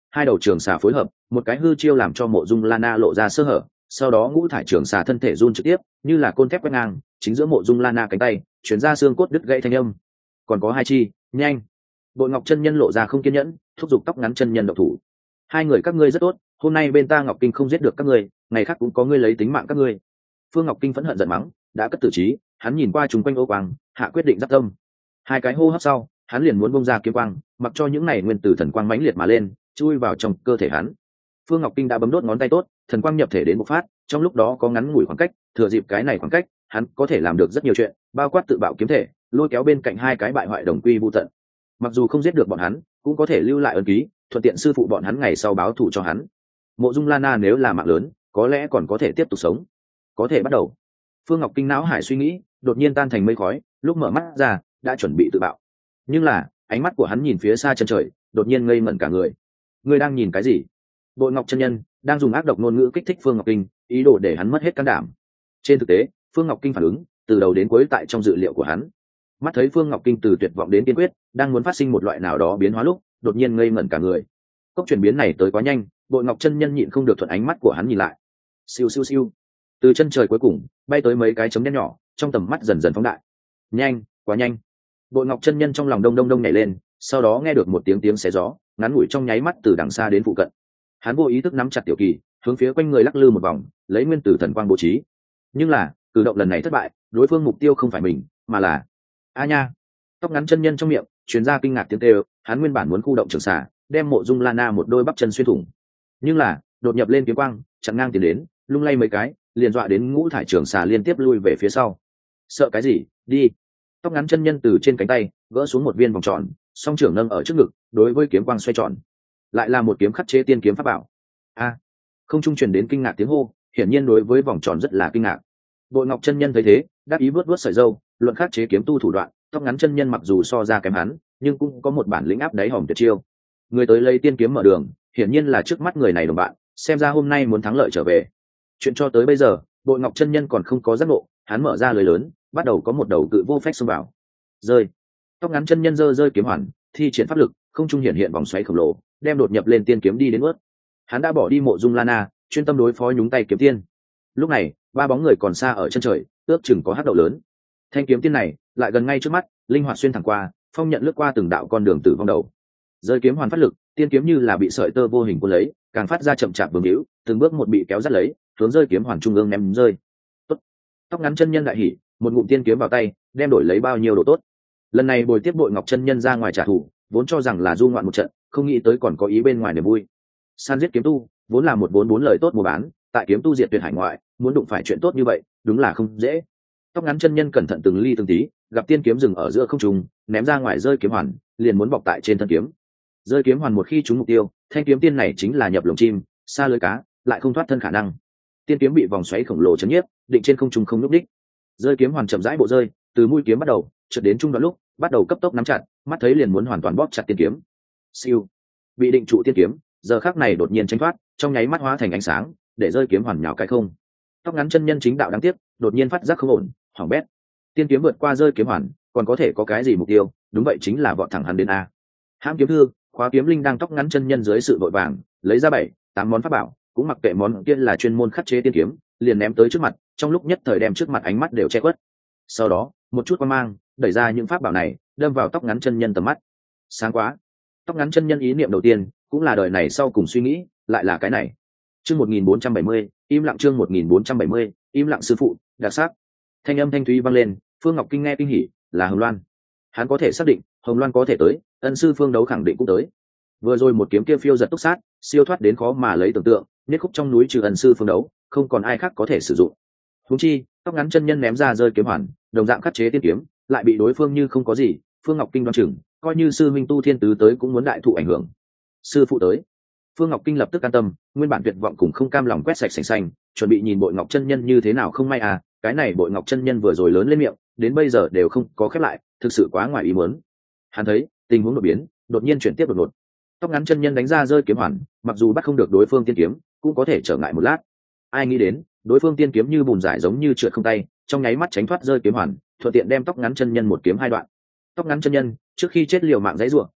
hai đầu trường xà phối hợp, một cái hư chiêu làm cho Mộ Dung Lana lộ ra sơ hở, sau đó ngũ thải trường xà thân thể run trực tiếp, như là côn thép quét ngang, chính giữa Mộ Dung Lana cánh tay, chuyển ra xương cốt đứt gãy thanh âm. Còn có hai chi, nhanh. Bội Ngọc chân nhân lộ ra không kiên nhẫn, thúc giục Tóc Ngắn chân nhân động thủ. Hai người các ngươi rất tốt, hôm nay bên ta Ngọc Kinh không giết được các ngươi, ngày khác cũng có ngươi lấy tính mạng các ngươi. Phương Ngọc Kinh phẫn hận giận mắng, đã cất tử trí, hắn nhìn qua chúng quanh ô quang, hạ quyết định giáp tâm. Hai cái hô hấp sau, hắn liền muốn bung ra kiếm quang, mặc cho những này nguyên tử thần quang mãnh liệt mà lên, chui vào trong cơ thể hắn. Phương Ngọc Kinh đã bấm đốt ngón tay tốt, thần quang nhập thể đến bộc phát, trong lúc đó có ngắn ngủi khoảng cách, thừa dịp cái này khoảng cách, hắn có thể làm được rất nhiều chuyện, bao quát tự bạo kiếm thể, lôi kéo bên cạnh hai cái bại hoại đồng quy vu tận. Mặc dù không giết được bọn hắn, cũng có thể lưu lại ấn ký, thuận tiện sư phụ bọn hắn ngày sau báo thù cho hắn. Mộ Dung Lana nếu là mạng lớn, có lẽ còn có thể tiếp tục sống. Có thể bắt đầu. Phương Ngọc Kinh não hải suy nghĩ, đột nhiên tan thành mây khói, lúc mở mắt ra, đã chuẩn bị tự bạo. Nhưng là, ánh mắt của hắn nhìn phía xa chân trời, đột nhiên ngây ngẩn cả người. Ngươi đang nhìn cái gì? Bội Ngọc chân nhân đang dùng ác độc ngôn ngữ kích thích Phương Ngọc Kinh, ý đồ để hắn mất hết can đảm. Trên thực tế, Phương Ngọc Kinh phản ứng, từ đầu đến cuối tại trong dự liệu của hắn. Mắt thấy Phương Ngọc Kinh từ tuyệt vọng đến kiên quyết, đang muốn phát sinh một loại nào đó biến hóa lúc, đột nhiên ngây ngẩn cả người. Cốc chuyển biến này tới quá nhanh, Bội Ngọc chân nhân nhịn không được thuận ánh mắt của hắn nhìn lại. Siêu siêu siêu. Từ chân trời cuối cùng, bay tới mấy cái chấm đen nhỏ, trong tầm mắt dần dần phóng đại. Nhanh, quá nhanh. Bội Ngọc chân nhân trong lòng đông đông đông nhảy lên, sau đó nghe được một tiếng tiếng xé gió, ngắn ngủi trong nháy mắt từ đằng xa đến phụ cận. Hắn vô ý thức nắm chặt tiểu kỳ, hướng phía quanh người lắc lư một vòng, lấy nguyên tử thần quang bố trí. Nhưng là, cử động lần này thất bại, đối phương mục tiêu không phải mình, mà là a nha. Tóc Ngắn chân nhân trong miệng truyền ra kinh ngạc tiếng kêu, hắn nguyên bản muốn khu động trường xà, đem Mộ Dung Lana một đôi bắp chân xuyên thủng. Nhưng là, đột nhập lên kiếm quang, chặn ngang tiến đến, lung lay mấy cái, liền dọa đến ngũ thải trường xà liên tiếp lui về phía sau. Sợ cái gì, đi. Tóc Ngắn chân nhân từ trên cánh tay gỡ xuống một viên vòng tròn, song trưởng nâng ở trước ngực, đối với kiếm quang xoay tròn. Lại là một kiếm khắc chế tiên kiếm pháp bảo. A. Không trung truyền đến kinh ngạc tiếng hô, hiển nhiên đối với vòng tròn rất là kinh ngạc. Bội Ngọc chân nhân thấy thế, đáp ý vớt vớt sợi râu, luận khắc chế kiếm tu thủ đoạn, Tóc Ngắn chân nhân mặc dù so ra kém hắn, nhưng cũng có một bản lĩnh áp đáy hòm tuyệt chiêu. Người tới lấy tiên kiếm mở đường, hiển nhiên là trước mắt người này đồng bạn, xem ra hôm nay muốn thắng lợi trở về. Chuyện cho tới bây giờ, Bội Ngọc chân nhân còn không có giác ngộ, hắn mở ra lưới lớn, bắt đầu có một đầu cự vô phách xông vào. Rơi. Tóc Ngắn chân nhân giơ rơi kiếm hoàn, thi triển pháp lực, không trung hiện hiện vòng xoáy khổng lồ, đem đột nhập lên tiên kiếm đi đến ướt. Hắn đã bỏ đi Mộ Dung Lana, chuyên tâm đối phó nhúng tay kiếm tiên. Lúc này, ba bóng người còn xa ở chân trời, ước chừng có hắc đậu lớn. Thanh kiếm tiên này lại gần ngay trước mắt, linh hoạt xuyên thẳng qua, phong nhận lướt qua từng đạo con đường tử vong đầu. Rơi kiếm hoàn phát lực, tiên kiếm như là bị sợi tơ vô hình cuốn lấy, càng phát ra chậm chạp bướng hữu, từng bước một bị kéo dắt lấy, hướng rơi kiếm hoàn trung ương ném rơi. Tốt. Tóc Ngắn chân nhân đại hỉ, một ngụm tiên kiếm vào tay, đem đổi lấy bao nhiêu độ tốt. Lần này bồi tiếp Bội Ngọc chân nhân ra ngoài trả thù, vốn cho rằng là du ngoạn một trận, không nghĩ tới còn có ý bên ngoài niềm vui. San giết kiếm tu, vốn là một vốn bốn lời tốt mua bán, tại kiếm tu diệt tuyệt hải ngoại, muốn đụng phải chuyện tốt như vậy, đúng là không dễ. Tóc Ngắn chân nhân cẩn thận từng ly từng tí, gặp tiên kiếm dừng ở giữa không trung, ném ra ngoài rơi kiếm hoàn, liền muốn bọc tại trên thân kiếm. Rơi kiếm hoàn một khi trúng mục tiêu, thanh kiếm tiên này chính là nhập lồng chim, xa lưới cá, lại không thoát thân khả năng. Tiên kiếm bị vòng xoáy khổng lồ chấn nhiếp, định trên không trung không nhúc đích. Rơi kiếm hoàn chậm rãi bộ rơi, từ mũi kiếm bắt đầu, chợt đến trung đoạn lúc, bắt đầu cấp tốc nắm chặt, mắt thấy liền muốn hoàn toàn bóp chặt tiên kiếm. Siêu, bị định trụ tiên kiếm, giờ khắc này đột nhiên tránh thoát, trong nháy mắt hóa thành ánh sáng, để rơi kiếm hoàn nhào cái không. Tóc Ngắn chân nhân chính đạo đáng tiếc, đột nhiên phát giác không ổn, hoảng bét. Tiên kiếm vượt qua rơi kiếm hoàn, còn có thể có cái gì mục tiêu? Đúng vậy chính là vọt thẳng hắn đến a. Hãm kiếm thư, khóa kiếm linh đang Tóc Ngắn chân nhân dưới sự vội vàng, lấy ra bảy, tám món pháp bảo, cũng mặc kệ món kia là chuyên môn khắc chế tiên kiếm, liền ném tới trước mặt, trong lúc nhất thời đem trước mặt ánh mắt đều che khuất. Sau đó, một chút quan mang, đẩy ra những pháp bảo này, đâm vào Tóc Ngắn chân nhân tầm mắt. Sáng quá. Tóc Ngắn chân nhân ý niệm đầu tiên, cũng là đời này sau cùng suy nghĩ, lại là cái này. Chương một nghìn bốn trăm bảy mươi, im lặng chương một nghìn bốn trăm bảy mươi, im lặng sư phụ, đặc sắc. Thanh âm thanh thúy vang lên, Phương Ngọc Kinh nghe kinh hỉ, là Hồng Loan. Hắn có thể xác định, Hồng Loan có thể tới, ân sư Phương Đấu khẳng định cũng tới. Vừa rồi một kiếm kia phiêu giật túc sát, siêu thoát đến khó mà lấy tưởng tượng, nhất khúc trong núi trừ ân sư Phương Đấu, không còn ai khác có thể sử dụng. Huống chi, Tóc Ngắn chân nhân ném ra rơi kiếm hoàn, đồng dạng khắc chế tiên kiếm, lại bị đối phương như không có gì, Phương Ngọc Kinh đoan chừng, coi như sư minh tu thiên tứ tới cũng muốn đại thụ ảnh hưởng. Sư phụ tới. Phương Ngọc Kinh lập tức an tâm, nguyên bản tuyệt vọng cùng không cam lòng quét sạch sành xanh, chuẩn bị nhìn Bội Ngọc chân nhân như thế nào không may à, cái này Bội Ngọc chân nhân vừa rồi lớn lên miệng, đến bây giờ đều không có khép lại, thực sự quá ngoài ý muốn. Hắn thấy, tình huống đột biến, đột nhiên chuyển tiếp đột ngột. Tóc Ngắn chân nhân đánh ra rơi kiếm hoàn, mặc dù bắt không được đối phương tiên kiếm, cũng có thể trở ngại một lát. Ai nghĩ đến, đối phương tiên kiếm như bùn rải giống như trượt không tay, trong nháy mắt tránh thoát rơi kiếm hoàn, thuận tiện đem Tóc Ngắn chân nhân một kiếm hai đoạn. Tóc Ngắn chân nhân, trước khi chết liều mạng giãy giụa,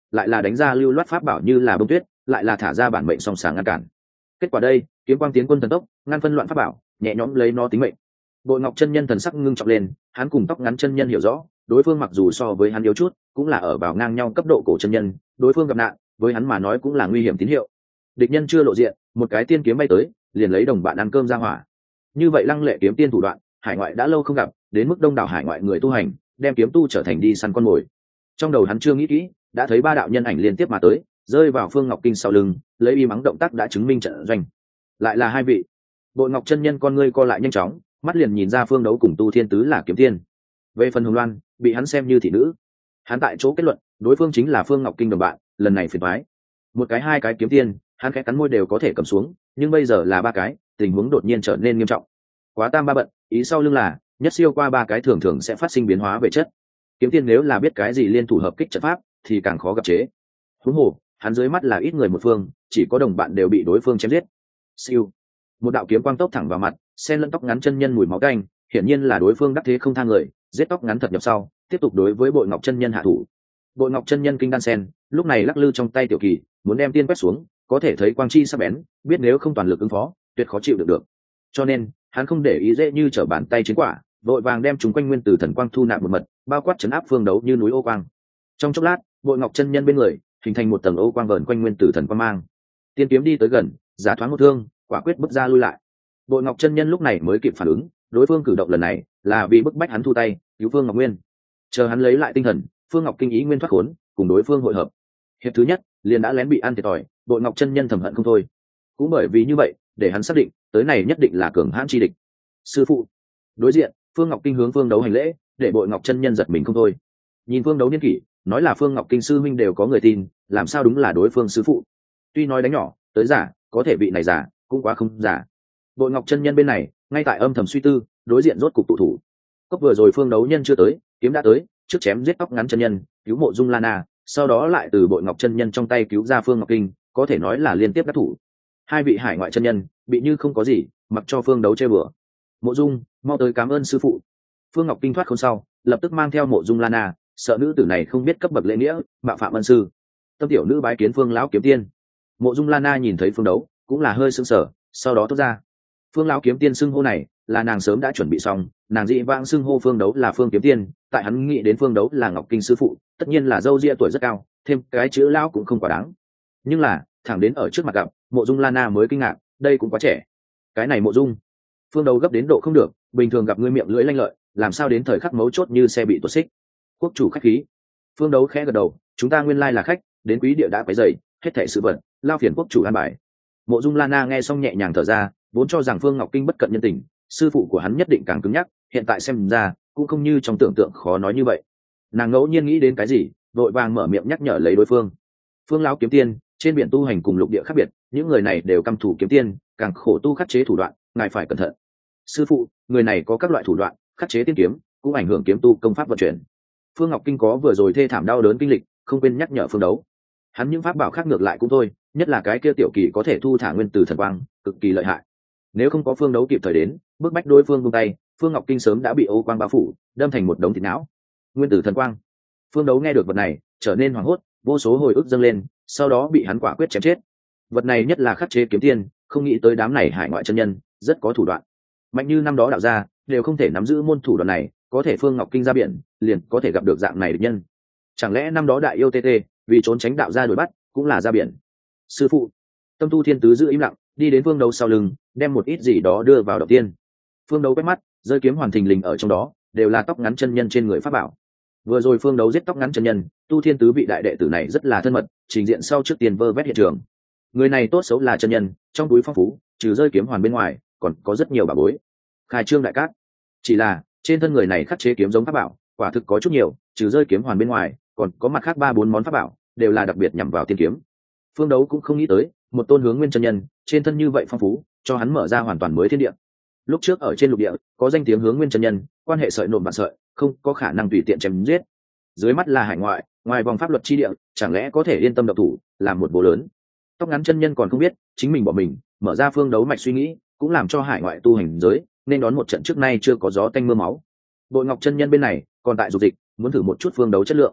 lại là đánh ra lưu loát pháp bảo như là bông tuyết, lại là thả ra bản mệnh song sáng ngăn cản. Kết quả đây, kiếm quang tiến quân thần tốc, ngăn phân loạn pháp bảo, nhẹ nhõm lấy nó tính mệnh. Bội Ngọc chân nhân thần sắc ngưng trọng lên, hắn cùng tóc ngắn chân nhân hiểu rõ, đối phương mặc dù so với hắn yếu chút, cũng là ở vào ngang nhau cấp độ cổ chân nhân, đối phương gặp nạn, với hắn mà nói cũng là nguy hiểm tín hiệu. Địch nhân chưa lộ diện, một cái tiên kiếm bay tới, liền lấy đồng bạn ăn cơm ra hỏa. Như vậy lăng lệ kiếm tiên thủ đoạn, hải ngoại đã lâu không gặp, đến mức đông đảo hải ngoại người tu hành, đem kiếm tu trở thành đi săn con mồi. Trong đầu hắn chưa nghĩ kỹ, đã thấy ba đạo nhân ảnh liên tiếp mà tới, rơi vào Phương Ngọc Kinh sau lưng, lấy y mắng động tác đã chứng minh trận doanh. Lại là hai vị. Bội Ngọc chân nhân con ngươi co lại nhanh chóng, mắt liền nhìn ra Phương Đấu cùng Tu Thiên Tứ là kiếm tiên. Về phần Hồng Loan, bị hắn xem như thị nữ. Hắn tại chỗ kết luận, đối phương chính là Phương Ngọc Kinh đồng bạn, lần này phiền toái. Một cái hai cái kiếm tiên, hắn khẽ cắn môi đều có thể cầm xuống, nhưng bây giờ là ba cái, tình huống đột nhiên trở nên nghiêm trọng. Quá tam ba bận, ý sau lưng là, nhất siêu qua ba cái thường thường sẽ phát sinh biến hóa về chất. Kiếm tiên nếu là biết cái gì liên thủ hợp kích trận pháp, thì càng khó gặp chế. Huống hồ, hắn dưới mắt là ít người một phương, chỉ có đồng bạn đều bị đối phương chém giết. Siêu. Một đạo kiếm quang tốc thẳng vào mặt, xen lẫn tóc ngắn chân nhân mùi máu canh, hiển nhiên là đối phương đắc thế không tha người, giết tóc ngắn thật nhập sau, tiếp tục đối với Bội Ngọc chân nhân hạ thủ. Bội Ngọc chân nhân kinh đan sen, lúc này lắc lư trong tay tiểu kỳ, muốn đem tiên quét xuống, có thể thấy quang chi sắc bén, biết nếu không toàn lực ứng phó, tuyệt khó chịu được được. Cho nên, hắn không để ý dễ như trở bàn tay chiến quả, vội vàng đem chúng quanh nguyên tử thần quang thu nạp một mật, bao quát chấn áp Phương Đấu như núi ô quang. Trong chốc lát, Bội Ngọc chân nhân bên người hình thành một tầng ô quang vờn quanh nguyên tử thần quang mang. Tiên kiếm đi tới gần, giả thoáng một thương, quả quyết bước ra lui lại. Bội Ngọc chân nhân lúc này mới kịp phản ứng, đối phương cử động lần này là vì bức bách hắn thu tay, cứu Phương Ngọc Nguyên. Chờ hắn lấy lại tinh thần, Phương Ngọc kinh ý nguyên thoát khốn, cùng đối phương hội hợp. Hiệp thứ nhất, liền đã lén bị ăn thiệt thòi, Bội Ngọc chân nhân thầm hận không thôi. Cũng bởi vì như vậy, để hắn xác định, tới này nhất định là cường hãn chi địch. Sư phụ. Đối diện, Phương Ngọc Kinh hướng Phương Đấu hành lễ, để Bội Ngọc chân nhân giật mình không thôi. Nhìn Phương Đấu niên kỷ, nói là Phương Ngọc Kinh sư huynh đều có người tin, làm sao đúng là đối phương sư phụ. Tuy nói đánh nhỏ, tới giả, có thể vị này giả, cũng quá không giả. Bội Ngọc chân nhân bên này, ngay tại âm thầm suy tư, đối diện rốt cục tụ thủ. Cốc vừa rồi Phương Đấu nhân chưa tới, kiếm đã tới, trước chém giết tóc ngắn chân nhân, cứu Mộ Dung Lana, sau đó lại từ Bội Ngọc chân nhân trong tay cứu ra Phương Ngọc Kinh, có thể nói là liên tiếp đắc thủ. Hai vị hải ngoại chân nhân, bị như không có gì, mặc cho Phương Đấu chơi bừa. Mộ Dung, mau tới cảm ơn sư phụ. Phương Ngọc Kinh thoát không sau, lập tức mang theo Mộ Dung Lana, sợ nữ tử này không biết cấp bậc lễ nghĩa, mạo phạm ân sư. Tâm tiểu nữ bái kiến Phương lão kiếm tiên. Mộ Dung Lana nhìn thấy Phương Đấu, cũng là hơi sững sờ, sau đó tốt ra. Phương lão kiếm tiên xưng hô này, là nàng sớm đã chuẩn bị xong, nàng dị vãng xưng hô Phương Đấu là Phương kiếm tiên, tại hắn nghĩ đến Phương Đấu là Ngọc Kinh sư phụ, tất nhiên là dâu ria tuổi rất cao, thêm cái chữ lão cũng không quá đáng. Nhưng là, thẳng đến ở trước mặt gặp, Mộ Dung Lana mới kinh ngạc, đây cũng quá trẻ. Cái này Mộ Dung, Phương Đấu gấp đến độ không được, bình thường gặp ngươi miệng lưỡi lanh lợi, làm sao đến thời khắc mấu chốt như xe bị tuột xích. Quốc chủ khách khí. Phương Đấu khẽ gật đầu, chúng ta nguyên lai là khách, đến quý địa đã quấy rầy, hết thảy sự bận, lao phiền quốc chủ an bài. Mộ Dung Lana nghe xong nhẹ nhàng thở ra, vốn cho rằng Phương Ngọc Kinh bất cận nhân tình, sư phụ của hắn nhất định càng cứng nhắc, hiện tại xem ra cũng không như trong tưởng tượng khó nói như vậy. Nàng ngẫu nhiên nghĩ đến cái gì, vội vàng mở miệng nhắc nhở lấy đối phương. Phương lão kiếm tiên, trên biển tu hành cùng lục địa khác biệt, những người này đều căm thủ kiếm tiên, càng khổ tu khắc chế thủ đoạn, ngài phải cẩn thận. Sư phụ, người này có các loại thủ đoạn, khắc chế tiên kiếm, cũng ảnh hưởng kiếm tu công pháp vận chuyển. Phương Ngọc Kinh có vừa rồi thê thảm đau đớn kinh lịch, không quên nhắc nhở Phương Đấu. Hắn những pháp bảo khác ngược lại cũng thôi, nhất là cái kia tiểu kỳ có thể thu thả nguyên tử thần quang, cực kỳ lợi hại. Nếu không có Phương Đấu kịp thời đến, bức bách đối phương buông tay, Phương Ngọc Kinh sớm đã bị ô quang bao phủ, đâm thành một đống thịt não. Nguyên tử thần quang. Phương Đấu nghe được vật này, trở nên hoảng hốt, vô số hồi ức dâng lên, sau đó bị hắn quả quyết chém chết. Vật này nhất là khắc chế kiếm tiên, không nghĩ tới đám này hải ngoại chân nhân, rất có thủ đoạn. Mạnh như năm đó đạo gia, đều không thể nắm giữ môn thủ đoạn này, có thể Phương Ngọc Kinh ra biển, liền có thể gặp được dạng này địch nhân. Chẳng lẽ năm đó đại yêu tê tê, vì trốn tránh đạo gia đuổi bắt, cũng là ra biển. Sư phụ. Tâm Tu Thiên Tứ giữ im lặng, đi đến Phương Đấu sau lưng, đem một ít gì đó đưa vào đầu tiên. Phương Đấu quét mắt, rơi kiếm hoàn thình lình ở trong đó, đều là tóc ngắn chân nhân trên người pháp bảo. Vừa rồi Phương Đấu giết tóc ngắn chân nhân, Tu Thiên Tứ vị đại đệ tử này rất là thân mật, trình diện sau trước tiên vơ vét hiện trường. Người này tốt xấu là chân nhân, trong túi phong phú, trừ rơi kiếm hoàn bên ngoài, còn có rất nhiều bảo bối. Khai trương đại cát. Chỉ là, trên thân người này khắc chế kiếm giống pháp bảo, quả thực có chút nhiều, trừ rơi kiếm hoàn bên ngoài, còn có mặt khác ba bốn món pháp bảo, đều là đặc biệt nhằm vào tiên kiếm. Phương Đấu cũng không nghĩ tới, một tôn hướng nguyên chân nhân, trên thân như vậy phong phú, cho hắn mở ra hoàn toàn mới thiên địa. Lúc trước ở trên lục địa, có danh tiếng hướng nguyên chân nhân, quan hệ sợi nộm bạn sợi, không có khả năng tùy tiện chém giết. Dưới mắt là hải ngoại, ngoài vòng pháp luật chi địa, chẳng lẽ có thể yên tâm độc thủ, làm một bố lớn. Tóc ngắn chân nhân còn không biết, chính mình bỏ mình, mở ra Phương Đấu mạch suy nghĩ, cũng làm cho hải ngoại tu hành giới nên đón một trận trước nay chưa có gió tanh mưa máu. Bội Ngọc chân nhân bên này còn tại dục dịch, muốn thử một chút Phương Đấu chất lượng.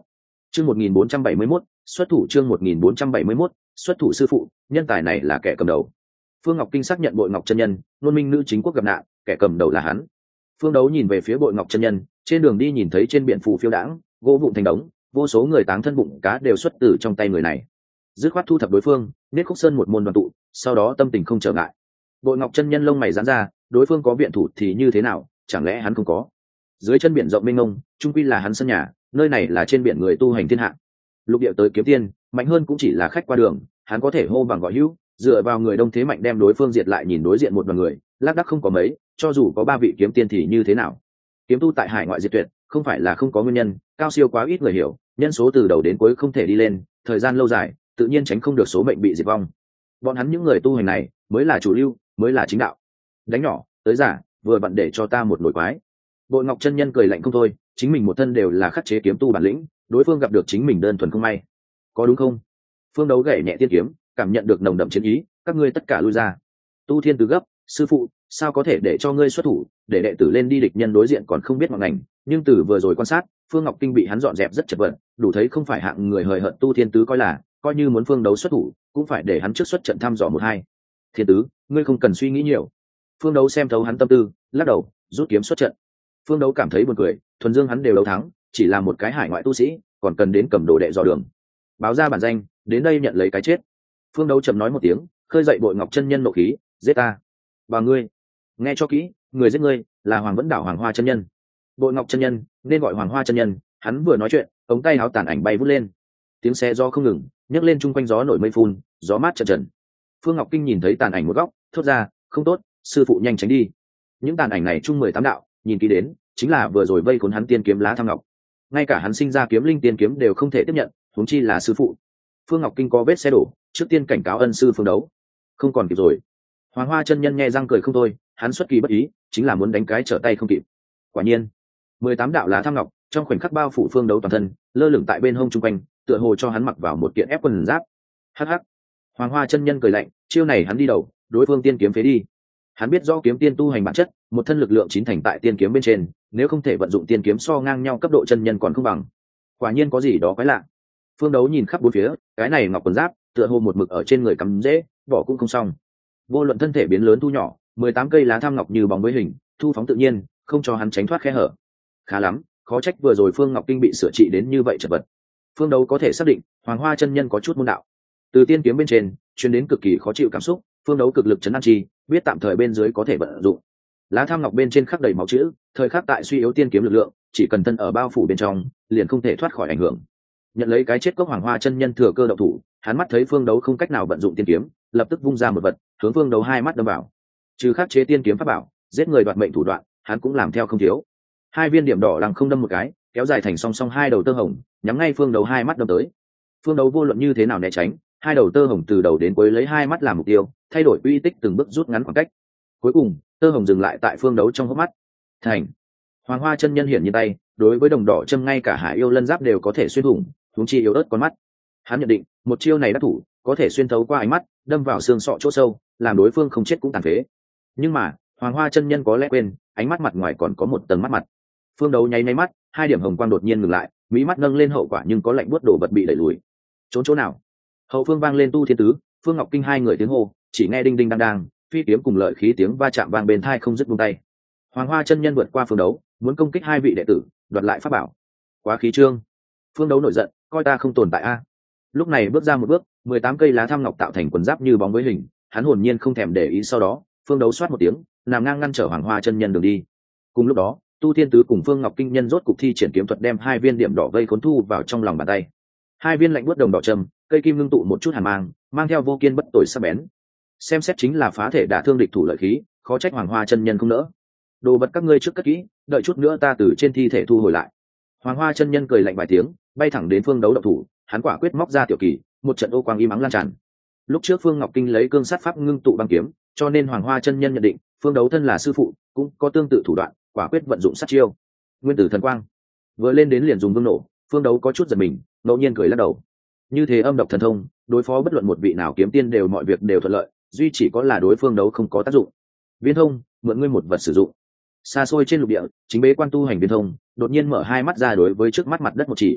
chương một nghìn bốn trăm bảy mươi mốt xuất thủ, chương một nghìn bốn trăm bảy mươi mốt xuất thủ. Sư phụ, nhân tài này là kẻ cầm đầu. Phương Ngọc Kinh xác nhận Bội Ngọc chân nhân, Luân Minh nữ chính quốc gặp nạn, kẻ cầm đầu là hắn. Phương Đấu nhìn về phía Bội Ngọc chân nhân, trên đường đi nhìn thấy trên biển phù phiêu đãng, gỗ vụn thành đống, vô số người táng thân bụng cá đều xuất từ trong tay người này. Dứt khoát thu thập đối phương, nết khúc sơn một môn đoàn tụ, sau đó tâm tình không trở ngại. Bội Ngọc chân nhân lông mày giãn ra, đối phương có viện thủ thì như thế nào, chẳng lẽ hắn không có? Dưới chân biển rộng mênh mông, trung quy là hắn sân nhà, nơi này là trên biển người tu hành thiên hạ. Lục địa tới kiếm tiên, mạnh hơn cũng chỉ là khách qua đường, hắn có thể hô bằng gọi hữu, dựa vào người đông thế mạnh đem đối phương diệt lại. Nhìn đối diện một đoàn người, lác đác không có mấy, cho dù có ba vị kiếm tiên thì như thế nào? Kiếm tu tại hải ngoại diệt tuyệt, không phải là không có nguyên nhân, cao siêu quá ít người hiểu, nhân số từ đầu đến cuối không thể đi lên, thời gian lâu dài, tự nhiên tránh không được số mệnh bị diệt vong. Bọn hắn những người tu hành này, mới là chủ lưu, mới là chính đạo. Đánh nhỏ, tới giả, vừa vặn để cho ta một nổi quái. Bội Ngọc chân nhân cười lạnh không thôi, chính mình một thân đều là khắc chế kiếm tu bản lĩnh, đối phương gặp được chính mình đơn thuần không may, có đúng không? Phương Đấu gảy nhẹ tiên kiếm, cảm nhận được nồng đậm chiến ý, các ngươi tất cả lui ra. Tu Thiên Tứ gấp, sư phụ, sao có thể để cho ngươi xuất thủ, để đệ tử lên đi. Địch nhân đối diện còn không biết ngọn ngành, nhưng từ vừa rồi quan sát, Phương Ngọc Kinh bị hắn dọn dẹp rất chật vật, đủ thấy không phải hạng người hời hợt. Tu Thiên Tứ coi là, coi như muốn Phương Đấu xuất thủ, cũng phải để hắn trước xuất trận thăm dò một hai. Thiên Tứ, ngươi không cần suy nghĩ nhiều. Phương Đấu xem thấu hắn tâm tư, lắc đầu, rút kiếm xuất trận. Phương Đấu cảm thấy buồn cười, thuần dương hắn đều đấu thắng, chỉ là một cái hải ngoại tu sĩ, còn cần đến cầm đồ đệ dò đường. Báo ra bản danh, đến đây nhận lấy cái chết. Phương Đấu chậm nói một tiếng, khơi dậy Bội Ngọc chân nhân nộ khí, giết ta. Và ngươi, nghe cho kỹ, người giết ngươi là Hoàng Vẫn Đảo Hoàng Hoa chân nhân. Bội Ngọc chân nhân, nên gọi Hoàng Hoa chân nhân. Hắn vừa nói chuyện, ống tay áo tàn ảnh bay vút lên, tiếng xe gió không ngừng, nhấc lên chung quanh gió nổi mây phun, gió mát chợt trần. Phương Ngọc Kinh nhìn thấy tàn ảnh một góc, thốt ra, không tốt, sư phụ nhanh tránh đi. Những tàn ảnh này chung mười tám đạo, nhìn kỹ đến, chính là vừa rồi vây khốn hắn tiên kiếm Lá Tham Ngọc. Ngay cả hắn sinh ra kiếm linh tiên kiếm đều không thể tiếp nhận, huống chi là sư phụ. Phương Ngọc Kinh có vết xe đổ, trước tiên cảnh cáo ân sư Phương Đấu, không còn kịp rồi. Hoàng Hoa chân nhân nghe răng cười không thôi, hắn xuất kỳ bất ý, chính là muốn đánh cái trở tay không kịp. Quả nhiên, mười tám đạo Lá Tham Ngọc trong khoảnh khắc bao phủ Phương Đấu toàn thân, lơ lửng tại bên hông chung quanh, tựa hồ cho hắn mặc vào một kiện ép quần giáp. Hắc hắc. Hoàng Hoa chân nhân cười lạnh, chiêu này hắn đi đầu, đối phương tiên kiếm phế đi. Hắn biết rõ kiếm tiên tu hành bản chất, một thân lực lượng chín thành tại tiên kiếm bên trên, nếu không thể vận dụng tiên kiếm so ngang nhau cấp độ chân nhân còn không bằng. Quả nhiên có gì đó quái lạ. Phương Đấu nhìn khắp bốn phía, cái này ngọc quần giáp tựa hồ một mực ở trên người cắm dễ, bỏ cũng không xong. Vô luận thân thể biến lớn thu nhỏ, mười tám cây lá tham ngọc như bóng với hình, thu phóng tự nhiên, không cho hắn tránh thoát khe hở. Khá lắm, khó trách vừa rồi Phương Ngọc Kinh bị sửa trị đến như vậy chật vật. Phương Đấu có thể xác định, Hoàng Hoa chân nhân có chút môn đạo. Từ tiên kiếm bên trên, truyền đến cực kỳ khó chịu cảm xúc, Phương Đấu cực lực chấn an chi, biết tạm thời bên dưới có thể vận dụng. Lá tham ngọc bên trên khắc đầy máu chữ, thời khắc tại suy yếu tiên kiếm lực lượng, chỉ cần thân ở bao phủ bên trong, liền không thể thoát khỏi ảnh hưởng. Nhận lấy cái chết cốc Hoàng Hoa chân nhân thừa cơ động thủ, hắn mắt thấy Phương Đấu không cách nào vận dụng tiên kiếm, lập tức vung ra một vật, hướng Phương Đấu hai mắt đâm vào. Trừ khắc chế tiên kiếm pháp bảo, giết người đoạt mệnh thủ đoạn, hắn cũng làm theo không thiếu. Hai viên điểm đỏ lằng không đâm một cái, kéo dài thành song song hai đầu tơ hồng, nhắm ngay Phương Đấu hai mắt đâm tới. Phương Đấu vô luận như thế nào né tránh, hai đầu tơ hồng từ đầu đến cuối lấy hai mắt làm mục tiêu, thay đổi uy tích từng bước rút ngắn khoảng cách. Cuối cùng, tơ hồng dừng lại tại Phương Đấu trong hốc mắt. Thành. Hoàng Hoa chân nhân hiển nhiên tay, đối với đồng đỏ châm ngay cả hải yêu lân giáp đều có thể xuyên thủng, huống chi yếu ớt con mắt. Hắn nhận định, một chiêu này đắc thủ, có thể xuyên thấu qua ánh mắt, đâm vào xương sọ chỗ sâu, làm đối phương không chết cũng tàn phế. Nhưng mà, Hoàng Hoa chân nhân có lẽ quên, ánh mắt mặt ngoài còn có một tầng mắt mặt. Phương Đấu nháy nháy mắt, hai điểm hồng quang đột nhiên ngừng lại, mỹ mắt nâng lên, hậu quả nhưng có lạnh buốt đổ vật bị đẩy lùi. Trốn chỗ nào? Hậu phương vang lên Tu Thiên Tứ, Phương Ngọc Kinh hai người tiếng hô, chỉ nghe đinh đinh đang đang, phi kiếm cùng lợi khí tiếng va chạm vang bên tai không dứt buông tay. Hoàng Hoa chân nhân vượt qua Phương Đấu, muốn công kích hai vị đệ tử, đoạt lại pháp bảo. Quá khí trương. Phương Đấu nổi giận, coi ta không tồn tại a. Lúc này bước ra một bước, mười tám cây lá tham ngọc tạo thành quần giáp như bóng với hình, hắn hồn nhiên không thèm để ý. Sau đó, Phương Đấu xoát một tiếng, nằm ngang ngăn trở Hoàng Hoa chân nhân đường đi. Cùng lúc đó, Tu Thiên Tứ cùng Phương Ngọc Kinh nhân rốt cục thi triển kiếm thuật đem hai viên điểm đỏ vây khốn thu vào trong lòng bàn tay. Hai viên lạnh buốt đồng đỏ châm, cây kim ngưng tụ một chút hàn mang, mang theo vô kiên bất tồi sắc bén. Xem xét chính là phá thể đả thương địch thủ lợi khí, khó trách Hoàng Hoa chân nhân không nỡ. Đồ vật các ngươi trước cất kỹ, đợi chút nữa ta từ trên thi thể thu hồi lại. Hoàng Hoa chân nhân cười lạnh vài tiếng, bay thẳng đến Phương Đấu động thủ, hắn quả quyết móc ra tiểu kỳ, một trận ô quang im ắng lan tràn. Lúc trước Phương Ngọc Kinh lấy cương sát pháp ngưng tụ băng kiếm, cho nên Hoàng Hoa chân nhân nhận định, Phương Đấu thân là sư phụ, cũng có tương tự thủ đoạn, quả quyết vận dụng sát chiêu. Nguyên tử thần quang, vừa lên đến liền dùng vương nổ, Phương Đấu có chút giật mình, ngẫu nhiên cười lắc đầu. Như thế âm độc thần thông, đối phó bất luận một vị nào kiếm tiên đều mọi việc đều thuận lợi, duy chỉ có là đối Phương Đấu không có tác dụng. Viên thông, mượn ngươi một vật sử dụng. Xa xôi trên lục địa, chính bế quan tu hành Viên thông, đột nhiên mở hai mắt ra đối với trước mắt mặt đất một chỉ.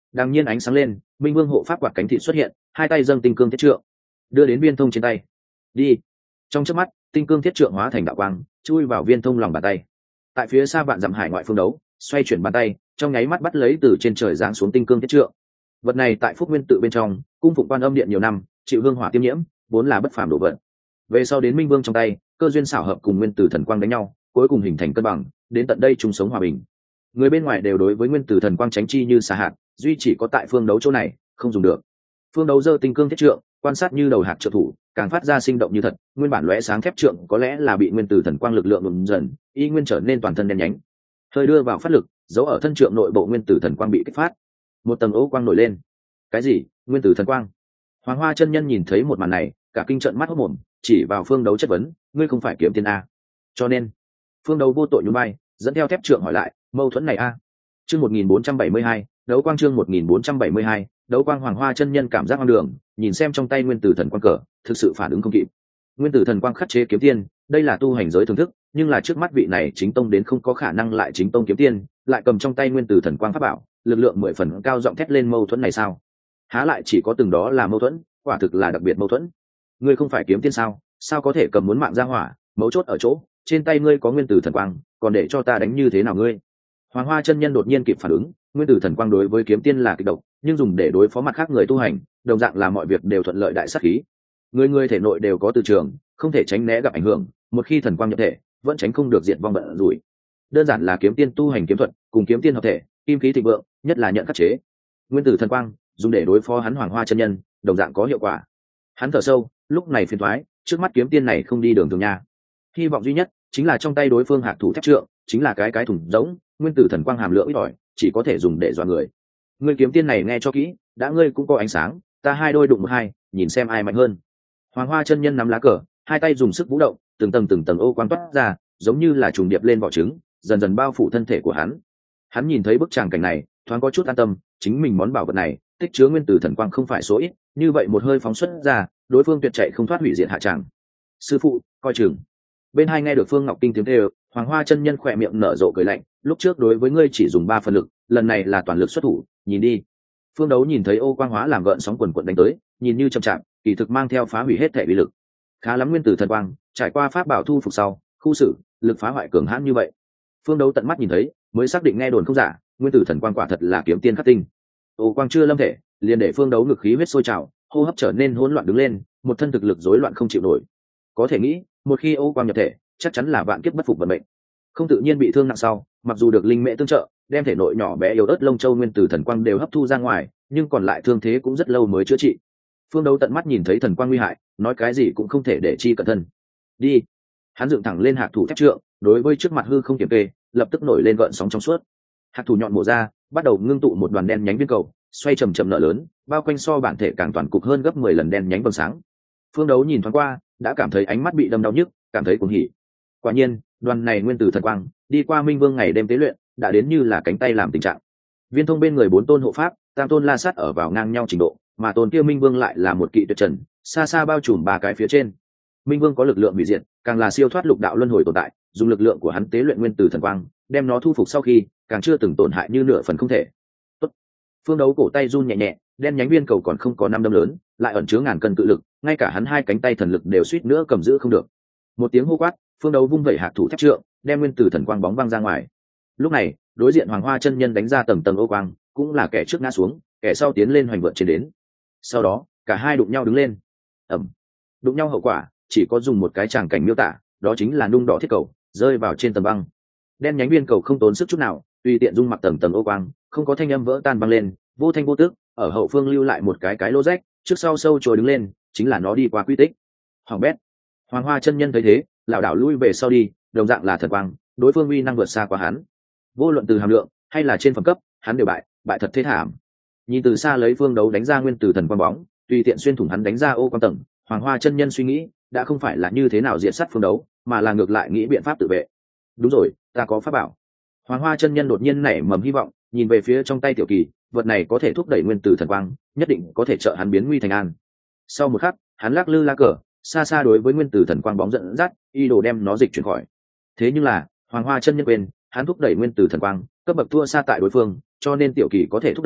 Đằng nhiên ánh sáng lên, minh vương hộ pháp quạt cánh thị xuất hiện, hai tay dâng tinh cương thiết trượng đưa đến viên thông trên tay. Đi. Trong chớp mắt, tinh cương thiết trượng hóa thành đạo quang chui vào viên thông lòng bàn tay. Tại phía xa vạn dặm hải ngoại phương đấu xoay chuyển bàn tay, trong nháy mắt bắt lấy từ trên trời giáng xuống tinh cương thiết trượng. Vật này tại phúc nguyên tự bên trong cung phụng quan âm điện nhiều năm, chịu hương hỏa tiêm nhiễm, vốn là bất phàm đồ vật. Về sau đến minh vương trong tay, cơ duyên xảo hợp cùng nguyên tử thần quang đánh nhau, cuối cùng hình thành cân bằng, đến tận đây chung sống hòa bình. Người bên ngoài đều đối với nguyên tử thần quang tránh chi như xà hạt, duy chỉ có tại phương đấu chỗ này không dùng được. Phương đấu giơ tinh cương thiết trượng, quan sát như đầu hạt trợ thủ, càng phát ra sinh động như thật. Nguyên bản lóe sáng thép trượng có lẽ là bị nguyên tử thần quang lực lượng ngừng dần, y nguyên trở nên toàn thân đen nhánh. Hơi đưa vào phát lực, dấu ở thân trượng nội bộ nguyên tử thần quang bị kích phát, một tầng ố quang nổi lên. Cái gì? Nguyên tử thần quang? Hoàng Hoa chân nhân nhìn thấy một màn này, cả kinh trợn mắt hốt mồm, chỉ vào phương đấu chất vấn, ngươi không phải kiếm tiên a? Cho nên phương đấu vô tội nhún vai, dẫn theo thép trượng hỏi lại, mâu thuẫn này a? Chương một nghìn bốn trăm bảy mươi hai, đấu quang chương một nghìn bốn trăm bảy mươi hai, đấu quang. Hoàng Hoa chân nhân cảm giác hoang đường, nhìn xem trong tay nguyên tử thần quang cờ, thực sự phản ứng không kịp. Nguyên tử thần quang khắc chế kiếm tiên, đây là tu hành giới thưởng thức, nhưng là trước mắt vị này chính tông đến không có khả năng lại chính tông kiếm tiên, lại cầm trong tay nguyên tử thần quang pháp bảo, lực lượng mười phần cao giọng thét lên, mâu thuẫn này sao? Há lại chỉ có từng đó là mâu thuẫn, quả thực là đặc biệt mâu thuẫn. Ngươi không phải kiếm tiên sao? Sao có thể cầm muốn mạng ra hỏa? Mấu chốt ở chỗ, trên tay ngươi có nguyên tử thần quang, còn để cho ta đánh như thế nào ngươi? Hoàng Hoa chân nhân đột nhiên kịp phản ứng, nguyên tử thần quang đối với kiếm tiên là kịch độc, nhưng dùng để đối phó mặt khác người tu hành, đồng dạng là mọi việc đều thuận lợi đại sát khí. Người người thể nội đều có từ trường, không thể tránh né gặp ảnh hưởng, một khi thần quang nhập thể, vẫn tránh không được diệt vong bận rủi. Đơn giản là kiếm tiên tu hành kiếm thuật, cùng kiếm tiên hợp thể, kim khí thịnh vượng, nhất là nhận khắc chế. Nguyên tử thần quang dùng để đối phó hắn Hoàng Hoa chân nhân, đồng dạng có hiệu quả. Hắn thở sâu, lúc này phiền toái, trước mắt kiếm tiên này không đi đường thường nha. Hy vọng duy nhất chính là trong tay đối phương hạc thủ thép trượng, chính là cái cái thùng rỗng, nguyên tử thần quang hàm lượng ít ỏi, chỉ có thể dùng để dọa người. Ngươi kiếm tiên này nghe cho kỹ, đã ngươi cũng có ánh sáng, ta hai đôi đụng một hai, nhìn xem ai mạnh hơn. Hoàng Hoa chân nhân nắm lá cờ, hai tay dùng sức vũ động, từng tầng từng tầng ô quang toát ra, giống như là trùng điệp lên vỏ trứng, dần dần bao phủ thân thể của hắn. Hắn nhìn thấy bức tràng cảnh này, thoáng có chút an tâm, chính mình món bảo vật này tích chứa nguyên tử thần quang không phải số ít, như vậy một hơi phóng xuất ra, đối phương tuyệt chạy không thoát hủy diệt hạ tràng. Sư phụ, coi chừng. Bên hai nghe được Phương Ngọc Kinh tiếng kêu, Hoàng Hoa chân nhân khỏe miệng nở rộ cười lạnh, lúc trước đối với ngươi chỉ dùng ba phần lực, lần này là toàn lực xuất thủ, nhìn đi. Phương đấu nhìn thấy ô quang hóa làm gợn sóng quần quần đánh tới, nhìn như chậm chạp, kỳ thực mang theo phá hủy hết thể uy lực. Khá lắm nguyên tử thần quang, trải qua pháp bảo thu phục sau, khu xử, lực phá hoại cường hãn như vậy. Phương đấu tận mắt nhìn thấy, mới xác định nghe đồn không giả, nguyên tử thần quang quả thật là kiếm tiên khắc tinh. Ô quang chưa lâm thể, liền để Phương đấu ngực khí huyết sôi trào, hô hấp trở nên hỗn loạn đứng lên, một thân thực lực rối loạn không chịu nổi. Có thể nghĩ, một khi ô quang nhập thể, chắc chắn là vạn kiếp bất phục vận mệnh. Không tự nhiên bị thương nặng sau, mặc dù được linh mễ tương trợ, đem thể nội nhỏ bé yếu ớt lông châu nguyên tử thần quang đều hấp thu ra ngoài, nhưng còn lại thương thế cũng rất lâu mới chữa trị. Phương đấu tận mắt nhìn thấy thần quang nguy hại, nói cái gì cũng không thể để chi cẩn thân. Đi. Hắn dựng thẳng lên hạc thủ thép trượng, đối với trước mặt hư không kiểm kê, lập tức nổi lên gợn sóng trong suốt. Hạc thủ nhọn mổ ra, bắt đầu ngưng tụ một đoàn đen nhánh viên cầu, xoay chầm chậm nở lớn, bao quanh so bản thể càng toàn cục hơn gấp mười lần đen nhánh vầng sáng. Phương đấu nhìn thoáng qua, đã cảm thấy ánh mắt bị đâm đau nhức, cảm thấy cuồng hỉ. Quả nhiên, đoàn này nguyên tử thần quang, đi qua minh vương ngày đêm tế luyện, đã đến như là cánh tay làm tình trạng. Viên thông bên người bốn tôn hộ pháp, tam tôn la sát ở vào ngang nhau trình độ, mà tôn kia minh vương lại là một kỵ tuyệt trần, xa xa bao trùm ba cái phía trên. Minh vương có lực lượng hủy diệt, càng là siêu thoát lục đạo luân hồi tồn tại, dùng lực lượng của hắn tế luyện nguyên tử thần quang, đem nó thu phục sau khi, càng chưa từng tổn hại như nửa phần không thể. Tốt. Phương đấu cổ tay run nhẹ nhẹ, đen nhánh viên cầu còn không có năm đâm lớn, lại ẩn chứa ngàn cân cự lực, ngay cả hắn hai cánh tay thần lực đều suýt nữa cầm giữ không được. Một tiếng hô quát, phương đấu vung vẩy hạc thủ thép trượng, đem nguyên tử thần quang bóng văng ra ngoài. Lúc này, đối diện Hoàng Hoa chân nhân đánh ra tầng tầng ô quang, cũng là kẻ trước ngã xuống, kẻ sau tiến lên hoành vượt trên đến. Sau đó, cả hai đụng nhau đứng lên. Ầm. Đụng nhau hậu quả, chỉ có dùng một cái tràng cảnh miêu tả, đó chính là nung đỏ thiết cầu rơi vào trên tầng băng. Đen nhánh viên cầu không tốn sức chút nào, tùy tiện dung mặc tầng tầng ô quang, không có thanh âm vỡ tan băng lên, vô thanh vô tức, ở hậu phương lưu lại một cái cái lỗ rách, trước sau sâu trồi đứng lên, chính là nó đi qua quy tích. Hoàng bét. Hoàng Hoa chân nhân thấy thế, lảo đảo lui về sau đi, đồng dạng là thần quang, đối phương uy năng vượt xa quá hắn. Vô luận từ hàm lượng hay là trên phẩm cấp, hắn đều bại, bại thật thế thảm. Nhìn từ xa lấy phương đấu đánh ra nguyên tử thần quang bóng, tùy tiện xuyên thủng hắn đánh ra ô quang tầng, Hoàng Hoa chân nhân suy nghĩ, đã không phải là như thế nào diệt sát phương đấu, mà là ngược lại nghĩ biện pháp tự vệ. Đúng rồi, ta có pháp bảo. Hoàng Hoa chân nhân đột nhiên nảy mầm hy vọng, nhìn về phía trong tay tiểu kỳ, vật này có thể thúc đẩy nguyên tử thần quang, nhất định có thể trợ hắn biến nguy thành an. Sau một khắc, hắn lắc lư la cờ, xa xa đối với nguyên tử thần quang bóng dẫn dắt, y đồ đem nó dịch chuyển khỏi. Thế nhưng là, Hoàng Hoa chân nhân quên, hắn thúc đẩy nguyên tử thần quang, cấp bậc thua xa tại đối phương, cho nên tiểu kỳ có thể thúc đẩy,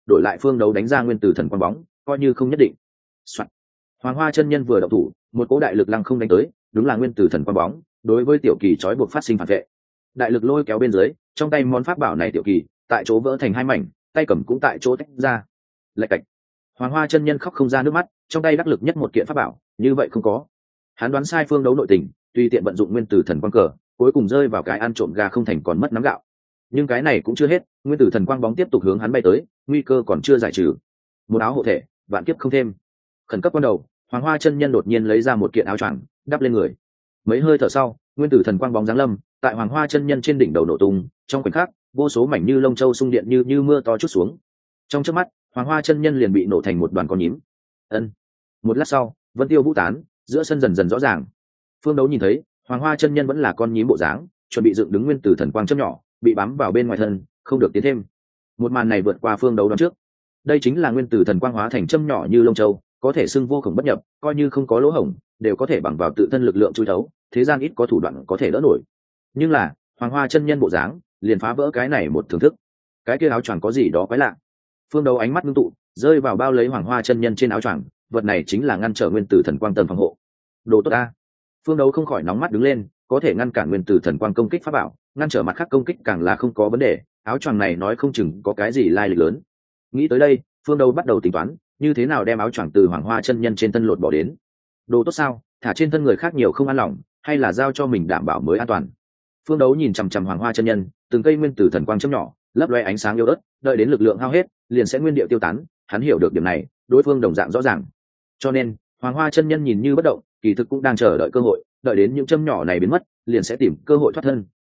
đổi lại phương đấu đánh ra nguyên tử thần quang bóng coi như không nhất định。Soạn. Hoàng Hoa chân nhân vừa động thủ, một cỗ đại lực lăng không đánh tới, đúng là nguyên tử thần quang bóng, đối với tiểu kỳ trói buộc phát sinh phản vệ. Đại lực lôi kéo bên dưới, trong tay món pháp bảo này tiểu kỳ, tại chỗ vỡ thành hai mảnh, tay cầm cũng tại chỗ tách ra. Lạch cạch. Hoàng Hoa chân nhân khóc không ra nước mắt, trong tay đắc lực nhất một kiện pháp bảo, như vậy không có. Hắn đoán sai phương đấu nội tình, tùy tiện vận dụng nguyên tử thần quang cờ, cuối cùng rơi vào cái ăn trộm gà không thành còn mất nắm gạo. Nhưng cái này cũng chưa hết, nguyên tử thần quang bóng tiếp tục hướng hắn bay tới, nguy cơ còn chưa giải trừ. Một áo hộ thể, vạn kiếp không thêm. Khẩn cấp ban đầu, Hoàng Hoa chân nhân đột nhiên lấy ra một kiện áo choàng, đắp lên người. Mấy hơi thở sau, nguyên tử thần quang bóng giáng lâm, tại Hoàng Hoa chân nhân trên đỉnh đầu nổ tung, trong khoảnh khắc, vô số mảnh như lông châu xung điện như như mưa to chút xuống. Trong chớp mắt, Hoàng Hoa chân nhân liền bị nổ thành một đoàn con nhím. Ân. Một lát sau, vân tiêu vũ tán, giữa sân dần dần rõ ràng. Phương Đấu nhìn thấy, Hoàng Hoa chân nhân vẫn là con nhím bộ dáng, chuẩn bị dựng đứng nguyên tử thần quang chớp nhỏ, bị bám vào bên ngoài thân, không được tiến thêm. Một màn này vượt qua Phương Đấu đoán trước. Đây chính là nguyên tử thần quang hóa thành châm nhỏ như lông châu, có thể xưng vô cùng bất nhập, coi như không có lỗ hổng, đều có thể bằng vào tự thân lực lượng chui thấu, thế gian ít có thủ đoạn có thể đỡ nổi. Nhưng là, Hoàng Hoa chân nhân bộ dáng, liền phá vỡ cái này một thưởng thức. Cái kia áo choàng có gì đó quái lạ. Phương Đấu ánh mắt ngưng tụ, rơi vào bao lấy Hoàng Hoa chân nhân trên áo choàng, vật này chính là ngăn trở nguyên tử thần quang tầng phòng hộ. Đồ tốt a. Phương Đấu không khỏi nóng mắt đứng lên, có thể ngăn cản nguyên tử thần quang công kích pháp bảo, ngăn trở mặt khác công kích càng là không có vấn đề, áo choàng này nói không chừng có cái gì lai lịch lớn. Nghĩ tới đây, Phương Đấu bắt đầu tính toán, như thế nào đem áo choàng từ Hoàng Hoa chân nhân trên thân lột bỏ đến. Đồ tốt sao, thả trên thân người khác nhiều không an lòng, hay là giao cho mình đảm bảo mới an toàn. Phương Đấu nhìn chằm chằm Hoàng Hoa chân nhân, từng cây nguyên tử thần quang chớp nhỏ, lấp loe ánh sáng yếu ớt, đợi đến lực lượng hao hết, liền sẽ nguyên điệu tiêu tán, hắn hiểu được điểm này, đối phương đồng dạng rõ ràng. Cho nên, Hoàng Hoa chân nhân nhìn như bất động, kỳ thực cũng đang chờ đợi cơ hội, đợi đến những châm nhỏ này biến mất, liền sẽ tìm cơ hội thoát thân.